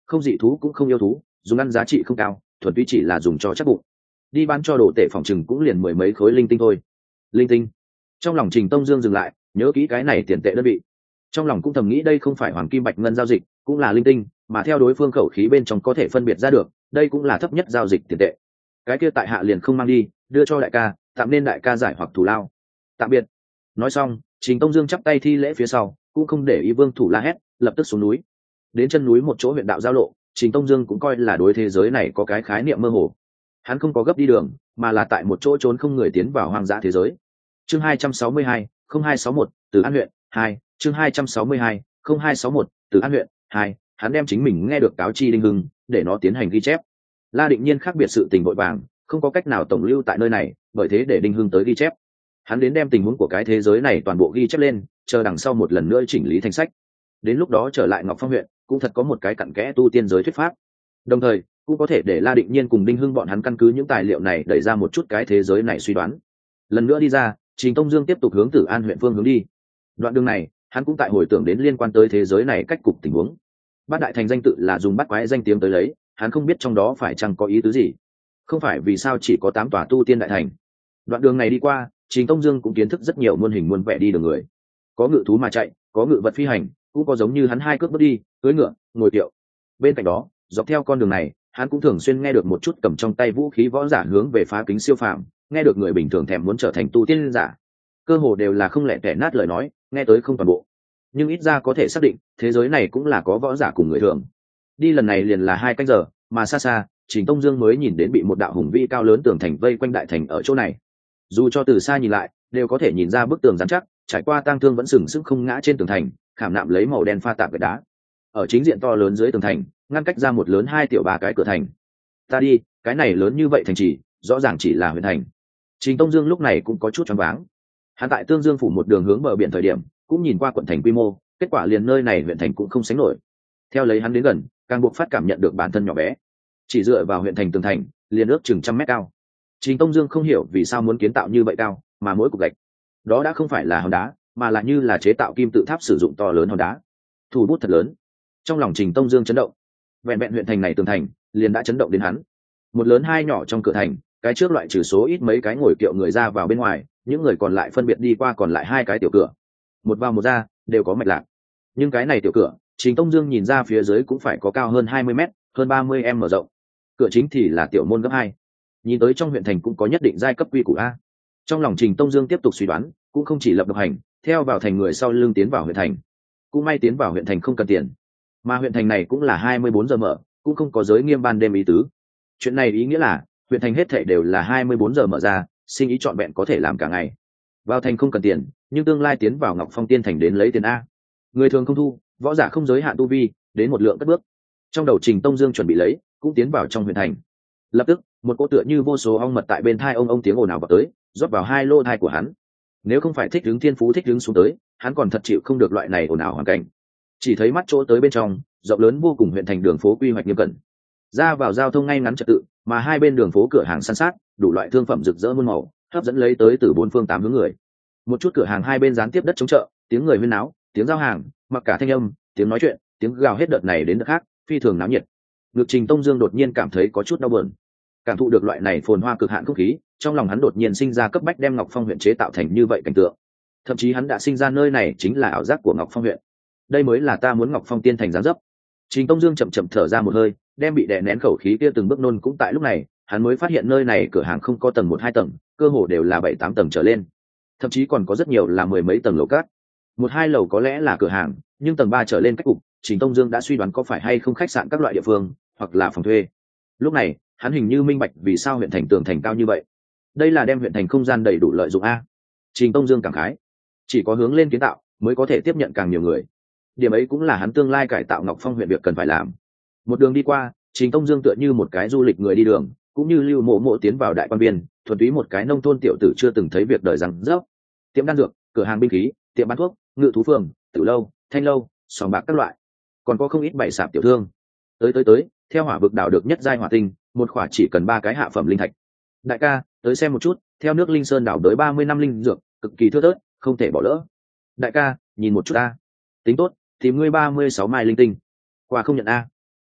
không dị thú cũng không yêu thú, dùng ăn giá trị không cao, thuần túy chỉ là dùng cho chắc bụng. Đi bán cho đồ tể phòng chừng cũng liền mười mấy khối linh tinh thôi. Linh tinh. Trong lòng Trình Tông Dương dừng lại, nhớ kỹ cái này tiền tệ đơn vị. Trong lòng cũng thầm nghĩ đây không phải hoàng kim bạch ngân giao dịch, cũng là linh tinh, mà theo đối phương khẩu khí bên trong có thể phân biệt ra được, đây cũng là thấp nhất giao dịch tiền tệ. Cái kia tại hạ liền không mang đi, đưa cho đại ca, tạm nên đại ca giải hoặc thù lao. Tạm biệt. Nói xong, Trình Tông Dương chắp tay thi lễ phía sau, cũng không để ý Vương Thủ la hét, lập tức xuống núi. Đến chân núi một chỗ huyện đạo giao lộ, Trình Tông Dương cũng coi là đối thế giới này có cái khái niệm mơ hồ. Hắn không có gấp đi đường, mà là tại một chỗ trốn không người tiến vào hoang dã thế giới. Chương hai trăm sáu mươi hai, không hai sáu một, từ An huyện, hai, chương hai trăm sáu mươi hai, không hai sáu một, từ An huyện, hai, hắn đem chính mình nghe được cáo chi Đinh Hưng, để nó tiến hành ghi chép. La Định Nhiên khác biệt sự tình vội vàng, không có cách nào tổng lưu tại nơi này, bởi thế để Đinh Hưng tới ghi chép. Hắn đến đem tình huống của cái thế giới này toàn bộ ghi chép lên, chờ đằng sau một lần nữa chỉnh lý thành sách. Đến lúc đó trở lại Ngọc Phong huyện, cũng thật có một cái cặn kẽ tu tiên giới thuyết pháp. Đồng thời, cũng có thể để La Định Nhiên cùng Đinh Hưng bọn hắn căn cứ những tài liệu này đẩy ra một chút cái thế giới này suy đoán. Lần nữa đi ra, Trình Tông Dương tiếp tục hướng Tử An huyện phương hướng đi. Đoạn đường này, hắn cũng tại hồi tưởng đến liên quan tới thế giới này cách cục tình huống. Bát đại thành danh tự là dùng bắt quái danh tiếng tới lấy, hắn không biết trong đó phải chăng có ý tứ gì. Không phải vì sao chỉ có tám tòa tu tiên đại thành. Đoạn đường này đi qua, Trình Tông Dương cũng kiến thức rất nhiều muôn hình muôn vẻ đi đường người. Có ngự thú mà chạy, có ngự vật phi hành, cũng có giống như hắn hai cước bước đi, cưỡi ngựa, ngồi kiệu. Bên cạnh đó, dọc theo con đường này, hắn cũng thường xuyên nghe được một chút cầm trong tay vũ khí võ giả hướng về phá kính siêu phàm, nghe được người bình thường thèm muốn trở thành tu tiên giả. Cơ hồ đều là không lẻ tẻ nát lời nói, nghe tới không toàn bộ. Nhưng ít ra có thể xác định, thế giới này cũng là có võ giả cùng người thường. Đi lần này liền là hai canh giờ, mà xa xa, Trình Tông Dương mới nhìn đến bị một đạo hùng vĩ cao lớn tường thành vây quanh đại thành ở chỗ này. Dù cho từ xa nhìn lại, đều có thể nhìn ra bức tường rắn chắc, trải qua tang thương vẫn sừng sững không ngã trên tường thành, khảm nạm lấy màu đen pha tạp gạch đá. Ở chính diện to lớn dưới tường thành, ngăn cách ra một lớn hai tiểu ba cái cửa thành. Ta đi, cái này lớn như vậy thành trì, rõ ràng chỉ là huyện thành. Trình Tông Dương lúc này cũng có chút choáng váng. Hắn tại Tương Dương phủ một đường hướng bờ biển thời điểm, cũng nhìn qua quận thành quy mô, kết quả liền nơi này huyện thành cũng không sánh nổi. Theo lấy hắn đến gần, càng buộc phát cảm nhận được bản thân nhỏ bé. Chỉ dựa vào huyện thành tường thành, liền ước chừng trăm mét cao. Trình Tông Dương không hiểu vì sao muốn kiến tạo như vậy cao, mà mỗi cục gạch đó đã không phải là hòn đá, mà là như là chế tạo kim tự tháp sử dụng to lớn hòn đá. Thủ bút thật lớn. Trong lòng Trình Tông Dương chấn động. Vẹn vẹn huyện thành này tường thành, liền đã chấn động đến hắn. Một lớn hai nhỏ trong cửa thành, cái trước loại trừ số ít mấy cái ngồi kiệu người ra vào bên ngoài, những người còn lại phân biệt đi qua còn lại hai cái tiểu cửa. Một vào một ra, đều có mạch lạc. Nhưng cái này tiểu cửa, Trình Tông Dương nhìn ra phía dưới cũng phải có cao hơn hai mươi mét, hơn ba mươi em mở rộng. Cửa chính thì là tiểu môn gấp hai. Nhìn tới trong huyện thành cũng có nhất định giai cấp quy củ a. Trong lòng Trình Tông Dương tiếp tục suy đoán, cũng không chỉ lập độc hành, theo vào thành người sau lưng tiến vào huyện thành. Cũng may tiến vào huyện thành không cần tiền, mà huyện thành này cũng là hai mươi bốn giờ mở, cũng không có giới nghiêm ban đêm ý tứ. Chuyện này ý nghĩa là huyện thành hết thảy đều là hai mươi bốn giờ mở ra, sinh ý trọn vẹn có thể làm cả ngày. Vào thành không cần tiền, nhưng tương lai tiến vào Ngọc Phong Tiên thành đến lấy tiền a. Người thường không thu, võ giả không giới hạn tu vi, đến một lượng cất bước. Trong đầu Trình Tông Dương chuẩn bị lấy, cũng tiến vào trong huyện thành. Lập tức, một cỗ tựa như vô số ong mật tại bên thai ông ông tiếng ồn ào vào tới, rót vào hai lô thai của hắn. Nếu không phải thích hướng thiên phú thích hướng xuống tới, hắn còn thật chịu không được loại này ồn ào hoàn cảnh. Chỉ thấy mắt chỗ tới bên trong, rộng lớn vô cùng huyện thành đường phố quy hoạch nghiêm cẩn, ra vào giao thông ngay ngắn trật tự, mà hai bên đường phố cửa hàng san sát, đủ loại thương phẩm rực rỡ muôn màu, hấp dẫn lấy tới từ bốn phương tám hướng người. Một chút cửa hàng hai bên gián tiếp đất chống chợ, tiếng người huyên náo, tiếng giao hàng, mặc cả thanh âm, tiếng nói chuyện, tiếng gào hết đợt này đến đợt khác, phi thường náo nhiệt. Ngực Trình Tông Dương đột nhiên cảm thấy có chút đau buồn. Cảm thụ được loại này phồn hoa cực hạn không khí, trong lòng hắn đột nhiên sinh ra cấp bách đem Ngọc Phong huyện chế tạo thành như vậy cảnh tượng. Thậm chí hắn đã sinh ra nơi này chính là ảo giác của Ngọc Phong huyện. Đây mới là ta muốn Ngọc Phong Tiên thành dáng dấp. Trình Tông Dương chậm chậm thở ra một hơi, đem bị đè nén khẩu khí kia từng bước nôn. Cũng tại lúc này, hắn mới phát hiện nơi này cửa hàng không có tầng một hai tầng, cơ hồ đều là bảy tám tầng trở lên, thậm chí còn có rất nhiều là mười mấy tầng lầu cát. Một hai lầu có lẽ là cửa hàng, nhưng tầng ba trở lên cách cục, Trình Tông Dương đã suy đoán có phải hay không khách sạn các loại địa phương, hoặc là phòng thuê. Lúc này, hắn hình như minh bạch vì sao huyện thành tường thành cao như vậy. Đây là đem huyện thành không gian đầy đủ lợi dụng a. Trình Tông Dương cảm khái, chỉ có hướng lên kiến tạo mới có thể tiếp nhận càng nhiều người. Điểm ấy cũng là hắn tương lai cải tạo Ngọc Phong huyện việc cần phải làm. Một đường đi qua, Trình Tông Dương tựa như một cái du lịch người đi đường, cũng như Lưu Mộ Mộ tiến vào đại quan biên, thuần túy một cái nông thôn tiểu tử chưa từng thấy việc đời rằng rớp. Tiệm đan dược, cửa hàng binh khí, tiệm bán thuốc, ngự thú phường, tử lâu, thanh lâu, sòng bạc các loại, còn có không ít bày sạp tiểu thương. Tới tới tới, theo hỏa vực đảo được nhất giai hỏa tinh, một khỏa chỉ cần ba cái hạ phẩm linh thạch. Đại ca, tới xem một chút, theo nước Linh Sơn đảo tới ba mươi năm linh dược, cực kỳ thưa thớt, không thể bỏ lỡ. Đại ca, nhìn một chút a. Tính tốt, tìm ngươi ba mươi sáu mai linh tinh. Quà không nhận a.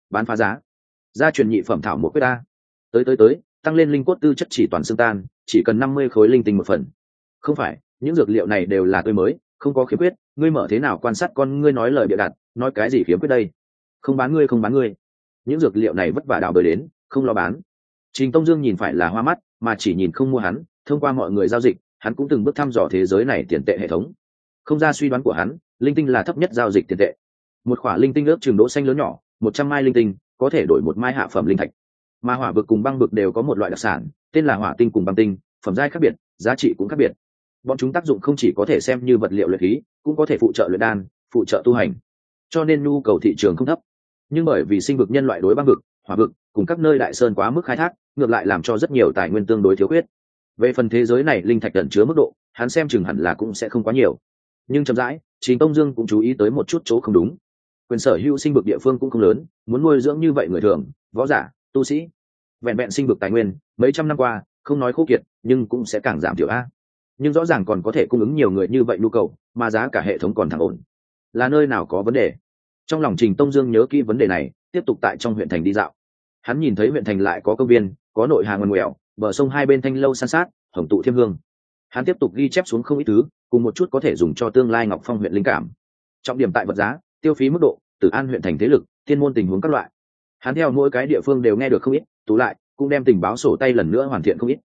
bán phá giá. Gia truyền nhị phẩm thảo một quyết ta. Tới tới tới, tăng lên linh cốt tư chất chỉ toàn xương tan, chỉ cần năm mươi khối linh tinh một phần. Không phải, những dược liệu này đều là tươi mới, không có khiếm khuyết, ngươi mở thế nào quan sát con ngươi nói lời bịa đặt, nói cái gì khiếm khuyết đây? Không bán ngươi không bán ngươi. Những dược liệu này vất vả đào bới đến, không lo bán. Trình Tông Dương nhìn phải là hoa mắt, mà chỉ nhìn không mua hắn, thông qua mọi người giao dịch, hắn cũng từng bước thăm dò thế giới này tiền tệ hệ thống. Không ra suy đoán của hắn, linh tinh là thấp nhất giao dịch tiền tệ. Một khỏa linh tinh ước chừng đỗ xanh lớn nhỏ, một trăm mai linh tinh có thể đổi một mai hạ phẩm linh thạch. Mà hỏa vực cùng băng vực đều có một loại đặc sản, tên là hỏa tinh cùng băng tinh, phẩm giai khác biệt, giá trị cũng khác biệt. Bọn chúng tác dụng không chỉ có thể xem như vật liệu luyện khí, cũng có thể phụ trợ luyện đan, phụ trợ tu hành. Cho nên nhu cầu thị trường không thấp. Nhưng bởi vì sinh vực nhân loại đối băng vực, hỏa vực cùng các nơi đại sơn quá mức khai thác, ngược lại làm cho rất nhiều tài nguyên tương đối thiếu khuyết. Về phần thế giới này linh thạch ẩn chứa mức độ, hắn xem chừng hẳn là cũng sẽ không quá nhiều. Nhưng chậm rãi, Trình Tông Dương cũng chú ý tới một chút chỗ không đúng. Quyền sở hữu sinh vực địa phương cũng không lớn, muốn nuôi dưỡng như vậy người thường, võ giả, tu sĩ, vẹn vẹn sinh vực tài nguyên, mấy trăm năm qua, không nói khô kiệt, nhưng cũng sẽ càng giảm thiểu a. Nhưng rõ ràng còn có thể cung ứng nhiều người như vậy nhu cầu, mà giá cả hệ thống còn thẳng ổn. Là nơi nào có vấn đề? Trong lòng Trình Tông Dương nhớ kỹ vấn đề này, tiếp tục tại trong huyện thành đi dạo. Hắn nhìn thấy huyện thành lại có công viên, có nội hàng ngoằn ngoèo, bờ sông hai bên thanh lâu san sát, hồng tụ thiêm hương. Hắn tiếp tục ghi chép xuống không ít thứ, cùng một chút có thể dùng cho tương lai Ngọc Phong huyện linh cảm. Trọng điểm tại vật giá, tiêu phí mức độ, Tử An huyện thành thế lực, thiên môn tình huống các loại. Hắn theo mỗi cái địa phương đều nghe được không ít, tụ lại, cũng đem tình báo sổ tay lần nữa hoàn thiện không ít.